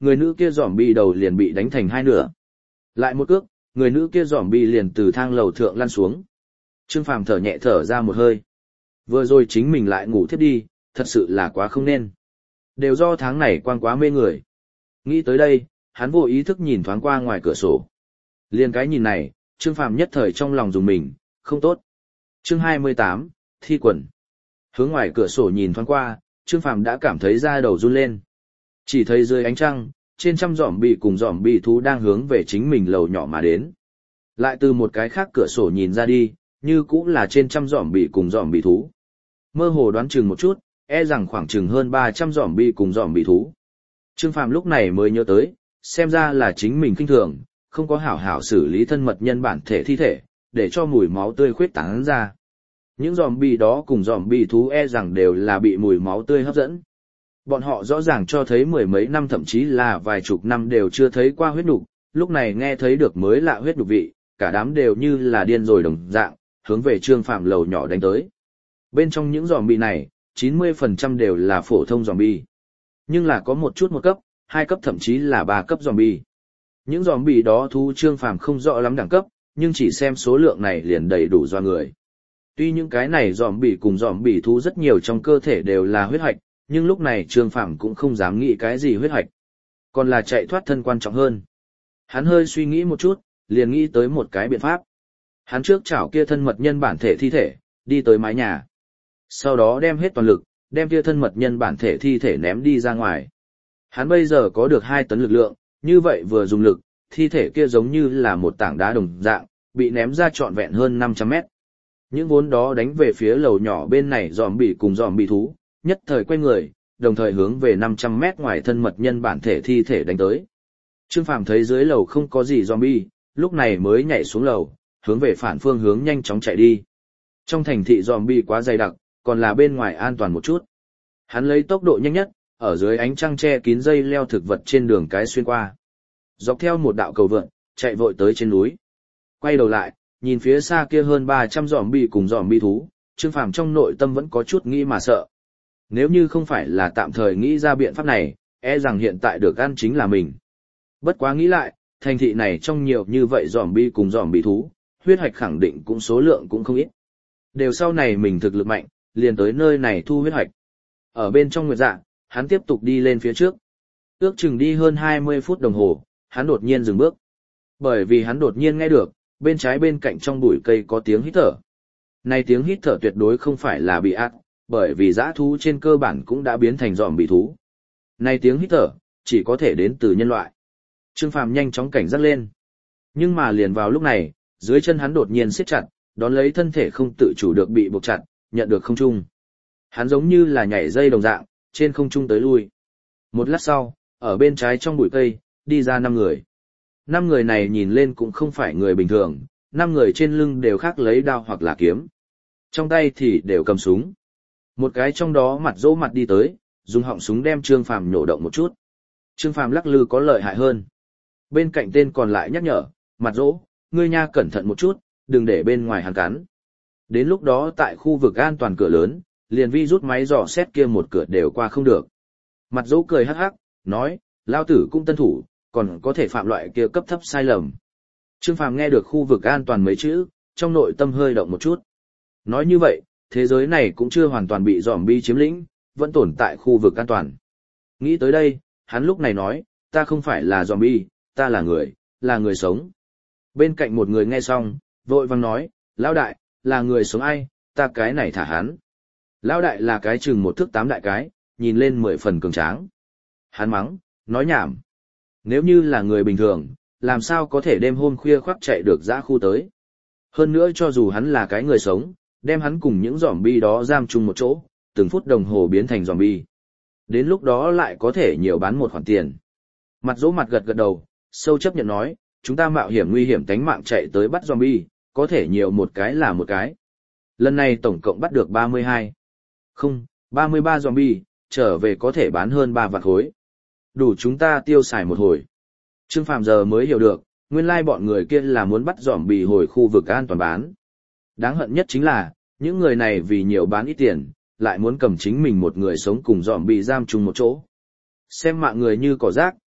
người nữ kia zombie đầu liền bị đánh thành hai nửa. Lại một cước, người nữ kia zombie liền từ thang lầu thượng lăn xuống. Trương Phàm thở nhẹ thở ra một hơi. Vừa rồi chính mình lại ngủ thiếp đi, thật sự là quá không nên. Đều do tháng này quang quá mê người. Nghĩ tới đây, hắn vô ý thức nhìn thoáng qua ngoài cửa sổ. Liên cái nhìn này, Trương Phàm nhất thời trong lòng dùng mình, không tốt. Chương hai mươi tám, thi quần. Hướng ngoài cửa sổ nhìn thoáng qua, Trương Phàm đã cảm thấy da đầu run lên. Chỉ thấy dưới ánh trăng, trên trăm zombie cùng zombie thú đang hướng về chính mình lầu nhỏ mà đến. Lại từ một cái khác cửa sổ nhìn ra đi, như cũng là trên trăm zombie cùng zombie thú. Mơ hồ đoán chừng một chút, e rằng khoảng chừng hơn ba trăm zombie cùng zombie thú. Trương Phàm lúc này mới nhớ tới, xem ra là chính mình kinh thường, không có hảo hảo xử lý thân mật nhân bản thể thi thể, để cho mùi máu tươi khuyết tán ra. Những zombie đó cùng zombie thú e rằng đều là bị mùi máu tươi hấp dẫn. Bọn họ rõ ràng cho thấy mười mấy năm thậm chí là vài chục năm đều chưa thấy qua huyết nục, lúc này nghe thấy được mới lạ huyết nục vị, cả đám đều như là điên rồi đồng dạng, hướng về Trương Phàm lầu nhỏ đánh tới. Bên trong những zombie này, chín mươi phần trăm đều là phổ thông zombie. Nhưng là có một chút một cấp, hai cấp thậm chí là ba cấp zombie. Những zombie đó thú Trương Phàm không rõ lắm đẳng cấp, nhưng chỉ xem số lượng này liền đầy đủ doa người. Tuy những cái này zombie cùng zombie thú rất nhiều trong cơ thể đều là huyết hạch, nhưng lúc này Trương Phàm cũng không dám nghĩ cái gì huyết hạch. Còn là chạy thoát thân quan trọng hơn. Hắn hơi suy nghĩ một chút, liền nghĩ tới một cái biện pháp. Hắn trước chảo kia thân mật nhân bản thể thi thể, đi tới mái nhà. Sau đó đem hết toàn lực, đem kia thân mật nhân bản thể thi thể ném đi ra ngoài. Hắn bây giờ có được hai tấn lực lượng, như vậy vừa dùng lực, thi thể kia giống như là một tảng đá đồng dạng, bị ném ra trọn vẹn hơn năm trăm mét. Những vốn đó đánh về phía lầu nhỏ bên này zombie cùng zombie thú, nhất thời quay người, đồng thời hướng về năm trăm mét ngoài thân mật nhân bản thể thi thể đánh tới. Trương Phàm thấy dưới lầu không có gì zombie, lúc này mới nhảy xuống lầu, hướng về phản phương hướng nhanh chóng chạy đi. Trong thành thị zombie quá dày đặc, còn là bên ngoài an toàn một chút. Hắn lấy tốc độ nhanh nhất, ở dưới ánh trăng che kín dây leo thực vật trên đường cái xuyên qua. Dọc theo một đạo cầu vượn, chạy vội tới trên núi. Quay đầu lại, nhìn phía xa kia hơn ba trăm zombie cùng zombie thú, Trương Phàm trong nội tâm vẫn có chút nghĩ mà sợ. Nếu như không phải là tạm thời nghĩ ra biện pháp này, e rằng hiện tại được ăn chính là mình. Bất quá nghĩ lại, thành thị này trong nhiều như vậy zombie cùng zombie thú, huyết hoạch khẳng định cũng số lượng cũng không ít. Đều sau này mình thực lực mạnh, liền tới nơi này thu huyết hoạch. Ở bên trong nguyệt dạ, hắn tiếp tục đi lên phía trước. Ước chừng đi hơn hai mươi phút đồng hồ, hắn đột nhiên dừng bước. Bởi vì hắn đột nhiên nghe được, bên trái bên cạnh trong bụi cây có tiếng hít thở. Này tiếng hít thở tuyệt đối không phải là bị ác, bởi vì dã thú trên cơ bản cũng đã biến thành zombie thú. Này tiếng hít thở, chỉ có thể đến từ nhân loại. Trương Phàm nhanh chóng cảnh giác lên. Nhưng mà liền vào lúc này, dưới chân hắn đột nhiên siết chặt, đón lấy thân thể không tự chủ được bị buộc chặt, nhận được không trung. Hắn giống như là nhảy dây đồng dạng, trên không trung tới lui. Một lát sau, ở bên trái trong bụi cây, đi ra năm người. Năm người này nhìn lên cũng không phải người bình thường, năm người trên lưng đều khác lấy đao hoặc là kiếm. Trong tay thì đều cầm súng. Một cái trong đó mặt dỗ mặt đi tới, dùng họng súng đem Trương Phàm nhổ động một chút. Trương Phàm lắc lư có lợi hại hơn. Bên cạnh tên còn lại nhắc nhở, mặt dỗ, ngươi nha cẩn thận một chút, đừng để bên ngoài hắn cắn. Đến lúc đó tại khu vực an toàn cửa lớn, liền vi rút máy dò xét kia một cửa đều qua không được. Mặt dỗ cười hắc hắc, nói, lao tử cũng tân thủ, còn có thể phạm loại kia cấp thấp sai lầm. Trương Phàm nghe được khu vực an toàn mấy chữ, trong nội tâm hơi động một chút. Nói như vậy, thế giới này cũng chưa hoàn toàn bị zombie chiếm lĩnh, vẫn tồn tại khu vực an toàn. Nghĩ tới đây, hắn lúc này nói, ta không phải là zombie, ta là người, là người sống. Bên cạnh một người nghe xong, vội vàng nói, lão đại, là người sống ai, ta cái này thả hắn. Lão đại là cái chừng một thước tám đại cái, nhìn lên mười phần cường tráng. Hắn mắng, nói nhảm. Nếu như là người bình thường, làm sao có thể đêm hôm khuya khoắt chạy được dã khu tới. Hơn nữa cho dù hắn là cái người sống, đem hắn cùng những zombie đó giam chung một chỗ, từng phút đồng hồ biến thành zombie. Đến lúc đó lại có thể nhiều bán một khoản tiền. Mặt dỗ mặt gật gật đầu, sâu chấp nhận nói, chúng ta mạo hiểm nguy hiểm tánh mạng chạy tới bắt zombie, có thể nhiều một cái là một cái. Lần này tổng cộng bắt được ba mươi hai. Không, ba mươi ba zombie, trở về có thể bán hơn ba vạn khối. Đủ chúng ta tiêu xài một hồi. Trương Phàm giờ mới hiểu được, nguyên lai bọn người kia là muốn bắt zombie hồi khu vực an toàn bán. Đáng hận nhất chính là, những người này vì nhiều bán ít tiền, lại muốn cầm chính mình một người sống cùng zombie giam chung một chỗ. Xem mạng người như cỏ rác,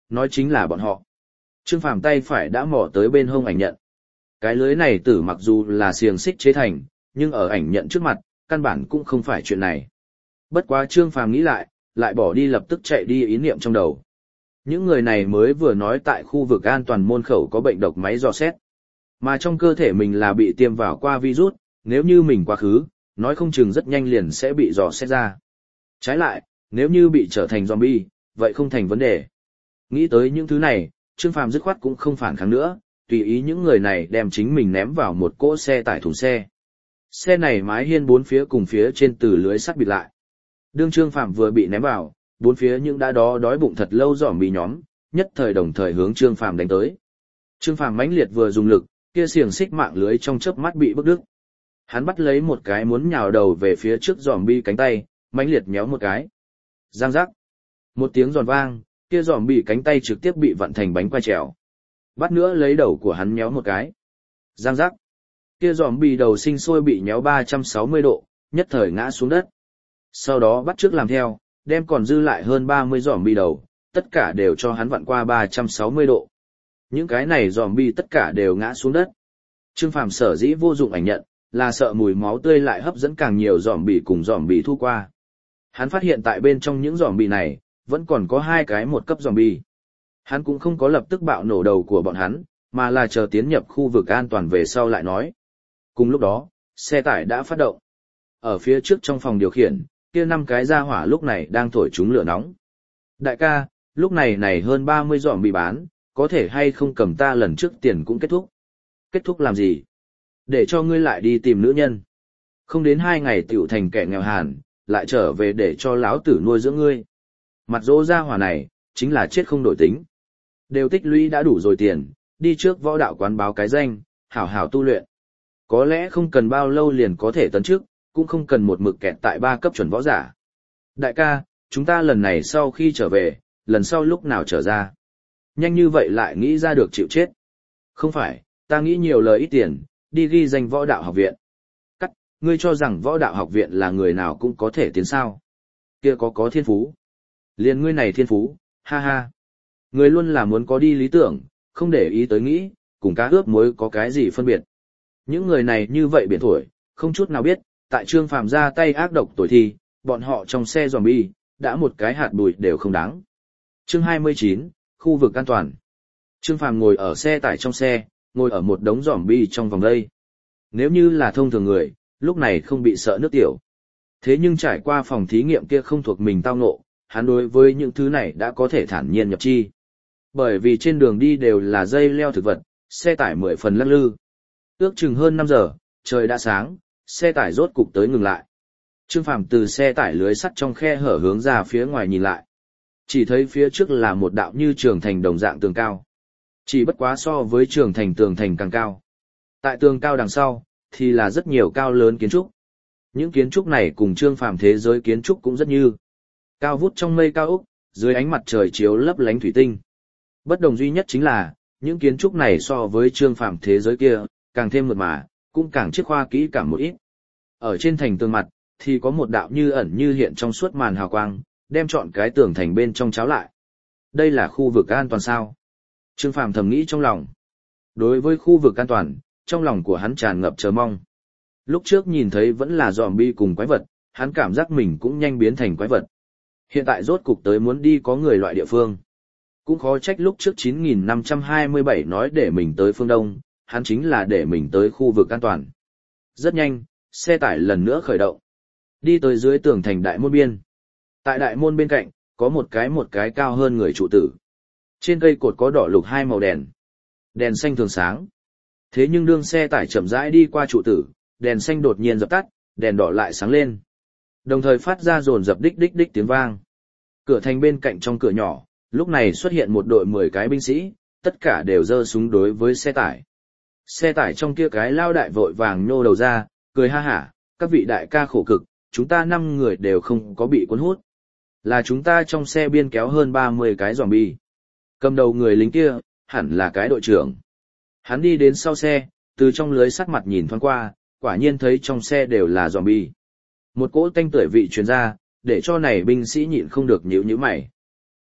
nói chính là bọn họ. Trương Phàm tay phải đã mò tới bên hông ảnh nhận. Cái lưới này tử mặc dù là xiềng xích chế thành, nhưng ở ảnh nhận trước mặt, căn bản cũng không phải chuyện này. Bất quá Trương Phàm nghĩ lại, lại bỏ đi lập tức chạy đi ý niệm trong đầu. Những người này mới vừa nói tại khu vực an toàn môn khẩu có bệnh độc máy dò xét. Mà trong cơ thể mình là bị tiêm vào qua virus, nếu như mình quá khứ, nói không chừng rất nhanh liền sẽ bị dò xét ra. Trái lại, nếu như bị trở thành zombie, vậy không thành vấn đề. Nghĩ tới những thứ này, Trương Phàm dứt khoát cũng không phản kháng nữa, tùy ý những người này đem chính mình ném vào một cỗ xe tải thùng xe. Xe này mái hiên bốn phía cùng phía trên từ lưới sắt bịt lại. Đương Trương Phàm vừa bị ném vào, bốn phía những đã đó đói bụng thật lâu dòm bị nhóm, nhất thời đồng thời hướng Trương Phàm đánh tới. Trương Phàm mãnh liệt vừa dùng lực, kia xiềng xích mạng lưới trong chớp mắt bị bức đứt. Hắn bắt lấy một cái muốn nhào đầu về phía trước dòm bi cánh tay, mãnh liệt méo một cái. Giang giác. Một tiếng giòn vang, kia dòm bị cánh tay trực tiếp bị vặn thành bánh quai trèo. Bắt nữa lấy đầu của hắn méo một cái. Giang giác. Kia dòm bị đầu sinh sôi bị nhéo ba trăm sáu mươi độ, nhất thời ngã xuống đất. Sau đó bắt trước làm theo, đem còn dư lại hơn ba mươi dòm bị đầu, tất cả đều cho hắn vặn qua ba trăm sáu mươi độ. Những cái này dòm bị tất cả đều ngã xuống đất. Trương Phàm sở dĩ vô dụng ảnh nhận, là sợ mùi máu tươi lại hấp dẫn càng nhiều dòm bị cùng dòm bị thu qua. Hắn phát hiện tại bên trong những dòm bị này, vẫn còn có hai cái một cấp dòm bị. Hắn cũng không có lập tức bạo nổ đầu của bọn hắn, mà là chờ tiến nhập khu vực an toàn về sau lại nói. Cùng lúc đó, xe tải đã phát động. Ở phía trước trong phòng điều khiển, kia năm cái ra hỏa lúc này đang thổi chúng lửa nóng. Đại ca, lúc này này hơn ba mươi dòm bị bán, có thể hay không cầm ta lần trước tiền cũng kết thúc. Kết thúc làm gì? Để cho ngươi lại đi tìm nữ nhân. Không đến hai ngày tiểu thành kẻ nghèo hàn, lại trở về để cho lão tử nuôi dưỡng ngươi. Mặt dỗ ra hỏa này, chính là chết không đổi tính. Đều tích lũy đã đủ rồi tiền, đi trước võ đạo quán báo cái danh, hảo hảo tu luyện. Có lẽ không cần bao lâu liền có thể tấn chức, cũng không cần một mực kẹt tại ba cấp chuẩn võ giả. Đại ca, chúng ta lần này sau khi trở về, lần sau lúc nào trở ra. Nhanh như vậy lại nghĩ ra được chịu chết. Không phải, ta nghĩ nhiều lời ít tiền, đi ghi danh võ đạo học viện. Cắt, ngươi cho rằng võ đạo học viện là người nào cũng có thể tiến sao. Kia có có thiên phú. Liền ngươi này thiên phú, ha ha. Người luôn là muốn có đi lý tưởng, không để ý tới nghĩ, cùng cá ướp muối có cái gì phân biệt. Những người này như vậy biển thổi, không chút nào biết, tại Trương Phàm ra tay ác độc tội thi, bọn họ trong xe zombie, đã một cái hạt bụi đều không đáng. Chương hai mươi chín, khu vực an toàn. Trương Phàm ngồi ở xe tải trong xe, ngồi ở một đống zombie trong vòng đây. Nếu như là thông thường người, lúc này không bị sợ nước tiểu. Thế nhưng trải qua phòng thí nghiệm kia không thuộc mình tao ngộ, hắn đối với những thứ này đã có thể thản nhiên nhập chi. Bởi vì trên đường đi đều là dây leo thực vật, xe tải mười phần lắc lư. Ước chừng hơn năm giờ, trời đã sáng, xe tải rốt cục tới ngừng lại. Trương Phàm từ xe tải lưới sắt trong khe hở hướng ra phía ngoài nhìn lại. Chỉ thấy phía trước là một đạo như trường thành đồng dạng tường cao. Chỉ bất quá so với trường thành tường thành càng cao. Tại tường cao đằng sau, thì là rất nhiều cao lớn kiến trúc. Những kiến trúc này cùng Trương Phàm thế giới kiến trúc cũng rất như. Cao vút trong mây cao ốc, dưới ánh mặt trời chiếu lấp lánh thủy tinh. Bất đồng duy nhất chính là, những kiến trúc này so với Trương Phàm thế giới kia, càng thêm mượt mà, cũng càng chiết khoa kỹ càng một ít. Ở trên thành tường mặt, thì có một đạo như ẩn như hiện trong suốt màn hào quang, đem trọn cái tường thành bên trong cháo lại. Đây là khu vực an toàn sao? Trương Phàm thầm nghĩ trong lòng. Đối với khu vực an toàn, trong lòng của hắn tràn ngập chờ mong. Lúc trước nhìn thấy vẫn là zombie cùng quái vật, hắn cảm giác mình cũng nhanh biến thành quái vật. Hiện tại rốt cục tới muốn đi có người loại địa phương. Cũng khó trách lúc trước chín nghìn năm trăm hai mươi bảy nói để mình tới phương Đông, hắn chính là để mình tới khu vực an toàn. Rất nhanh, xe tải lần nữa khởi động. Đi tới dưới tường thành đại môn biên. Tại đại môn bên cạnh, có một cái một cái cao hơn người trụ tử. Trên cây cột có đỏ lục hai màu đèn. Đèn xanh thường sáng. Thế nhưng đương xe tải chậm rãi đi qua trụ tử, đèn xanh đột nhiên dập tắt, đèn đỏ lại sáng lên. Đồng thời phát ra dồn dập đích đích đích tiếng vang. Cửa thành bên cạnh trong cửa nhỏ, lúc này xuất hiện một đội mười cái binh sĩ, tất cả đều giơ súng đối với xe tải. Xe tải trong kia cái lao đại vội vàng nhô đầu ra, cười ha hả, các vị đại ca khổ cực, chúng ta năm người đều không có bị cuốn hút. Là chúng ta trong xe biên kéo hơn ba mươi cái zombie. Cầm đầu người lính kia, hẳn là cái đội trưởng. Hắn đi đến sau xe, từ trong lưới sắt mặt nhìn thoáng qua, quả nhiên thấy trong xe đều là zombie. Một cỗ tanh tưởi vị truyền ra, để cho này binh sĩ nhịn không được nhíu nhíu mày.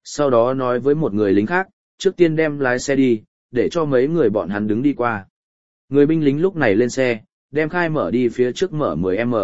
Sau đó nói với một người lính khác, trước tiên đem lái xe đi, để cho mấy người bọn hắn đứng đi qua. Người binh lính lúc này lên xe, đem khai mở đi phía trước mở mười mét.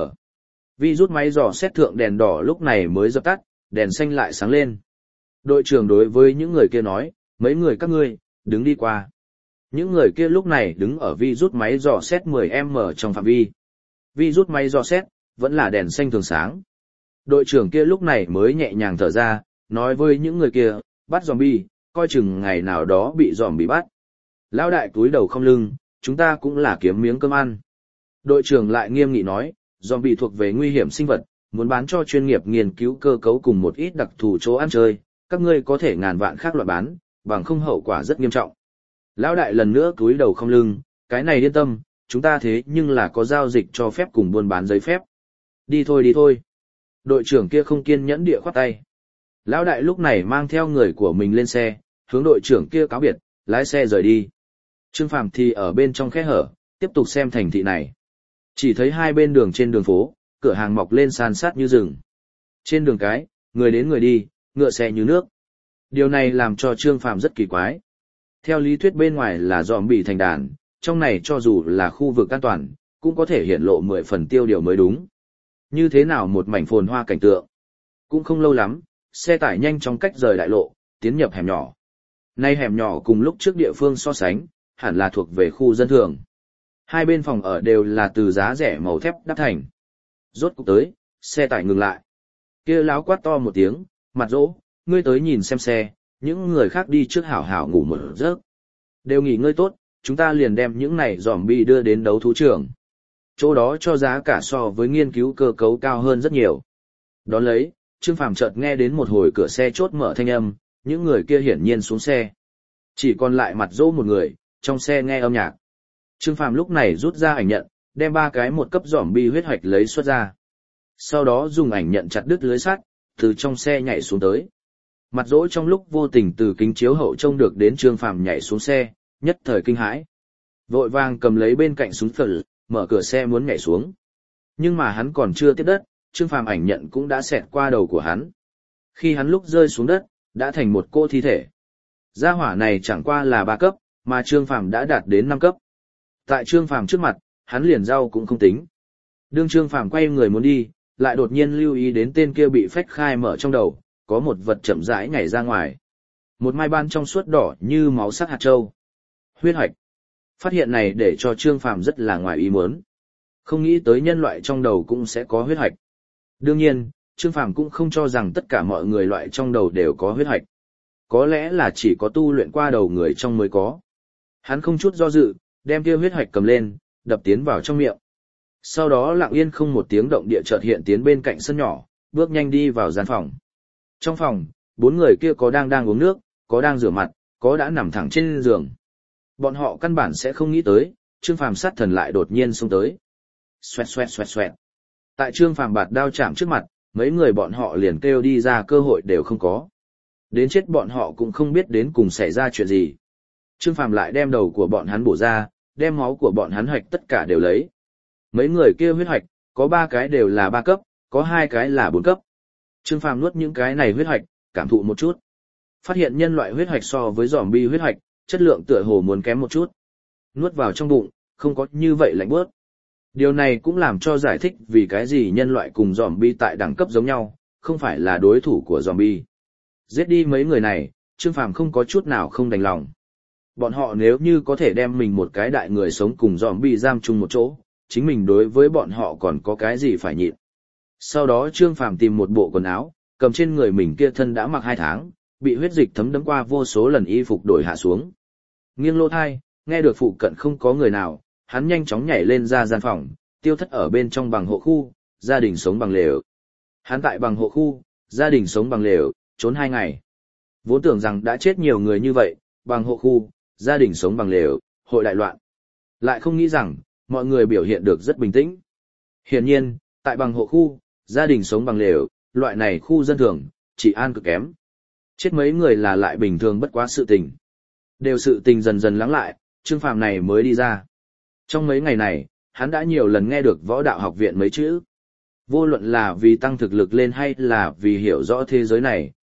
Vi rút máy dò xét thượng đèn đỏ lúc này mới dập tắt, đèn xanh lại sáng lên. Đội trưởng đối với những người kia nói, mấy người các ngươi, đứng đi qua. Những người kia lúc này đứng ở vi rút máy dò xét mười mét trong phạm vi. Vi rút máy dò xét, vẫn là đèn xanh thường sáng. Đội trưởng kia lúc này mới nhẹ nhàng thở ra, nói với những người kia, bắt zombie, coi chừng ngày nào đó bị zombie bắt. Lão đại túi đầu không lưng, chúng ta cũng là kiếm miếng cơm ăn. Đội trưởng lại nghiêm nghị nói, zombie thuộc về nguy hiểm sinh vật, muốn bán cho chuyên nghiệp nghiên cứu cơ cấu cùng một ít đặc thù chỗ ăn chơi, các ngươi có thể ngàn vạn khác loại bán, bằng không hậu quả rất nghiêm trọng. Lão đại lần nữa túi đầu không lưng, cái này yên tâm, chúng ta thế nhưng là có giao dịch cho phép cùng buôn bán giấy phép. Đi thôi đi thôi. Đội trưởng kia không kiên nhẫn địa khoát tay. Lão đại lúc này mang theo người của mình lên xe, hướng đội trưởng kia cáo biệt, lái xe rời đi. Trương Phàm thì ở bên trong khe hở, tiếp tục xem thành thị này. Chỉ thấy hai bên đường trên đường phố, cửa hàng mọc lên san sát như rừng. Trên đường cái, người đến người đi, ngựa xe như nước. Điều này làm cho Trương Phàm rất kỳ quái. Theo lý thuyết bên ngoài là zombie thành đàn, trong này cho dù là khu vực an toàn, cũng có thể hiện lộ mười phần tiêu điều mới đúng. Như thế nào một mảnh phồn hoa cảnh tượng. Cũng không lâu lắm, xe tải nhanh chóng cách rời đại lộ, tiến nhập hẻm nhỏ. Nay hẻm nhỏ cùng lúc trước địa phương so sánh, hẳn là thuộc về khu dân thường. Hai bên phòng ở đều là từ giá rẻ màu thép đắp thành. Rốt cục tới, xe tải ngừng lại. Kia láo quát to một tiếng, mặt dỗ, ngươi tới nhìn xem xe, những người khác đi trước hảo hảo ngủ một giấc. Đều nghỉ ngơi tốt, chúng ta liền đem những này zombie đưa đến đấu thú trường. Chỗ đó cho giá cả so với nghiên cứu cơ cấu cao hơn rất nhiều. Đón lấy, Trương Phàm chợt nghe đến một hồi cửa xe chốt mở thanh âm, những người kia hiển nhiên xuống xe. Chỉ còn lại mặt dỗ một người, trong xe nghe âm nhạc. Trương Phàm lúc này rút ra ảnh nhận, đem ba cái một cấp zombie huyết hoạch lấy xuất ra. Sau đó dùng ảnh nhận chặt đứt lưới sắt, từ trong xe nhảy xuống tới. Mặt dỗ trong lúc vô tình từ kính chiếu hậu trông được đến Trương Phàm nhảy xuống xe, nhất thời kinh hãi. Vội vàng cầm lấy bên cạnh súng phở, mở cửa xe muốn nhảy xuống. Nhưng mà hắn còn chưa tiếp đất, Trương Phàm ảnh nhận cũng đã xẹt qua đầu của hắn. Khi hắn lúc rơi xuống đất, đã thành một cô thi thể. Gia hỏa này chẳng qua là ba cấp, mà Trương Phàm đã đạt đến năm cấp. Tại Trương Phàm trước mặt, hắn liền rau cũng không tính. Đương Trương Phàm quay người muốn đi, lại đột nhiên lưu ý đến tên kia bị phách khai mở trong đầu, có một vật chậm rãi nhảy ra ngoài. Một mai ban trong suốt đỏ như máu sắc hạt châu. Huyết hoạch. Phát hiện này để cho Trương Phàm rất là ngoài ý muốn. Không nghĩ tới nhân loại trong đầu cũng sẽ có huyết hoạch. Đương nhiên, Trương Phàm cũng không cho rằng tất cả mọi người loại trong đầu đều có huyết hoạch. Có lẽ là chỉ có tu luyện qua đầu người trong mới có. Hắn không chút do dự, đem kia huyết hoạch cầm lên, đập tiến vào trong miệng. Sau đó lặng yên không một tiếng động địa chợt hiện tiến bên cạnh sân nhỏ, bước nhanh đi vào gian phòng. Trong phòng, bốn người kia có đang đang uống nước, có đang rửa mặt, có đã nằm thẳng trên giường. Bọn họ căn bản sẽ không nghĩ tới, Trương Phàm sát thần lại đột nhiên xông tới. Xoẹt xoẹt xoẹt xoẹt. Tại Trương Phàm bạt đao chạm trước mặt, mấy người bọn họ liền kêu đi ra cơ hội đều không có. Đến chết bọn họ cũng không biết đến cùng xảy ra chuyện gì. Trương Phàm lại đem đầu của bọn hắn bổ ra, đem máu của bọn hắn hoạch tất cả đều lấy. Mấy người kia huyết hoạch, có ba cái đều là ba cấp, có hai cái là bốn cấp. Trương Phàm nuốt những cái này huyết hoạch, cảm thụ một chút. Phát hiện nhân loại huyết hoạch so với zombie huyết hoạch, chất lượng tựa hồ muốn kém một chút. Nuốt vào trong bụng, không có như vậy lạnh bớt. Điều này cũng làm cho giải thích vì cái gì nhân loại cùng zombie tại đẳng cấp giống nhau, không phải là đối thủ của zombie. Giết đi mấy người này, Trương Phàm không có chút nào không đành lòng. Bọn họ nếu như có thể đem mình một cái đại người sống cùng zombie giam chung một chỗ, chính mình đối với bọn họ còn có cái gì phải nhịn. Sau đó Trương Phàm tìm một bộ quần áo, cầm trên người mình kia thân đã mặc hai tháng, bị huyết dịch thấm đẫm qua vô số lần y phục đổi hạ xuống. Nghiêng lô thai, nghe được phụ cận không có người nào, hắn nhanh chóng nhảy lên ra gian phòng, tiêu thất ở bên trong bằng hộ khu, gia đình sống bằng lều. Hắn tại bằng hộ khu, gia đình sống bằng lều, trốn hai ngày. Vốn tưởng rằng đã chết nhiều người như vậy, bằng hộ khu, gia đình sống bằng lều, hội đại loạn. Lại không nghĩ rằng, mọi người biểu hiện được rất bình tĩnh. Hiển nhiên, tại bằng hộ khu, gia đình sống bằng lều, loại này khu dân thường, trị an cực kém. Chết mấy người là lại bình thường bất quá sự tình. Đều sự tình dần dần lắng lại, Trương Phàm này mới đi ra. Trong mấy ngày này, hắn đã nhiều lần nghe được võ đạo học viện mấy chữ. Vô luận là vì tăng thực lực lên hay là vì hiểu rõ thế giới này,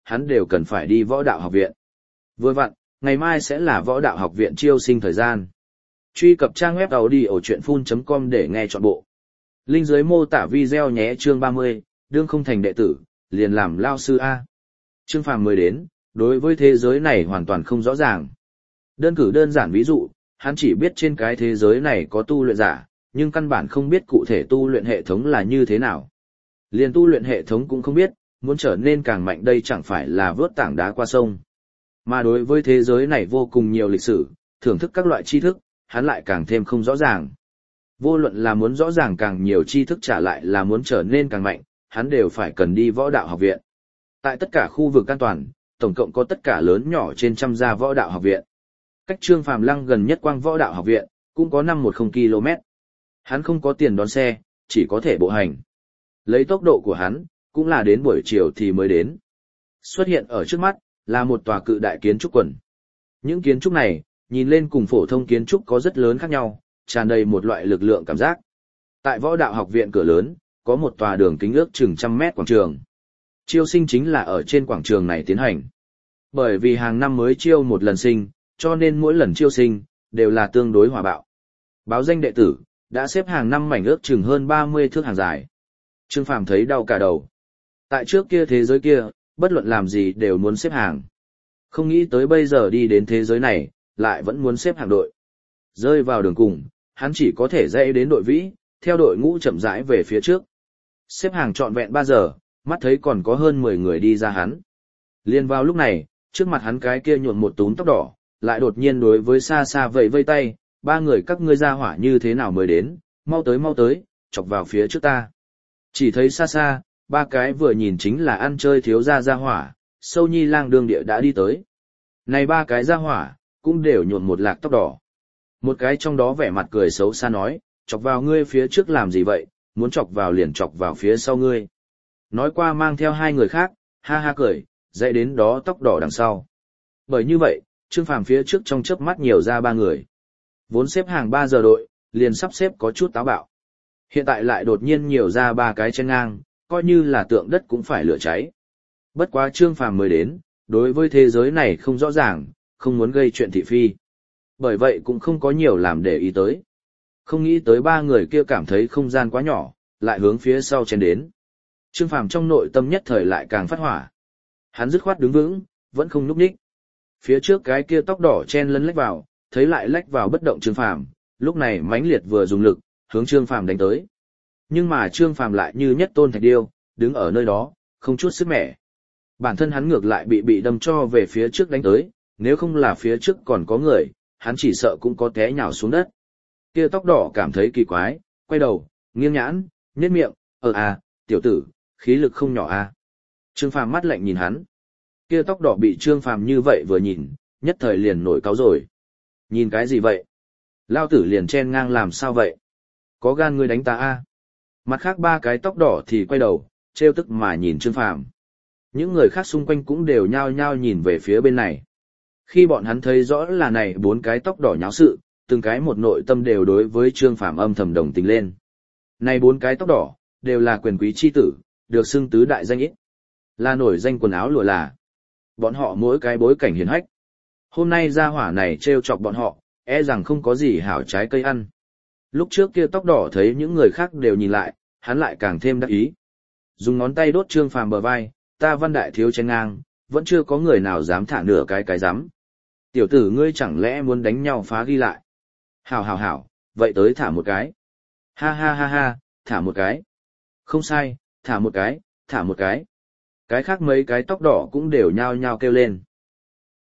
hắn đều cần phải đi võ đạo học viện. Vừa vặn, ngày mai sẽ là võ đạo học viện chiêu sinh thời gian. Truy cập trang web audiochuyenphun chấm com để nghe trọn bộ. Link dưới mô tả video nhé. Chương ba mươi, đương không thành đệ tử, liền làm lao sư A. Trương Phàm mới đến, đối với thế giới này hoàn toàn không rõ ràng. Đơn cử đơn giản ví dụ, hắn chỉ biết trên cái thế giới này có tu luyện giả, nhưng căn bản không biết cụ thể tu luyện hệ thống là như thế nào. Liền tu luyện hệ thống cũng không biết, muốn trở nên càng mạnh đây chẳng phải là vớt tảng đá qua sông. Mà đối với thế giới này vô cùng nhiều lịch sử, thưởng thức các loại tri thức, hắn lại càng thêm không rõ ràng. Vô luận là muốn rõ ràng càng nhiều tri thức trả lại là muốn trở nên càng mạnh, hắn đều phải cần đi võ đạo học viện. Tại tất cả khu vực an toàn, tổng cộng có tất cả lớn nhỏ trên trăm gia võ đạo học viện. Cách Trương Phàm Lăng gần nhất Quang Võ Đạo Học viện, cũng có năm mươi ki lô mét. Hắn không có tiền đón xe, chỉ có thể bộ hành. Lấy tốc độ của hắn, cũng là đến buổi chiều thì mới đến. Xuất hiện ở trước mắt, là một tòa cự đại kiến trúc quần. Những kiến trúc này, nhìn lên cùng phổ thông kiến trúc có rất lớn khác nhau, tràn đầy một loại lực lượng cảm giác. Tại Võ Đạo Học viện cửa lớn, có một tòa đường kính ước chừng trăm mét quảng trường. Chiêu sinh chính là ở trên quảng trường này tiến hành. Bởi vì hàng năm mới chiêu một lần sinh, cho nên mỗi lần chiêu sinh, đều là tương đối hòa bạo. Báo danh đệ tử, đã xếp hàng năm mảnh ước chừng hơn ba mươi thước hàng dài. Trương Phàm thấy đau cả đầu. Tại trước kia thế giới kia, bất luận làm gì đều muốn xếp hàng. Không nghĩ tới bây giờ đi đến thế giới này, lại vẫn muốn xếp hàng đội. Rơi vào đường cùng, hắn chỉ có thể dãy đến đội vĩ, theo đội ngũ chậm rãi về phía trước. Xếp hàng trọn vẹn ba giờ, mắt thấy còn có hơn mười người đi ra hắn. Liên vào lúc này, trước mặt hắn cái kia nhuộm một túm tóc đỏ, lại đột nhiên đối với xa xa vẫy vây tay, ba người các ngươi ra hỏa như thế nào mới đến, mau tới mau tới, chọc vào phía trước ta. Chỉ thấy xa xa, ba cái vừa nhìn chính là ăn chơi thiếu gia ra hỏa, sâu nhi lang đương địa đã đi tới. Này ba cái ra hỏa, cũng đều nhuộm một lạc tóc đỏ. Một cái trong đó vẻ mặt cười xấu xa nói, chọc vào ngươi phía trước làm gì vậy, muốn chọc vào liền chọc vào phía sau ngươi. Nói qua mang theo hai người khác, ha ha cười, dậy đến đó tóc đỏ đằng sau. Bởi như vậy, Trương Phàm phía trước trong chớp mắt nhiều ra ba người. Vốn xếp hàng ba giờ đội, liền sắp xếp có chút táo bạo. Hiện tại lại đột nhiên nhiều ra ba cái trên ngang, coi như là tượng đất cũng phải lửa cháy. Bất quá Trương Phàm mới đến, đối với thế giới này không rõ ràng, không muốn gây chuyện thị phi. Bởi vậy cũng không có nhiều làm để ý tới. Không nghĩ tới ba người kia cảm thấy không gian quá nhỏ, lại hướng phía sau chen đến. Trương Phàm trong nội tâm nhất thời lại càng phát hỏa. Hắn dứt khoát đứng vững, vẫn không nhúc nhích. Phía trước cái kia tóc đỏ chen lấn lách vào, thấy lại lách vào bất động Trương Phàm, lúc này mãnh liệt vừa dùng lực, hướng Trương Phàm đánh tới. Nhưng mà Trương Phàm lại như nhất tôn thạch điêu, đứng ở nơi đó, không chút sức mẻ. Bản thân hắn ngược lại bị bị đâm cho về phía trước đánh tới, nếu không là phía trước còn có người, hắn chỉ sợ cũng có té nhào xuống đất. Kia tóc đỏ cảm thấy kỳ quái, quay đầu, nghiêng nhãn, nhếch miệng, "Ờ à, tiểu tử, khí lực không nhỏ à?" Trương Phàm mắt lạnh nhìn hắn. Kia tóc đỏ bị Trương Phàm như vậy vừa nhìn, nhất thời liền nổi cáu rồi. "Nhìn cái gì vậy? Lao tử liền chen ngang làm sao vậy? Có gan ngươi đánh ta a?" Mặt khác ba cái tóc đỏ thì quay đầu, trêu tức mà nhìn Trương Phàm. Những người khác xung quanh cũng đều nhao nhao nhìn về phía bên này. Khi bọn hắn thấy rõ là này bốn cái tóc đỏ nháo sự, từng cái một nội tâm đều đối với Trương Phàm âm thầm đồng tình lên. Này bốn cái tóc đỏ, đều là quyền quý chi tử, được xưng tứ đại danh ít. Là nổi danh quần áo lụa là. Bọn họ mỗi cái bối cảnh hiển hách. Hôm nay ra hỏa này trêu chọc bọn họ, e rằng không có gì hảo trái cây ăn. Lúc trước kia tóc đỏ thấy những người khác đều nhìn lại, hắn lại càng thêm đắc ý. Dùng ngón tay đốt Trương Phàm bờ vai, "Ta Văn đại thiếu chen ngang, vẫn chưa có người nào dám thả nửa cái cái dám. Tiểu tử ngươi chẳng lẽ muốn đánh nhau phá ghi lại? Hảo hảo hảo, vậy tới thả một cái. Ha ha ha ha, thả một cái. Không sai, thả một cái, thả một cái." Cái khác mấy cái tóc đỏ cũng đều nhao nhao kêu lên.